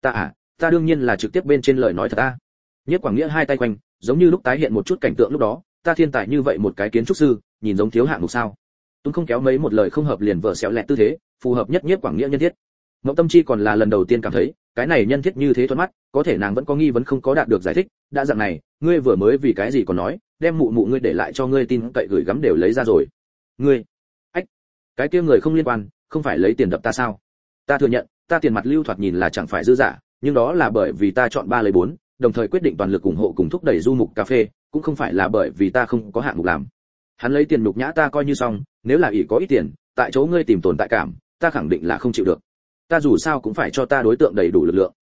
Ta đương nhiên là trực tiếp bên trên lời nói thật ta. Nhiếp Quảng Nghĩa hai tay quanh, giống như lúc tái hiện một chút cảnh tượng lúc đó, ta thiên tài như vậy một cái kiến trúc sư, nhìn giống thiếu hạng mục sao? Tuấn không kéo mấy một lời không hợp liền vợ xéo lẹt tư thế, phù hợp nhất Nhiếp Quảng Nghĩa nhân thiết. Mộng Tâm Chi còn là lần đầu tiên cảm thấy, cái này nhân thiết như thế thuận mắt, có thể nàng vẫn có nghi vấn không có đạt được giải thích, đã dạng này, ngươi vừa mới vì cái gì còn nói, đem mụ mụ ngươi để lại cho ngươi tin cậy gửi gắm đều lấy ra rồi. Ngươi, ách, cái kia người không liên quan, không phải lấy tiền đập ta sao? Ta thừa nhận, ta tiền mặt lưu thoạt nhìn là chẳng phải dư giả, nhưng đó là bởi vì ta chọn 3 lấy 4, đồng thời quyết định toàn lực ủng hộ cùng thúc đẩy du mục cà phê, cũng không phải là bởi vì ta không có hạng mục làm. Hắn lấy tiền nhục nhã ta coi như xong, nếu là ỷ có ít tiền, tại chỗ ngươi tìm tồn tại cảm, ta khẳng định là không chịu được. Ta dù sao cũng phải cho ta đối tượng đầy đủ lực lượng.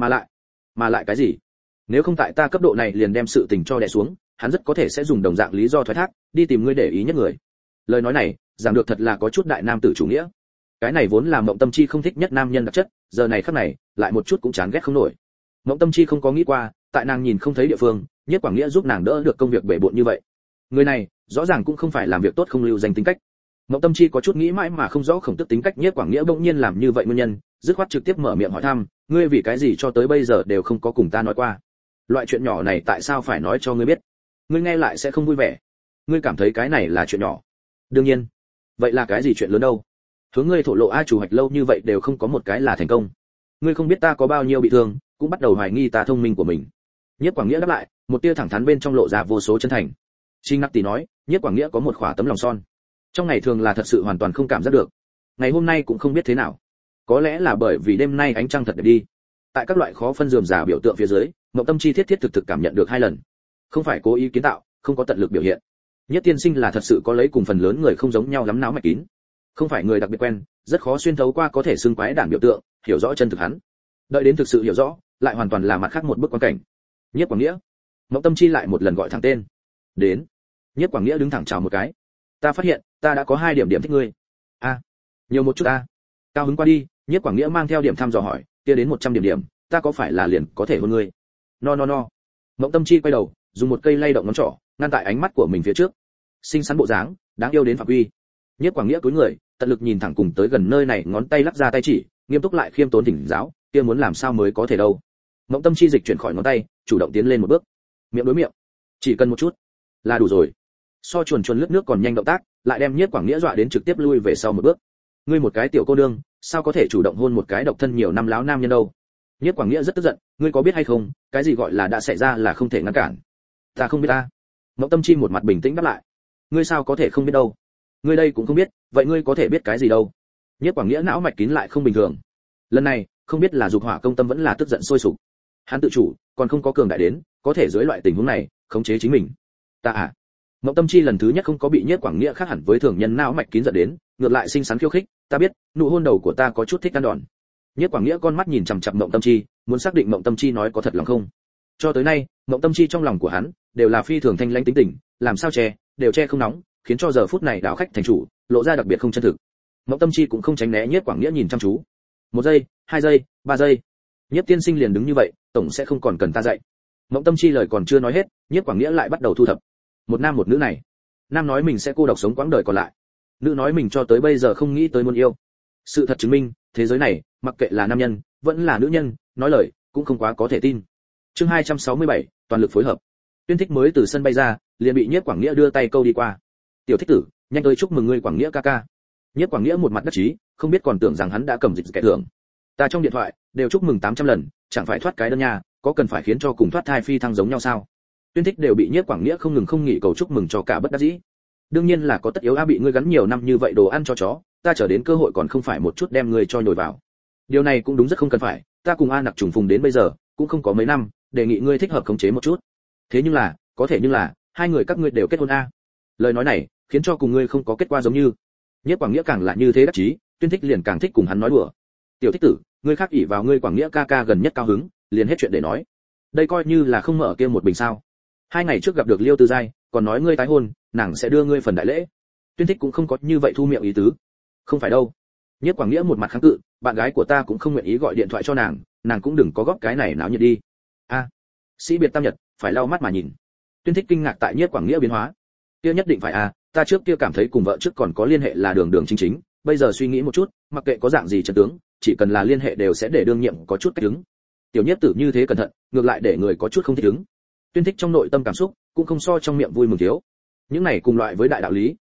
Mà lại cái gì? Nếu không tại ta cấp độ này liền đem sự tình cho đè xuống, hắn rất có thể sẽ dùng đồng dạng lý do thoái thác, đi tìm ngươi để ý nhất người. Lời nói này, giảng được thật là có chút đại nam tử chủ nghĩa. Cái này vốn là Mộng Tâm Chi không thích nhất nam nhân đặc chất, giờ này khắc này, lại một chút cũng chán ghét không nổi. Mộng Tâm Chi không có nghĩ qua, tại nàng nhìn không thấy địa phương, Nhiếp Quảng Nghĩa giúp nàng đỡ được công việc bể bộn như vậy. Người này, rõ ràng cũng không phải làm việc tốt không lưu danh tính cách. Mộng Tâm Chi có chút nghĩ mãi mà không rõ Khổng Tước tính cách Nhiếp Quảng Nghĩa bỗng nhiên làm như vậy nguyên nhân, dứt khoát trực tiếp mở miệng hỏi thăm, ngươi vì cái gì cho tới bây giờ đều không có cùng ta nói qua? Loại chuyện nhỏ này tại sao phải nói cho ngươi biết? Ngươi nghe lại sẽ không vui vẻ. Ngươi cảm thấy cái này là chuyện nhỏ? Đương nhiên. Vậy là cái gì chuyện lớn đâu? Hướng ngươi thổ lộ ai chủ hoạch lâu như vậy đều không có một cái là thành công. Ngươi không biết ta có bao nhiêu bị thương, cũng bắt đầu hoài nghi ta thông minh của mình. Nhiếp Quảng Nghĩa đáp lại, một tia thẳng thắn bên trong lộ ra vô số chân thành. Trinh Nặc Tỷ nói, Nhiếp Quảng Nghĩa có một khỏa tấm lòng son. Trong ngày thường là thật sự hoàn toàn không cảm giác được. Ngày hôm nay cũng không biết thế nào. Có lẽ là bởi vì đêm nay ánh trăng thật đẹp đi. Tại các loại khó phân rườm rà biểu tượng phía dưới, Mộng Tâm Chi thiết thực cảm nhận được 2 lần. Không phải cố ý kiến tạo, không có tận lực biểu hiện. Nhất tiên sinh là thật sự có lấy cùng phần lớn người không giống nhau lắm não mạch kín. Không phải người đặc biệt quen, rất khó xuyên thấu qua có thể xưng quái đản biểu tượng, hiểu rõ chân thực hắn. Đợi đến thực sự hiểu rõ, lại hoàn toàn là mặt khác một bức quan cảnh. Nhiếp Quảng Nghĩa. Mộng Tâm Chi lại một lần gọi thẳng tên. Đến. Nhiếp Quảng Nghĩa đứng thẳng chào một cái. Ta phát hiện, ta đã có 2 điểm thích ngươi. A, nhiều một chút a. Cao hứng qua đi, Nhiếp Quảng Nghĩa mang theo điểm thăm dò hỏi, kia đến 100 điểm, ta có phải là liền có thể hôn ngươi? No. Mộng Tâm Chi quay đầu, dùng một cây lay động ngón trỏ, ngăn tại ánh mắt của mình phía trước. Xinh xắn bộ dáng, đáng yêu đến phạm quy. Nhiếp Quảng Nghĩa cúi người, tận lực nhìn thẳng cùng tới gần nơi này, ngón tay lắc ra tay chỉ, nghiêm túc lại khiêm tốn thỉnh giáo, kia muốn làm sao mới có thể đâu. Mộng Tâm Chi dịch chuyển khỏi ngón tay, chủ động tiến lên một bước. Miệng đối miệng, chỉ cần một chút là đủ rồi. So chuồn lướt nước còn nhanh động tác, lại đem Nhiếp Quảng Nghĩa dọa đến trực tiếp lui về sau một bước. Ngươi một cái tiểu cô nương, sao có thể chủ động hôn một cái độc thân nhiều năm láo nam nhân đâu? Nhiếp Quảng Nghĩa rất tức giận, ngươi có biết hay không, cái gì gọi là đã xảy ra là không thể ngăn cản. Ta không biết ta. Mộng Tâm Chi một mặt bình tĩnh đáp lại. Ngươi sao có thể không biết đâu? Ngươi đây cũng không biết, vậy ngươi có thể biết cái gì đâu? Nhiếp Quảng Nghĩa não mạch kín lại không bình thường. Lần này, không biết là dục hỏa công tâm vẫn là tức giận sôi sục. Hắn tự chủ, còn không có cường đại đến, có thể dưới loại tình huống này, khống chế chính mình. Ta à? Mộng Tâm Chi lần thứ nhất không có bị Nhiếp Quảng Nghĩa khác hẳn với thường nhân não mạch kín giận đến, ngược lại xinh xắn khiêu khích, ta biết, nụ hôn đầu của ta có chút thích ăn đòn. Nhiếp Quảng Nghĩa con mắt nhìn chằm chằm Mộng Tâm Chi, muốn xác định Mộng Tâm Chi nói có thật lòng không. Cho tới nay, Mộng Tâm Chi trong lòng của hắn đều là phi thường thanh lãnh tính tình, làm sao che, đều che không nóng, khiến cho giờ phút này đạo khách thành chủ, lộ ra đặc biệt không chân thực. Mộng Tâm Chi cũng không tránh né Nhiếp Quảng Nghĩa nhìn chăm chú. 1 giây, 2 giây, 3 giây. Nhiếp tiên sinh liền đứng như vậy, tổng sẽ không còn cần ta dạy. Mộng Tâm Chi lời còn chưa nói hết, Nhiếp Quảng Nghĩa lại bắt đầu thu thập. Một nam một nữ này, nam nói mình sẽ cô độc sống quãng đời còn lại, nữ nói mình cho tới bây giờ không nghĩ tới muốn yêu. Sự thật chứng minh, thế giới này, mặc kệ là nam nhân, vẫn là nữ nhân, nói lời cũng không quá có thể tin. Chương 267, toàn lực phối hợp. Tuyên Thích mới từ sân bay ra, liền bị Nhiếp Quảng Nghĩa đưa tay câu đi qua. Tiểu Thích tử, nhanh tới chúc mừng ngươi Quảng Nghĩa ca ca. Nhiếp Quảng Nghĩa một mặt đắc chí, không biết còn tưởng rằng hắn đã cầm dịch kẻ thưởng. Ta trong điện thoại đều chúc mừng 800 lần, chẳng phải thoát cái đơn nha, có cần phải khiến cho cùng thoát thai phi thăng giống nhau sao? Tuyên Thích đều bị Nhiếp Quảng Nghĩa không ngừng không nghỉ cầu chúc mừng cho cả bất đắc dĩ. Đương nhiên là có tất yếu bị ngươi gắn nhiều năm như vậy đồ ăn cho chó, ta chờ đến cơ hội còn không phải một chút đem ngươi cho nhồi vào. Điều này cũng đúng rất không cần phải, ta cùng A Nặc trùng phùng đến bây giờ, cũng không có mấy năm, đề nghị ngươi thích hợp khống chế một chút. Thế nhưng là, có thể nhưng là, 2 người các ngươi đều kết hôn a. Lời nói này, khiến cho cùng ngươi không có kết quả giống như. Nhiếp Quảng Nghĩa càng là như thế đắc chí, Tuyên Thích liền càng thích cùng hắn nói đùa. Tiểu Thích tử, ngươi khác ỷ vào ngươi Quảng Nghĩa ca ca gần nhất cao hứng, liền hết chuyện để nói. Đây coi như là không mở kia một bình sao? 2 ngày trước gặp được Liêu Tư Giai, còn nói ngươi tái hôn, nàng sẽ đưa ngươi phần đại lễ. Tuyên Thích cũng không có như vậy thu miệng ý tứ. Không phải đâu. Nhiếp Quảng Nghĩa một mặt kháng cự, bạn gái của ta cũng không nguyện ý gọi điện thoại cho nàng, nàng cũng đừng có góp cái này náo nhiệt đi. A, sĩ biệt tam nhật, phải lau mắt mà nhìn. Tuyên Thích kinh ngạc tại Nhiếp Quảng Nghĩa biến hóa. Kia nhất định phải a, ta trước kia cảm thấy cùng vợ trước còn có liên hệ là đường đường chính chính, bây giờ suy nghĩ một chút, mặc kệ có dạng gì trận tướng, chỉ cần là liên hệ đều sẽ để đương nhiệm có chút cách đứng. Tiểu Nhiếp tử như thế cẩn thận, ngược lại để người có chút không thích ứng. Tuyên Thích trong nội tâm cảm xúc cũng không so trong miệng vui mừng thiếu. Những này cùng loại với đại đạo lý,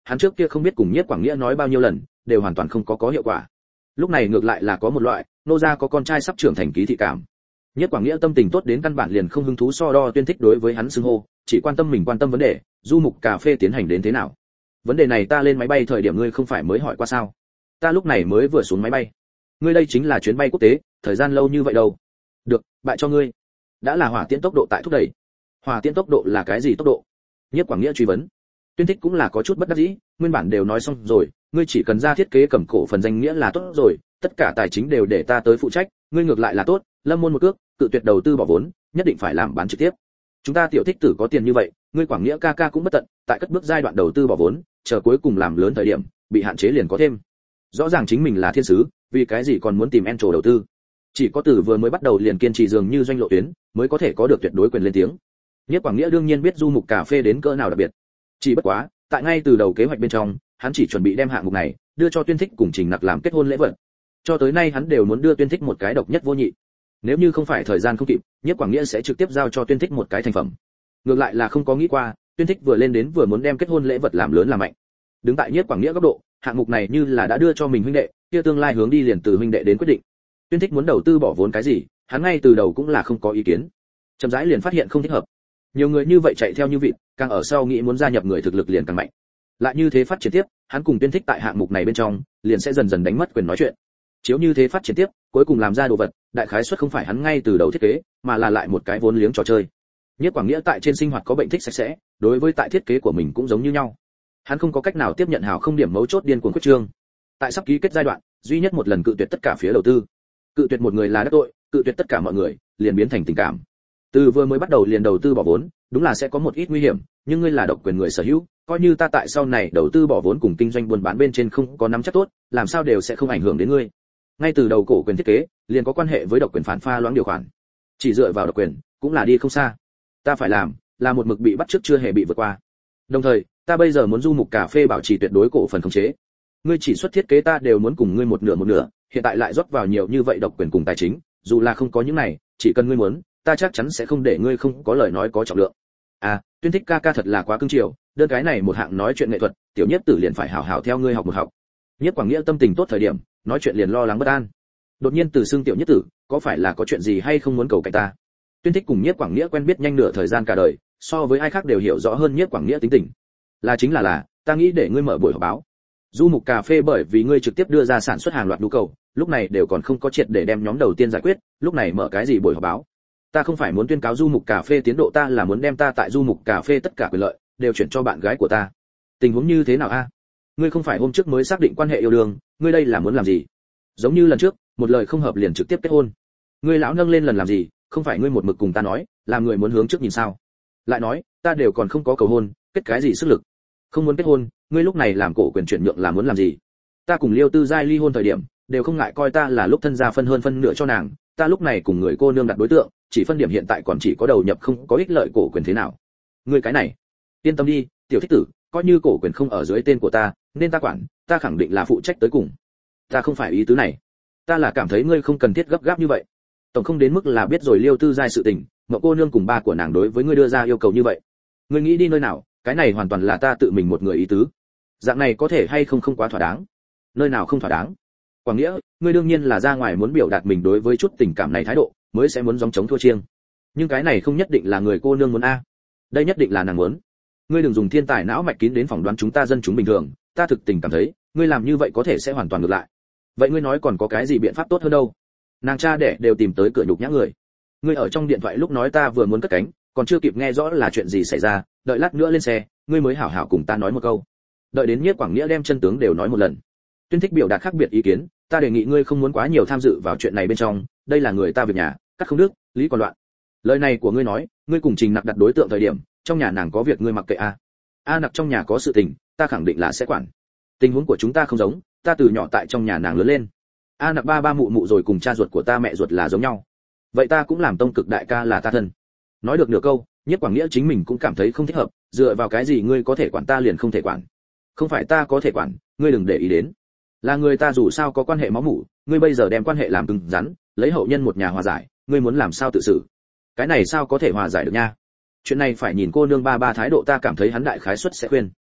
hắn trước kia không biết cùng Nhiếp Quảng Nghĩa nói bao nhiêu lần, đều hoàn toàn không có hiệu quả. Lúc này ngược lại là có một loại, nô gia có con trai sắp trưởng thành ký thị cảm. Nhiếp Quảng Nghĩa tâm tình tốt đến căn bản liền không hứng thú so đo Tuyên Thích đối với hắn xưng hô, chỉ quan tâm mình quan tâm vấn đề, du mục cà phê tiến hành đến thế nào. Vấn đề này ta lên máy bay thời điểm ngươi không phải mới hỏi qua sao? Ta lúc này mới vừa xuống máy bay. Ngươi đây chính là chuyến bay quốc tế, thời gian lâu như vậy đâu. Được, bại cho ngươi. Đã là hỏa tiễn tốc độ tại thúc đẩy. Hỏa tiễn tốc độ là cái gì tốc độ? Nhiếp Quảng Nghĩa truy vấn. Tuyên Thích cũng là có chút bất đắc dĩ, nguyên bản đều nói xong rồi, ngươi chỉ cần ra thiết kế cầm cổ phần danh nghĩa là tốt rồi, tất cả tài chính đều để ta tới phụ trách, ngươi ngược lại là tốt, lâm môn một cước, cự tuyệt đầu tư bỏ vốn, nhất định phải làm bán trực tiếp. Chúng ta Tiểu Thích tử có tiền như vậy, ngươi Quảng Nghĩa ca ca cũng bất tận, tại cất bước giai đoạn đầu tư bỏ vốn, chờ cuối cùng làm lớn thời điểm, bị hạn chế liền có thêm. Rõ ràng chính mình là thiên sứ, vì cái gì còn muốn tìm Encho đầu tư? Chỉ có từ vừa mới bắt đầu liền kiên trì dường như doanh lộ tuyến, mới có thể có được tuyệt đối quyền lên tiếng. Nhiếp Quảng Nghĩa đương nhiên biết du mục cà phê đến cỡ nào đặc biệt. Chỉ bất quá, tại ngay từ đầu kế hoạch bên trong, hắn chỉ chuẩn bị đem hạng mục này đưa cho Tuyên Thích cùng Trình Nặc làm kết hôn lễ vật. Cho tới nay hắn đều muốn đưa Tuyên Thích một cái độc nhất vô nhị. Nếu như không phải thời gian không kịp, Nhiếp Quảng Nghĩa sẽ trực tiếp giao cho Tuyên Thích một cái thành phẩm. Ngược lại là không có nghĩ qua, Tuyên Thích vừa lên đến vừa muốn đem kết hôn lễ vật làm lớn làm mạnh. Đứng tại Nhiếp Quảng Nghĩa góc độ, hạng mục này như là đã đưa cho mình huynh đệ, kia tương lai hướng đi liền từ huynh đệ đến quyết định. Tuyên Thích muốn đầu tư bỏ vốn cái gì, hắn ngay từ đầu cũng là không có ý kiến. Chậm rãi liền phát hiện không thích hợp. Nhiều người như vậy chạy theo như vịt, càng ở sau nghĩ muốn gia nhập người thực lực liền càng mạnh. Lại như thế phát triển tiếp, hắn cùng Tuyên Thích tại hạng mục này bên trong, liền sẽ dần dần đánh mất quyền nói chuyện. Chiếu như thế phát triển tiếp, cuối cùng làm ra đồ vật, đại khái suất không phải hắn ngay từ đầu thiết kế, mà là lại một cái vốn liếng trò chơi. Nhiếp Quảng Nghĩa tại trên sinh hoạt có bệnh thích sạch sẽ, đối với tại thiết kế của mình cũng giống như nhau. Hắn không có cách nào tiếp nhận hào không điểm mấu chốt điên cuồng quyết trương. Tại sắp ký kết giai đoạn, duy nhất một lần cự tuyệt tất cả phía đầu tư. Cự tuyệt một người là đắc tội, cự tuyệt tất cả mọi người, liền biến thành tình cảm. Từ vừa mới bắt đầu liền đầu tư bỏ vốn, đúng là sẽ có một ít nguy hiểm, nhưng ngươi là độc quyền người sở hữu, coi như ta tại sau này đầu tư bỏ vốn cùng kinh doanh buôn bán bên trên không có nắm chắc tốt, làm sao đều sẽ không ảnh hưởng đến ngươi. Ngay từ đầu cổ quyền thiết kế, liền có quan hệ với độc quyền phản pha loãng điều khoản. Chỉ dựa vào độc quyền, cũng là đi không xa. Ta phải làm, là một mực bị bắt trước chưa hề bị vượt qua. Đồng thời, ta bây giờ muốn du mục cà phê bảo trì tuyệt đối cổ phần khống chế. Ngươi chỉ xuất thiết kế ta đều muốn cùng ngươi một nửa, hiện tại lại rót vào nhiều như vậy độc quyền cùng tài chính, dù là không có những này, chỉ cần ngươi muốn, ta chắc chắn sẽ không để ngươi không có lời nói có trọng lượng. À, Tuyên Thích ca ca thật là quá cưng chiều, đơn cái này một hạng nói chuyện nghệ thuật, Tiểu Nhiếp tử liền phải hảo hảo theo ngươi học một học. Nhiếp Quảng Nghĩa tâm tình tốt thời điểm, nói chuyện liền lo lắng bất an. Đột nhiên từ xưng Tiểu Nhiếp tử, có phải là có chuyện gì hay không muốn cầu cạnh ta? Tuyên Thích cùng Nhiếp Quảng Nghĩa quen biết nhanh nửa thời gian cả đời, so với ai khác đều hiểu rõ hơn Nhiếp Quảng Nghĩa tính tình. Chính là, ta nghĩ để ngươi mở buổi họp báo. Du mục cà phê bởi vì ngươi trực tiếp đưa ra sản xuất hàng loạt nhu cầu, lúc này đều còn không có triệt để đem nhóm đầu tiên giải quyết, lúc này mở cái gì buổi họp báo? Ta không phải muốn tuyên cáo du mục cà phê tiến độ, ta là muốn đem ta tại du mục cà phê tất cả quyền lợi đều chuyển cho bạn gái của ta. Tình huống như thế nào a? Ngươi không phải hôm trước mới xác định quan hệ yêu đương, ngươi đây là muốn làm gì? Giống như lần trước, một lời không hợp liền trực tiếp kết hôn. Ngươi lão nâng lên lần làm gì, không phải ngươi một mực cùng ta nói, làm người muốn hướng trước nhìn sao? Lại nói, ta đều còn không có cầu hôn, kết cái gì sức lực? Không muốn kết hôn, ngươi lúc này làm cổ quyền chuyển nhượng là muốn làm gì? Ta cùng Liêu Tư Giai ly hôn thời điểm, đều không ngại coi ta là lúc thân gia phân hơn phân nửa cho nàng, ta lúc này cùng người cô nương đặt đối tượng, chỉ phân điểm hiện tại còn chỉ có đầu nhập không có ích lợi cổ quyền thế nào. Ngươi cái này, yên tâm đi, Tiểu Thích tử, coi như cổ quyền không ở dưới tên của ta, nên ta quản, ta khẳng định là phụ trách tới cùng. Ta không phải ý tứ này, ta là cảm thấy ngươi không cần thiết gấp gáp như vậy. Tổng không đến mức là biết rồi Liêu Tư Giai sự tình, ngọc cô nương cùng ba của nàng đối với ngươi đưa ra yêu cầu như vậy. Ngươi nghĩ đi nơi nào, cái này hoàn toàn là ta tự mình một người ý tứ. Dạng này có thể hay không không quá thỏa đáng? Nơi nào không thỏa đáng? Quảng Nghĩa, ngươi đương nhiên là ra ngoài muốn biểu đạt mình đối với chút tình cảm này thái độ, mới sẽ muốn gióng chống thua chiêng. Nhưng cái này không nhất định là người cô nương muốn a. Đây nhất định là nàng muốn. Ngươi đừng dùng thiên tài não mạch kín đến phỏng đoán chúng ta dân chúng bình thường, ta thực tình cảm thấy, ngươi làm như vậy có thể sẽ hoàn toàn ngược lại. Vậy ngươi nói còn có cái gì biện pháp tốt hơn đâu? Nàng cha đẻ đều tìm tới cửa nhục nhã người. Ngươi ở trong điện thoại lúc nói ta vừa muốn cất cánh, còn chưa kịp nghe rõ là chuyện gì xảy ra, đợi lát nữa lên xe, ngươi mới hảo hảo cùng ta nói một câu. Đợi đến Nhiếp Quảng Nghĩa đem chân tướng đều nói một lần. Tuyên Thích biểu đạt khác biệt ý kiến, ta đề nghị ngươi không muốn quá nhiều tham dự vào chuyện này bên trong, đây là người ta việc nhà, cắt không đứt, lý còn loạn. Lời này của ngươi nói, ngươi cùng Trình Nặc đặt đối tượng thời điểm, trong nhà nàng có việc ngươi mặc kệ a. A Nặc trong nhà có sự tình, ta khẳng định là sẽ quản. Tình huống của chúng ta không giống, ta từ nhỏ tại trong nhà nàng lớn lên. A Nặc ba mụ mụ rồi cùng cha ruột của ta mẹ ruột là giống nhau. Vậy ta cũng làm tông cực đại ca là ta thân. Nói được nửa câu, Nhiếp Quảng Nghĩa chính mình cũng cảm thấy không thích hợp, dựa vào cái gì ngươi có thể quản ta liền không thể quản? Không phải ta có thể quản, ngươi đừng để ý đến. Là người ta dù sao có quan hệ máu mủ, ngươi bây giờ đem quan hệ làm cứng rắn, lấy hậu nhân một nhà hòa giải, ngươi muốn làm sao tự xử? Cái này sao có thể hòa giải được nha? Chuyện này phải nhìn cô nương ba thái độ, ta cảm thấy hắn đại khái suất sẽ khuyên.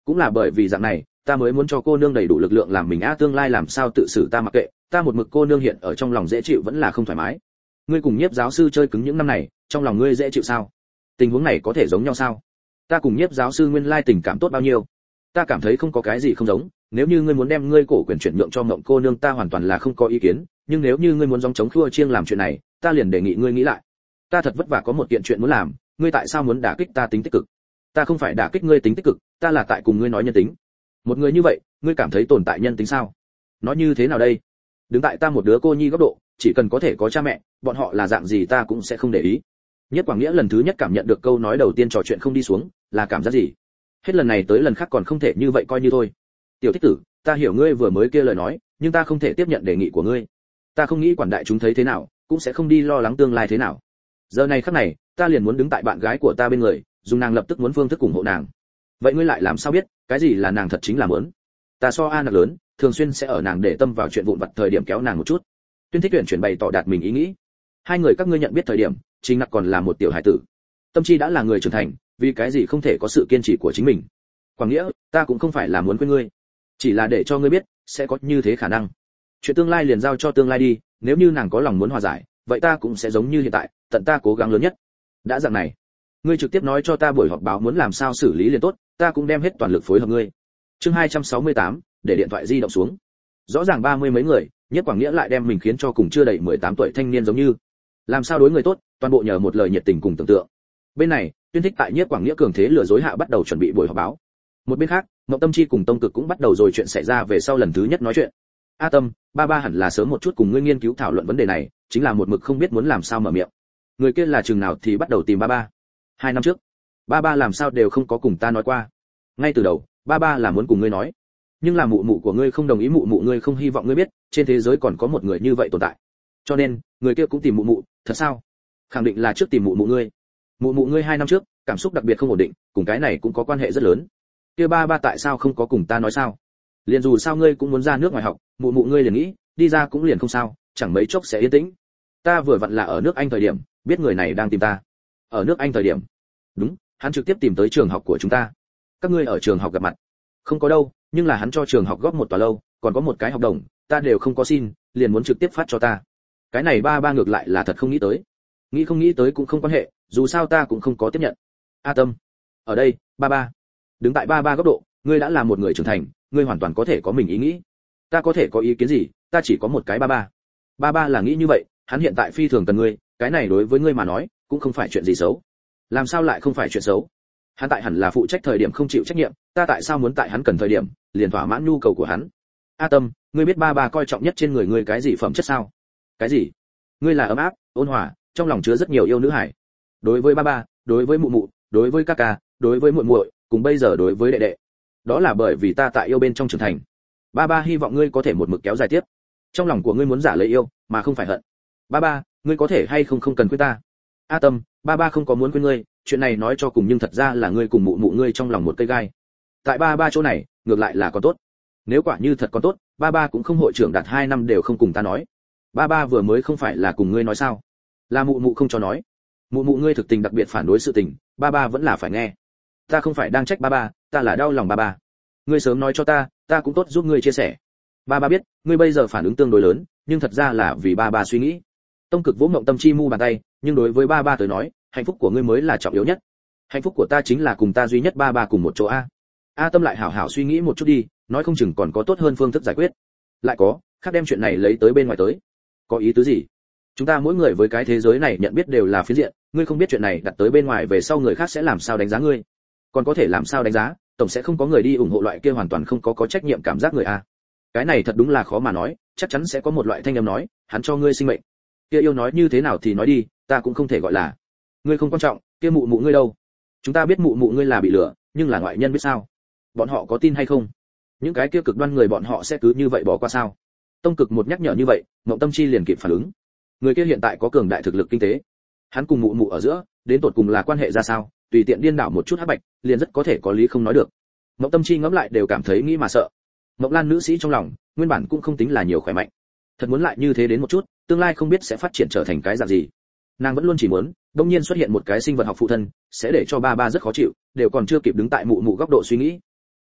cũng là bởi vì dạng này ta mới muốn cho cô nương đầy đủ lực lượng làm mình tương lai làm sao tự xử ta mặc kệ, ta một mực cô nương hiện ở trong lòng dễ chịu vẫn là không thoải mái. Ngươi cùng Nhiếp giáo sư chơi cứng những năm này, trong lòng ngươi dễ chịu sao? Tình huống này có thể giống nhau sao? Ta cùng Nhiếp giáo sư nguyên lai tình cảm tốt bao nhiêu? Ta cảm thấy không có cái gì không giống, nếu như ngươi muốn đem ngươi cổ quyền chuyển nhượng cho Mộng cô nương ta hoàn toàn là không có ý kiến, nhưng nếu như ngươi muốn gióng chống khua chiêng làm chuyện này, ta liền đề nghị ngươi nghĩ lại. Ta thật vất vả có một kiện chuyện muốn làm, ngươi tại sao muốn đả kích ta tính tích cực? Ta không phải đả kích ngươi tính tích cực, ta là tại cùng ngươi nói nhân tính. Một người như vậy, ngươi cảm thấy tồn tại nhân tính sao? Nói như thế nào đây? Đứng tại ta một đứa cô nhi góc độ, chỉ cần có thể có cha mẹ, bọn họ là dạng gì ta cũng sẽ không để ý. Nhất Quảng Nghĩa lần thứ nhất cảm nhận được câu nói đầu tiên trò chuyện không đi xuống, là cảm giác gì? Hết lần này tới lần khác còn không thể như vậy coi như thôi. Tiểu Thích Tử, ta hiểu ngươi vừa mới kia lời nói, nhưng ta không thể tiếp nhận đề nghị của ngươi. Ta không nghĩ quản đại chúng thấy thế nào, cũng sẽ không đi lo lắng tương lai thế nào. Giờ này khắc này, ta liền muốn đứng tại bạn gái của ta bên người, dùng nàng lập tức muốn phương thức ủng hộ nàng. Vậy ngươi lại làm sao biết, cái gì là nàng thật chính là muốn? Ta so A nặc lớn, thường xuyên sẽ ở nàng để tâm vào chuyện vụn vặt thời điểm kéo nàng một chút. Tuyên Thích Tuyển chuyển bày tỏ đạt mình ý nghĩ. Hai người các ngươi nhận biết thời điểm, Trình Nặc còn là một tiểu hải tử. Tâm Chi đã là người trưởng thành, vì cái gì không thể có sự kiên trì của chính mình? Quảng Nghĩa, ta cũng không phải là muốn quên ngươi, chỉ là để cho ngươi biết, sẽ có như thế khả năng. Chuyện tương lai liền giao cho tương lai đi, nếu như nàng có lòng muốn hòa giải, vậy ta cũng sẽ giống như hiện tại, tận ta cố gắng lớn nhất. Đã dạng này, ngươi trực tiếp nói cho ta buổi họp báo muốn làm sao xử lý liền tốt, ta cũng đem hết toàn lực phối hợp ngươi. Chương 268, để điện thoại di động xuống. Rõ ràng 30 mấy người, Nhất Quảng Nghĩa lại đem mình khiến cho cùng chưa đầy 18 tuổi thanh niên giống như. Làm sao đối người tốt, toàn bộ nhờ một lời nhiệt tình cùng tưởng tượng. Bên này, Tuyên Thích tại Nhất Quảng Nghĩa cường thế lừa dối hạ bắt đầu chuẩn bị buổi họp báo. Một bên khác, Mộng Tâm Chi cùng Tông Cực cũng bắt đầu rồi chuyện xảy ra về sau lần thứ nhất nói chuyện. A Tâm, ba hẳn là sớm một chút cùng ngươi nghiên cứu thảo luận vấn đề này, chính là một mực không biết muốn làm sao mở miệng. Người kia là chừng nào thì bắt đầu tìm ba. 2 năm trước, ba làm sao đều không có cùng ta nói qua. Ngay từ đầu, ba là muốn cùng ngươi nói, nhưng là mụ của ngươi không đồng ý, mụ ngươi không hy vọng ngươi biết, trên thế giới còn có một người như vậy tồn tại. Cho nên, người kia cũng tìm mụ, thật sao? Khẳng định là trước tìm mụ ngươi. Mụ ngươi 2 năm trước, cảm xúc đặc biệt không ổn định, cùng cái này cũng có quan hệ rất lớn. Kia ba tại sao không có cùng ta nói sao? Liền dù sao ngươi cũng muốn ra nước ngoài học, mụ ngươi liền nghĩ, đi ra cũng liền không sao, chẳng mấy chốc sẽ yên tĩnh. Ta vừa vặn là ở nước Anh thời điểm, biết người này đang tìm ta. Ở nước Anh thời điểm? Đúng, hắn trực tiếp tìm tới trường học của chúng ta. Các ngươi ở trường học gặp mặt? Không có đâu, nhưng là hắn cho trường học góp một tòa lâu, còn có một cái học đồng, ta đều không có xin, liền muốn trực tiếp phát cho ta. Cái này ba ngược lại là thật không nghĩ tới. Nghĩ không nghĩ tới cũng không quan hệ, dù sao ta cũng không có tiếp nhận. A Tâm, ở đây, ba. Đứng tại ba góc độ, ngươi đã là một người trưởng thành, ngươi hoàn toàn có thể có mình ý nghĩ. Ta có thể có ý kiến gì, ta chỉ có một cái ba. Ba là nghĩ như vậy, hắn hiện tại phi thường cần ngươi, cái này đối với ngươi mà nói, cũng không phải chuyện gì xấu. Làm sao lại không phải chuyện xấu? Hắn tại hẳn là phụ trách thời điểm không chịu trách nhiệm, ta tại sao muốn tại hắn cần thời điểm, liền thỏa mãn nhu cầu của hắn. A Tâm, ngươi biết ba coi trọng nhất trên người ngươi cái gì phẩm chất sao? Cái gì? Ngươi là ấm áp, ôn hòa, trong lòng chứa rất nhiều yêu nữ hải. Đối với ba, đối với mụ, đối với ca, đối với muội, cùng bây giờ đối với đệ. Đó là bởi vì ta tại yêu bên trong trưởng thành. Ba hy vọng ngươi có thể một mực kéo dài tiếp. Trong lòng của ngươi muốn giả lấy yêu, mà không phải hận. Ba, ngươi có thể hay không cần quên ta. A Tâm, ba không có muốn quên ngươi, chuyện này nói cho cùng nhưng thật ra là ngươi cùng mụ ngươi trong lòng một cây gai. Tại ba chỗ này, ngược lại là có tốt. Nếu quả như thật có tốt, ba cũng không hội trưởng đạt 2 năm đều không cùng ta nói. Ba vừa mới không phải là cùng ngươi nói sao? Là mụ không cho nói. Mụ ngươi thực tình đặc biệt phản đối sự tình, ba vẫn là phải nghe. Ta không phải đang trách ba, ta là đau lòng ba. Ngươi sớm nói cho ta cũng tốt giúp ngươi chia sẻ. Ba biết, ngươi bây giờ phản ứng tương đối lớn, nhưng thật ra là vì ba suy nghĩ. Tông Cực vỗ Mộng Tâm Chi mu bàn tay, nhưng đối với ba tới nói, hạnh phúc của ngươi mới là trọng yếu nhất. Hạnh phúc của ta chính là cùng ta duy nhất ba cùng một chỗ a. A Tâm lại hảo hảo suy nghĩ một chút đi, nói không chừng còn có tốt hơn phương thức giải quyết. Lại có, khác đem chuyện này lấy tới bên ngoài tới. Có ý tứ gì? Chúng ta mỗi người với cái thế giới này nhận biết đều là phiến diện, ngươi không biết chuyện này đặt tới bên ngoài về sau người khác sẽ làm sao đánh giá ngươi. Còn có thể làm sao đánh giá, tổng sẽ không có người đi ủng hộ loại kia hoàn toàn không có trách nhiệm cảm giác người a. Cái này thật đúng là khó mà nói, chắc chắn sẽ có một loại thanh âm nói, hắn cho ngươi sinh mệnh. Kia yêu nói như thế nào thì nói đi, ta cũng không thể gọi là. Ngươi không quan trọng, kia mụ ngươi đâu? Chúng ta biết mụ ngươi là bị lừa, nhưng là ngoại nhân biết sao? Bọn họ có tin hay không? Những cái kia cực đoan người bọn họ sẽ cứ như vậy bỏ qua sao? Tông Cực một nhắc nhở như vậy, Mộng Tâm Chi liền kịp phản ứng. Người kia hiện tại có cường đại thực lực kinh tế, hắn cùng mụ ở giữa, đến tột cùng là quan hệ ra sao? Tùy tiện điên đảo một chút hắc bạch, liền rất có thể có lý không nói được. Mộng Tâm Chi ngẫm lại đều cảm thấy nghĩ mà sợ. Mộng Lan nữ sĩ trong lòng, nguyên bản cũng không tính là nhiều khỏe mạnh. Thật muốn lại như thế đến một chút, tương lai không biết sẽ phát triển trở thành cái dạng gì. Nàng vẫn luôn chỉ muốn, đột nhiên xuất hiện một cái sinh vật học phụ thân, sẽ để cho ba rất khó chịu, đều còn chưa kịp đứng tại mụ góc độ suy nghĩ.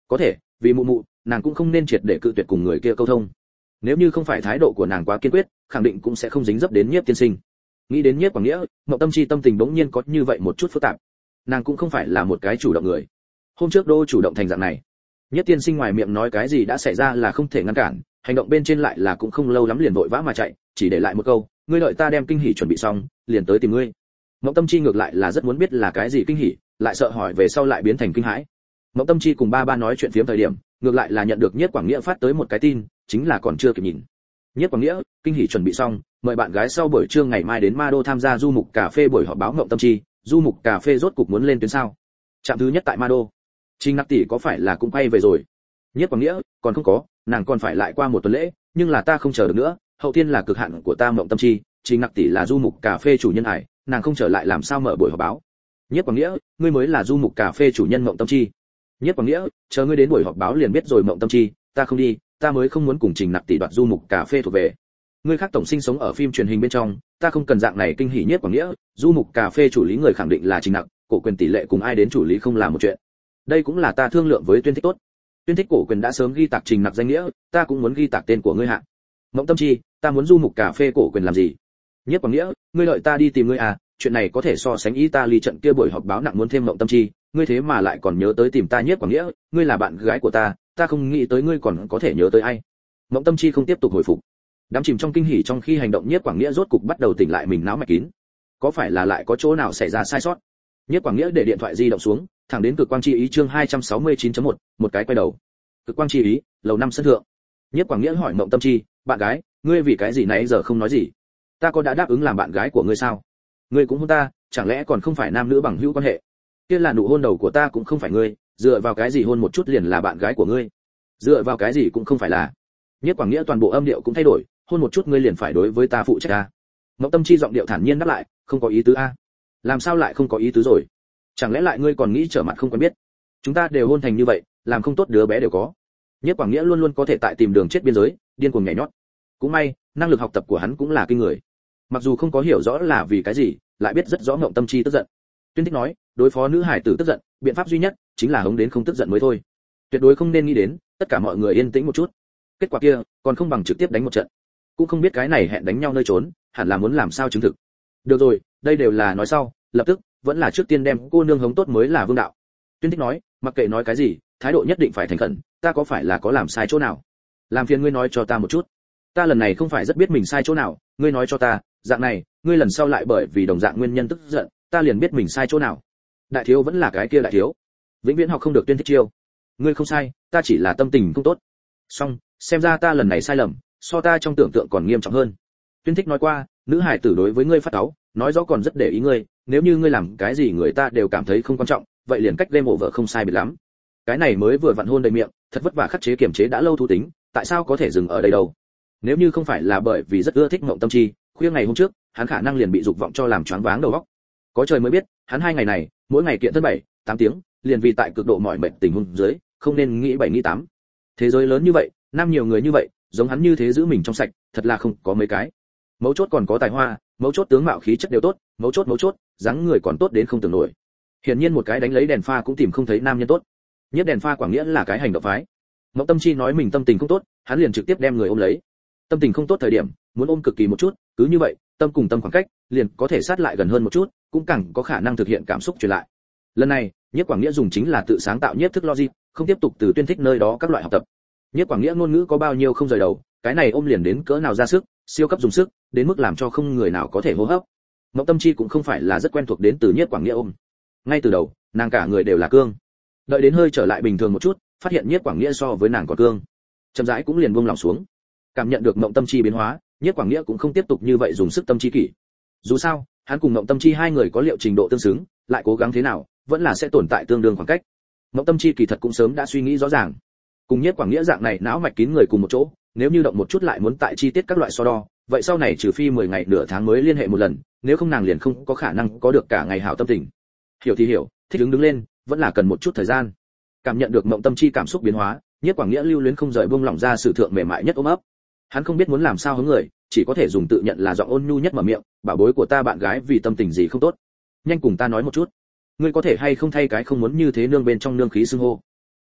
Có thể, vì mụ mụ, nàng cũng không nên triệt để cự tuyệt cùng người kia câu thông. Nếu như không phải thái độ của nàng quá kiên quyết, khẳng định cũng sẽ không dính dấp đến Nhiếp tiên sinh. Nghĩ đến Nhiếp Quảng Nghĩa, Mộng Tâm Chi tâm tình bỗng nhiên có như vậy một chút phức tạp. Nàng cũng không phải là một cái chủ động người. Hôm trước Đô chủ động thành dạng này. Nhiếp tiên sinh ngoài miệng nói cái gì đã xảy ra là không thể ngăn cản, hành động bên trên lại là cũng không lâu lắm liền vội vã mà chạy, chỉ để lại một câu, ngươi đợi ta đem kinh hỉ chuẩn bị xong, liền tới tìm ngươi. Mộng Tâm Chi ngược lại là rất muốn biết là cái gì kinh hỉ, lại sợ hỏi về sau lại biến thành kinh hãi. Mộng Tâm Chi cùng ba ba nói chuyện phiếm thời điểm, ngược lại là nhận được Nhiếp Quảng Nghĩa phát tới một cái tin, chính là còn chưa kịp nhìn. Nhiếp Quảng Nghĩa, kinh hỉ chuẩn bị xong, mời bạn gái sau buổi trưa ngày mai đến Ma Đô tham gia du mục cà phê buổi họp báo. Mộng Tâm Chi, du mục cà phê rốt cục muốn lên tuyến sao? Trạm thứ nhất tại Ma Đô. Trình Nặc tỷ có phải là cũng quay về rồi? Nhiếp Quảng Nghĩa, còn không có, nàng còn phải lại qua một tuần lễ, nhưng là ta không chờ được nữa, hậu thiên là cực hạn của ta. Mộng Tâm Chi, Trình Nặc tỷ là du mục cà phê chủ nhân ải, nàng không trở lại làm sao mở buổi họp báo? Nhiếp Quảng Nghĩa, ngươi mới là du mục cà phê chủ nhân. Mộng Tâm Chi. Nhiếp Quảng Nghĩa, chờ ngươi đến buổi họp báo liền biết rồi. Mộng Tâm Chi, ta không đi, ta mới không muốn cùng Trình Nặc tỷ đoạt du mục cà phê thuộc về. Ngươi khác tổng sinh sống ở phim truyền hình bên trong, ta không cần dạng này kinh hỉ. Nhiếp Quảng Nghĩa, du mục cà phê chủ lý người khẳng định là Trình Nặc, cổ quyền tỷ lệ cùng ai đến chủ lý không là một chuyện. Đây cũng là ta thương lượng với Tuyên Thích tốt. Tuyên Thích cổ quyền đã sớm ghi tạc Trình Nặc danh nghĩa, ta cũng muốn ghi tạc tên của ngươi hạ. Mộng Tâm Chi, ta muốn du mục cà phê cổ quyền làm gì? Nhiếp Quảng Nghĩa, ngươi đợi ta đi tìm ngươi à, chuyện này có thể so sánh Italy trận kia buổi họp báo nặng muốn thêm. Mộng Tâm Chi, ngươi thế mà lại còn nhớ tới tìm ta. Nhiếp Quảng Nghĩa, ngươi là bạn gái của ta, ta không nghĩ tới ngươi còn có thể nhớ tới ai. Mộng Tâm Chi không tiếp tục hồi phục. Đắm chìm trong kinh hỉ trong khi hành động, Nhiếp Quảng Nghĩa rốt cục bắt đầu tỉnh lại mình não mạch kín. Có phải là lại có chỗ nào xảy ra sai sót? Nhiếp Quảng Nghĩa để điện thoại di động xuống, thẳng đến Cực Quang Chi Ý chương 269.1, một cái quay đầu. Cực Quang Chi Ý, lầu 5 sân thượng. Nhiếp Quảng Nghĩa hỏi Mộng Tâm Chi, bạn gái, ngươi vì cái gì nãy giờ không nói gì? Ta có đã đáp ứng làm bạn gái của ngươi sao? Ngươi cũng hôn ta, chẳng lẽ còn không phải nam nữ bằng hữu quan hệ? Kia là nụ hôn đầu của ta cũng không phải ngươi, dựa vào cái gì hôn một chút liền là bạn gái của ngươi? Dựa vào cái gì cũng không phải là. Nhiếp Quảng Nghĩa toàn bộ âm điệu cũng thay đổi, hôn một chút ngươi liền phải đối với ta phụ trách a. Mộng Tâm Chi giọng điệu thản nhiên đáp lại, không có ý tứ a. Làm sao lại không có ý tứ rồi? Chẳng lẽ lại ngươi còn nghĩ trở mặt không quen biết? Chúng ta đều hôn thành như vậy, làm không tốt đứa bé đều có. Nhiếp Quảng Nghĩa luôn luôn có thể tại tìm đường chết biên giới, điên cuồng nhảy nhót. Cũng may, năng lực học tập của hắn cũng là kinh người. Mặc dù không có hiểu rõ là vì cái gì, lại biết rất rõ Mộng Tâm Chi tức giận. Tuyên Thích nói, đối phó nữ hải tử tức giận, biện pháp duy nhất chính là hống đến không tức giận mới thôi. Tuyệt đối không nên nghĩ đến, tất cả mọi người yên tĩnh một chút. Kết quả kia, còn không bằng trực tiếp đánh một trận. Cũng không biết cái này hẹn đánh nhau nơi trốn, hẳn là muốn làm sao chứng thực. Được rồi, đây đều là nói sau, lập tức, vẫn là trước tiên đem cô nương hống tốt mới là vương đạo. Tuyên Thích nói, mặc kệ nói cái gì, thái độ nhất định phải thành khẩn, ta có phải là có làm sai chỗ nào? Làm phiền ngươi nói cho ta một chút. Ta lần này không phải rất biết mình sai chỗ nào, ngươi nói cho ta, dạng này, ngươi lần sau lại bởi vì đồng dạng nguyên nhân tức giận, ta liền biết mình sai chỗ nào. Đại thiếu vẫn là cái kia đại thiếu, vĩnh viễn học không được Tuyên Thích chiêu. Ngươi không sai, ta chỉ là tâm tình không tốt. Xong, xem ra ta lần này sai lầm, so ta trong tưởng tượng còn nghiêm trọng hơn. Tuyên Thích nói qua, nữ hải tử đối với ngươi phát cáu, nói rõ còn rất để ý ngươi, nếu như ngươi làm cái gì người ta đều cảm thấy không quan trọng, vậy liền cách game over không sai biệt lắm. Cái này mới vừa vặn hôn đầy miệng, thật vất vả khắc chế kiềm chế đã lâu thú tính, tại sao có thể dừng ở đây đâu? Nếu như không phải là bởi vì rất ưa thích Mộng Tâm Chi, khuya ngày hôm trước, hắn khả năng liền bị dục vọng cho làm choáng váng đầu óc. Có trời mới biết, hắn 2 ngày này, mỗi ngày kiện thân 7-8 tiếng, liền vì tại cực độ mỏi mệt tình huống dưới, không nên nghĩ 7 nghĩ 8. Thế giới lớn như vậy, nam nhiều người như vậy, giống hắn như thế giữ mình trong sạch, thật là không có mấy cái. Mấu chốt còn có tài hoa, mấu chốt tướng mạo khí chất đều tốt, mấu chốt, dáng người còn tốt đến không tưởng nổi. Hiển nhiên một cái đánh lấy đèn pha cũng tìm không thấy nam nhân tốt. Nhất đèn pha Quảng Nghĩa là cái hành động phái. Mộng Tâm Chi nói mình tâm tình không tốt, hắn liền trực tiếp đem người ôm lấy. Tâm tình không tốt thời điểm, muốn ôm cực kỳ một chút, cứ như vậy, tâm cùng tâm khoảng cách, liền có thể sát lại gần hơn một chút, cũng càng có khả năng thực hiện cảm xúc truyền lại. Lần này, Nhiếp Quảng Nghĩa dùng chính là tự sáng tạo nhiếp thức logic, không tiếp tục từ Tuyên Thích nơi đó các loại học tập. Nhiếp Quảng Nghĩa ngôn ngữ có bao nhiêu không rời đầu, cái này ôm liền đến cỡ nào ra sức, siêu cấp dùng sức, đến mức làm cho không người nào có thể hô hấp. Mộng Tâm Chi cũng không phải là rất quen thuộc đến từ Nhiếp Quảng Nghĩa ôm. Ngay từ đầu, nàng cả người đều là cương. Đợi đến hơi trở lại bình thường một chút, phát hiện Nhiếp Quảng Nghĩa so với nàng còn cương. Chậm rãi cũng liền buông lòng xuống. Cảm nhận được Mộng Tâm Chi biến hóa, Nhiếp Quảng Nghĩa cũng không tiếp tục như vậy dùng sức tâm chi kỷ. Dù sao, hắn cùng Mộng Tâm Chi hai người có liệu trình độ tương xứng, lại cố gắng thế nào, vẫn là sẽ tồn tại tương đương khoảng cách. Mộng Tâm Chi kỳ thật cũng sớm đã suy nghĩ rõ ràng. Cùng Nhiếp Quảng Nghĩa dạng này não mạch kín người cùng một chỗ, nếu như động một chút lại muốn tại chi tiết các loại so đo, vậy sau này trừ phi 10 ngày nửa tháng mới liên hệ một lần, nếu không nàng liền không có khả năng có được cả ngày hảo tâm tình. Hiểu thì hiểu, thích đứng lên, vẫn là cần một chút thời gian. Cảm nhận được Mộng Tâm Chi cảm xúc biến hóa, Nhiếp Quảng Nghĩa lưu luyến không rời buông lỏng ra sự thượng mềm mại nhất ôm ấp. Hắn không biết muốn làm sao hướng người, chỉ có thể dùng tự nhận là giọng ôn nhu nhất mở miệng, bảo bối của ta bạn gái vì tâm tình gì không tốt, nhanh cùng ta nói một chút. Ngươi có thể hay không thay cái không muốn như thế nương bên trong nương khí xưng hô.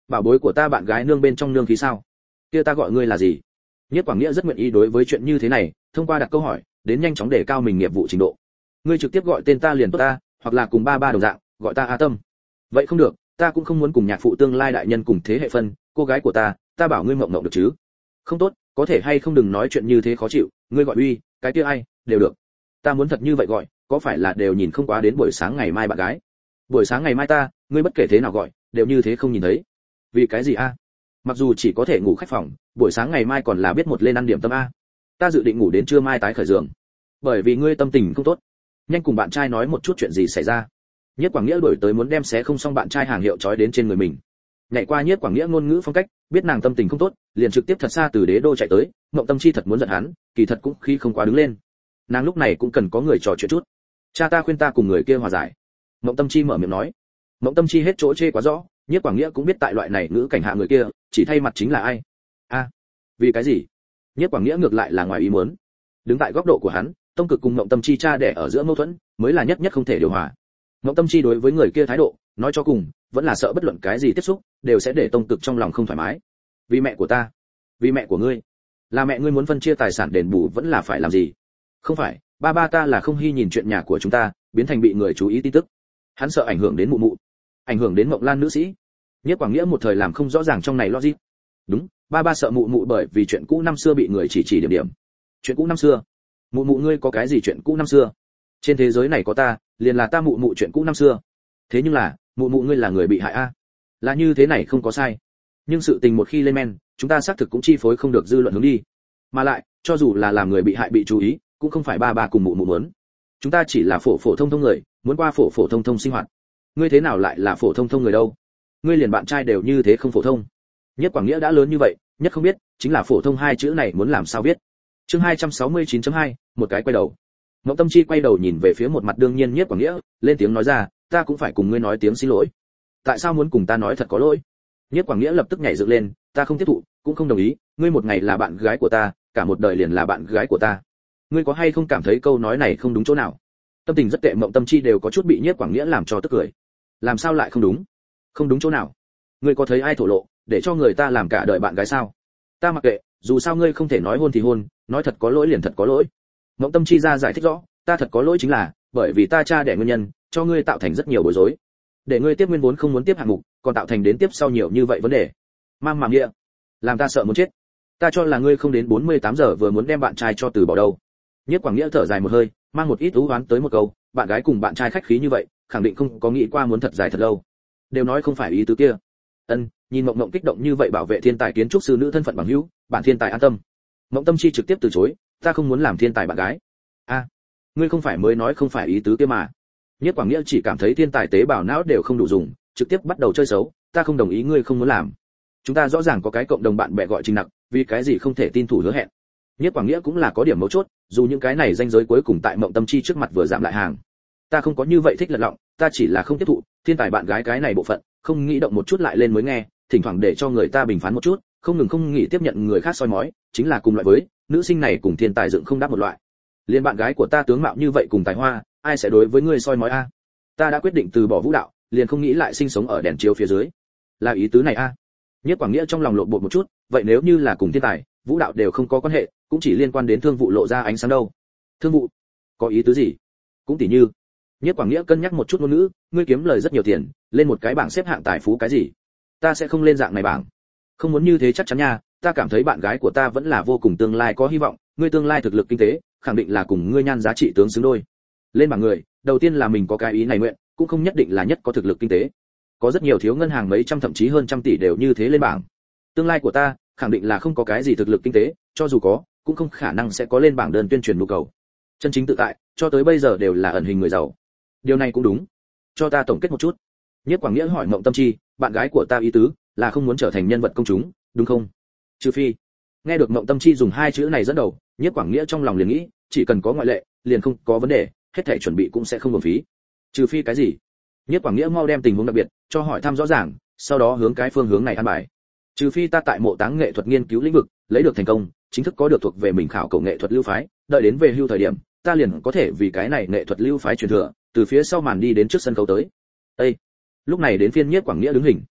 Bảo bối của ta bạn gái nương bên trong nương khí sao? Kia ta gọi ngươi là gì? Nhiếp Quảng Nghĩa rất nguyện ý đối với chuyện như thế này, thông qua đặt câu hỏi, đến nhanh chóng đề cao mình nghiệp vụ trình độ. Ngươi trực tiếp gọi tên ta liền tốt ta, hoặc là cùng ba đồng dạng, gọi ta A Tâm. Vậy không được, ta cũng không muốn cùng nhạc phụ tương lai đại nhân cùng thế hệ phân, cô gái của ta bảo ngươi mộng được chứ? Không tốt, có thể hay không đừng nói chuyện như thế khó chịu, ngươi gọi uy, cái kia ai, đều được. Ta muốn thật như vậy gọi, có phải là đều nhìn không quá đến buổi sáng ngày mai bạn gái? Buổi sáng ngày mai ta, ngươi bất kể thế nào gọi, đều như thế không nhìn thấy. Vì cái gì a? Mặc dù chỉ có thể ngủ khách phòng, buổi sáng ngày mai còn là biết một lên ăn điểm tâm a. Ta dự định ngủ đến trưa mai tái khởi giường. Bởi vì ngươi tâm tình không tốt. Nhanh cùng bạn trai nói một chút chuyện gì xảy ra. Nhiếp Quảng Nghĩa đổi tới muốn đem xé không xong bạn trai hàng hiệu trói đến trên người mình. Nhảy qua Nhiếp Quảng Nghĩa ngôn ngữ phong cách, biết nàng tâm tình không tốt, liền trực tiếp thật xa từ Đế Đô chạy tới, Mộng Tâm Chi thật muốn giận hắn, kỳ thật cũng khi không quá đứng lên. Nàng lúc này cũng cần có người trò chuyện chút. Cha ta khuyên ta cùng người kia hòa giải. Mộng Tâm Chi mở miệng nói. Mộng Tâm Chi hết chỗ chê quá rõ, Nhiếp Quảng Nghĩa cũng biết tại loại này ngữ cảnh hạ người kia, chỉ thay mặt chính là ai. A, vì cái gì? Nhiếp Quảng Nghĩa ngược lại là ngoài ý muốn. Đứng tại góc độ của hắn, Tông Cực cùng Mộng Tâm Chi cha đẻ ở giữa mâu thuẫn, mới là nhất không thể điều hòa. Mộng Tâm Chi đối với người kia thái độ, nói cho cùng, vẫn là sợ bất luận cái gì tiếp xúc, đều sẽ để Tông Cực trong lòng không thoải mái. Vì mẹ của ta, vì mẹ của ngươi, là mẹ ngươi muốn phân chia tài sản đền bù vẫn là phải làm gì? Không phải, ba ta là không hy nhìn chuyện nhà của chúng ta biến thành bị người chú ý tin tức. Hắn sợ ảnh hưởng đến mụ mụ, ảnh hưởng đến Mộng Lan nữ sĩ. Nhiếp Quảng Nghĩa một thời làm không rõ ràng trong này logic. Đúng, ba sợ mụ mụ bởi vì chuyện cũ năm xưa bị người chỉ điểm. Chuyện cũ năm xưa? Mụ ngươi có cái gì chuyện cũ năm xưa? Trên thế giới này có ta, liền là ta mụ chuyện cũ năm xưa. Thế nhưng là, mụ ngươi là người bị hại a. Là như thế này không có sai. Nhưng sự tình một khi lên men, chúng ta xác thực cũng chi phối không được dư luận hướng đi. Mà lại, cho dù là làm người bị hại bị chú ý, cũng không phải ba cùng mụ muốn. Chúng ta chỉ là phổ thông người, muốn qua phổ thông sinh hoạt. Ngươi thế nào lại là phổ thông người đâu? Ngươi liền bạn trai đều như thế không phổ thông. Nhất Quảng Nghĩa đã lớn như vậy, nhất không biết, chính là phổ thông hai chữ này muốn làm sao viết. Chương 269.2, một cái quay đầu. Mộng Tâm Chi quay đầu nhìn về phía một mặt đương nhiên Nhất Quảng Nghĩa, lên tiếng nói ra, ta cũng phải cùng ngươi nói tiếng xin lỗi. Tại sao muốn cùng ta nói thật có lỗi? Nhất Quảng Nghĩa lập tức nhảy dựng lên, ta không tiếp thụ, cũng không đồng ý, ngươi một ngày là bạn gái của ta, cả một đời liền là bạn gái của ta. Ngươi có hay không cảm thấy câu nói này không đúng chỗ nào? Tâm tình rất tệ, Mộng Tâm Chi đều có chút bị Nhất Quảng Nghĩa làm cho tức cười. Làm sao lại không đúng? Không đúng chỗ nào? Ngươi có thấy ai thổ lộ, để cho người ta làm cả đời bạn gái sao? Ta mặc kệ, dù sao ngươi không thể nói hôn thì hôn, nói thật có lỗi liền thật có lỗi. Mộng Tâm Chi ra giải thích rõ, ta thật có lỗi chính là, bởi vì ta cha đẻ nguyên nhân, cho ngươi tạo thành rất nhiều bối rối. Để ngươi tiếp nguyên vốn không muốn tiếp hạng mục, còn tạo thành đến tiếp sau nhiều như vậy vấn đề. Mang màng nghĩa, làm ta sợ muốn chết. Ta cho là ngươi không đến 48 giờ vừa muốn đem bạn trai cho từ bỏ đâu. Nhất Quảng Nghĩa thở dài một hơi, mang một ít ú oán tới một câu, bạn gái cùng bạn trai khách khí như vậy, khẳng định không có nghĩ qua muốn thật dài thật lâu. Đều nói không phải ý tứ kia. Nhìn Mộng kích động như vậy bảo vệ thiên tài kiến trúc sư nữ thân phận bằng hữu, bản thiên tài an tâm. Mộng Tâm Chi trực tiếp từ chối, ta không muốn làm thiên tài bạn gái. A, ngươi không phải mới nói không phải ý tứ kia mà. Nhất Quảng Nghĩa chỉ cảm thấy thiên tài tế bào não đều không đủ dùng, trực tiếp bắt đầu chơi xấu, ta không đồng ý, ngươi không muốn làm. Chúng ta rõ ràng có cái cộng đồng bạn bè gọi Trình Nặc, vì cái gì không thể tin thủ hứa hẹn. Nhất Quảng Nghĩa cũng là có điểm mấu chốt, dù những cái này danh giới cuối cùng tại Mộng Tâm Chi trước mặt vừa giảm lại hàng. Ta không có như vậy thích lật lọng, ta chỉ là không tiếp thụ thiên tài bạn gái cái này bộ phận, không nghĩ động một chút lại lên mới nghe, thỉnh thoảng để cho người ta bình phán một chút, không nghĩ tiếp nhận người khác soi mói, chính là cùng loại với nữ sinh này cùng thiên tài dựng không đáp một loại. Liên bạn gái của ta tướng mạo như vậy cùng tài hoa, ai sẽ đối với ngươi soi mói a? Ta đã quyết định từ bỏ vũ đạo, liền không nghĩ lại sinh sống ở đèn chiếu phía dưới. Là ý tứ này a? Nhất Quảng Nghĩa trong lòng lộn bột một chút, vậy nếu như là cùng thiên tài, vũ đạo đều không có quan hệ, cũng chỉ liên quan đến thương vụ lộ ra ánh sáng đâu. Thương vụ? Có ý tứ gì? Cũng tỉ như, Nhất Quảng Nghĩa cân nhắc một chút ngôn ngữ, ngươi kiếm lời rất nhiều tiền, lên một cái bảng xếp hạng tài phú cái gì? Ta sẽ không lên dạng này bảng. Không muốn như thế chắc chắn nha, ta cảm thấy bạn gái của ta vẫn là vô cùng tương lai có hy vọng, ngươi tương lai thực lực kinh tế, khẳng định là cùng ngươi nhan giá trị tướng xứng đôi. Lên bảng người, đầu tiên là mình có cái ý này nguyện, cũng không nhất định là nhất có thực lực kinh tế. Có rất nhiều thiếu ngân hàng mấy trăm thậm chí hơn trăm tỷ đều như thế lên bảng. Tương lai của ta, khẳng định là không có cái gì thực lực kinh tế, cho dù có, cũng không khả năng sẽ có lên bảng đơn tuyên truyền nhu cầu. Chân chính tự tại, cho tới bây giờ đều là ẩn hình người giàu. Điều này cũng đúng. Cho ta tổng kết một chút. Nhất Quảng Nghĩa hỏi Mộng Tâm Chi, bạn gái của ta ý tứ là không muốn trở thành nhân vật công chúng, đúng không? Trừ phi. Nghe được Mộng Tâm Chi dùng hai chữ này dẫn đầu, Nhất Quảng Nghĩa trong lòng liền nghĩ, chỉ cần có ngoại lệ, liền không có vấn đề, hết thảy chuẩn bị cũng sẽ không uổng phí. Trừ phi cái gì? Nhất Quảng Nghĩa mau đem tình huống đặc biệt cho hỏi thăm rõ ràng, sau đó hướng cái phương hướng này an bài. Trừ phi ta tại mộ táng nghệ thuật nghiên cứu lĩnh vực lấy được thành công, chính thức có được thuộc về mình khảo cổ nghệ thuật lưu phái, đợi đến về hưu thời điểm, ta liền có thể vì cái này nghệ thuật lưu phái truyền thừa, từ phía sau màn đi đến trước sân khấu tới. Ê! Lúc này đến phiên Nhất Quảng Nghĩa đứng hình.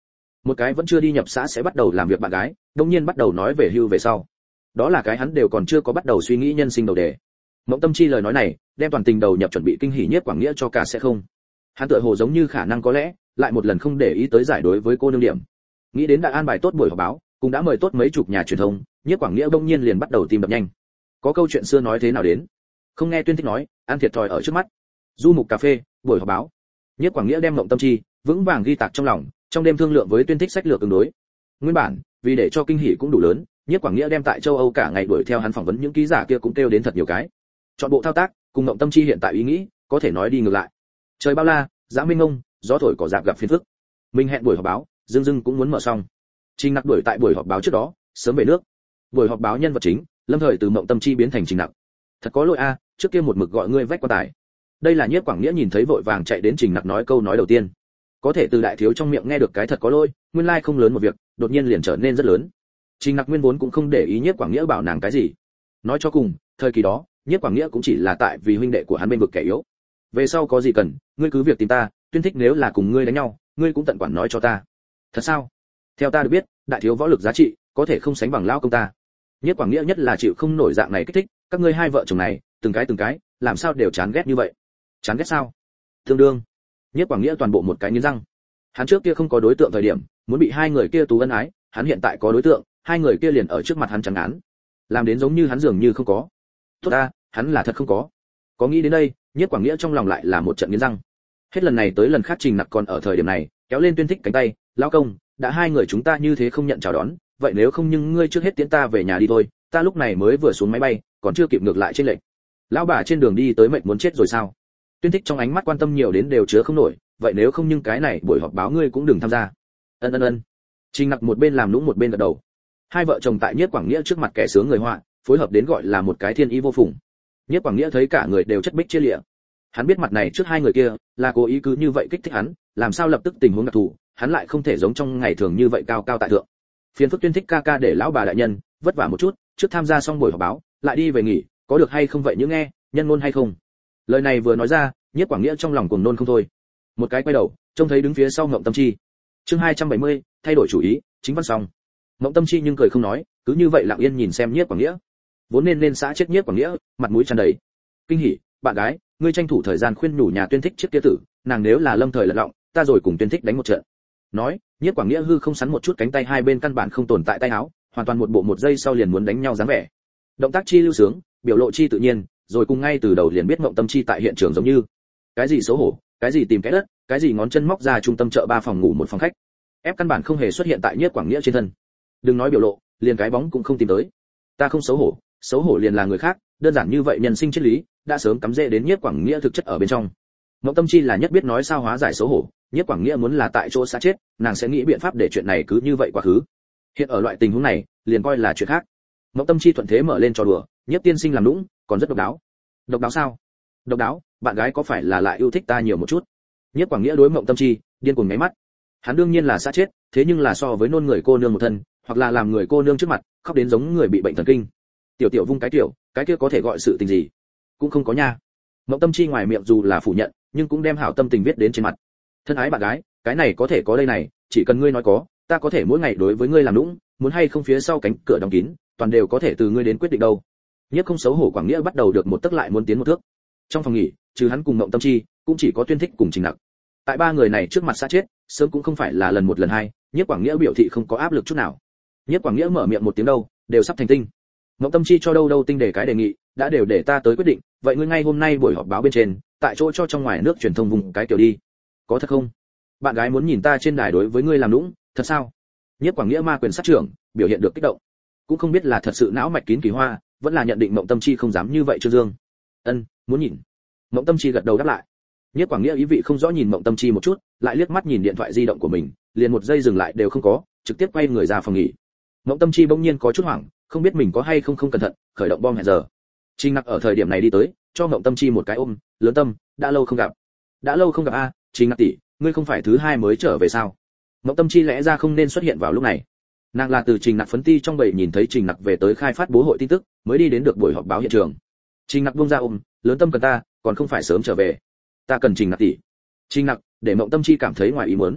Một cái vẫn chưa đi nhập xã sẽ bắt đầu làm việc bạn gái đương nhiên bắt đầu nói về hưu về sau. Đó là cái hắn đều còn chưa có bắt đầu suy nghĩ nhân sinh đầu đề. Mộng Tâm Chi lời nói này đem toàn tình đầu nhập chuẩn bị kinh hỉ Nhiếp Quảng Nghĩa cho cả sẽ không. Hắn tựa hồ giống như khả năng có lẽ lại một lần không để ý tới giải đối với cô nương điểm. Nghĩ đến đã an bài tốt buổi họp báo, cũng đã mời tốt mấy chục nhà truyền thông, Nhiếp Quảng Nghĩa bỗng nhiên liền bắt đầu tim đập nhanh. Có câu chuyện xưa nói thế nào đến, không nghe Tuyên Thích nói, ăn thiệt thòi ở trước mắt. Du mục cà phê, buổi họp báo. Nhiếp Quảng Nghĩa đem Mộng Tâm Chi vững vàng ghi tạc trong lòng, trong đêm thương lượng với Tuyên Thích sách lược ứng đối. Nguyên bản, vì để cho kinh hỉ cũng đủ lớn, Nhiếp Quảng Nghĩa đem tại châu Âu cả ngày đuổi theo hắn phỏng vấn những ký giả kia cũng kêu đến thật nhiều cái. Chọn bộ thao tác, cùng Mộng Tâm Chi hiện tại ý nghĩ, có thể nói đi ngược lại. Trời bao la, dã mênh mông, gió thổi cỏ rạp gặp phiền phức. Mình hẹn buổi họp báo, dưng dưng cũng muốn mở xong. Trình Nặc đuổi tại buổi họp báo trước đó, sớm về nước. Buổi họp báo nhân vật chính, lâm thời từ Mộng Tâm Chi biến thành Trình Nặc. Thật có lỗi a, trước kia một mực gọi ngươi vách quan tài. Đây là Nhiếp Quảng Nghĩa nhìn thấy vội vàng chạy đến Trình Nặc nói câu nói đầu tiên. Có thể từ đại thiếu trong miệng nghe được cái thật có lỗi, nguyên lai không lớn một việc, đột nhiên liền trở nên rất lớn. Trình Nặc nguyên vốn cũng không để ý Nhiếp Quảng Nghĩa bảo nàng cái gì. Nói cho cùng, thời kỳ đó, Nhiếp Quảng Nghĩa cũng chỉ là tại vì huynh đệ của hắn bên vực kẻ yếu. Về sau có gì cần, ngươi cứ việc tìm ta, Tuyên Thích nếu là cùng ngươi đánh nhau, ngươi cũng tận quản nói cho ta. Thật sao? Theo ta được biết, đại thiếu võ lực giá trị có thể không sánh bằng lão công ta. Nhiếp Quảng Nghĩa nhất là chịu không nổi dạng này kích thích, các ngươi hai vợ chồng này, từng cái, làm sao đều chán ghét như vậy? Chán ghét sao? Tương đương. Nhiếp Quảng Nghĩa toàn bộ một cái nghiến răng. Hắn trước kia không có đối tượng thời điểm, muốn bị hai người kia tú ân ái, hắn hiện tại có đối tượng, hai người kia liền ở trước mặt hắn chán ngán. Làm đến giống như hắn dường như không có. Tốt ta, hắn là thật không có. Có nghĩ đến đây, Nhiếp Quảng Nghĩa trong lòng lại là một trận nghiến răng. Hết lần này tới lần khác Trình Nặc còn ở thời điểm này, kéo lên Tuyên Thích cánh tay, "Lão công, đã hai người chúng ta như thế không nhận chào đón, vậy nếu không nhưng ngươi trước hết tiễn ta về nhà đi thôi, ta lúc này mới vừa xuống máy bay, còn chưa kịp ngược lại trên lệnh." Lão bà trên đường đi tới mệt muốn chết rồi sao? Tuyên Thích trong ánh mắt quan tâm nhiều đến đều chứa không nổi, vậy nếu không nhưng cái này buổi họp báo ngươi cũng đừng tham gia. Ân. Trình Nặc một bên làm nũng một bên gật đầu. Hai vợ chồng tại Nhiếp Quảng Nghĩa trước mặt kẻ sướng người họa, phối hợp đến gọi là một cái thiên ý vô phùng. Nhiếp Quảng Nghĩa thấy cả người đều chất bích chia lịa. Hắn biết mặt này trước hai người kia là cố ý cứ như vậy kích thích hắn, làm sao lập tức tình huống đặc thù, hắn lại không thể giống trong ngày thường như vậy cao cao tại thượng. Phiền phức Tuyên Thích ca ca để lão bà đại nhân vất vả một chút, trước tham gia xong buổi họp báo, lại đi về nghỉ, có được hay không vậy những nghe, nhân ngôn hay không. Lời này vừa nói ra, Nhiếp Quảng Nghĩa trong lòng cuồng nôn không thôi. Một cái quay đầu, trông thấy đứng phía sau Mộng Tâm Chi. Chương 270, thay đổi chủ ý, chính văn xong. Mộng Tâm Chi nhưng cười không nói, cứ như vậy lặng yên nhìn xem Nhiếp Quảng Nghĩa. Vốn nên xã chết Nhiếp Quảng Nghĩa, mặt mũi tràn đầy kinh hỉ, "Bạn gái, ngươi tranh thủ thời gian khuyên nhủ nhà Tuyên Thích trước kia tử, nàng nếu là lâm thời lật lọng, ta rồi cùng Tuyên Thích đánh một trận." Nói, Nhiếp Quảng Nghĩa hư không sắn một chút cánh tay hai bên căn bản không tồn tại tay áo, hoàn toàn một bộ một giây sau liền muốn đánh nhau dáng vẻ. Động tác chi lưu sướng, biểu lộ chi tự nhiên, rồi cùng ngay từ đầu liền biết Mộng Tâm Chi tại hiện trường giống như cái gì xấu hổ, cái gì tìm cái đất, cái gì ngón chân móc ra trung tâm chợ 3 phòng ngủ một phòng khách, ép căn bản không hề xuất hiện tại Nhiếp Quảng Nghĩa trên thân. Đừng nói biểu lộ, liền cái bóng cũng không tìm tới. Ta không xấu hổ liền là người khác, đơn giản như vậy nhân sinh triết lý đã sớm cắm rễ đến Nhiếp Quảng Nghĩa thực chất ở bên trong. Mộng Tâm Chi là nhất biết nói sao hóa giải xấu hổ, Nhiếp Quảng Nghĩa muốn là tại chỗ xã chết, nàng sẽ nghĩ biện pháp để chuyện này cứ như vậy quá khứ. Hiện ở loại tình huống này, liền coi là chuyện khác. Mộng Tâm Chi thuận thế mở lên trò đùa, Nhiếp tiên sinh làm nũng, còn rất độc đáo. Độc đáo sao? Độc đáo, bạn gái có phải là lại yêu thích ta nhiều một chút? Nhiếp Quảng Nghĩa đối Mộng Tâm Chi điên cuồng nháy mắt. Hắn đương nhiên là xã chết, thế nhưng là so với nôn người cô nương một thân, hoặc là làm người cô nương trước mặt khóc đến giống người bị bệnh thần kinh. Tiểu vung cái kia có thể gọi sự tình gì? Cũng không có nha. Mộng Tâm Chi ngoài miệng dù là phủ nhận, nhưng cũng đem hảo tâm tình viết đến trên mặt. Thân ái bạn gái, cái này có thể có đây này, chỉ cần ngươi nói có, ta có thể mỗi ngày đối với ngươi làm nũng, muốn hay không phía sau cánh cửa đóng kín, toàn đều có thể từ ngươi đến quyết định đâu. Nhiếp không xấu hổ Quảng Nghĩa bắt đầu được một tấc lại muốn tiến một thước. Trong phòng nghỉ, trừ hắn cùng Mộng Tâm Chi, cũng chỉ có Tuyên Thích cùng Trình Nặc. Tại ba người này trước mặt xã chết, sớm cũng không phải là lần một lần hai, Nhiếp Quảng Nghĩa biểu thị không có áp lực chút nào. Nhiếp Quảng Nghĩa mở miệng một tiếng đâu, đều sắp thành tinh. Mộng Tâm Chi cho đâu tinh để cái đề nghị, đã đều để ta tới quyết định, vậy ngươi ngay hôm nay buổi họp báo bên trên, tại chỗ cho trong ngoài nước truyền thông vùng cái kiểu đi. Có thật không? Bạn gái muốn nhìn ta trên đài đối với ngươi làm nũng, thật sao? Nhiếp Quảng Nghĩa ma quyền sát trưởng, biểu hiện được kích động. Cũng không biết là thật sự não mạch kín kỳ hoa, vẫn là nhận định Mộng Tâm Chi không dám như vậy Trương Dương. Muốn nhìn. Mộng Tâm Chi gật đầu đáp lại. Nhiếp Quảng Nghĩa ý vị không rõ nhìn Mộng Tâm Chi một chút, lại liếc mắt nhìn điện thoại di động của mình, liền một giây dừng lại đều không có, trực tiếp quay người ra phòng nghỉ. Mộng Tâm Chi bỗng nhiên có chút hoảng, không biết mình có hay không cẩn thận, khởi động bom hẹn giờ. Trình Nặc ở thời điểm này đi tới, cho Mộng Tâm Chi một cái ôm, "Lớn Tâm, đã lâu không gặp a, Trình Nặc tỷ, ngươi không phải thứ hai mới trở về sao?" Mộng Tâm Chi lẽ ra không nên xuất hiện vào lúc này. Nàng là từ Trình Nặc phấn ti trong bầy nhìn thấy Trình Nặc về tới khai phát bố hội tin tức, mới đi đến được buổi họp báo hiện trường. Trình Nặc buông ra ôm, "Lớn Tâm cần ta, còn không phải sớm trở về. Ta cần Trình Nặc tỷ." Trình Nặc, để Mộng Tâm Chi cảm thấy ngoài ý muốn.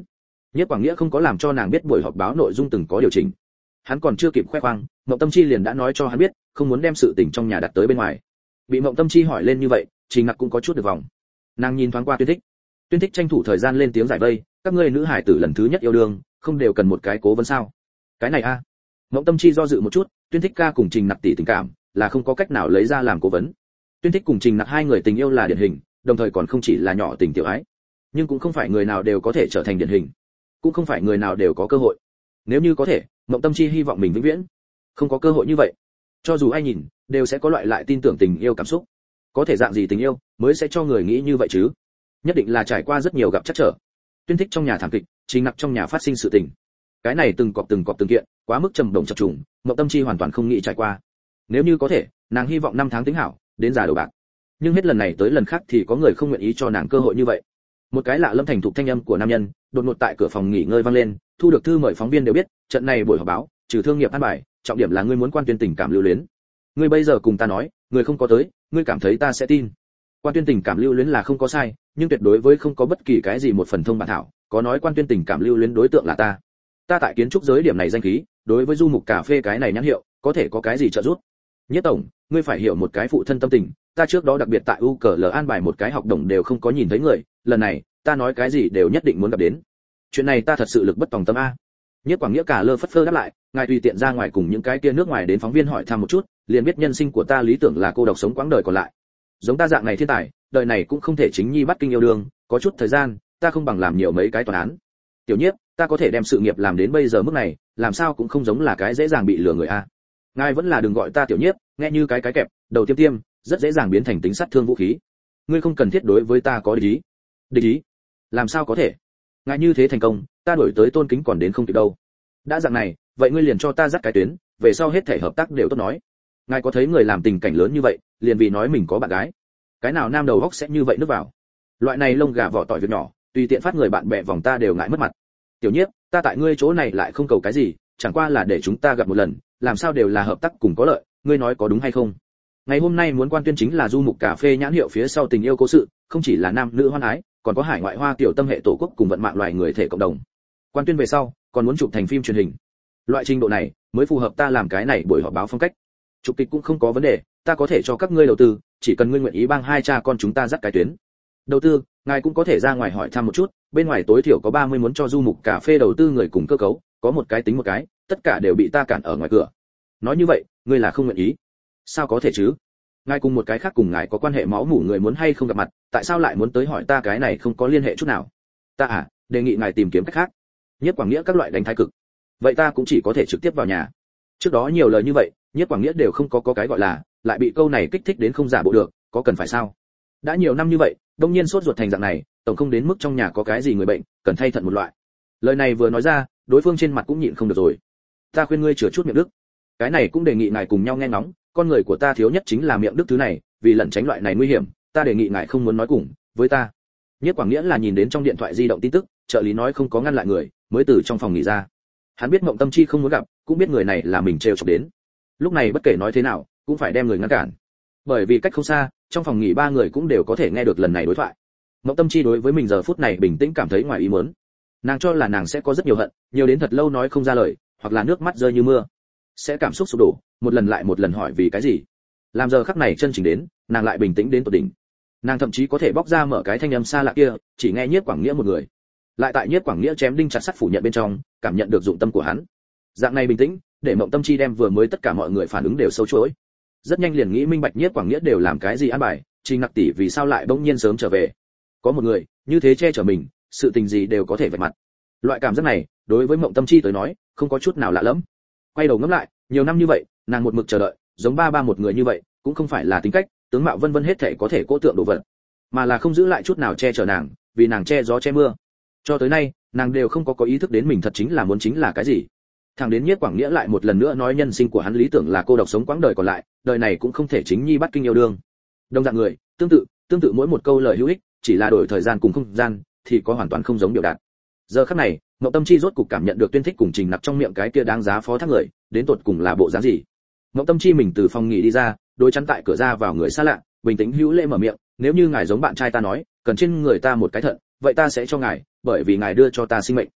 Nhiếp Quảng Nghĩa không có làm cho nàng biết buổi họp báo nội dung từng có điều chỉnh. Hắn còn chưa kịp khoe khoang, Mộng Tâm Chi liền đã nói cho hắn biết, không muốn đem sự tình trong nhà đặt tới bên ngoài. Bị Mộng Tâm Chi hỏi lên như vậy, Trình Nặc cũng có chút được vòng. Nàng nhìn thoáng qua Tuyên Thích tranh thủ thời gian lên tiếng giải vây, các ngươi nữ hải tử lần thứ nhất yêu đương, không đều cần một cái cố vấn sao? Cái này a. Mộng Tâm Chi do dự một chút, Tuyên Thích ca cùng Trình Nặc tỷ tình cảm, là không có cách nào lấy ra làm cố vấn. Tuyên Thích cùng Trình Nặc hai người tình yêu là điển hình, đồng thời còn không chỉ là nhỏ tình tiểu ái, nhưng cũng không phải người nào đều có thể trở thành điển hình, cũng không phải người nào đều có cơ hội. Nếu như có thể, Mộng Tâm Chi hy vọng mình vĩnh viễn không có cơ hội như vậy. Cho dù ai nhìn, đều sẽ có loại lại tin tưởng tình yêu cảm xúc. Có thể dạng gì tình yêu mới sẽ cho người nghĩ như vậy chứ? Nhất định là trải qua rất nhiều gặp trắc trở. Tuyên Thích trong nhà thảm kịch, Trình Nặc trong nhà phát sinh sự tình. Cái này từng cọp từng kiện, quá mức trầm động chập trùng, Mộng Tâm Chi hoàn toàn không nghĩ trải qua. Nếu như có thể, nàng hy vọng 5 tháng tính hảo, đến già đầu bạc. Nhưng hết lần này tới lần khác thì có người không nguyện ý cho nàng cơ hội như vậy. Một cái lạ lâm thành thục thanh âm của nam nhân, đột ngột tại cửa phòng nghỉ ngơi vang lên, thu được thư mời phóng viên đều biết, trận này buổi họp báo, trừ thương nghiệp an bài, trọng điểm là ngươi muốn quan tuyên tình cảm lưu luyến. Ngươi bây giờ cùng ta nói, ngươi không có tới, ngươi cảm thấy ta sẽ tin. Quan tuyên tình cảm lưu luyến là không có sai, nhưng tuyệt đối với không có bất kỳ cái gì một phần thông bản thảo, có nói quan tuyên tình cảm lưu luyến đối tượng là ta. Ta tại kiến trúc giới điểm này danh khí, đối với du mục cà phê cái này nhãn hiệu, có thể có cái gì trợ giúp? Nhất tổng, ngươi phải hiểu một cái phụ thân tâm tình, ta trước đó đặc biệt tại UCL an bài một cái học đồng đều không có nhìn thấy người, lần này, ta nói cái gì đều nhất định muốn gặp đến. Chuyện này ta thật sự lực bất tòng tâm a. Nhiếp Quảng Nghĩa cả lơ phất phơ đáp lại, ngài tùy tiện ra ngoài cùng những cái kia nước ngoài đến phóng viên hỏi thăm một chút, liền biết nhân sinh của ta lý tưởng là cô độc sống quãng đời còn lại. Giống ta dạng này thiên tài, đời này cũng không thể chính nhi bắt kinh yêu đương, có chút thời gian, ta không bằng làm nhiều mấy cái toán án. Tiểu Nhiếp, ta có thể đem sự nghiệp làm đến bây giờ mức này, làm sao cũng không giống là cái dễ dàng bị lừa người a. Ngài vẫn là đừng gọi ta Tiểu Nhiếp, nghe như cái kẹp, đầu tiêm, rất dễ dàng biến thành tính sát thương vũ khí. Ngươi không cần thiết đối với ta có địch ý. Địch ý? Làm sao có thể? Ngài như thế thành công, ta đổi tới tôn kính còn đến không kịp đâu. Đã dạng này, vậy ngươi liền cho ta dắt cái tuyến, về sau hết thể hợp tác đều tốt nói. Ngài có thấy người làm tình cảnh lớn như vậy, liền vì nói mình có bạn gái. Cái nào nam đầu óc sẽ như vậy nước vào. Loại này lông gà vỏ tỏi việc nhỏ, tùy tiện phát người bạn bè vòng ta đều ngại mất mặt. Tiểu Nhiếp, ta tại ngươi chỗ này lại không cầu cái gì, chẳng qua là để chúng ta gặp một lần, làm sao đều là hợp tác cùng có lợi, ngươi nói có đúng hay không? Ngày hôm nay muốn quan tuyên chính là du mục cà phê nhãn hiệu phía sau tình yêu cố sự, không chỉ là nam nữ hoan ái, còn có hải ngoại hoa tiểu tâm hệ tổ quốc cùng vận mạng loài người thể cộng đồng. Quan tuyên về sau, còn muốn chụp thành phim truyền hình. Loại trình độ này mới phù hợp ta làm cái này buổi họp báo phong cách. Chụp kịch cũng không có vấn đề, ta có thể cho các ngươi đầu tư, chỉ cần ngươi nguyện ý bang hai cha con chúng ta dắt cái tuyến. Đầu tư, ngài cũng có thể ra ngoài hỏi thăm một chút, bên ngoài tối thiểu có 30 muốn cho du mục cà phê đầu tư người cùng cơ cấu, có một cái tính một cái, tất cả đều bị ta cản ở ngoài cửa. Nói như vậy, ngươi là không nguyện ý? Sao có thể chứ? Ngài cùng một cái khác cùng ngài có quan hệ máu mủ người muốn hay không gặp mặt, tại sao lại muốn tới hỏi ta cái này không có liên hệ chút nào? Ta đề nghị ngài tìm kiếm cách khác. Nhiếp Quảng Nghĩa các loại đánh thái cực. Vậy ta cũng chỉ có thể trực tiếp vào nhà. Trước đó nhiều lời như vậy, Nhiếp Quảng Nghĩa đều không có cái gọi là, lại bị câu này kích thích đến không giả bộ được, có cần phải sao? Đã nhiều năm như vậy, đông nhiên sốt ruột thành dạng này, tổng không đến mức trong nhà có cái gì người bệnh, cần thay thận một loại. Lời này vừa nói ra, đối phương trên mặt cũng nhịn không được rồi. Ta khuyên ngươi chừa chút miệng đức. Cái này cũng đề nghị ngài cùng nhau nghe ngóng, con người của ta thiếu nhất chính là miệng đức thứ này, vì lẩn tránh loại này nguy hiểm, ta đề nghị ngài không muốn nói cùng với ta. Nhiếp Quảng Nghĩa là nhìn đến trong điện thoại di động tin tức, trợ lý nói không có ngăn lại người, mới từ trong phòng nghỉ ra. Hắn biết Mộng Tâm Chi không muốn gặp, cũng biết người này là mình trêu chọc đến. Lúc này bất kể nói thế nào, cũng phải đem người ngăn cản. Bởi vì cách không xa, trong phòng nghỉ 3 người cũng đều có thể nghe được lần này đối thoại. Mộng Tâm Chi đối với mình giờ phút này bình tĩnh cảm thấy ngoài ý muốn. Nàng cho là nàng sẽ có rất nhiều hận, nhiều đến thật lâu nói không ra lời, hoặc là nước mắt rơi như mưa. Sẽ cảm xúc sụp đổ, một lần lại một lần hỏi vì cái gì. Làm giờ khắc này chân chính đến, nàng lại bình tĩnh đến tột đỉnh. Nàng thậm chí có thể bóc ra mở cái thanh âm xa lạ kia, chỉ nghe Nhiếp Quảng Nghĩa một người. Lại tại Nhiếp Quảng Nghĩa chém đinh chặt sắt phủ nhận bên trong, cảm nhận được dụng tâm của hắn. Dạng này bình tĩnh, để Mộng Tâm Chi đem vừa mới tất cả mọi người phản ứng đều sâu chuỗi. Rất nhanh liền nghĩ minh bạch Nhiếp Quảng Nghĩa đều làm cái gì an bài, Trình Nặc tỷ vì sao lại bỗng nhiên sớm trở về. Có một người như thế che chở mình, sự tình gì đều có thể vạch mặt. Loại cảm giác này, đối với Mộng Tâm Chi tới nói, không có chút nào lạ lẫm. Quay đầu ngẫm lại, nhiều năm như vậy, nàng một mực chờ đợi, giống ba một người như vậy, cũng không phải là tính cách, tướng mạo vân vân hết thảy có thể cố tượng đồ vật, mà là không giữ lại chút nào che chở nàng, vì nàng che gió che mưa. Cho tới nay, nàng đều không có ý thức đến mình thật chính là cái gì. Thằng đến Nhiếp Quảng Nghĩa lại một lần nữa nói nhân sinh của hắn lý tưởng là cô độc sống quãng đời còn lại, đời này cũng không thể chính nhi bắt kinh yêu đương. Đồng dạng người, tương tự mỗi một câu lời hữu ích, chỉ là đổi thời gian cùng không gian, thì có hoàn toàn không giống biểu đạt. Giờ khắc này, Mộng Tâm Chi rốt cục cảm nhận được Tuyên Thích cùng Trình Nặc trong miệng cái kia đáng giá phó thác người, đến tột cùng là bộ dáng gì. Mộng Tâm Chi mình từ phòng nghỉ đi ra, đối chắn tại cửa ra vào người xa lạ, bình tĩnh hữu lễ mở miệng, nếu như ngài giống bạn trai ta nói, cần trên người ta một cái thận, vậy ta sẽ cho ngài, bởi vì ngài đưa cho ta sinh mệnh.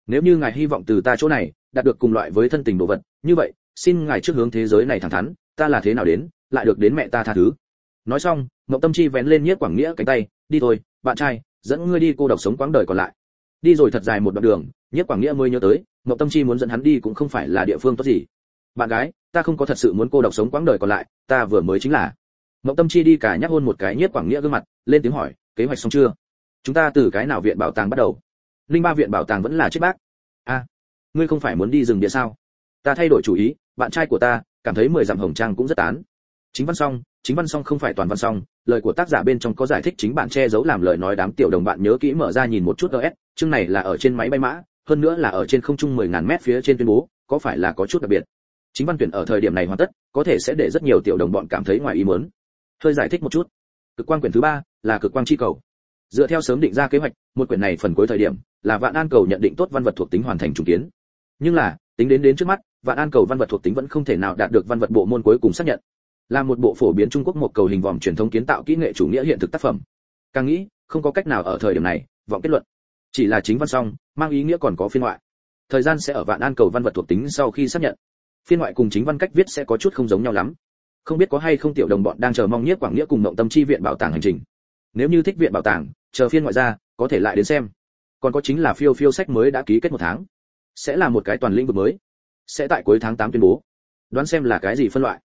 Nếu như ngài hy vọng từ ta chỗ này đạt được cùng loại với thân tình đồ vật, như vậy, xin ngài trước hướng thế giới này thẳng thắn, ta là thế nào đến, lại được đến mẹ ta tha thứ. Nói xong, Mộng Tâm Chi vén lên Nhiếp Quảng Nghĩa cánh tay, đi thôi, bạn trai, dẫn ngươi đi cô độc sống quãng đời còn lại. Đi rồi thật dài một đoạn đường, Nhiếp Quảng Nghĩa mới nhớ tới, Mộng Tâm Chi muốn dẫn hắn đi cũng không phải là địa phương tốt gì. Bạn gái, ta không có thật sự muốn cô độc sống quãng đời còn lại, ta vừa mới chính là. Mộng Tâm Chi đi cả nhắc hôn một cái Nhiếp Quảng Nghĩa gương mặt, lên tiếng hỏi, kế hoạch xong chưa? Chúng ta từ cái nào viện bảo tàng bắt đầu? Linh Ba viện bảo tàng vẫn là chết bác. A, ngươi không phải muốn đi rừng địa sao? Ta thay đổi chủ ý, bạn trai của ta cảm thấy 10 dặm hồng trang cũng rất tán. Chính văn song không phải toàn văn song, lời của tác giả bên trong có giải thích chính bản che giấu làm lời nói, đám tiểu đồng bạn nhớ kỹ mở ra nhìn một chút. Chương này là ở trên máy bay mã, hơn nữa là ở trên không trung 10.000 mét phía trên tuyên bố, có phải là có chút đặc biệt. Chính văn tuyển ở thời điểm này hoàn tất, có thể sẽ để rất nhiều tiểu đồng bọn cảm thấy ngoài ý muốn. Hơi giải thích một chút. Cực quang quyển thứ 3 là cực quang chi cầu. Dựa theo sớm định ra kế hoạch, một quyển này phần cuối thời điểm là Vạn An cầu nhận định tốt văn vật thuộc tính hoàn thành trùng kiến. Nhưng là, tính đến trước mắt, Vạn An cầu văn vật thuộc tính vẫn không thể nào đạt được văn vật bộ môn cuối cùng xác nhận. Là một bộ phổ biến Trung Quốc một cầu hình vòm truyền thống kiến tạo kỹ nghệ chủ nghĩa hiện thực tác phẩm. Càng nghĩ, không có cách nào ở thời điểm này vọng kết luận. Chỉ là chính văn song, mang ý nghĩa còn có phiên ngoại. Thời gian sẽ ở Vạn An cầu văn vật thuộc tính sau khi xác nhận. Phiên ngoại cùng chính văn cách viết sẽ có chút không giống nhau lắm. Không biết có hay không tiểu đồng bọn đang chờ mong Nhiếp Quảng Nghĩa cùng Mộng Tâm Chi viện bảo tàng hành trình. Nếu như thích viện bảo tàng, chờ phiên ngoại ra, có thể lại đến xem. Còn có chính là phiêu sách mới đã ký kết 1 tháng, sẽ là một cái toàn lĩnh vực mới, sẽ tại cuối tháng 8 tuyên bố. Đoán xem là cái gì phân loại.